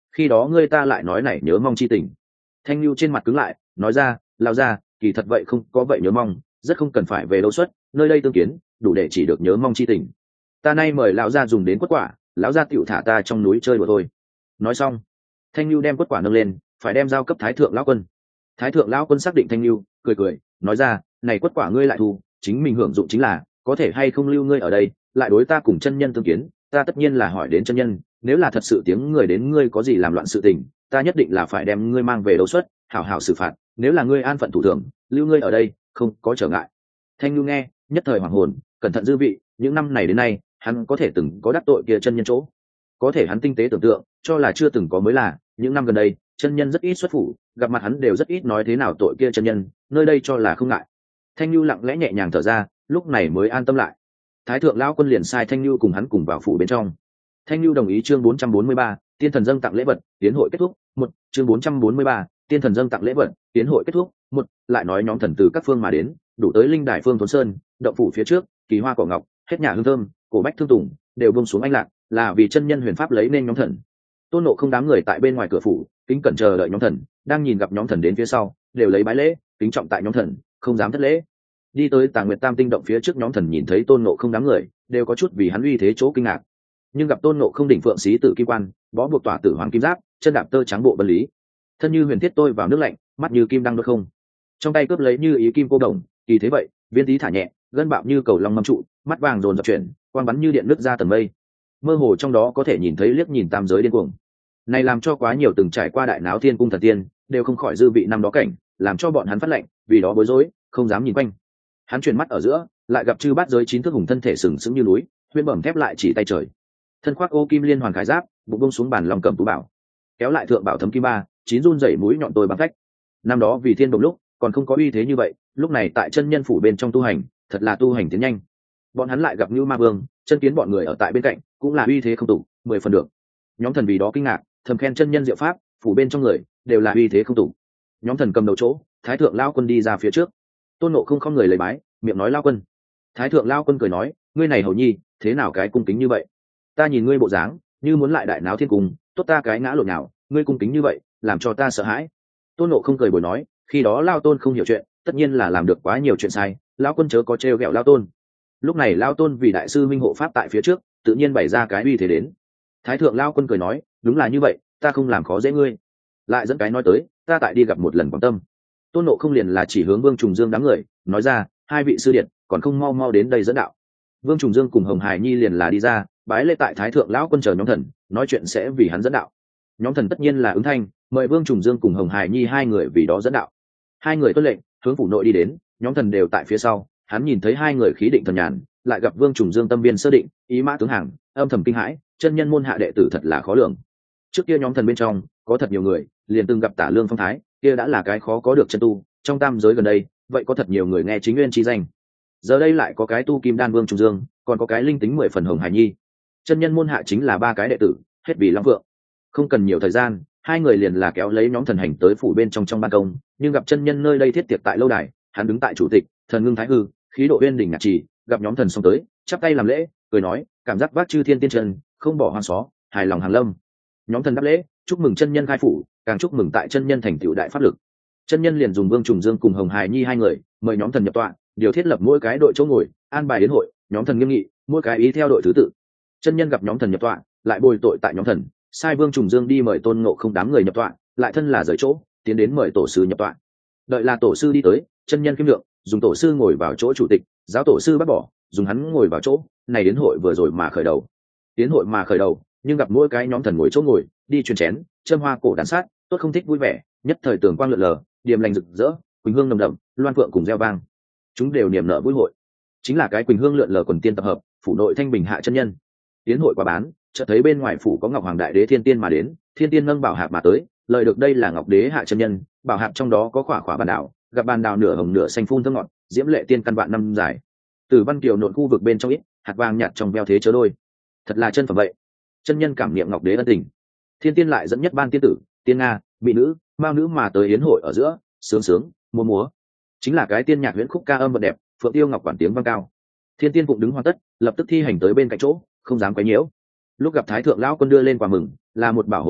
khi đó ngươi ta lại nói này nhớ mong chi tình. Thanh Nhu trên mặt cứng lại, nói ra, lao ra, kỳ thật vậy không có vậy nhớ mong, rất không cần phải về đâu xuất, nơi đây tương kiến, đủ để chỉ được nhớ mong chi tình. Ta nay mời lão gia dùng đến quất quả, lão gia tựu thả ta trong núi chơi đùa thôi. Nói xong, Thanh Nhu đem quất quả nâng lên, phải đem giao cấp Thái thượng lão quân. Thái thượng lão quân xác định Thanh Nhu, cười cười, nói ra, này quất quả ngươi lại thu, chính mình hưởng dụng chính là, có thể hay không lưu ngươi ở đây, lại đối ta cùng chân nhân tương kiến, ta tất nhiên là hỏi đến chân nhân, nếu là thật sự tiếng người đến ngươi có gì làm loạn sự tình, ta nhất định là phải đem ngươi mang về đấu xuất, hảo hảo xử phạt, nếu là ngươi an phận thủ thường, lưu ngươi ở đây, không có trở ngại. Thanh Nhu nghe, nhất thời hoàng hồn, cẩn thận dư vị, những năm này đến nay, hắn có thể từng có đắc tội kia chân nhân chỗ, có thể hắn tinh tế tưởng tượng, cho là chưa từng có mới là, những năm gần đây, chân nhân rất ít xuất phủ, gặp mặt hắn đều rất ít nói thế nào tội kia chân nhân, nơi đây cho là không ngại. Thanh Nhu lặng lẽ nhẹ nhàng thở ra, lúc này mới an tâm lại. Thái thượng lão quân liền sai Thanh Nhu cùng hắn cùng vào phủ bên trong. Thanh Nhu đồng ý chương bốn trăm bốn mươi ba, tiên thần dâng tặng lễ vật, tiến hội kết thúc. Một chương bốn trăm bốn mươi ba, tiên thần dâng tặng lễ vật, tiến hội kết thúc. Một lại nói nhóm thần từ các phương mà đến, đủ tới linh đài phương thốn sơn, động phủ phía trước, kỳ hoa cỏ ngọc, hết nhà hương thơm, cổ bách thương tùng, đều buông xuống anh lạc, là vì chân nhân huyền pháp lấy nên nhóm thần. Tôn Nộ không đám người tại bên ngoài cửa phủ, kính cẩn chờ đợi nhóm thần, đang nhìn gặp nhóm thần đến phía sau, đều lấy bái lễ, kính trọng tại nhóm thần, không dám thất lễ. Đi tới Tà Nguyệt Tam tinh động phía trước, nhóm thần nhìn thấy Tôn Nộ không đám người, đều có chút vì hắn uy thế chỗ kinh ngạc. Nhưng gặp Tôn Nộ không đỉnh phượng xí tử kim quan, bó buộc tỏa tử hoàng kim giáp, chân đạp tơ trắng bộ bân lý, thân như huyền thiết tôi vào nước lạnh, mắt như kim đang đốt không, trong tay cướp lấy như ý kim cô đồng, kỳ thế vậy, viên tí thả nhẹ, gân bạo như cầu long mâm trụ, mắt vàng dồn dập chuyển, quang bắn như điện nứt ra tầng mây, mơ hồ trong đó có thể nhìn thấy liếc nhìn tam giới điên cuồng. Này làm cho quá nhiều từng trải qua đại náo thiên cung thần tiên đều không khỏi dư vị năm đó cảnh, làm cho bọn hắn phát lệnh, vì đó bối rối, không dám nhìn quanh. Hắn chuyển mắt ở giữa, lại gặp chư bát giới chín thước hùng thân thể sừng sững như núi, huyên bẩm thép lại chỉ tay trời, thân khoác ô kim liên hoàn khải giáp, bụng bông xuống bàn lòng cầm tú bảo, kéo lại thượng bảo thấm kim ba, chín run rẩy mũi nhọn tôi bằng phách. Năm đó vì thiên đồng lúc còn không có uy thế như vậy, lúc này tại chân nhân phủ bên trong tu hành, thật là tu hành tiến nhanh. Bọn hắn lại gặp Nưu Ma Vương, chân kiến bọn người ở tại bên cạnh, cũng là uy thế không tủ, mười phần được. Nhóm thần vì đó kinh ngạc, thầm khen chân nhân diệu pháp, phủ bên trong người đều là uy thế không tủ. Nhóm thần cầm đầu chỗ, Thái thượng lao quân đi ra phía trước. Tôn Nộ không không người lấy bái, miệng nói lao quân. Thái thượng lao quân cười nói, ngươi này hầu nhi, thế nào cái cung kính như vậy? Ta nhìn ngươi bộ dáng, như muốn lại đại náo thiên cung, tốt ta cái ngã lộn nào, ngươi cung kính như vậy, làm cho ta sợ hãi. Tôn Nộ không cười bồi nói, khi đó lao tôn không hiểu chuyện, tất nhiên là làm được quá nhiều chuyện sai, lao quân chớ có trêu ghẹo lao tôn. Lúc này lao tôn vì đại sư minh hộ pháp tại phía trước, tự nhiên bày ra cái uy thế đến. Thái thượng lao quân cười nói, đúng là như vậy, ta không làm khó dễ ngươi. Lại dẫn cái nói tới, ta tại đi gặp một lần Quảng Tâm. Tôn Nộ không liền là chỉ hướng Vương Trùng Dương đám người, nói ra, hai vị sư điện còn không mau mau đến đây dẫn đạo. Vương Trùng Dương cùng Hồng Hải Nhi liền là đi ra, bái lễ tại Thái thượng lão quân chờ nhóm thần, nói chuyện sẽ vì hắn dẫn đạo. Nhóm thần tất nhiên là ứng thanh, mời Vương Trùng Dương cùng Hồng Hải Nhi hai người vì đó dẫn đạo. Hai người tuân lệnh, hướng phủ nội đi đến, nhóm thần đều tại phía sau. Hắn nhìn thấy hai người khí định thần nhàn, lại gặp Vương Trùng Dương tâm viên sơ định, ý mã tướng hàng, âm thầm kinh hãi, chân nhân môn hạ đệ tử thật là khó lường. Trước kia nhóm thần bên trong có thật nhiều người, liền từng gặp Tả Lương phong thái, kia đã là cái khó có được chân tu, trong tam giới gần đây, vậy có thật nhiều người nghe chính nguyên chi danh. Giờ đây lại có cái tu kim đan Vương Trùng Dương, còn có cái linh tính mười phần Hồng Hải Nhi. Chân nhân môn hạ chính là ba cái đệ tử, hết vì Long Phượng. Không cần nhiều thời gian, hai người liền là kéo lấy nhóm thần hành tới phủ bên trong trong ban công, nhưng gặp chân nhân nơi đây thiết tiệc tại lâu đài, hắn đứng tại chủ tịch, thần ngưng thái hư, khí độ uyên đỉnh ngạc trì, gặp nhóm thần xông tới, chắp tay làm lễ, cười nói, cảm giác vác chư thiên tiên trần, không bỏ hoang xó, hài lòng hàng lâm. Nhóm thần đáp lễ, chúc mừng chân nhân khai phủ, càng chúc mừng tại chân nhân thành tựu đại pháp lực. Chân nhân liền dùng Vương Trùng Dương cùng Hồng Hải Nhi hai người, mời nhóm thần nhập tọa, điều thiết lập mỗi cái đội chỗ ngồi, an bài đến hội, nhóm thần nghiêm nghị, mỗi cái ý theo đội thứ tự. Chân nhân gặp nhóm thần nhập tọa, lại bồi tội tại nhóm thần, sai Vương Trùng Dương đi mời Tôn Ngộ không đám người nhập tọa, lại thân là rời chỗ, tiến đến mời tổ sư nhập tọa. Đợi là tổ sư đi tới, chân nhân kiêm lượng, dùng tổ sư ngồi vào chỗ chủ tịch, giáo tổ sư bắt bỏ, dùng hắn ngồi vào chỗ, này đến hội vừa rồi mà khởi đầu. Tiến hội mà khởi đầu, nhưng gặp mỗi cái nhóm thần ngồi chỗ ngồi, đi truyền chén, châm hoa cổ đàn sát, tốt không thích vui vẻ, nhất thời tường quang lượn lờ, điềm lành rực rỡ, quỳnh hương nồng đậm, loan phượng cùng reo vang. Chúng đều niềm nở vui hội. Chính là cái quỳnh hương lượn lờ quần tiên tập hợp, phủ nội thanh bình hạ chân nhân. Tiến hội quả bán, chợt thấy bên ngoài phủ có Ngọc Hoàng Đại Đế Thiên Tiên mà đến, Thiên Tiên nâng bảo hạp mà tới, lời được đây là Ngọc Đế hạ chân nhân, bảo hạp trong đó có khỏa khỏa bàn đảo, gặp bàn đảo nửa hồng nửa xanh phun thơm ngọt, diễm lệ tiên căn vạn năm dài. Từ Văn Kiều nộn khu vực bên trong ít, hạt vàng nhạt trong veo thế chớ đôi. Thật là chân phẩm vậy. Chân nhân cảm niệm Ngọc Đế ân tình. Thiên Tiên lại dẫn nhất ban tiên tử, tiên nga, mỹ nữ, mao nữ mà tới yến hội ở giữa, sướng sướng, múa múa. Chính là cái tiên nhạc huyễn khúc ca âm vật đẹp, phượng tiêu ngọc quản tiếng vang cao. Thiên Tiên phụng đứng hoàn tất, lập tức thi hành tới bên cạnh chỗ, không dám quấy nhiễu. Lúc gặp Thái thượng lão quân đưa lên quà mừng, là một bảo hồ lô,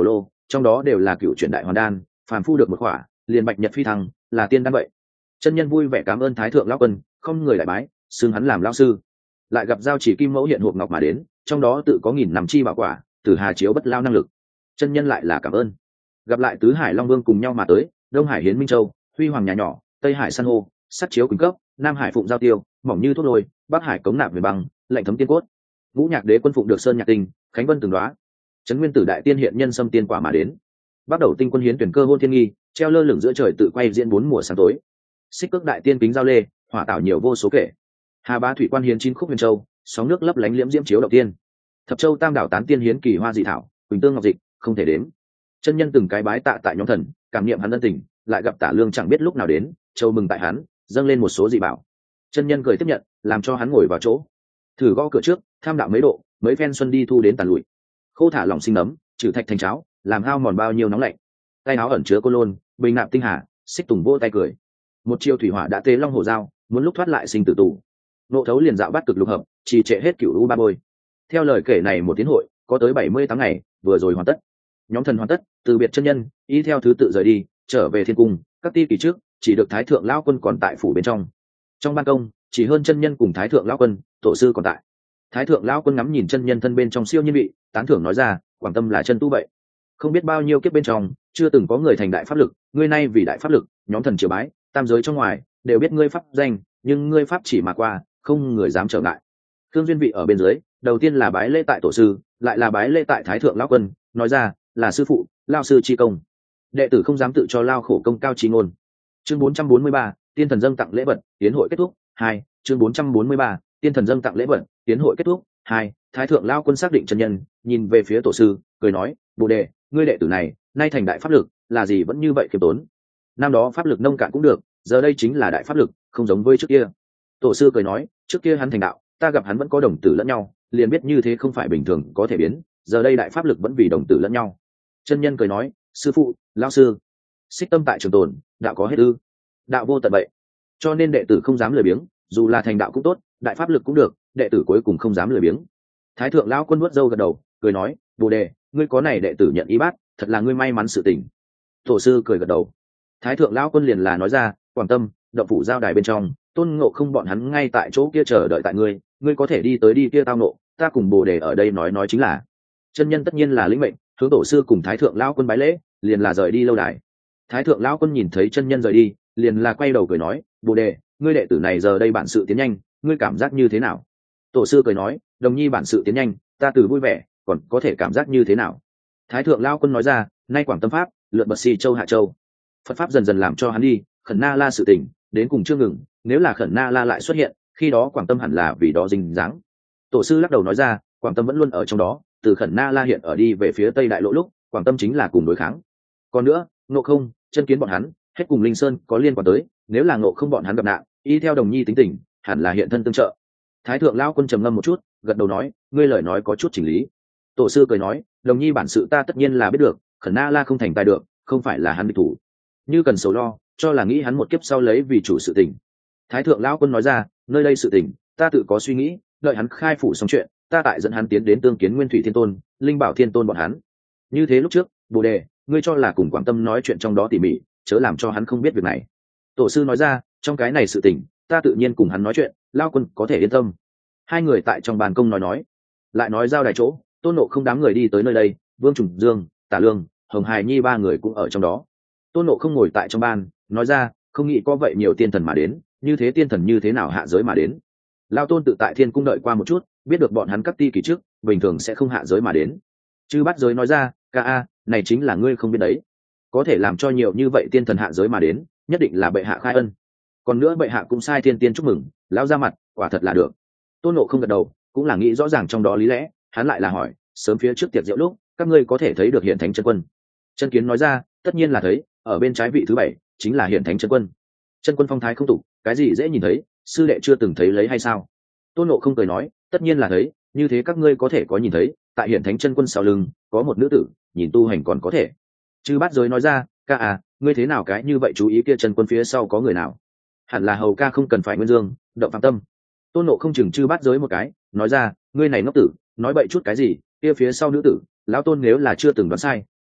trong đó đều là cựu chuyển đại hoàn đan, phàm phu được một khỏa liền bạch nhật phi thăng, là tiên đan vậy. Chân nhân vui vẻ cảm ơn thái thượng lão quân, không người đại bái xưng hắn làm lão sư. Lại gặp giao chỉ kim mẫu hiện hộp ngọc mà đến, trong đó tự có nghìn nằm chi bảo quả, từ hà chiếu bất lao năng lực. Chân nhân lại là cảm ơn. Gặp lại tứ hải long vương cùng nhau mà tới, đông hải hiến minh châu, huy hoàng nhà nhỏ, tây hải san hô, sắt chiếu quỳnh cấp, nam hải phụng giao tiêu, mỏng như thuốc lôi, bắc hải cống nạp về băng, lạnh thấm tiên cốt. Ngũ nhạc đế quân phụng được sơn nhạc tinh, khánh vân từng đoá. Trấn nguyên tử đại tiên hiện nhân xâm tiên quả mà đến. Bắt đầu tinh quân hiến tuyển cơ hôn thiên nghi, treo lơ lửng giữa trời tự quay diễn bốn mùa sáng tối. Xích cước đại tiên kính giao lê, hỏa tạo nhiều vô số kể. Hà bá thủy quan hiến chín khúc huyền châu, sóng nước lấp lánh liễm diễm chiếu đầu tiên. Thập châu tam đảo tán tiên hiến kỳ hoa dị thảo, quỳnh tương ngọc dịch, không thể đếm. Chân nhân từng cái bái tạ tại nhóm thần, cảm niệm hắn ân tình, lại gặp Tả Lương chẳng biết lúc nào đến, châu mừng tại hắn, dâng lên một số dị bảo. Chân nhân cười tiếp nhận, làm cho hắn ngồi vào chỗ, thử gõ cửa trước, tham đạo mấy độ, mấy phen xuân đi thu đến tàn lụi. Khô thả lòng sinh nấm, trừ thạch thành cháo, làm hao mòn bao nhiêu nóng lạnh. Tay áo ẩn chứa cô lôn, bình nạp tinh hà, xích tùng vô tay cười. Một chiêu thủy hỏa đã tế long hổ dao, muốn lúc thoát lại sinh tử tù. Nộ thấu liền dạo bắt cực lục hợp, trì trệ hết cửu u ba bôi. Theo lời kể này một tiến hội, có tới bảy mươi tám ngày, vừa rồi hoàn tất. Nhóm thần hoàn tất, từ biệt chân nhân, y theo thứ tự rời đi, trở về thiên cung. Các ti kỳ trước, chỉ được thái thượng lão quân còn tại phủ bên trong. Trong ban công, chỉ hơn chân nhân cùng thái thượng lão quân, tổ sư còn tại. Thái thượng lão quân ngắm nhìn chân nhân thân bên trong siêu nhiên vị, tán thưởng nói ra, quảng tâm là chân tu vậy. Không biết bao nhiêu kiếp bên trong, chưa từng có người thành đại pháp lực, ngươi nay vì đại pháp lực, nhóm thần triều bái, tam giới trong ngoài đều biết ngươi pháp danh, nhưng ngươi pháp chỉ mà qua, không người dám trở ngại. Thương duyên vị ở bên dưới, đầu tiên là bái lễ tại tổ sư, lại là bái lễ tại thái thượng lão quân, nói ra là sư phụ, lao sư chi công. Đệ tử không dám tự cho lao khổ công cao chi ngôn. Chương bốn trăm bốn mươi ba, tiên thần dâng tặng lễ vật, tiến hội kết thúc. Hai, chương bốn trăm bốn mươi ba, tiên thần dâng tặng lễ vật, tiến hội kết thúc. Hai, thái thượng lao quân xác định chân nhân, nhìn về phía tổ sư, cười nói, bồ đề, ngươi đệ tử này, nay thành đại pháp lực, là gì vẫn như vậy khiêm tốn. Năm đó pháp lực nông cạn cũng được, giờ đây chính là đại pháp lực, không giống với trước kia. Tổ sư cười nói, trước kia hắn thành đạo, ta gặp hắn vẫn có đồng tử lẫn nhau, liền biết như thế không phải bình thường có thể biến, giờ đây đại pháp lực vẫn vì đồng tử lẫn nhau. Chân nhân cười nói, sư phụ, lão sư, xích tâm tại trường tồn, đạo có hết ư? Đạo vô tận vậy, cho nên đệ tử không dám lười biếng, dù là thành đạo cũng tốt, đại pháp lực cũng được, đệ tử cuối cùng không dám lười biếng. Thái thượng lão quân nuốt râu gật đầu, cười nói, bồ đề, ngươi có này đệ tử nhận y bát, thật là ngươi may mắn sự tình. Tổ sư cười gật đầu. Thái thượng lão quân liền là nói ra, quảng tâm, động phủ giao đài bên trong, tôn ngộ không bọn hắn ngay tại chỗ kia chờ đợi tại ngươi, ngươi có thể đi tới đi kia tao nộ, ta cùng bồ đề ở đây nói nói chính là. Chân nhân tất nhiên là lĩnh mệnh, hướng tổ sư cùng thái thượng lão quân bái lễ, liền là rời đi lâu đài. Thái thượng lão quân nhìn thấy chân nhân rời đi, liền là quay đầu cười nói, bồ đề, ngươi đệ tử này giờ đây bản sự tiến nhanh, ngươi cảm giác như thế nào? Tổ sư cười nói, đồng nhi bản sự tiến nhanh, ta từ vui vẻ, còn có thể cảm giác như thế nào? Thái thượng lão quân nói ra, nay quảng tâm pháp, lượn bật si châu hạ châu, Phật pháp dần dần làm cho hắn đi, khẩn na la sự tình, đến cùng chưa ngừng, nếu là khẩn na la lại xuất hiện, khi đó quảng tâm hẳn là vì đó dính dáng. Tổ sư lắc đầu nói ra, quảng tâm vẫn luôn ở trong đó, từ khẩn na la hiện ở đi về phía tây đại lộ lúc, quảng tâm chính là cùng đối kháng. Còn nữa, ngộ không, chân kiến bọn hắn, hết cùng linh sơn có liên quan tới, nếu là ngộ không bọn hắn gặp nạn, y theo đồng nhi tính tình, hẳn là hiện thân tương trợ. Thái thượng lão quân trầm ngâm một chút, gật đầu nói, ngươi lời nói có chút chỉnh lý. Tổ sư cười nói, đồng nhi bản sự ta tất nhiên là biết được, khẩn na la không thành tài được, không phải là hắn địch thủ, như cần sầu lo, cho là nghĩ hắn một kiếp sau lấy vì chủ sự tình. Thái thượng lão quân nói ra, nơi đây sự tình, ta tự có suy nghĩ, đợi hắn khai phủ xong chuyện, ta tại dẫn hắn tiến đến tương kiến Nguyên Thủy Thiên Tôn, Linh Bảo Thiên Tôn bọn hắn. Như thế lúc trước, bồ đề, ngươi cho là cùng quảng tâm nói chuyện trong đó tỉ mỉ, chớ làm cho hắn không biết việc này. Tổ sư nói ra, trong cái này sự tình, ta tự nhiên cùng hắn nói chuyện, lao quân có thể yên tâm. Hai người tại trong bàn công nói nói, lại nói giao đài chỗ, tôn nộ không đám người đi tới nơi đây, Vương Trùng Dương, Tả Lương, Hồng Hải Nhi ba người cũng ở trong đó. Tôn nộ không ngồi tại trong ban, nói ra, không nghĩ có vậy nhiều tiên thần mà đến, như thế tiên thần như thế nào hạ giới mà đến. Lao tôn tự tại thiên cung đợi qua một chút, biết được bọn hắn cấp ti kỳ trước, bình thường sẽ không hạ giới mà đến. Chư bắt giới nói ra, ca a, này chính là ngươi không biết đấy, có thể làm cho nhiều như vậy tiên thần hạ giới mà đến, nhất định là bệ hạ khai ân. Còn nữa bệ hạ cũng sai thiên tiên chúc mừng, lão ra mặt, quả thật là được. Tôn nộ không gật đầu, cũng là nghĩ rõ ràng trong đó lý lẽ, hắn lại là hỏi, sớm phía trước tiệc rượu lúc, các ngươi có thể thấy được hiện thánh chân quân. Chân kiến nói ra, tất nhiên là thấy, ở bên trái vị thứ bảy chính là hiện thánh chân quân. Chân quân phong thái không tục, cái gì dễ nhìn thấy, sư đệ chưa từng thấy lấy hay sao? Tôn nộ không cười nói, tất nhiên là thấy, như thế các ngươi có thể có nhìn thấy, tại hiện thánh chân quân sau lưng có một nữ tử, nhìn tu hành còn có thể. Chư bát giới nói ra, ca à, ngươi thế nào cái như vậy chú ý kia chân quân phía sau có người nào? Hẳn là hầu ca không cần phải nguyên dương, động phạm tâm. Tôn nộ không chừng chư bát giới một cái, nói ra, ngươi này ngốc tử, nói bậy chút cái gì? Kia phía sau nữ tử, lão tôn nếu là chưa từng đoán sai,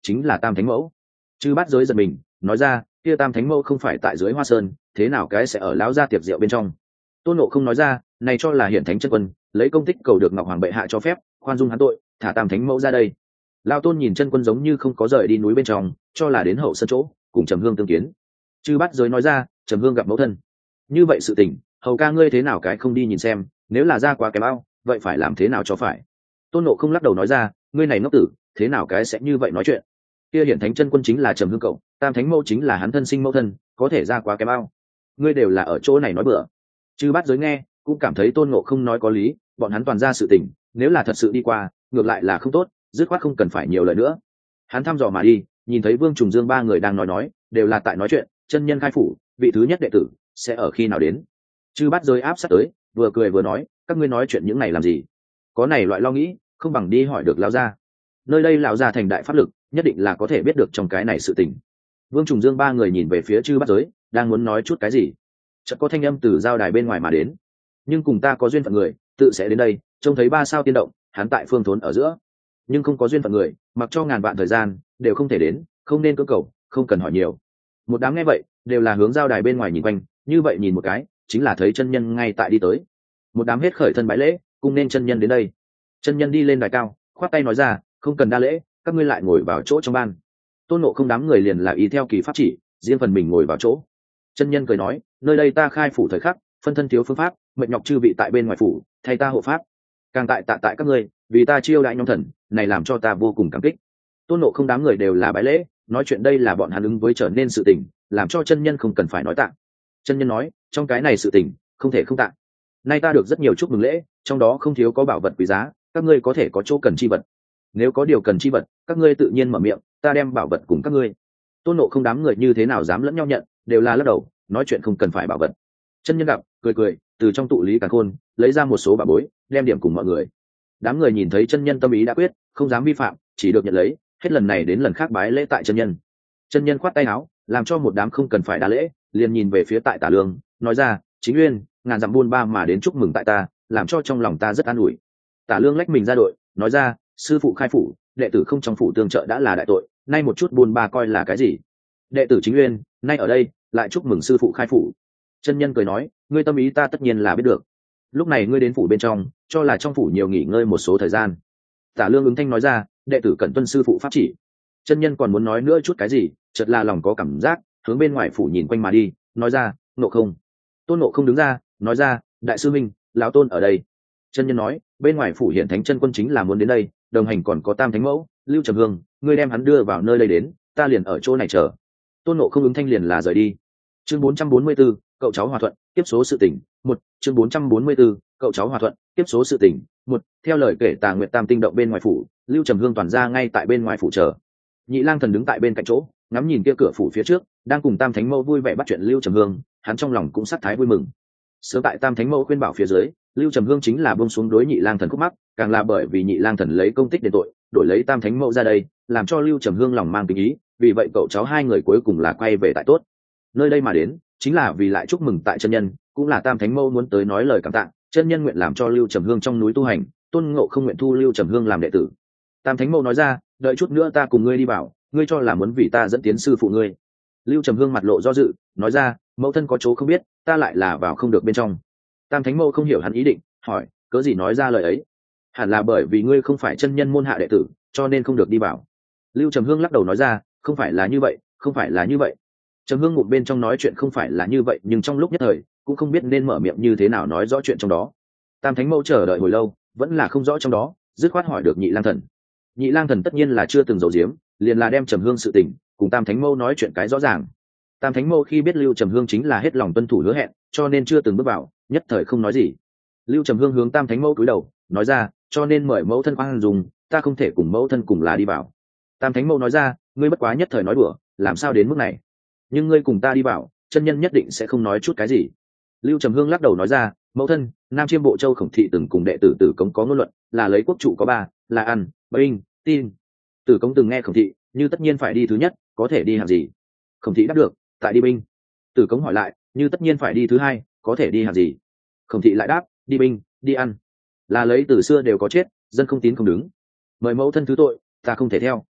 chính là tam thánh mẫu. Chư Bát Giới giật mình nói ra, kia tam thánh mẫu không phải tại dưới Hoa Sơn, thế nào cái sẽ ở lão gia tiệc rượu bên trong? Tôn Ngộ không nói ra, này cho là hiển thánh chân quân lấy công tích cầu được ngọc hoàng bệ hạ cho phép khoan dung hắn tội, thả tam thánh mẫu ra đây. Lão Tôn nhìn chân quân giống như không có rời đi núi bên trong, cho là đến hậu sân chỗ cùng Trầm Hương tương kiến. Chư Bát Giới nói ra, Trầm Hương gặp mẫu thân, như vậy sự tình hầu ca ngươi thế nào cái không đi nhìn xem, nếu là ra quá kém ao vậy phải làm thế nào cho phải. Tôn Ngộ không lắc đầu nói ra, ngươi này ngốc tử, thế nào cái sẽ như vậy nói chuyện. Kia hiển thánh chân quân chính là Trầm Hương cậu, tam thánh mẫu chính là hắn thân sinh mẫu thân, có thể ra quá kém ao. Ngươi đều là ở chỗ này nói bừa. Chư Bát Giới nghe cũng cảm thấy Tôn Ngộ không nói có lý, bọn hắn toàn ra sự tình, nếu là thật sự đi qua ngược lại là không tốt, dứt khoát không cần phải nhiều lời nữa. Hắn thăm dò mà đi, nhìn thấy Vương Trùng Dương ba người đang nói nói, đều là tại nói chuyện chân nhân khai phủ vị thứ nhất đệ tử sẽ ở khi nào đến. Chư Bát Giới áp sát tới, vừa cười vừa nói, các ngươi nói chuyện những này làm gì, có này loại lo nghĩ không bằng đi hỏi được lão gia, nơi đây lão gia thành đại pháp lực, nhất định là có thể biết được trong cái này sự tình. Vương Trùng Dương ba người nhìn về phía Chư Bát Giới, đang muốn nói chút cái gì, chợt có thanh âm từ giao đài bên ngoài mà đến, nhưng cùng ta có duyên phận người tự sẽ đến đây. Trông thấy ba sao tiên động, hắn tại phương thốn ở giữa, nhưng không có duyên phận người mặc cho ngàn vạn thời gian đều không thể đến, không nên cưỡng cầu, không cần hỏi nhiều. Một đám nghe vậy đều là hướng giao đài bên ngoài nhìn quanh, như vậy nhìn một cái chính là thấy chân nhân ngay tại đi tới. Một đám hết khởi thân bái lễ, cùng nên chân nhân đến đây. Chân nhân đi lên đài cao, khoát tay nói ra, không cần đa lễ, các ngươi lại ngồi vào chỗ trong ban. Tôn Ngộ không đám người liền là ý theo kỳ pháp chỉ, riêng phần mình ngồi vào chỗ. Chân nhân cười nói, nơi đây ta khai phủ thời khắc, phân thân thiếu phương pháp, mệnh nhọc chư vị tại bên ngoài phủ thay ta hộ pháp, càng tại tạ tại các ngươi vì ta chiêu đại nhóm thần này, làm cho ta vô cùng cảm kích. Tôn Ngộ không đám người đều là bái lễ, nói chuyện đây là bọn hắn ứng với trở nên sự tình, làm cho chân nhân không cần phải nói tạ. Chân nhân nói, trong cái này sự tình không thể không tạ, nay ta được rất nhiều chúc mừng lễ, trong đó không thiếu có bảo vật quý giá, các ngươi có thể có chỗ cần chi vật, nếu có điều cần chi vật các ngươi tự nhiên mở miệng, ta đem bảo vật cùng các ngươi. Tôn Ngộ không đám người như thế nào dám lẫn nhau nhận, đều là lắc đầu nói chuyện không cần phải bảo vật. Chân nhân gặp cười cười, từ trong tụ lý càn khôn lấy ra một số bảo bối đem điểm cùng mọi người. Đám người nhìn thấy chân nhân tâm ý đã quyết, không dám vi phạm, chỉ được nhận lấy, hết lần này đến lần khác bái lễ tại chân nhân. Chân nhân khoát tay áo, làm cho một đám không cần phải đa lễ, liền nhìn về phía tại Tả Lương, nói ra, chính uyên ngàn dặm buôn ba mà đến chúc mừng tại ta, làm cho trong lòng ta rất an ủi. Tả Lương lách mình ra đội, nói ra, sư phụ khai phủ, đệ tử không trong phủ tương trợ đã là đại tội, nay một chút buôn ba coi là cái gì. Đệ tử chính uyên nay ở đây lại chúc mừng sư phụ khai phủ. Chân nhân cười nói, ngươi tâm ý ta tất nhiên là biết được, lúc này ngươi đến phủ bên trong, cho là trong phủ nhiều nghỉ ngơi một số thời gian. Tả Lương ứng thanh nói ra, đệ tử cẩn tuân sư phụ pháp chỉ. Chân nhân còn muốn nói nữa chút cái gì, chợt là lòng có cảm giác, hướng bên ngoài phủ nhìn quanh mà đi, nói ra, Ngộ không. Tôn Ngộ không đứng ra, nói ra, đại sư minh, lão tôn ở đây. Chân nhân nói, bên ngoài phủ hiện thánh chân quân chính là muốn đến đây, đồng hành còn có tam thánh mẫu Lưu Trầm Hương, ngươi đem hắn đưa vào nơi đây đến, ta liền ở chỗ này chờ. Tôn Ngộ không ứng thanh liền là rời đi. Chương bốn trăm bốn mươi 4, cậu cháu hòa thuận tiếp số sự tình một. Chương bốn trăm bốn mươi 4, cậu cháu hòa thuận tiếp số sự tình một. Theo lời kể Tà Nguyệt Tam tinh động bên ngoài phủ, Lưu Trầm Hương toàn ra ngay tại bên ngoài phủ chờ. Nhị Lang Thần đứng tại bên cạnh chỗ, ngắm nhìn kia cửa phủ phía trước, đang cùng Tam Thánh Mẫu vui vẻ bắt chuyện Lưu Trầm Hương, hắn trong lòng cũng sắc thái vui mừng. Sớm tại Tam Thánh Mẫu khuyên bảo phía dưới, Lưu Trầm Hương chính là buông xuống đối Nhị Lang Thần khúc mắc, càng là bởi vì Nhị Lang Thần lấy công tích đền tội, đổi lấy Tam Thánh Mẫu ra đây, làm cho Lưu Trầm Hương lòng mang tình ý, vì vậy cậu cháu hai người cuối cùng là quay về tại tốt. Nơi đây mà đến, chính là vì lại chúc mừng tại chân nhân, cũng là Tam Thánh Mẫu muốn tới nói lời cảm tạ, chân nhân nguyện làm cho Lưu Trầm Hương trong núi tu hành, Tôn Ngộ không nguyện thu Lưu Trầm Hương làm đệ tử. Tam Thánh Mẫu nói ra, đợi chút nữa ta cùng ngươi đi vào, ngươi cho là muốn vì ta dẫn tiến sư phụ ngươi. Lưu Trầm Hương mặt lộ do dự, nói ra, mẫu thân có chỗ không biết, ta lại là vào không được bên trong. Tam Thánh Mẫu không hiểu hắn ý định, hỏi, cớ gì nói ra lời ấy? Hẳn là bởi vì ngươi không phải chân nhân môn hạ đệ tử, cho nên không được đi vào. Lưu Trầm Hương lắc đầu nói ra, không phải là như vậy, không phải là như vậy. Trầm Hương ngụm bên trong nói chuyện không phải là như vậy, nhưng trong lúc nhất thời cũng không biết nên mở miệng như thế nào nói rõ chuyện trong đó. Tam Thánh Mẫu chờ đợi hồi lâu, vẫn là không rõ trong đó, dứt khoát hỏi được Nhị Lang Thần. Nhị Lang Thần tất nhiên là chưa từng giấu giếm, liền là đem Trầm Hương sự tình cùng Tam Thánh Mẫu nói chuyện cái rõ ràng. Tam Thánh Mẫu khi biết Lưu Trầm Hương chính là hết lòng tuân thủ hứa hẹn, cho nên chưa từng bước vào, nhất thời không nói gì. Lưu Trầm Hương hướng Tam Thánh Mẫu cúi đầu, nói ra, cho nên mời mẫu thân khoan dung, ta không thể cùng mẫu thân cùng là đi vào. Tam Thánh Mẫu nói ra, ngươi bất quá nhất thời nói đùa, làm sao đến mức này? Nhưng ngươi cùng ta đi vào, chân nhân nhất định sẽ không nói chút cái gì. Lưu Trầm Hương lắc đầu nói ra, mẫu thân, Nam Chiêm Bộ Châu Khổng Thị từng cùng đệ tử Tử Cống có ngôn luận, là lấy quốc trụ có ba, là ăn, binh, tin. Tử Cống từng nghe Khổng Thị, như tất nhiên phải đi thứ nhất, có thể đi hạng gì? Khổng Thị đáp được, tại đi binh. Tử Cống hỏi lại, như tất nhiên phải đi thứ hai, có thể đi hạng gì? Khổng Thị lại đáp, đi binh, đi ăn. Là lấy từ xưa đều có chết, dân không tín không đứng. Mời mẫu thân thứ tội, ta không thể theo.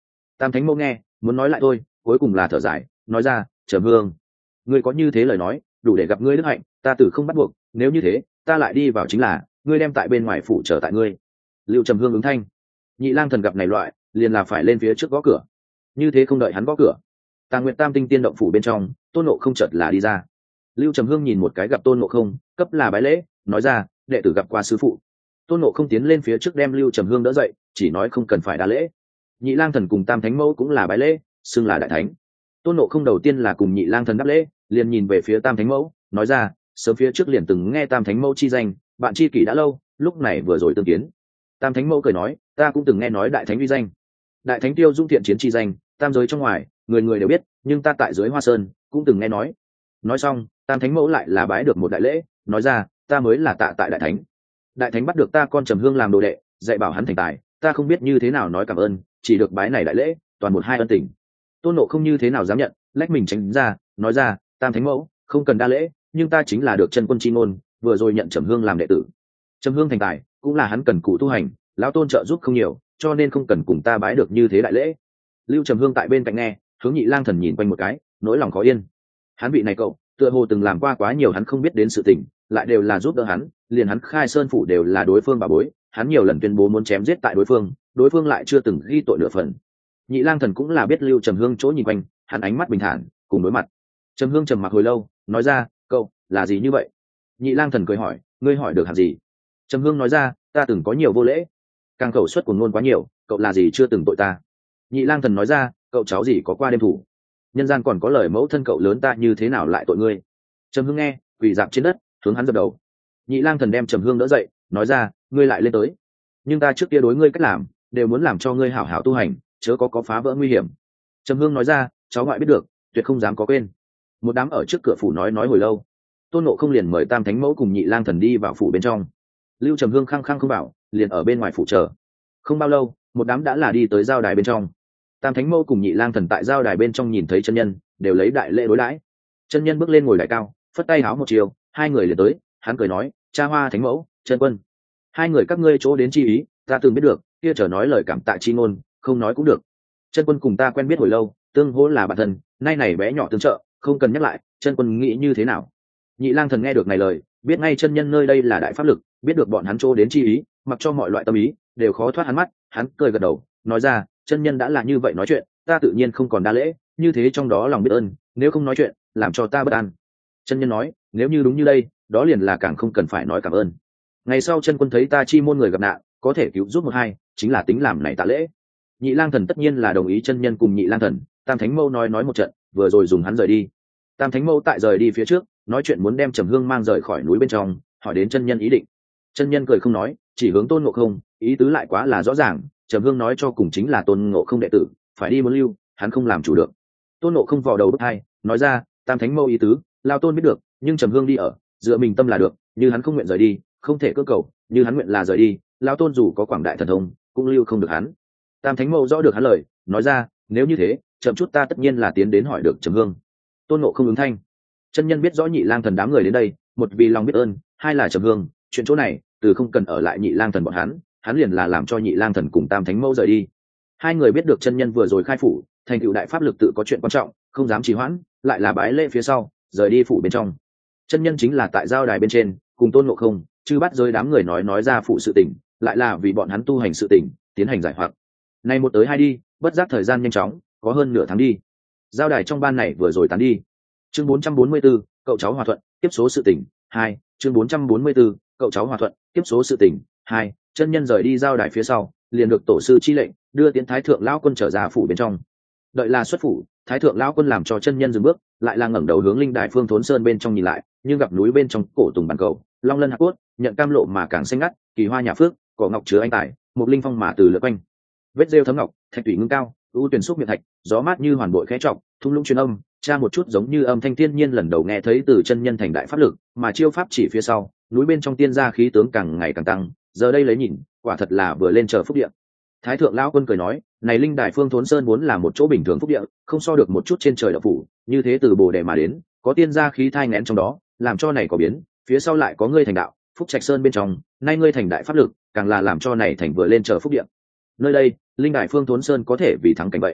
Tam thánh mẫu nghe muốn nói lại thôi, cuối cùng là thở dài nói ra, Trầm Hương, ngươi có như thế lời nói đủ để gặp ngươi đức hạnh, ta tử không bắt buộc, nếu như thế ta lại đi vào chính là ngươi đem tại bên ngoài phủ trở tại ngươi. Lưu Trầm Hương ứng thanh. Nhị Lang Thần gặp này loại liền là phải lên phía trước gõ cửa, như thế không đợi hắn gõ cửa, Tàng Nguyệt Tam Tinh Tiên động phủ bên trong Tôn Ngộ Không chợt là đi ra. Lưu Trầm Hương nhìn một cái gặp Tôn Ngộ Không, cấp là bái lễ, nói ra, đệ tử gặp qua sư phụ. Tôn Ngộ Không tiến lên phía trước đem Lưu Trầm Hương đỡ dậy, chỉ nói không cần phải đa lễ. Nhị Lang Thần cùng Tam Thánh Mẫu cũng là bái lễ, xưng là đại thánh. Tôn Ngộ Không đầu tiên là cùng Nhị Lang Thần đáp lễ, liền nhìn về phía Tam Thánh Mẫu, nói ra, sớm phía trước liền từng nghe Tam Thánh Mẫu chi danh, bạn chi kỷ đã lâu, lúc này vừa rồi tương kiến. Tam Thánh Mẫu cười nói, ta cũng từng nghe nói đại thánh uy danh. Đại thánh tiêu dung thiện chiến chi danh, tam giới trong ngoài, người người đều biết, nhưng ta tại dưới Hoa Sơn cũng từng nghe nói. Nói xong, Tam Thánh Mẫu lại là bái được một đại lễ, nói ra, ta mới là tạ tại đại thánh. Đại thánh bắt được ta con Trầm Hương làm đồ đệ, dạy bảo hắn thành tài, ta không biết như thế nào nói cảm ơn, chỉ được bái này đại lễ, toàn một hai ân tình. Tôn Ngộ Không như thế nào dám nhận, lách mình tránh ra, nói ra, Tam Thánh Mẫu không cần đa lễ, nhưng ta chính là được chân quân chi ngôn, vừa rồi nhận Trầm Hương làm đệ tử. Trầm Hương thành tài cũng là hắn cần cù tu hành, lão tôn trợ giúp không nhiều, cho nên không cần cùng ta bái được như thế đại lễ. Lưu Trầm Hương tại bên cạnh nghe, hướng Nhị Lang Thần nhìn quanh một cái, nỗi lòng khó yên. Hắn vị này cậu tựa hồ từng làm qua quá nhiều hắn không biết đến sự tình, lại đều là giúp đỡ hắn, liền hắn khai sơn phủ đều là đối phương bà bối, hắn nhiều lần tuyên bố muốn chém giết tại đối phương, đối phương lại chưa từng ghi tội nửa phần. Nhị Lang Thần cũng là biết Lưu Trầm Hương chỗ nhìn quanh, hắn ánh mắt bình thản, cùng đối mặt. Trầm Hương trầm mặc hồi lâu, nói ra, cậu là gì như vậy? Nhị Lang Thần cười hỏi, ngươi hỏi được hàm gì? Trầm Hương nói ra, ta từng có nhiều vô lễ, càng khẩu suất của ngôn quá nhiều, cậu là gì chưa từng tội ta? Nhị Lang Thần nói ra, cậu cháu gì có qua đêm thủ, nhân gian còn có lời mẫu thân cậu lớn ta như thế nào lại tội ngươi? Trầm Hương nghe, quỳ dạp trên đất, hướng hắn dập đầu. Nhị Lang Thần đem Trầm Hương đỡ dậy, nói ra, ngươi lại lên tới, nhưng ta trước kia đối ngươi cách làm đều muốn làm cho ngươi hảo hảo tu hành, chớ có có phá vỡ nguy hiểm. Trầm Hương nói ra, cháu ngoại biết được, tuyệt không dám có quên. Một đám ở trước cửa phủ nói nói hồi lâu, Tôn Ngộ Không liền mời Tam Thánh Mẫu cùng Nhị Lang Thần đi vào phủ bên trong. Lưu Trầm Hương khăng khăng không bảo, liền ở bên ngoài phủ chờ. Không bao lâu, một đám đã là đi tới giao đài bên trong. Tam Thánh Mẫu cùng Nhị Lang Thần tại giao đài bên trong nhìn thấy chân nhân, đều lấy đại lễ đối đãi. Chân nhân bước lên ngồi đại cao, phất tay háo một chiều, hai người liền tới, hắn cười nói, cha Hoa Thánh Mẫu, chân quân, hai người các ngươi chỗ đến chi ý, ta từng biết được, kia trở nói lời cảm tạ chi ngôn, không nói cũng được. Chân quân cùng ta quen biết hồi lâu, tương hỗ là bạn thân, nay này bé nhỏ tương trợ, không cần nhắc lại, chân quân nghĩ như thế nào? Nhị Lang Thần nghe được này lời, biết ngay chân nhân nơi đây là đại pháp lực, biết được bọn hắn chỗ đến chi ý, mặc cho mọi loại tâm ý đều khó thoát hắn mắt, hắn cười gật đầu, nói ra, chân nhân đã là như vậy nói chuyện, ta tự nhiên không còn đa lễ, như thế trong đó lòng biết ơn, nếu không nói chuyện, làm cho ta bất an. Chân nhân nói, nếu như đúng như đây, đó liền là càng không cần phải nói cảm ơn. Ngày sau chân quân thấy ta chi môn người gặp nạn, có thể cứu giúp một hai, chính là tính làm này tạ lễ. Nhị Lang Thần tất nhiên là đồng ý chân nhân cùng Nhị Lang Thần, Tam Thánh Mẫu nói nói một trận, vừa rồi dùng hắn rời đi. Tam Thánh Mẫu tại rời đi phía trước, nói chuyện muốn đem Trầm Hương mang rời khỏi núi bên trong, hỏi đến chân nhân ý định. Chân nhân cười không nói, chỉ hướng Tôn Ngộ Không, ý tứ lại quá là rõ ràng, Trầm Hương nói cho cùng chính là Tôn Ngộ Không đệ tử, phải đi muốn lưu, hắn không làm chủ được. Tôn Ngộ Không vò đầu bứt tai, nói ra, Tam Thánh Mẫu ý tứ, lao tôn biết được, nhưng Trầm Hương đi ở, dựa mình tâm là được, như hắn không nguyện rời đi, không thể cơ cầu, như hắn nguyện là rời đi, lao tôn dù có quảng đại thần thông, cũng lưu không được hắn. Tam Thánh Mẫu rõ được hắn lời, nói ra, nếu như thế, chậm chút ta tất nhiên là tiến đến hỏi được Trầm Hương. Tôn Ngộ Không ứng thanh. Chân nhân biết rõ Nhị Lang Thần đám người đến đây, một vì lòng biết ơn, hai là Trầm Hương, chuyện chỗ này, từ không cần ở lại Nhị Lang Thần bọn hắn, hắn liền là làm cho Nhị Lang Thần cùng Tam Thánh Mẫu rời đi. Hai người biết được chân nhân vừa rồi khai phủ, thành tựu đại pháp lực tự có chuyện quan trọng, không dám trì hoãn, lại là bái lễ phía sau, rời đi phủ bên trong. Chân nhân chính là tại giao đài bên trên, cùng Tôn Ngộ Không, chư bắt giới đám người nói nói ra phụ sự tình, lại là vì bọn hắn tu hành sự tình, tiến hành giải hoặc. Nay một tới hai đi, bất giác thời gian nhanh chóng, có hơn nửa tháng đi. Giao đài trong ban này vừa rồi tán đi. Chương bốn trăm bốn mươi 4, cậu cháu hòa thuận, tiếp số sự tình, hai. Chương bốn trăm bốn mươi 4, cậu cháu hòa thuận, tiếp số sự tình, hai. Chân nhân rời đi giao đài phía sau, liền được tổ sư chi lệnh, đưa tiến Thái thượng lão quân trở ra phủ bên trong. Đợi là xuất phủ, Thái thượng lão quân làm cho chân nhân dừng bước, lại là ngẩng đầu hướng linh đài phương thốn sơn bên trong nhìn lại, nhưng gặp núi bên trong cổ tùng bàn cầu, long lân hạc cốt, nhận cam lộ mà càng xanh ngắt, kỳ hoa nhà phước, cỏ ngọc chứa anh tài, một linh phong mà từ lượt quanh, vết rêu thấm ngọc, thạch thủy ngưng cao, ưu tuyển xúc miệng thạch, gió mát như hoàn bội khẽ trọng, thung lũng truyền âm, tra một chút giống như âm thanh thiên nhiên lần đầu nghe thấy từ chân nhân thành đại pháp lực, mà chiêu pháp chỉ phía sau, núi bên trong tiên gia khí tướng càng ngày càng tăng, giờ đây lấy nhìn, quả thật là vừa lên chờ phúc địa. Thái thượng lão quân cười nói, này linh đài phương thốn sơn muốn là một chỗ bình thường phúc địa, không so được một chút trên trời đạo phủ, như thế từ bồ đề mà đến, có tiên gia khí thai nghén trong đó, làm cho này có biến, phía sau lại có ngươi thành đạo, phúc trạch sơn bên trong, nay ngươi thành đại pháp lực, càng là làm cho này thành vừa lên chờ phúc địa. Nơi đây, linh đài phương thốn sơn có thể vì thắng cảnh vậy.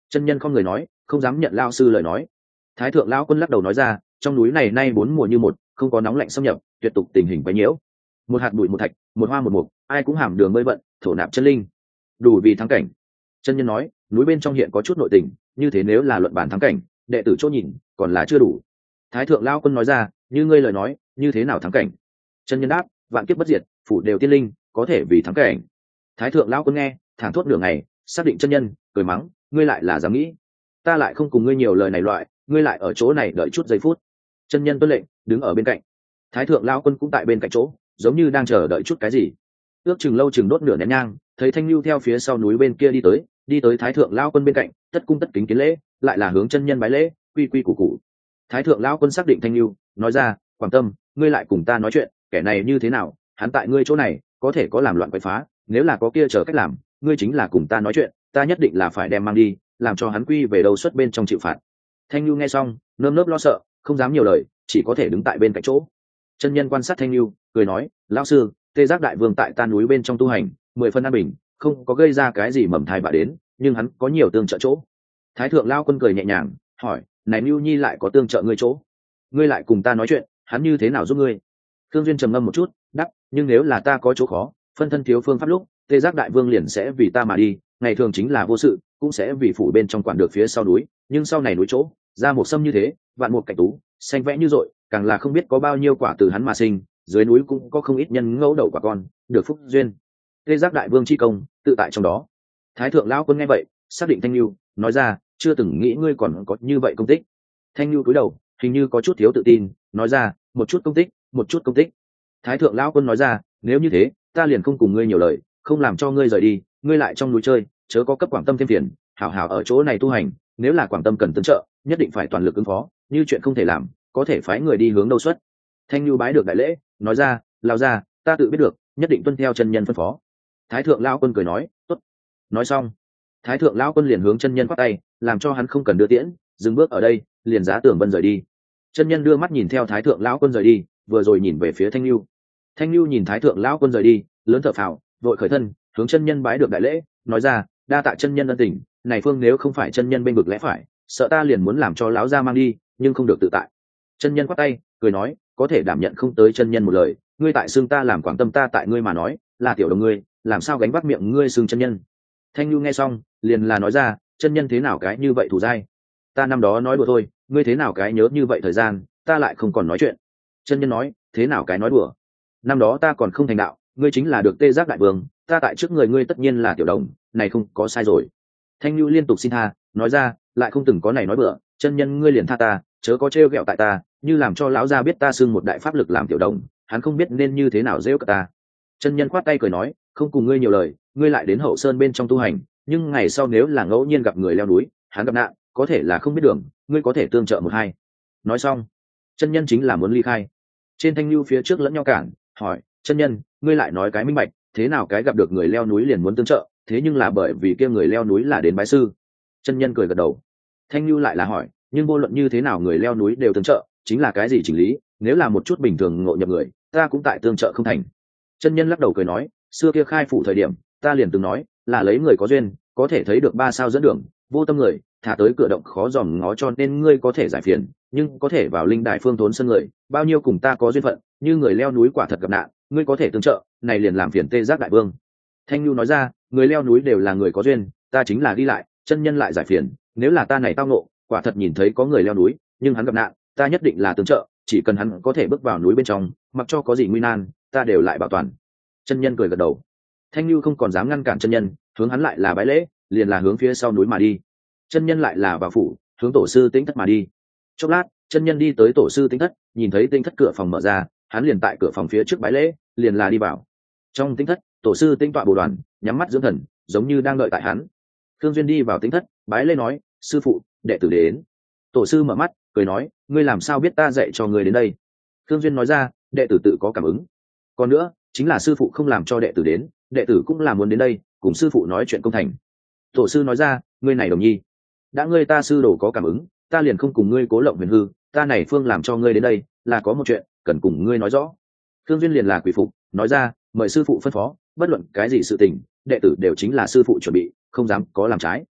Chân nhân không người nói, không dám nhận lao sư lời nói. Thái thượng lão quân lắc đầu nói ra, trong núi này nay bốn mùa như một, không có nóng lạnh xâm nhập, tuyệt tục tình hình quấy nhiễu. Một hạt bụi một thạch, một hoa một mục, ai cũng hàm đường bơi vận, thổ nạp chân linh, đủ vì thắng cảnh. Chân nhân nói, núi bên trong hiện có chút nội tình, như thế nếu là luận bản thắng cảnh, đệ tử chỗ nhìn còn là chưa đủ. Thái thượng lão quân nói ra, như ngươi lời nói, như thế nào thắng cảnh? Chân nhân đáp, vạn kiếp bất diệt, phủ đều tiên linh, có thể vì thắng cảnh. Thái thượng lão quân nghe, thẳng thốt nửa ngày, xác định chân nhân, cười mắng, ngươi lại là dám nghĩ, ta lại không cùng ngươi nhiều lời này loại, ngươi lại ở chỗ này đợi chút giây phút. Chân nhân tuân lệnh, đứng ở bên cạnh. Thái thượng lão quân cũng tại bên cạnh chỗ, giống như đang chờ đợi chút cái gì. Ước chừng lâu chừng đốt nửa nén nhang, thấy Thanh Nhu theo phía sau núi bên kia đi tới, đi tới Thái thượng lão quân bên cạnh, tất cung tất kính kiến lễ, lại là hướng chân nhân bái lễ, quy quy củ củ. Thái thượng lão quân xác định Thanh Nhu, nói ra, Quảng Tâm, ngươi lại cùng ta nói chuyện, kẻ này như thế nào, hắn tại ngươi chỗ này, có thể có làm loạn quậy phá, nếu là có kia chờ cách làm, ngươi chính là cùng ta nói chuyện, ta nhất định là phải đem mang đi, làm cho hắn quy về đầu xuất bên trong chịu phạt. Thanh Nhu nghe xong, nơm nớp lo sợ, không dám nhiều lời, chỉ có thể đứng tại bên cạnh chỗ. Chân nhân quan sát Thanh Nhu, cười nói, lão sư, Tê Giác đại vương tại ta núi bên trong tu hành, mười phân an bình, không có gây ra cái gì mầm thai vạ đến, nhưng hắn có nhiều tương trợ chỗ. Thái thượng lão quân cười nhẹ nhàng, hỏi, này Nhu Nhi lại có tương trợ ngươi chỗ, ngươi lại cùng ta nói chuyện, hắn như thế nào giúp ngươi? Thương duyên trầm ngâm một chút, đáp, nhưng nếu là ta có chỗ khó, phân thân thiếu phương pháp lúc, Tê Giác đại vương liền sẽ vì ta mà đi, ngày thường chính là vô sự, cũng sẽ vì phủ bên trong quản được phía sau núi, nhưng sau này núi chỗ ra một sâm như thế, vạn một cảnh tú, xanh vẽ như rội, càng là không biết có bao nhiêu quả từ hắn mà sinh, dưới núi cũng có không ít nhân ngẫu đậu quả con, được phúc duyên. Tê Giác đại vương chi công, tự tại trong đó. Thái thượng lão quân nghe vậy, xác định Thanh Nhu, nói ra, chưa từng nghĩ ngươi còn có như vậy công tích. Thanh Nhu cúi đầu, hình như có chút thiếu tự tin, nói ra, một chút công tích, một chút công tích. Thái thượng lão quân nói ra, nếu như thế, ta liền không cùng ngươi nhiều lời, không làm cho ngươi rời đi, ngươi lại trong núi chơi, chớ có cấp Quảng Tâm thêm phiền, hảo hảo ở chỗ này tu hành, nếu là Quảng Tâm cần tương trợ, nhất định phải toàn lực ứng phó, như chuyện không thể làm, có thể phái người đi hướng đâu xuất. Thanh Nhu bái được đại lễ, nói ra, lao ra, ta tự biết được, nhất định tuân theo chân nhân phân phó. Thái thượng lão quân cười nói, tốt. Nói xong, Thái thượng lão quân liền hướng chân nhân quát tay, làm cho hắn không cần đưa tiễn, dừng bước ở đây, liền giá tưởng vân rời đi. Chân nhân đưa mắt nhìn theo Thái thượng lão quân rời đi, vừa rồi nhìn về phía Thanh Nhu. Thanh Nhu nhìn Thái thượng lão quân rời đi, lớn thở phào, vội khởi thân, hướng chân nhân bái được đại lễ, nói ra, đa tạ chân nhân ân tình, này phương nếu không phải chân nhân bên vực lẽ phải, sợ ta liền muốn làm cho lão gia mang đi, nhưng không được tự tại. Chân nhân quát tay, cười nói, có thể đảm nhận không tới chân nhân một lời, ngươi tại xương ta làm Quảng Tâm, ta tại ngươi mà nói, là tiểu đồng ngươi, làm sao gánh vác miệng ngươi xương chân nhân. Thanh Nhu nghe xong, liền là nói ra, chân nhân thế nào cái như vậy thủ dai, ta năm đó nói đùa thôi, ngươi thế nào cái nhớ như vậy thời gian, ta lại không còn nói chuyện. Chân nhân nói, thế nào cái nói đùa, năm đó ta còn không thành đạo, ngươi chính là được Tê Giác đại vương, ta tại trước người ngươi tất nhiên là tiểu đồng, này không có sai rồi. Thanh Nhu liên tục xin tha, nói ra, lại không từng có này nói bừa, chân nhân ngươi liền tha ta, chớ có trêu ghẹo tại ta, như làm cho lão gia biết ta xưng một đại pháp lực làm tiểu đồng, hắn không biết nên như thế nào rêu cả ta. Chân nhân khoát tay cười nói, không cùng ngươi nhiều lời, ngươi lại đến hậu sơn bên trong tu hành, nhưng ngày sau nếu là ngẫu nhiên gặp người leo núi, hắn gặp nạn, có thể là không biết đường, ngươi có thể tương trợ một hai. Nói xong, chân nhân chính là muốn ly khai. Trên Thanh Nhu phía trước lẫn nhau cản, hỏi, chân nhân, ngươi lại nói cái minh bạch, thế nào cái gặp được người leo núi liền muốn tương trợ, thế nhưng là bởi vì kia người leo núi là đến bái sư. Chân nhân cười gật đầu. Thanh Nhu lại là hỏi, nhưng vô luận như thế nào người leo núi đều tương trợ, chính là cái gì chỉnh lý, nếu là một chút bình thường ngộ nhập người, ta cũng tại tương trợ không thành. Chân nhân lắc đầu cười nói, xưa kia khai phủ thời điểm, ta liền từng nói, là lấy người có duyên, có thể thấy được ba sao dẫn đường, vô tâm người, thả tới cửa động khó dòm ngó, cho nên ngươi có thể giải phiền, nhưng có thể vào linh đài phương thốn sân người, bao nhiêu cùng ta có duyên phận, như người leo núi quả thật gặp nạn, ngươi có thể tương trợ, này liền làm phiền Tê Giác đại vương. Thanh Nhu nói ra, người leo núi đều là người có duyên, ta chính là ghi lại, chân nhân lại giải phiền, nếu là ta này tao ngộ, quả thật nhìn thấy có người leo núi, nhưng hắn gặp nạn, ta nhất định là tương trợ, chỉ cần hắn có thể bước vào núi bên trong, mặc cho có gì nguy nan, ta đều lại bảo toàn. Chân nhân cười gật đầu. Thanh Nhu không còn dám ngăn cản chân nhân, hướng hắn lại là bái lễ, liền là hướng phía sau núi mà đi. Chân nhân lại là vào phủ, hướng tổ sư Tĩnh Thất mà đi. Chốc lát, chân nhân đi tới tổ sư Tĩnh Thất, nhìn thấy Tĩnh Thất cửa phòng mở ra, hắn liền tại cửa phòng phía trước bái lễ, liền là đi vào. Trong Tĩnh Thất, tổ sư Tĩnh tọa bồ đoàn, nhắm mắt dưỡng thần, giống như đang đợi tại hắn. Thương duyên đi vào Tĩnh Thất, bái lễ nói, sư phụ, đệ tử đến. Tổ sư mở mắt, cười nói, ngươi làm sao biết ta dạy cho ngươi đến đây? Thương duyên nói ra, đệ tử tự có cảm ứng. Còn nữa, chính là sư phụ không làm cho đệ tử đến, đệ tử cũng là muốn đến đây, cùng sư phụ nói chuyện công thành. Tổ sư nói ra, ngươi này đồng nhi, đã ngươi ta sư đồ có cảm ứng, ta liền không cùng ngươi cố lộng huyền hư, ta này phương làm cho ngươi đến đây, là có một chuyện cần cùng ngươi nói rõ. Thương duyên liền là quỳ phục, nói ra, mời sư phụ phân phó, bất luận cái gì sự tình, đệ tử đều chính là sư phụ chuẩn bị, không dám có làm trái.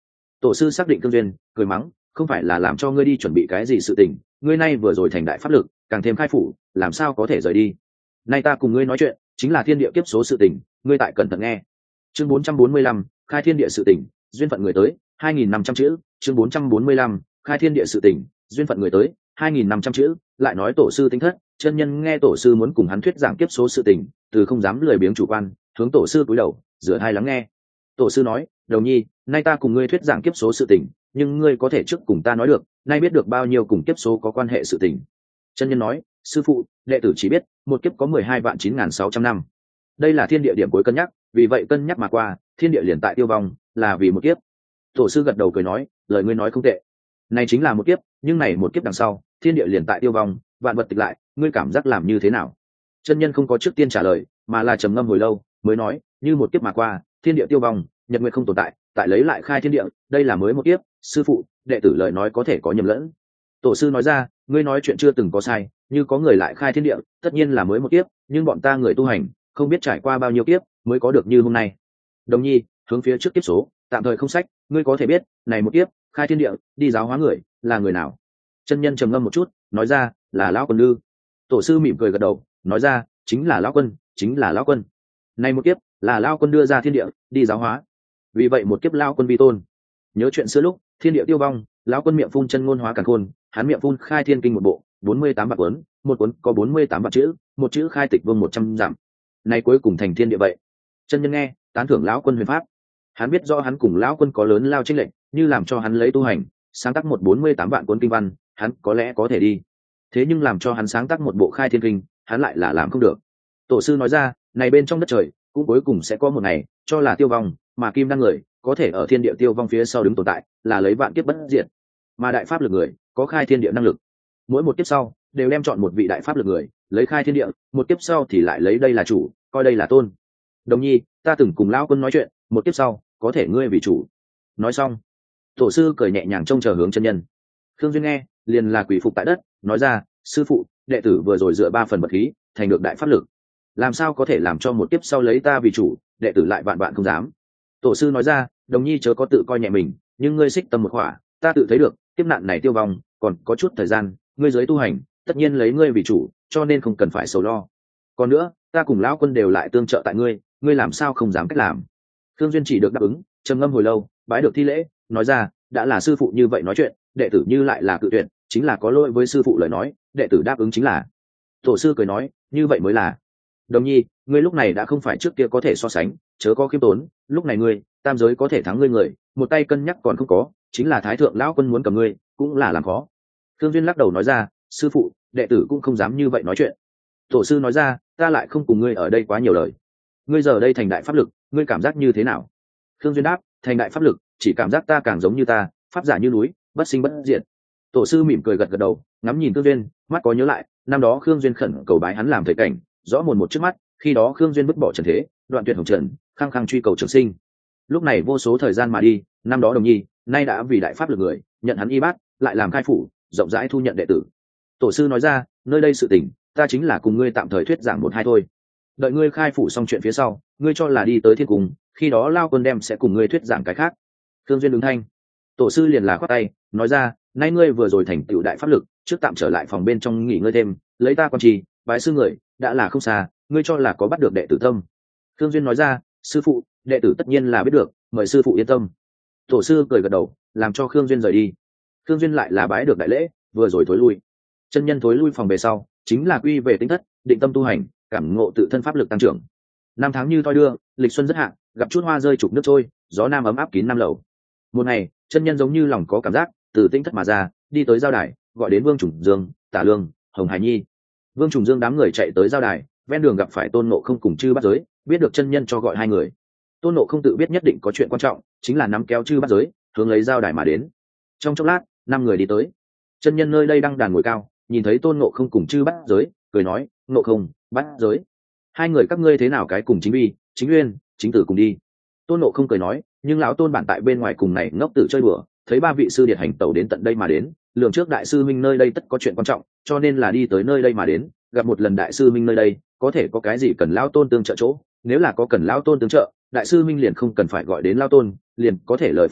Tổ sư xác định cương duyên, cười mắng, không phải là làm cho ngươi đi chuẩn bị cái gì sự tình, ngươi nay vừa rồi thành đại pháp lực, càng thêm khai phủ, làm sao có thể rời đi. Nay ta cùng ngươi nói chuyện chính là thiên địa kiếp số sự tình, ngươi tại cẩn thận nghe. Chương bốn trăm bốn mươi lăm, khai thiên địa sự tình, duyên phận người tới, hai nghìn năm trăm chữ. Chương bốn trăm bốn mươi lăm, khai thiên địa sự tình, duyên phận người tới, hai nghìn năm trăm chữ. Lại nói tổ sư tính thất, chân nhân nghe tổ sư muốn cùng hắn thuyết giảng kiếp số sự tình, từ không dám lười biếng chủ quan, hướng tổ sư cúi đầu, rửa hai lắng nghe. Tổ sư nói, đầu nhi, nay ta cùng ngươi thuyết giảng kiếp số sự tình, nhưng ngươi có thể trước cùng ta nói được, nay biết được bao nhiêu cùng kiếp số có quan hệ sự tình. Chân nhân nói, sư phụ, đệ tử chỉ biết một kiếp có mười hai vạn chín nghìn sáu trăm năm, đây là thiên địa điểm cuối cân nhắc, vì vậy cân nhắc mà qua, thiên địa liền tại tiêu vong, là vì một kiếp. Tổ sư gật đầu cười nói, lời ngươi nói không tệ, này chính là một kiếp, nhưng này một kiếp đằng sau, thiên địa liền tại tiêu vong, vạn vật tịch lại, ngươi cảm giác làm như thế nào? Chân nhân không có trước tiên trả lời, mà là trầm ngâm hồi lâu, mới nói, như một kiếp mà qua, thiên địa tiêu vong, nhật nguyệt không tồn tại, tại lấy lại khai thiên địa, đây là mới một kiếp. Sư phụ, đệ tử lời nói có thể có nhầm lẫn. Tổ sư nói ra, ngươi nói chuyện chưa từng có sai, như có người lại khai thiên địa, tất nhiên là mới một kiếp, nhưng bọn ta người tu hành, không biết trải qua bao nhiêu kiếp mới có được như hôm nay. Đồng nhi, hướng phía trước kiếp số, tạm thời không sách, ngươi có thể biết, này một kiếp, khai thiên địa, đi giáo hóa người, là người nào? Chân nhân trầm ngâm một chút, nói ra, là lão quân lư. Tổ sư mỉm cười gật đầu, nói ra, chính là lão quân, chính là lão quân. Này một kiếp, là lão quân đưa ra thiên địa, đi giáo hóa. Vì vậy một kiếp lão quân vi tôn. Nhớ chuyện xưa lúc, thiên địa tiêu vong, lão quân miệng phun chân ngôn hóa càn khôn, hắn miệng phun khai thiên kinh một bộ, bốn mươi tám vạn cuốn, một cuốn có bốn mươi tám vạn chữ, một chữ khai tịch vương một trăm dặm. Này cuối cùng thành thiên địa vậy. Chân nhân nghe, tán thưởng lão quân huyền pháp. Hắn biết do hắn cùng lão quân có lớn lao chênh lệch, như làm cho hắn lấy tu hành, sáng tác một bốn mươi tám vạn cuốn kinh văn, hắn có lẽ có thể đi. Thế nhưng làm cho hắn sáng tác một bộ khai thiên kinh, hắn lại là làm không được. Tổ sư nói ra, này bên trong đất trời, cũng cuối cùng sẽ có một ngày, cho là tiêu vong, mà kim đăng người, có thể ở thiên địa tiêu vong phía sau đứng tồn tại, là lấy vạn kiếp bất diệt. Mà đại pháp lực người, có khai thiên địa năng lực. Mỗi một kiếp sau, đều đem chọn một vị đại pháp lực người, lấy khai thiên địa, một kiếp sau thì lại lấy đây là chủ, coi đây là tôn. Đồng nhi, ta từng cùng lão quân nói chuyện, một kiếp sau, có thể ngươi vì chủ. Nói xong, tổ sư cười nhẹ nhàng trông chờ hướng chân nhân. Khương Duyên nghe, liền là quỳ phục tại đất, nói ra, sư phụ, đệ tử vừa rồi dựa ba phần bậc khí, thành được đại pháp lực, làm sao có thể làm cho một kiếp sau lấy ta vì chủ, đệ tử lại vạn vạn không dám. Tổ sư nói ra, đồng nhi chớ có tự coi nhẹ mình, nhưng ngươi xích tâm một khỏa, ta tự thấy được, kiếp nạn này tiêu vong, còn có chút thời gian, ngươi giới tu hành, tất nhiên lấy ngươi vì chủ, cho nên không cần phải sầu lo. Còn nữa, ta cùng lão quân đều lại tương trợ tại ngươi, ngươi làm sao không dám cách làm. Khương Duyên chỉ được đáp ứng, trầm ngâm hồi lâu, bái được thi lễ, nói ra, đã là sư phụ như vậy nói chuyện, đệ tử như lại là cự tuyệt, chính là có lỗi với sư phụ lời nói, đệ tử đáp ứng chính là. Tổ sư cười nói, như vậy mới là. Đồng nhi, ngươi lúc này đã không phải trước kia có thể so sánh, chớ có khiêm tốn, lúc này ngươi, tam giới có thể thắng ngươi người, một tay cân nhắc còn không có, chính là thái thượng lão quân muốn cầm ngươi, cũng là làm khó. Thương Duyên lắc đầu nói ra, sư phụ, đệ tử cũng không dám như vậy nói chuyện. Tổ sư nói ra, ta lại không cùng ngươi ở đây quá nhiều lời. Ngươi giờ đây thành đại pháp lực, ngươi cảm giác như thế nào? Thương Duyên đáp, thành đại pháp lực, chỉ cảm giác ta càng giống như ta, pháp giả như núi, bất sinh bất diệt. Tổ sư mỉm cười gật gật đầu, ngắm nhìn Thương Duyên, mắt có nhớ lại, năm đó Khương Duyên khẩn cầu bái hắn làm thầy cảnh, rõ mồn một trước mắt, khi đó Khương Duyên vứt bỏ trần thế, đoạn tuyệt hồng trần, khăng khăng truy cầu trường sinh. Lúc này vô số thời gian mà đi, năm đó đồng nhi, nay đã vì đại pháp lực người, nhận hắn y bát, lại làm khai phủ, rộng rãi thu nhận đệ tử. Tổ sư nói ra, nơi đây sự tình, ta chính là cùng ngươi tạm thời thuyết giảng một hai thôi. Đợi ngươi khai phủ xong chuyện phía sau, ngươi cho là đi tới thiên cung, khi đó lao quân đem sẽ cùng ngươi thuyết giảng cái khác. Thương Duyên ứng thanh. Tổ sư liền là khoát tay, nói ra, nay ngươi vừa rồi thành tựu đại pháp lực, trước tạm trở lại phòng bên trong nghỉ ngơi thêm, lấy ta quan trì, bái sư người, đã là không xa, ngươi cho là có bắt được đệ tử tâm. Thương Duyên nói ra, sư phụ, đệ tử tất nhiên là biết được, mời sư phụ yên tâm. Tổ sư cười gật đầu, làm cho Khương Duyên rời đi. Khương Duyên lại là bái được đại lễ, vừa rồi thối lui. Chân nhân thối lui phòng về sau, chính là quy về tính thất, định tâm tu hành, cảm ngộ tự thân pháp lực tăng trưởng. Năm tháng như thoi đưa, lịch xuân rất hạn, gặp chút hoa rơi trục nước trôi, gió nam ấm áp kín năm lầu. Một ngày, chân nhân giống như lòng có cảm giác, từ tinh thất mà ra, đi tới giao đài, gọi đến Vương Trùng Dương, Tả Lương, Hồng Hải Nhi. Vương Trùng Dương đám người chạy tới giao đài, ven đường gặp phải Tôn Ngộ Không cùng Chư Bát Giới, biết được chân nhân cho gọi hai người. Tôn Ngộ Không tự biết nhất định có chuyện quan trọng, chính là nắm kéo Chư Bát Giới, hướng lấy giao đài mà đến. Trong chốc lát, năm người đi tới. Chân nhân nơi đây đang đàn ngồi cao, nhìn thấy Tôn Ngộ Không cùng Chư Bát Giới, cười nói, Ngộ Không, Bát Giới, hai người các ngươi thế nào cái cùng chính vi, chính uyên, chính tử cùng đi. Tôn Ngộ Không cười nói, nhưng lão Tôn bản tại bên ngoài cùng này ngốc tử chơi bừa, thấy ba vị sư điệt hành tẩu đến tận đây mà đến, lường trước đại sư minh nơi đây tất có chuyện quan trọng, cho nên là đi tới nơi đây mà đến, gặp một lần đại sư minh nơi đây, có thể có cái gì cần lão Tôn tương trợ chỗ, nếu là có cần lão Tôn tương trợ, đại sư minh liền không cần phải gọi đến lão Tôn, liền có thể lời pháp chỉ,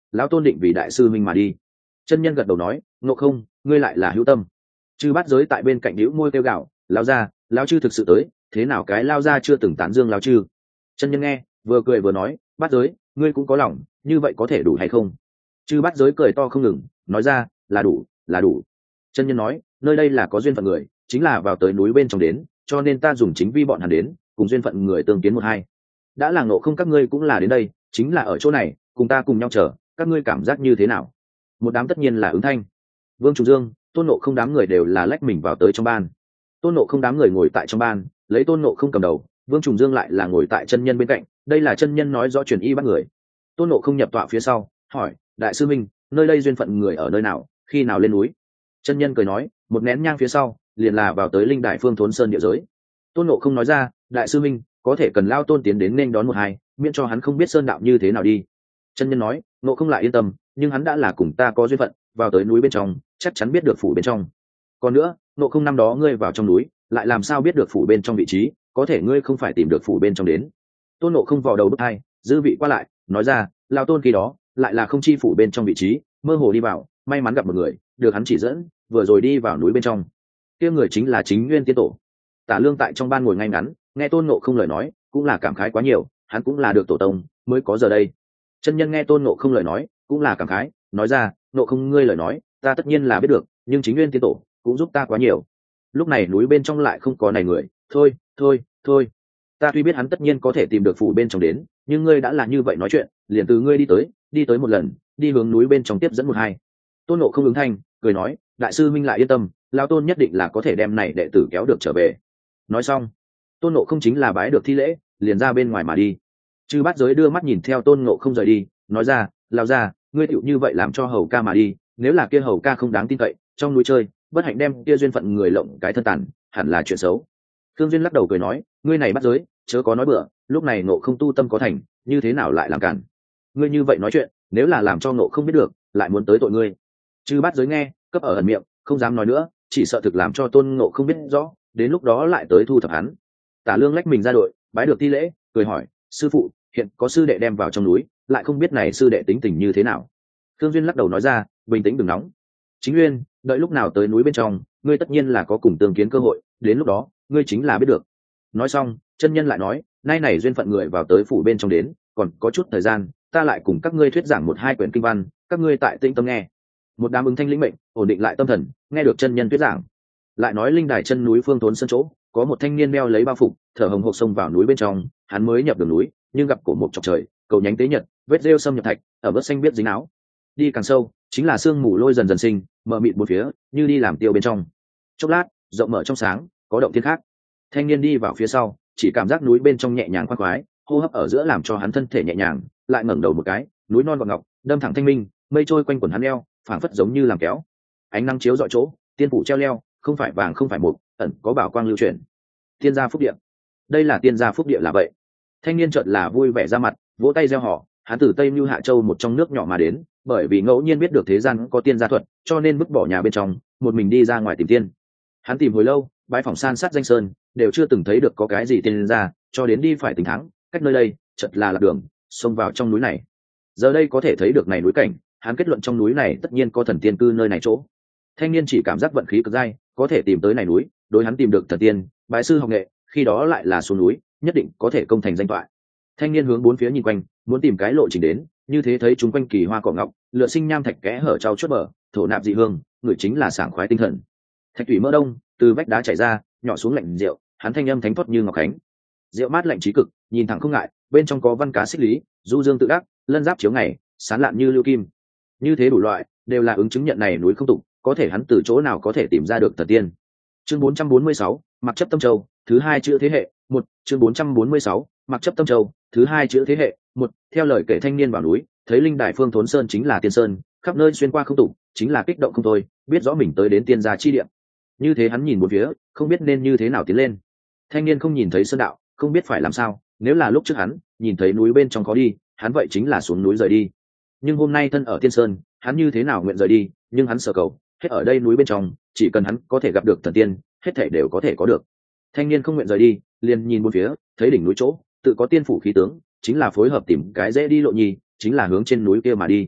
lão tôn định vì đại sư minh mà đi. Chân nhân gật đầu nói, Ngộ Không, ngươi lại là hữu tâm. Chư Bát Giới tại bên cạnh hữu môi kêu gạo, lão gia, lão chư thực sự tới, thế nào cái lao gia chưa từng tán dương lão chư. Chân nhân nghe, vừa cười vừa nói, Bát Giới, ngươi cũng có lòng, như vậy có thể đủ hay không? Chư Bát Giới cười to không ngừng, nói ra, là đủ, là đủ. Chân nhân nói, nơi đây là có duyên phận người, chính là vào tới núi bên trong đến, cho nên ta dùng chính vi bọn hắn đến, cùng duyên phận người tương kiến một hai. Đã là Ngộ Không các ngươi cũng là đến đây, chính là ở chỗ này, cùng ta cùng nhau chờ, các ngươi cảm giác như thế nào? Một đám tất nhiên là ứng thanh. Vương Trùng Dương, Tôn Ngộ Không đám người đều là lách mình vào tới trong ban. Tôn Ngộ Không đám người ngồi tại trong ban, lấy Tôn Ngộ Không cầm đầu, Vương Trùng Dương lại là ngồi tại chân nhân bên cạnh, đây là chân nhân nói rõ truyền y bắt người. Tôn Ngộ Không nhập tọa phía sau, hỏi, đại sư minh, nơi đây duyên phận người ở nơi nào, khi nào lên núi? Chân nhân cười nói, một nén nhang phía sau, liền là vào tới linh đại phương thốn sơn địa giới. Tôn Ngộ Không nói ra, đại sư minh, có thể cần lao tôn tiến đến nên đón một hai, miễn cho hắn không biết sơn đạo như thế nào đi. Chân nhân nói, Ngộ Không lại yên tâm, nhưng hắn đã là cùng ta có duyên phận, vào tới núi bên trong, chắc chắn biết được phủ bên trong. Còn nữa, Ngộ Không năm đó ngươi vào trong núi, lại làm sao biết được phủ bên trong vị trí, có thể ngươi không phải tìm được phủ bên trong đến. Tôn Ngộ Không vào đầu bức hai, dư vị qua lại, nói ra, lao tôn khi đó, lại là không chi phủ bên trong vị trí, mơ hồ đi vào, may mắn gặp một người, được hắn chỉ dẫn, vừa rồi đi vào núi bên trong. Kia người chính là chính Nguyên Tiên Tổ. Tả Lương tại trong ban ngồi ngay ngắn, nghe Tôn Ngộ Không lời nói, cũng là cảm khái quá nhiều, hắn cũng là được tổ tông, mới có giờ đây. Chân nhân nghe Tôn Ngộ Không lời nói, cũng là cảm khái, nói ra, Ngộ Không ngươi lời nói, ta tất nhiên là biết được, nhưng chính Nguyên Tiên Tổ cũng giúp ta quá nhiều. Lúc này núi bên trong lại không có này người, thôi, thôi, thôi. Ta tuy biết hắn tất nhiên có thể tìm được phủ bên trong đến, nhưng ngươi đã là như vậy nói chuyện, liền từ ngươi đi tới, đi tới một lần, đi hướng núi bên trong tiếp dẫn một hai. Tôn Ngộ Không ứng thanh, cười nói, đại sư minh lại yên tâm, lão tôn nhất định là có thể đem này đệ tử kéo được trở về. Nói xong, Tôn Ngộ Không chính là bái được thi lễ, liền ra bên ngoài mà đi. Chư Bát Giới đưa mắt nhìn theo Tôn Ngộ Không rời đi, nói ra, lão gia, ngươi tựu như vậy làm cho hầu ca mà đi, nếu là kia hầu ca không đáng tin cậy, trong núi chơi, bất hạnh đem kia duyên phận người lộng cái thân tàn, hẳn là chuyện xấu. Thương Duyên lắc đầu cười nói, ngươi này Bát Giới, chớ có nói bừa, lúc này Ngộ Không tu tâm có thành, như thế nào lại làm cản? Ngươi như vậy nói chuyện, nếu là làm cho Ngộ Không biết được, lại muốn tới tội ngươi. Chư Bát Giới nghe, cấp ở ẩn miệng, không dám nói nữa, chỉ sợ thực làm cho Tôn Ngộ Không biết rõ, đến lúc đó lại tới thu thập hắn. Tả Lương lách mình ra đội, bái được thi lễ, cười hỏi, sư phụ, hiện có sư đệ đem vào trong núi, lại không biết này sư đệ tính tình như thế nào. Thương Duyên lắc đầu nói ra, bình tĩnh đừng nóng. Chính Nguyên, đợi lúc nào tới núi bên trong, ngươi tất nhiên là có cùng tương kiến cơ hội, đến lúc đó, ngươi chính là biết được. Nói xong, chân nhân lại nói, nay này duyên phận người vào tới phủ bên trong đến, còn có chút thời gian, ta lại cùng các ngươi thuyết giảng một hai quyển kinh văn, các ngươi tại tĩnh tâm nghe. Một đám ứng thanh lĩnh mệnh, ổn định lại tâm thần, nghe được chân nhân thuyết giảng. Lại nói linh đài chân núi phương thốn sân chỗ, có một thanh niên đeo lấy bao phục, thở hồng hộc xông vào núi bên trong, hắn mới nhập đường núi, nhưng gặp cổ một chọc trời, cầu nhánh tế nhật, vết rêu xâm nhập thạch, ở vớt xanh biết dính áo. Đi càng sâu, chính là sương mù lôi dần dần sinh, mờ mịt bốn phía, như đi làm tiêu bên trong. Chốc lát, rộng mở trong sáng, có động thiên khác. Thanh niên đi vào phía sau, chỉ cảm giác núi bên trong nhẹ nhàng khoan khoái, hô hấp ở giữa làm cho hắn thân thể nhẹ nhàng, lại ngẩng đầu một cái, núi non gọn ngọc, đâm thẳng thanh minh, mây trôi quanh quần hắn eo, phảng phất giống như làm kéo. Ánh nắng chiếu rọi chỗ, tiên phủ treo leo, không phải vàng không phải mục, ẩn có bảo quang lưu chuyển. Tiên gia phúc địa. Đây là tiên gia phúc địa là vậy. Thanh niên chợt là vui vẻ ra mặt, vỗ tay reo hò, hắn từ Tây Nưu Hạ Châu một trong nước nhỏ mà đến, bởi vì ngẫu nhiên biết được thế gian có tiên gia thuật, cho nên vứt bỏ nhà bên trong, một mình đi ra ngoài tìm tiên. Hắn tìm hồi lâu, bãi phòng san sát danh sơn, đều chưa từng thấy được có cái gì tiên gia, cho đến đi phải tỉnh thắng, cách nơi đây, chợt là lạc đường, xông vào trong núi này. Giờ đây có thể thấy được này núi cảnh, hắn kết luận trong núi này tất nhiên có thần tiên cư nơi này chỗ. Thanh niên chỉ cảm giác vận khí cực dai, có thể tìm tới này núi, đối hắn tìm được thần tiên, bái sư học nghệ, khi đó lại là xuống núi, nhất định có thể công thành danh toại. Thanh niên hướng bốn phía nhìn quanh, muốn tìm cái lộ trình đến, như thế thấy chúng quanh kỳ hoa cỏ ngọc, lựa sinh nham thạch kẽ hở trao chuốt bờ, thổ nạp dị hương, người chính là sảng khoái tinh thần. Thạch thủy mỡ đông, từ vách đá chảy ra, nhỏ xuống lạnh rượu, hắn thanh âm thánh thoát như ngọc khánh. Rượu mát lạnh trí cực, nhìn thẳng không ngại, bên trong có văn cá xích lý, du dương tự đắc, lân giáp chiếu ngày, sán lạn như lưu kim. Như thế đủ loại, đều là ứng chứng nhận này núi không tục, có thể hắn từ chỗ nào có thể tìm ra được thần tiên. Chương bốn trăm bốn mươi sáu, mặc chấp tâm châu, thứ hai chữ thế hệ, một, chương bốn trăm bốn mươi sáu, mặc chấp tâm châu, thứ hai chữ thế hệ, một, theo lời kể thanh niên vào núi, thấy linh đại phương thốn sơn chính là tiên sơn, khắp nơi xuyên qua không tục, chính là kích động không thôi, biết rõ mình tới đến tiên gia chi địa. Như thế hắn nhìn một phía, không biết nên như thế nào tiến lên. Thanh niên không nhìn thấy sơn đạo, không biết phải làm sao, nếu là lúc trước hắn nhìn thấy núi bên trong có đi, hắn vậy chính là xuống núi rời đi. Nhưng hôm nay thân ở tiên sơn, hắn như thế nào nguyện rời đi, nhưng hắn sở cầu, hết ở đây núi bên trong, chỉ cần hắn có thể gặp được thần tiên, hết thảy đều có thể có được. Thanh niên không nguyện rời đi, liền nhìn bốn phía, thấy đỉnh núi chỗ, tự có tiên phủ khí tướng, chính là phối hợp tìm cái dễ đi lộ nhì, chính là hướng trên núi kia mà đi.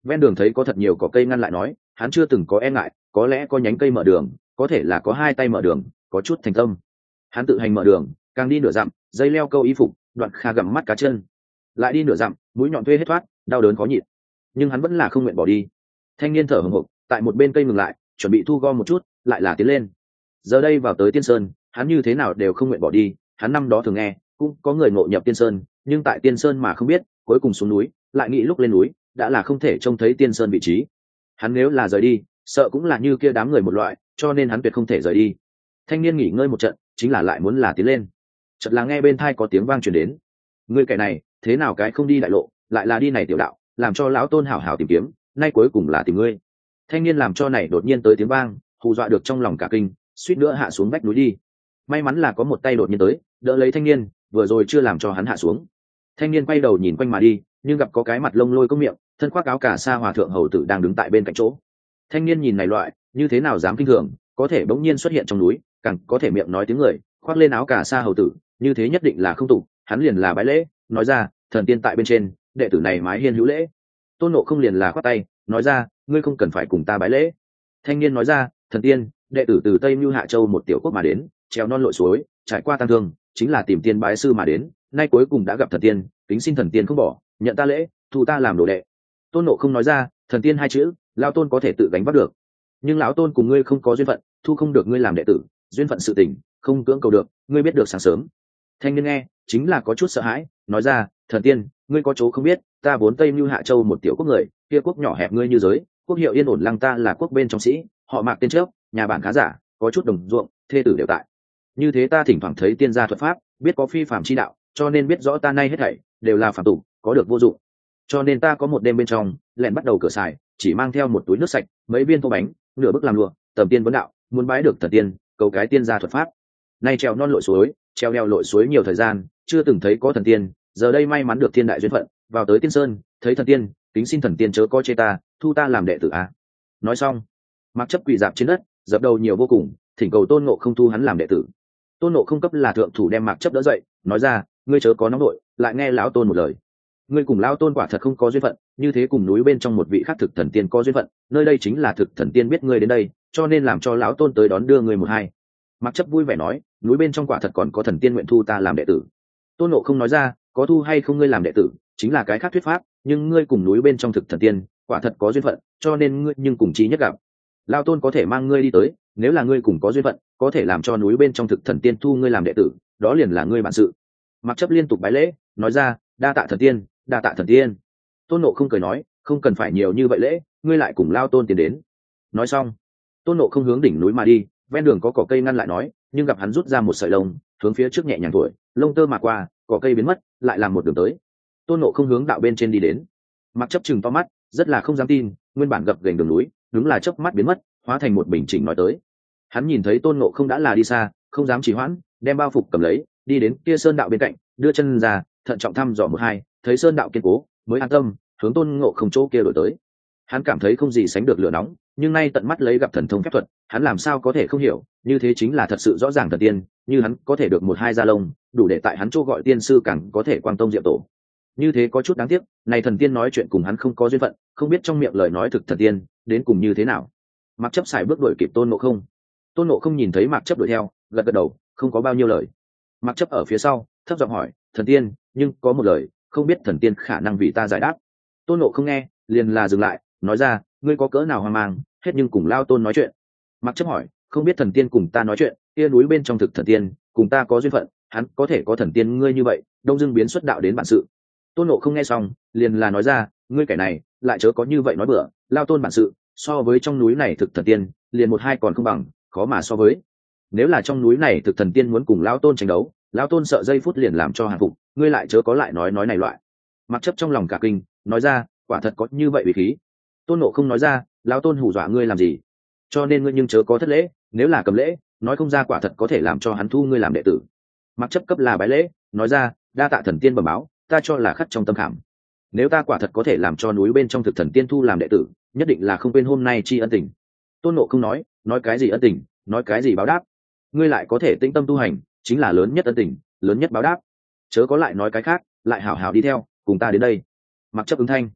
Ven đường thấy có thật nhiều cỏ cây ngăn lại nói, hắn chưa từng có e ngại, có lẽ có nhánh cây mở đường, có thể là có hai tay mở đường, có chút thành tâm. Hắn tự hành mở đường, càng đi nửa dặm, dây leo câu y phục, đoạn kha gặm mắt cá chân, lại đi nửa dặm, mũi nhọn thuê hết thoát, đau đớn khó nhịn, nhưng hắn vẫn là không nguyện bỏ đi. Thanh niên thở hổn hộc, tại một bên cây ngừng lại, chuẩn bị thu gom một chút, lại là tiến lên. Giờ đây vào tới Tiên Sơn, hắn như thế nào đều không nguyện bỏ đi. Hắn năm đó thường nghe, cũng có người ngộ nhập Tiên Sơn, nhưng tại Tiên Sơn mà không biết, cuối cùng xuống núi, lại nghĩ lúc lên núi, đã là không thể trông thấy Tiên Sơn vị trí. Hắn nếu là rời đi, sợ cũng là như kia đám người một loại, cho nên hắn tuyệt không thể rời đi. Thanh niên nghỉ ngơi một trận, chính là lại muốn là tiến lên. Chợt là nghe bên tai có tiếng vang truyền đến. Ngươi kẻ này, thế nào cái không đi đại lộ, lại là đi này tiểu đạo, làm cho lão tôn hảo hảo tìm kiếm, nay cuối cùng là tìm ngươi. Thanh niên làm cho này đột nhiên tới tiếng vang, hù dọa được trong lòng cả kinh, suýt nữa hạ xuống vách núi đi. May mắn là có một tay đột nhiên tới, đỡ lấy thanh niên, vừa rồi chưa làm cho hắn hạ xuống. Thanh niên quay đầu nhìn quanh mà đi, nhưng gặp có cái mặt lông lôi có miệng, thân khoác áo cà sa hòa thượng hầu tử đang đứng tại bên cạnh chỗ. Thanh niên nhìn này loại, như thế nào dám kinh thường, có thể bỗng nhiên xuất hiện trong núi, càng có thể miệng nói tiếng người, khoác lên áo cà sa hầu tử, như thế nhất định là không tục. Hắn liền là bái lễ, nói ra, thần tiên tại bên trên, đệ tử này mái hiên hữu lễ. Tôn Ngộ Không liền là khoát tay, nói ra, ngươi không cần phải cùng ta bái lễ. Thanh niên nói ra, thần tiên, đệ tử từ Tây Mưu Hạ Châu một tiểu quốc mà đến, trèo non lội suối, trải qua tăng thương, chính là tìm tiên bái sư mà đến, nay cuối cùng đã gặp thần tiên, kính xin thần tiên không bỏ, nhận ta lễ, thu ta làm đồ đệ. Tôn Ngộ Không nói ra, thần tiên hai chữ, lão tôn có thể tự gánh vác được, nhưng lão tôn cùng ngươi không có duyên phận, thu không được ngươi làm đệ tử, duyên phận sự tình, không cưỡng cầu được, ngươi biết được sáng sớm. Thanh niên nghe, chính là có chút sợ hãi, nói ra, thần tiên, ngươi có chỗ không biết, ta vốn Tây Mưu Hạ Châu một tiểu quốc người, kia quốc nhỏ hẹp ngươi như giới, quốc hiệu yên ổn lăng ta là quốc bên trong sĩ, họ Mạc tên trước, nhà bản khá giả, có chút đồng ruộng, thê tử đều tại. Như thế ta thỉnh thoảng thấy tiên gia thuật pháp, biết có phi phàm chi đạo, cho nên biết rõ ta nay hết thảy đều là phàm tục, có được vô dụng. Cho nên ta có một đêm bên trong, lẹn bắt đầu cửa xài, chỉ mang theo một túi nước sạch, mấy viên tô bánh, nửa bức làm lụa, tầm tiên vấn đạo, muốn bái được thần tiên, cầu cái tiên gia thuật pháp. Nay trèo non lội suối, treo đeo lội suối nhiều thời gian, chưa từng thấy có thần tiên, giờ đây may mắn được thiên đại duyên phận, vào tới Tiên Sơn, thấy thần tiên, kính xin thần tiên chớ có chê ta, thu ta làm đệ tử a. Nói xong, Mặc Chấp quỳ dạp trên đất, dập đầu nhiều vô cùng, thỉnh cầu Tôn Ngộ Không thu hắn làm đệ tử. Tôn Ngộ Không cấp là thượng thủ đem Mặc Chấp đỡ dậy, nói ra, ngươi chớ có nóng nội, lại nghe lão tôn một lời. Ngươi cùng lão tôn quả thật không có duyên phận, như thế cùng núi bên trong một vị khác thực thần tiên có duyên phận, nơi đây chính là thực thần tiên biết ngươi đến đây, cho nên làm cho lão tôn tới đón đưa ngươi một hai. Mặc Chấp vui vẻ nói, núi bên trong quả thật còn có thần tiên nguyện thu ta làm đệ tử. Tôn Ngộ Không nói ra, có thu hay không ngươi làm đệ tử, chính là cái khác thuyết pháp, nhưng ngươi cùng núi bên trong thực thần tiên, quả thật có duyên phận, cho nên ngươi nhưng cùng chí nhất gặp. Lão tôn có thể mang ngươi đi tới, nếu là ngươi cùng có duyên phận, có thể làm cho núi bên trong thực thần tiên thu ngươi làm đệ tử, đó liền là ngươi bản sự. Mặc Chấp liên tục bái lễ, nói ra, đa tạ thần tiên, đa tạ thần tiên. Tôn Ngộ Không cười nói, không cần phải nhiều như vậy lễ, ngươi lại cùng Lão tôn tiến đến. Nói xong, Tôn Ngộ Không hướng đỉnh núi mà đi, ven đường có cỏ cây ngăn lại nói, nhưng gặp hắn rút ra một sợi lông, hướng phía trước nhẹ nhàng thổi, lông tơ mà qua, cỏ cây biến mất, lại làm một đường tới. Tôn Ngộ Không hướng đạo bên trên đi đến. Mặc Chấp chừng to mắt, rất là không dám tin, nguyên bản gập ghềnh đường núi, đúng là chớp mắt biến mất, hóa thành một bình chỉnh nói tới. Hắn nhìn thấy Tôn Ngộ Không đã là đi xa, không dám trì hoãn, đem bao phục cầm lấy, đi đến kia sơn đạo bên cạnh, đưa chân ra, thận trọng thăm dò một hai, thấy sơn đạo kiên cố, mới an tâm, hướng Tôn Ngộ Không chỗ kia đổi tới. Hắn cảm thấy không gì sánh được lửa nóng, nhưng nay tận mắt lấy gặp thần thông phép thuật, hắn làm sao có thể không hiểu, như thế chính là thật sự rõ ràng thần tiên, như hắn có thể được một hai gia lông, đủ để tại hắn chỗ gọi tiên sư càng có thể quang tông diệu tổ. Như thế có chút đáng tiếc, này thần tiên nói chuyện cùng hắn không có duyên phận, không biết trong miệng lời nói thực thần tiên đến cùng như thế nào. Mặc Chấp xài bước đuổi kịp Tôn Ngộ Không. Tôn Ngộ Không nhìn thấy Mặc Chấp đuổi theo, gật gật đầu, không có bao nhiêu lời. Mặc Chấp ở phía sau, thấp giọng hỏi, thần tiên, nhưng có một lời, không biết thần tiên khả năng vì ta giải đáp. Tôn Ngộ Không nghe, liền là dừng lại, nói ra, ngươi có cỡ nào hoang mang, hết nhưng cùng Lao tôn nói chuyện. Mặc Chấp hỏi, không biết thần tiên cùng ta nói chuyện, kia núi bên trong thực thần tiên cùng ta có duyên phận, hắn có thể có thần tiên ngươi như vậy, đông dưng biến xuất đạo đến bản sự. Tôn Ngộ Không nghe xong, liền là nói ra, ngươi kẻ này lại chớ có như vậy nói bừa, Lao tôn bản sự so với trong núi này thực thần tiên liền một hai còn không bằng, khó mà so với. Nếu là trong núi này thực thần tiên muốn cùng Lao tôn tranh đấu, Lao tôn sợ giây phút liền làm cho hàng phục, ngươi lại chớ có lại nói nói này loại. Mặc Chấp trong lòng cả kinh, nói ra, quả thật có như vậy vì khí. Tôn Ngộ Không nói ra, Lao tôn hù dọa ngươi làm gì, cho nên ngươi nhưng chớ có thất lễ, nếu là cầm lễ, nói không ra quả thật có thể làm cho hắn thu ngươi làm đệ tử. Mặc Chấp cấp là bái lễ, nói ra, đa tạ thần tiên bẩm báo, ta cho là khắc trong tâm khảm. Nếu ta quả thật có thể làm cho núi bên trong thực thần tiên thu làm đệ tử, nhất định là không quên hôm nay chi ân tình. Tôn Ngộ Không nói, nói cái gì ân tình, nói cái gì báo đáp, ngươi lại có thể tĩnh tâm tu hành, chính là lớn nhất ân tình, lớn nhất báo đáp. Chớ có lại nói cái khác, lại hảo hảo đi theo, cùng ta đến đây. Mặc Chấp ứng thanh.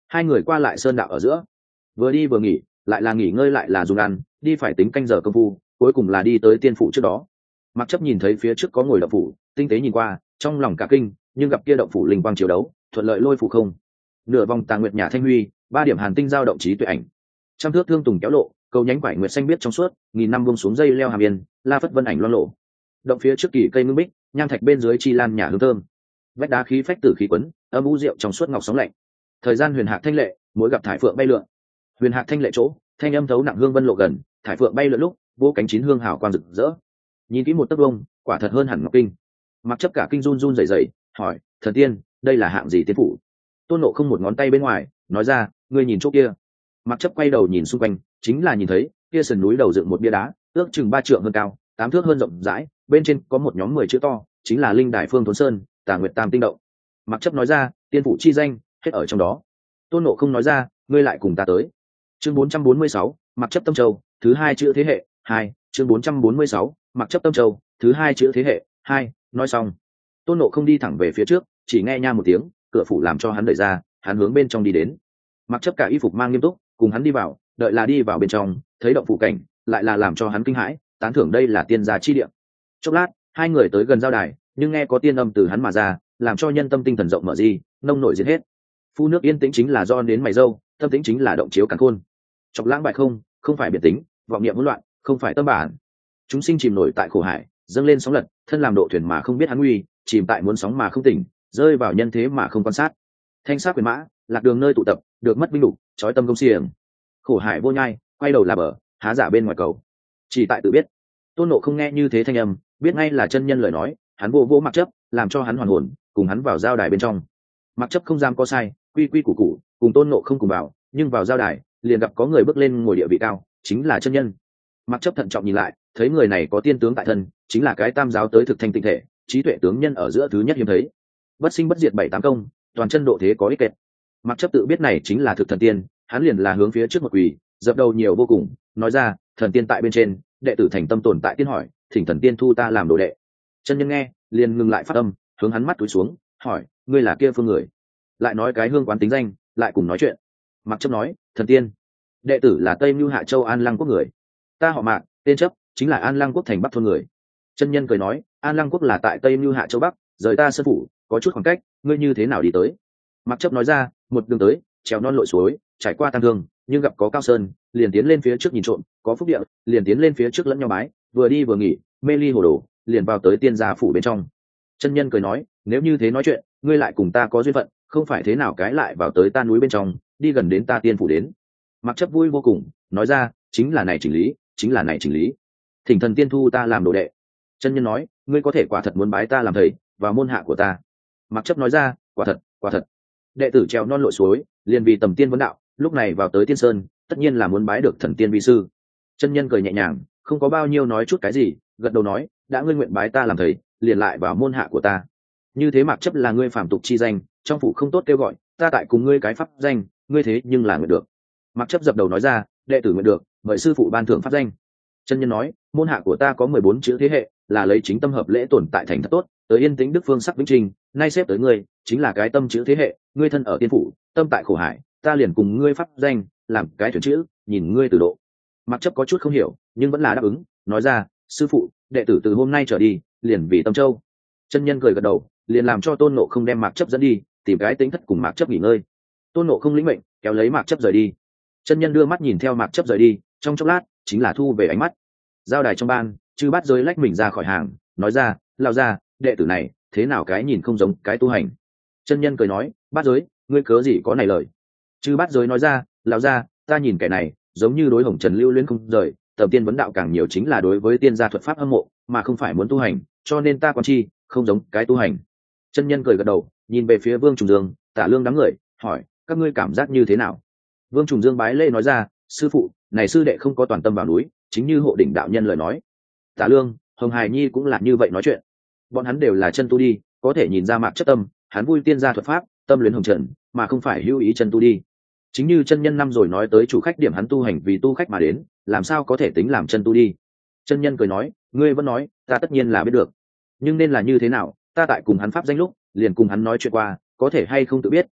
Hai người qua lại sơn đạo ở giữa, vừa đi vừa nghỉ, lại là nghỉ ngơi lại là dùng ăn, đi phải tính canh giờ công phu, cuối cùng là đi tới tiên phủ trước đó. Mặc Chấp nhìn thấy phía trước có ngồi động phủ, tinh tế nhìn qua, trong lòng cả kinh, nhưng gặp kia động phủ linh quang chiếu đấu, thuận lợi lôi phủ không. Nửa vòng tà nguyệt nhà thanh huy, ba điểm hàn tinh giao động trí tuệ ảnh. Trăm thước thương tùng kéo lộ, cầu nhánh quải nguyệt xanh biết trong suốt, nghìn năm buông xuống dây leo hàm yên, la phất vân ảnh loang lộ. Động phía trước kỳ cây ngưng bích, nham thạch bên dưới chi lan nhà hương thơm. Vách đá khí phách tử khí quấn, âm u rượu trong suốt ngọc sóng lạnh. Thời gian huyền hạc thanh lệ, mỗi gặp thải phượng bay lượn. Huyền hạc thanh lệ chỗ, thanh âm thấu nặng hương vân lộ gần, thải phượng bay lượn lúc, vô cánh chín hương hào quang rực rỡ. Nhìn kỹ một tấc vông, quả thật hơn hẳn ngọc kinh. Mặc Chấp cả kinh run run rẩy rẩy, hỏi: thần tiên, đây là hạng gì tiên phủ? Tôn Nộ không một ngón tay bên ngoài, nói ra: ngươi nhìn chỗ kia. Mặc Chấp quay đầu nhìn xung quanh, chính là nhìn thấy kia sườn núi đầu dựng một bia đá, ước chừng ba trượng hơn cao, tám thước hơn rộng rãi, bên trên có một nhóm mười chữ to, chính là linh đài phương thốn sơn, tà nguyệt tam tinh động. Mặc Chấp nói ra: tiên phủ chi danh hết ở trong đó. Tôn Nộ không nói ra: ngươi lại cùng ta tới. Chương bốn trăm bốn mươi sáu, Mặc Chấp tâm châu, thứ hai chữ thế hệ hai. Chương bốn trăm bốn mươi sáu, Mặc Chấp tâm châu, thứ hai chữ thế hệ hai. Nói xong, Tôn Nộ không đi thẳng về phía trước, chỉ nghe nha một tiếng, cửa phủ làm cho hắn đẩy ra, hắn hướng bên trong đi đến. Mặc Chấp cả y phục mang nghiêm túc, cùng hắn đi vào, đợi là đi vào bên trong, thấy động phủ cảnh, lại là làm cho hắn kinh hãi, tán thưởng đây là tiên gia chi địa. Chốc lát, hai người tới gần giao đài, nhưng nghe có tiên âm từ hắn mà ra, làm cho nhân tâm tinh thần rộng mở di, nông nổi diệt hết. Phu nước yên tĩnh chính là do đến mày râu, tâm tĩnh chính là động chiếu càn khôn. Chọc lãng bại không, không phải biệt tính, vọng niệm hỗn loạn, không phải tâm bản. Chúng sinh chìm nổi tại khổ hải, dâng lên sóng lật, thân làm độ thuyền mà không biết hắn nguy, chìm tại muốn sóng mà không tỉnh, rơi vào nhân thế mà không quan sát. Thanh sát quyền mã, lạc đường nơi tụ tập, được mất binh đủ, trói tâm công xiềng. Khổ hải vô nhai, quay đầu là bờ, há giả bên ngoài cầu. Chỉ tại tự biết. Tôn Nộ không nghe như thế thanh âm, biết ngay là chân nhân lời nói, hắn vô vô Mặc Chấp, làm cho hắn hoàn hồn, cùng hắn vào giao đài bên trong. Mặc Chấp không dám có sai, quy quy củ củ, cùng Tôn Nộ không cùng vào, nhưng vào giao đài, liền gặp có người bước lên ngồi địa vị cao, chính là chân nhân. Mặc Chấp thận trọng nhìn lại, thấy người này có tiên tướng tại thân, chính là cái tam giáo tới thực thanh tinh thể, trí tuệ tướng nhân ở giữa thứ nhất hiếm thấy. Bất sinh bất diệt bảy tám công, toàn chân độ thế có ích kệ. Mặc Chấp tự biết này chính là thực thần tiên, hắn liền là hướng phía trước một quỳ, dập đầu nhiều vô cùng, nói ra: thần tiên tại bên trên, đệ tử thành tâm tồn tại tiên hỏi, thỉnh thần tiên thu ta làm đồ đệ. Chân nhân nghe, liền ngừng lại phát âm, hướng hắn mắt túi xuống, hỏi: ngươi là kia phương người? Lại nói cái hương quán tính danh, lại cùng nói chuyện. Mặc Chấp nói: thần tiên, đệ tử là Tây Mưu Hạ Châu An Lăng quốc người, ta họ Mạc, tên Chấp, chính là An Lăng quốc thành Bắc thôn người. Chân nhân cười nói: An Lăng quốc là tại Tây Mưu Hạ Châu Bắc, rời ta sơn phủ có chút khoảng cách, ngươi như thế nào đi tới? Mặc Chấp nói ra: một đường tới, trèo non lội suối, trải qua tăng thương, nhưng gặp có cao sơn, liền tiến lên phía trước nhìn trộm, có phúc địa, liền tiến lên phía trước lẫn nhau bái, vừa đi vừa nghỉ, mê ly hồ đồ, liền vào tới tiên gia phủ bên trong. Chân nhân cười nói: nếu như thế nói chuyện, ngươi lại cùng ta có duyên phận, không phải thế nào cái lại vào tới ta núi bên trong, đi gần đến ta tiên phủ đến. Mặc Chấp vui vô cùng, nói ra: chính là này chỉnh lý, chính là này chỉnh lý, thỉnh thần tiên thu ta làm đồ đệ. Chân nhân nói: ngươi có thể quả thật muốn bái ta làm thầy, vào môn hạ của ta? Mặc Chấp nói ra: quả thật, quả thật. Đệ tử trèo non lội suối, liền vì tầm tiên vấn đạo, lúc này vào tới tiên sơn, tất nhiên là muốn bái được thần tiên vi sư. Chân nhân cười nhẹ nhàng, không có bao nhiêu nói chút cái gì, gật đầu nói: đã ngươi nguyện bái ta làm thầy, liền lại vào môn hạ của ta. Như thế Mặc Chấp là ngươi phàm tục chi danh, trong phủ không tốt kêu gọi, ta tại cùng ngươi cái pháp danh, ngươi thế nhưng là nguyện được. Mặc Chấp dập đầu nói ra: đệ tử nguyện được, mời sư phụ ban thưởng pháp danh. Chân nhân nói: môn hạ của ta có mười bốn chữ thế hệ, là lấy chính tâm hợp lễ tồn tại thành thật tốt, tới yên tĩnh đức phương sắc vĩnh trình, nay xếp tới ngươi, chính là cái tâm chữ thế hệ, ngươi thân ở tiên phủ, tâm tại khổ hải, ta liền cùng ngươi pháp danh, làm cái thuyền chữ, nhìn ngươi từ độ. Mặc Chấp có chút không hiểu, nhưng vẫn là đáp ứng, nói ra: sư phụ, đệ tử từ hôm nay trở đi, liền vì Tâm Châu. Chân nhân cười gật đầu, liền làm cho Tôn Nộ không đem Mặc Chấp dẫn đi, tìm cái tính thất cùng Mặc Chấp nghỉ ngơi. Tôn Nộ không lĩnh mệnh, kéo lấy Mặc Chấp rời đi. Chân nhân đưa mắt nhìn theo Mặc Chấp rời đi, trong chốc lát, chính là thu về ánh mắt. Giao đài trong ban, chư bát giới lách mình ra khỏi hàng, nói ra: lao ra, đệ tử này thế nào cái nhìn không giống cái tu hành? Chân nhân cười nói: bát giới, ngươi cớ gì có này lời? Chư bát giới nói ra: lao ra, ta nhìn kẻ này giống như đối hồng trần lưu luyến không rời, tầm tiên vấn đạo càng nhiều chính là đối với tiên gia thuật pháp hâm mộ, mà không phải muốn tu hành, cho nên ta quan chi không giống cái tu hành. Chân nhân cười gật đầu, nhìn về phía Vương Trùng Dương, Tả Lương đám người, hỏi: các ngươi cảm giác như thế nào? Vương Trùng Dương bái lễ nói ra: sư phụ, này sư đệ không có toàn tâm vào núi, chính như hộ đỉnh đạo nhân lời nói. Tả Lương, Hồng Hải Nhi cũng là như vậy nói chuyện. Bọn hắn đều là chân tu đi, có thể nhìn ra Mạc Chấp tâm, hắn vui tiên gia thuật pháp, tâm luyến hồng trần, mà không phải hữu ý chân tu đi. Chính như chân nhân năm rồi nói tới chủ khách điểm hắn tu hành vì tu khách mà đến, làm sao có thể tính làm chân tu đi? Chân nhân cười nói: ngươi vẫn nói, ta tất nhiên là biết được, nhưng nên là như thế nào, ta tại cùng hắn pháp danh lúc, liền cùng hắn nói chuyện qua, có thể hay không tự biết,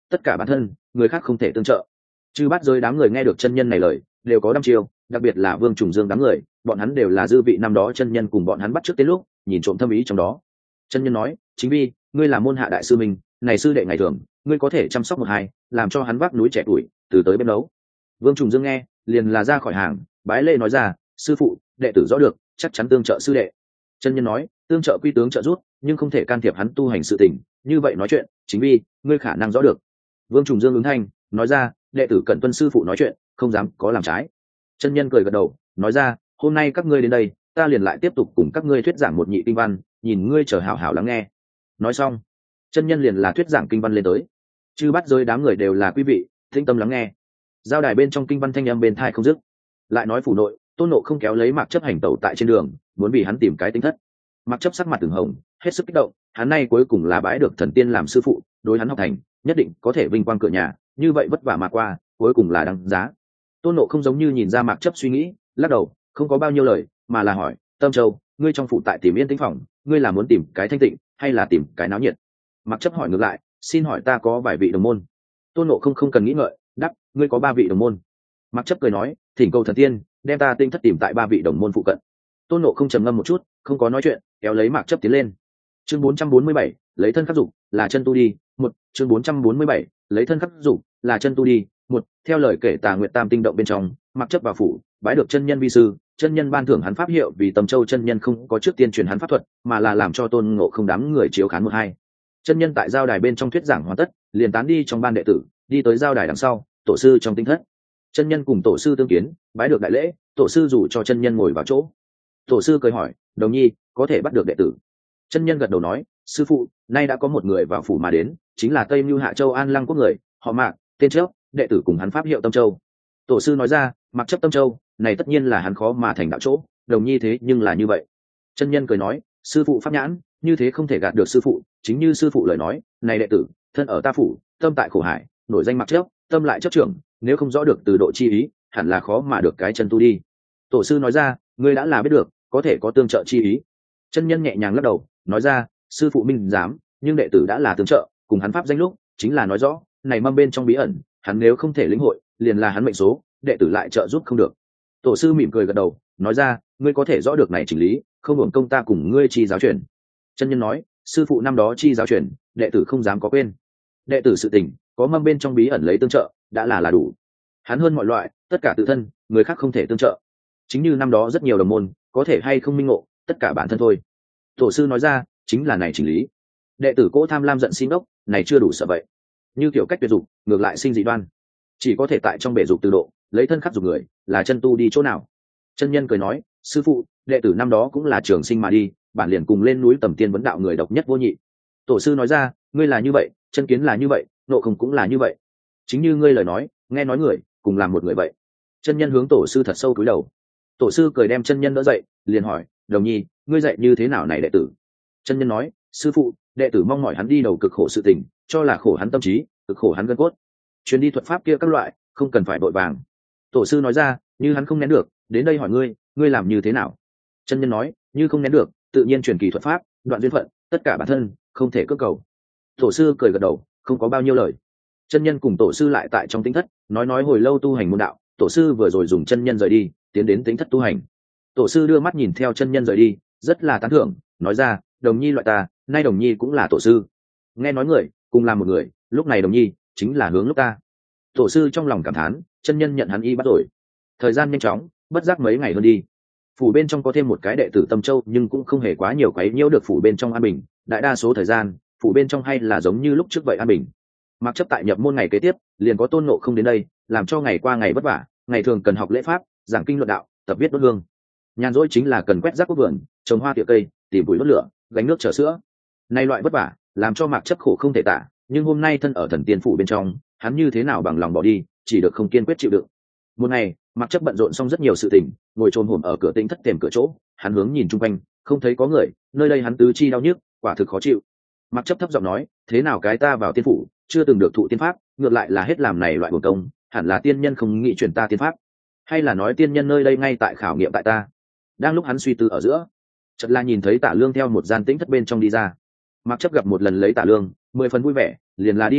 tất cả bản thân người khác không thể tương trợ. Chư bát giới đám người nghe được chân nhân này lời đều có đăm chiêu, đặc biệt là Vương Trùng Dương đám người, bọn hắn đều là dư vị năm đó chân nhân cùng bọn hắn bắt trước tới lúc nhìn trộm thâm ý trong đó. Chân nhân nói, chính vi ngươi là môn hạ đại sư mình, này sư đệ ngày thường ngươi có thể chăm sóc một hai, làm cho hắn vác núi trẻ tuổi từ tới bếp nấu. Vương Trùng Dương nghe liền là ra khỏi hàng, bái lễ nói ra, sư phụ đệ tử rõ được, chắc chắn tương trợ sư đệ. Chân nhân nói, tương trợ quy tướng trợ giúp, nhưng không thể can thiệp hắn tu hành sự tình, như vậy nói chuyện chính vi ngươi khả năng rõ được. Vương Trùng Dương ứng thanh nói ra, đệ tử cần tuân sư phụ nói chuyện, không dám có làm trái. Chân nhân cười gật đầu nói ra, hôm nay các ngươi đến đây ta liền lại tiếp tục cùng các ngươi thuyết giảng một nhị kinh văn, nhìn ngươi chờ hảo hảo lắng nghe. Nói xong chân nhân liền là thuyết giảng kinh văn lên tới. Chư bắt giới đám người đều là quý vị thinh tâm lắng nghe. Giao đài bên trong kinh văn thanh âm bên thai không dứt. Lại nói phủ nội Tôn Nộ không kéo lấy Mạc Chấp hành tẩu tại trên đường, muốn vì hắn tìm cái tính thất. Mạc Chấp sắc mặt từng hồng, hết sức kích động, hắn nay cuối cùng là bái được thần tiên làm sư phụ, đối hắn học thành nhất định có thể vinh quang cửa nhà, như vậy vất vả mà qua cuối cùng là đáng giá. Tôn Nộ không giống như nhìn ra Mạc Chấp suy nghĩ, lắc đầu không có bao nhiêu lời, mà là hỏi, Tâm Châu ngươi trong phủ tại tìm yên tĩnh phòng, ngươi là muốn tìm cái thanh tịnh hay là tìm cái náo nhiệt? Mạc Chấp hỏi ngược lại, xin hỏi ta có vài vị đồng môn. Tôn Nộ không không cần nghĩ ngợi đáp, ngươi có ba vị đồng môn. Mạc Chấp cười nói, thỉnh cầu thần tiên đem ta tinh thất tìm tại ba vị đồng môn phụ cận. Tôn Nộ không trầm ngâm một chút, không có nói chuyện, kéo lấy Mạc Chấp tiến lên. Chương bốn trăm bốn mươi bảy, lấy thân khắc dục là chân tu đi. Một chương bốn trăm bốn mươi bảy, lấy thân khắc dục là chân tu đi. Một theo lời kể Tà Nguyệt Tam tinh động bên trong, Mạc Chấp vào phủ bái được chân nhân vi sư, chân nhân ban thưởng hắn pháp hiệu vì Tâm Châu chân nhân không có trước tiên truyền hắn pháp thuật, mà là làm cho Tôn Ngộ không đám người chiếu khán một hai. Chân nhân tại giao đài bên trong thuyết giảng hoàn tất, liền tán đi trong ban đệ tử, đi tới giao đài đằng sau, tổ sư trong tinh thất. Chân nhân cùng tổ sư tương kiến, bái được đại lễ, tổ sư rủ cho chân nhân ngồi vào chỗ. Tổ sư cười hỏi, đồng nhi có thể bắt được đệ tử? Chân nhân gật đầu nói, sư phụ nay đã có một người vào phủ mà đến, chính là Tây Mưu Hạ Châu An Lăng quốc người, họ Mạc, tên trước đệ tử cùng hắn pháp hiệu Tâm Châu. Tổ sư nói ra, Mạc Chấp Tâm Châu này tất nhiên là hắn khó mà thành đạo chỗ, đồng nhi thế nhưng là như vậy. Chân nhân cười nói, sư phụ pháp nhãn như thế không thể gạt được sư phụ, chính như sư phụ lời nói, này đệ tử thân ở ta phủ, tâm tại khổ hải, nổi danh Mạc Chấp, tâm lại chấp trưởng, nếu không rõ được từ độ chi ý, hẳn là khó mà được cái chân tu đi. Tổ sư nói ra, ngươi đã là biết được, có thể có tương trợ chi ý. Chân nhân nhẹ nhàng lắc đầu nói ra, sư phụ minh dám, nhưng đệ tử đã là tương trợ, cùng hắn pháp danh lúc chính là nói rõ này mâm bên trong bí ẩn, hắn nếu không thể lĩnh hội liền là hắn mệnh số, đệ tử lại trợ giúp không được. Tổ sư mỉm cười gật đầu nói ra, ngươi có thể rõ được này chỉnh lý, không hưởng công ta cùng ngươi chi giáo truyền. Chân nhân nói, sư phụ năm đó chi giáo truyền, đệ tử không dám có quên. Đệ tử sự tình có mâm bên trong bí ẩn lấy tương trợ đã là là đủ. Hắn hơn mọi loại, tất cả tự thân người khác không thể tương trợ, chính như năm đó rất nhiều đồng môn có thể hay không minh ngộ, tất cả bản thân thôi. Tổ sư nói ra, chính là này chỉnh lý. Đệ tử cỗ tham lam giận xin ốc, này chưa đủ sợ vậy, như kiểu cách tuyệt dục ngược lại sinh dị đoan, chỉ có thể tại trong bể dục từ độ, lấy thân khắc dục người, là chân tu đi chỗ nào? Chân nhân cười nói, sư phụ đệ tử năm đó cũng là trường sinh mà đi, bản liền cùng lên núi tầm tiên vấn đạo người độc nhất vô nhị. Tổ sư nói ra, ngươi là như vậy, chân kiến là như vậy, nộ không cũng là như vậy, chính như ngươi lời nói, nghe nói người cùng làm một người vậy. Chân nhân hướng tổ sư thật sâu cúi đầu. Tổ sư cười đem chân nhân đỡ dậy, liền hỏi, đồng nhi ngươi dạy như thế nào này đệ tử? Chân nhân nói, sư phụ đệ tử mong mỏi hắn đi đầu cực khổ sự tình, cho là khổ hắn tâm trí, cực khổ hắn gân cốt, chuyến đi thuật pháp kia các loại không cần phải vội vàng. Tổ sư nói ra, như hắn không nén được đến đây hỏi ngươi, ngươi làm như thế nào? Chân nhân nói, như không nén được tự nhiên truyền kỳ thuật pháp, đoạn duyên phận, tất cả bản thân không thể cưỡng cầu. Tổ sư cười gật đầu không có bao nhiêu lời. Chân nhân cùng tổ sư lại tại trong tính thất nói nói hồi lâu tu hành môn đạo. Tổ sư vừa rồi dùng chân nhân rời đi, tiến đến tính thất tu hành. Tổ sư đưa mắt nhìn theo chân nhân rời đi, rất là tán thưởng, nói ra, đồng nhi loại ta, nay đồng nhi cũng là tổ sư. Nghe nói người cùng làm một người, lúc này đồng nhi chính là hướng lúc ta. Tổ sư trong lòng cảm thán, chân nhân nhận hắn y bắt rồi. Thời gian nhanh chóng, bất giác mấy ngày hơn đi. Phủ bên trong có thêm một cái đệ tử Tâm Châu, nhưng cũng không hề quá nhiều quấy nhiễu được phủ bên trong an bình. Đại đa số thời gian, phủ bên trong hay là giống như lúc trước vậy an bình. Mặc chấp tại nhập môn ngày kế tiếp, liền có Tôn Ngộ không đến đây, làm cho ngày qua ngày vất vả. Ngày thường cần học lễ pháp, giảng kinh luận đạo, tập viết đốt hương. Nhàn rỗi chính là cần quét rác quốc vườn, trồng hoa tỉa cây, tìm bụi đốt lửa, gánh nước chở sữa. Nay loại vất vả làm cho Mạc Chấp khổ không thể tả, nhưng hôm nay thân ở thần tiên phủ bên trong, hắn như thế nào bằng lòng bỏ đi, chỉ được không kiên quyết chịu đựng. Một ngày, Mạc Chấp bận rộn xong rất nhiều sự tình, ngồi chôn hổm ở cửa tinh thất thềm cửa chỗ, hắn hướng nhìn chung quanh, không thấy có người, nơi đây hắn tứ chi đau nhức, quả thực khó chịu. Mạc Chấp thấp giọng nói, thế nào cái ta vào tiên phủ, chưa từng được thụ tiên pháp, ngược lại là hết làm này loại bổn công, hẳn là tiên nhân không nghĩ chuyển ta tiên pháp, hay là nói tiên nhân nơi đây ngay tại khảo nghiệm tại ta. Đang lúc hắn suy tư ở giữa, chợt là nhìn thấy Tả Lương theo một gian tĩnh thất bên trong đi ra. Mạc Chấp gặp một lần lấy Tả Lương, mười phần vui vẻ, liền là đi lên trước,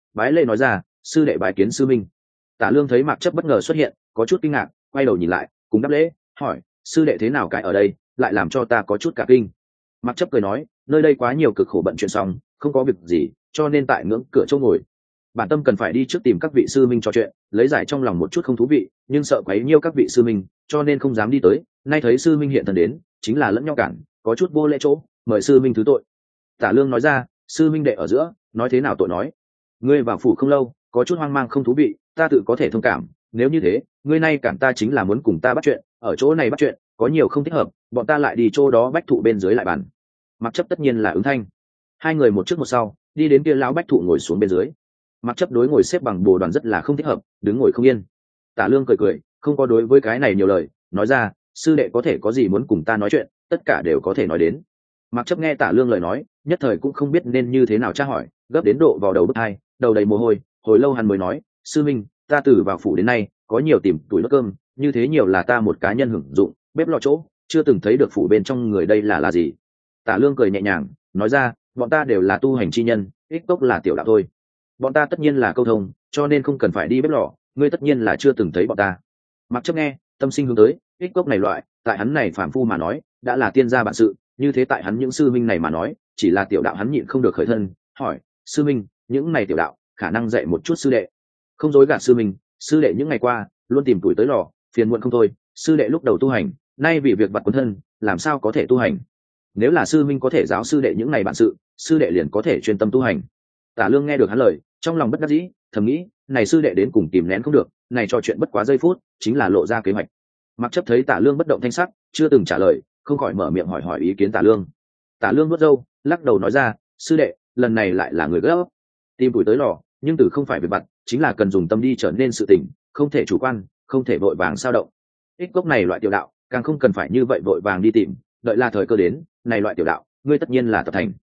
bái lễ nói ra, sư đệ bái kiến sư minh. Tả Lương thấy Mạc Chấp bất ngờ xuất hiện, có chút kinh ngạc, quay đầu nhìn lại, cùng đáp lễ, hỏi, sư đệ thế nào cái ở đây, lại làm cho ta có chút cả kinh. Mạc Chấp cười nói, nơi đây quá nhiều cực khổ bận chuyện xong, không có việc gì, cho nên tại ngưỡng cửa chỗ ngồi. Bản tâm cần phải đi trước tìm các vị sư minh trò chuyện, lấy giải trong lòng một chút không thú vị, nhưng sợ quấy nhiêu các vị sư minh, cho nên không dám đi tới. Nay thấy sư minh hiện thân đến, chính là lẫn nhau cản, có chút vô lễ chỗ, mời sư minh thứ tội. Tả Lương nói ra, sư minh đệ ở giữa, nói thế nào tội nói. Ngươi vào phủ không lâu, có chút hoang mang không thú vị, ta tự có thể thông cảm. Nếu như thế, ngươi nay cản ta chính là muốn cùng ta bắt chuyện, ở chỗ này bắt chuyện, có nhiều không thích hợp, bọn ta lại đi chỗ đó bách thụ bên dưới lại bàn. Mặc Chấp tất nhiên là ứng thanh. Hai người một trước một sau, đi đến kia lão bách thụ ngồi xuống bên dưới. Mặc Chấp đối ngồi xếp bằng bồ đoàn rất là không thích hợp, đứng ngồi không yên. Tả Lương cười cười, không có đối với cái này nhiều lời, nói ra, sư đệ có thể có gì muốn cùng ta nói chuyện, tất cả đều có thể nói đến. Mặc Chấp nghe Tả Lương lời nói, nhất thời cũng không biết nên như thế nào tra hỏi, gấp đến độ vào đầu bức hai, đầu đầy mồ hôi, hồi lâu hắn mới nói, sư minh, ta từ vào phủ đến nay, có nhiều tìm tuổi đốt cơm, như thế nhiều là ta một cá nhân hưởng dụng, bếp lò chỗ, chưa từng thấy được phủ bên trong người đây là là gì. Tả Lương cười nhẹ nhàng, nói ra, bọn ta đều là tu hành chi nhân, ích cốc là tiểu đạo thôi. Bọn ta tất nhiên là câu thông, cho nên không cần phải đi bếp lò, ngươi tất nhiên là chưa từng thấy bọn ta. Mặc Chấp nghe, tâm sinh hướng tới, ích cốc này loại, tại hắn này phàm phu mà nói, đã là tiên gia bản sự, như thế tại hắn những sư minh này mà nói, chỉ là tiểu đạo hắn nhịn không được khởi thân, hỏi, sư minh, những này tiểu đạo, khả năng dạy một chút sư đệ. Không dối gạt sư minh, sư đệ những ngày qua, luôn tìm tuổi tới lò, phiền muộn không thôi, sư đệ lúc đầu tu hành, nay vì việc vặt quấn thân, làm sao có thể tu hành. Nếu là sư minh có thể giáo sư đệ những ngày bản sự, sư đệ liền có thể chuyên tâm tu hành. Tả Lương nghe được hắn lời, trong lòng bất đắc dĩ, thầm nghĩ, này sư đệ đến cùng kìm nén không được, này trò chuyện bất quá giây phút, chính là lộ ra kế hoạch. Mặc Chấp thấy Tả Lương bất động thanh sắc, chưa từng trả lời, không khỏi mở miệng hỏi hỏi ý kiến Tả Lương. Tả Lương vuốt râu, lắc đầu nói ra, sư đệ, lần này lại là người gấp, tìm tuổi tới lò, nhưng từ không phải việc vặt, chính là cần dùng tâm đi trở nên sự tình, không thể chủ quan, không thể vội vàng sao động. Ích cốc này loại tiểu đạo, càng không cần phải như vậy vội vàng đi tìm, đợi là thời cơ đến, này loại tiểu đạo, ngươi tất nhiên là tập thành.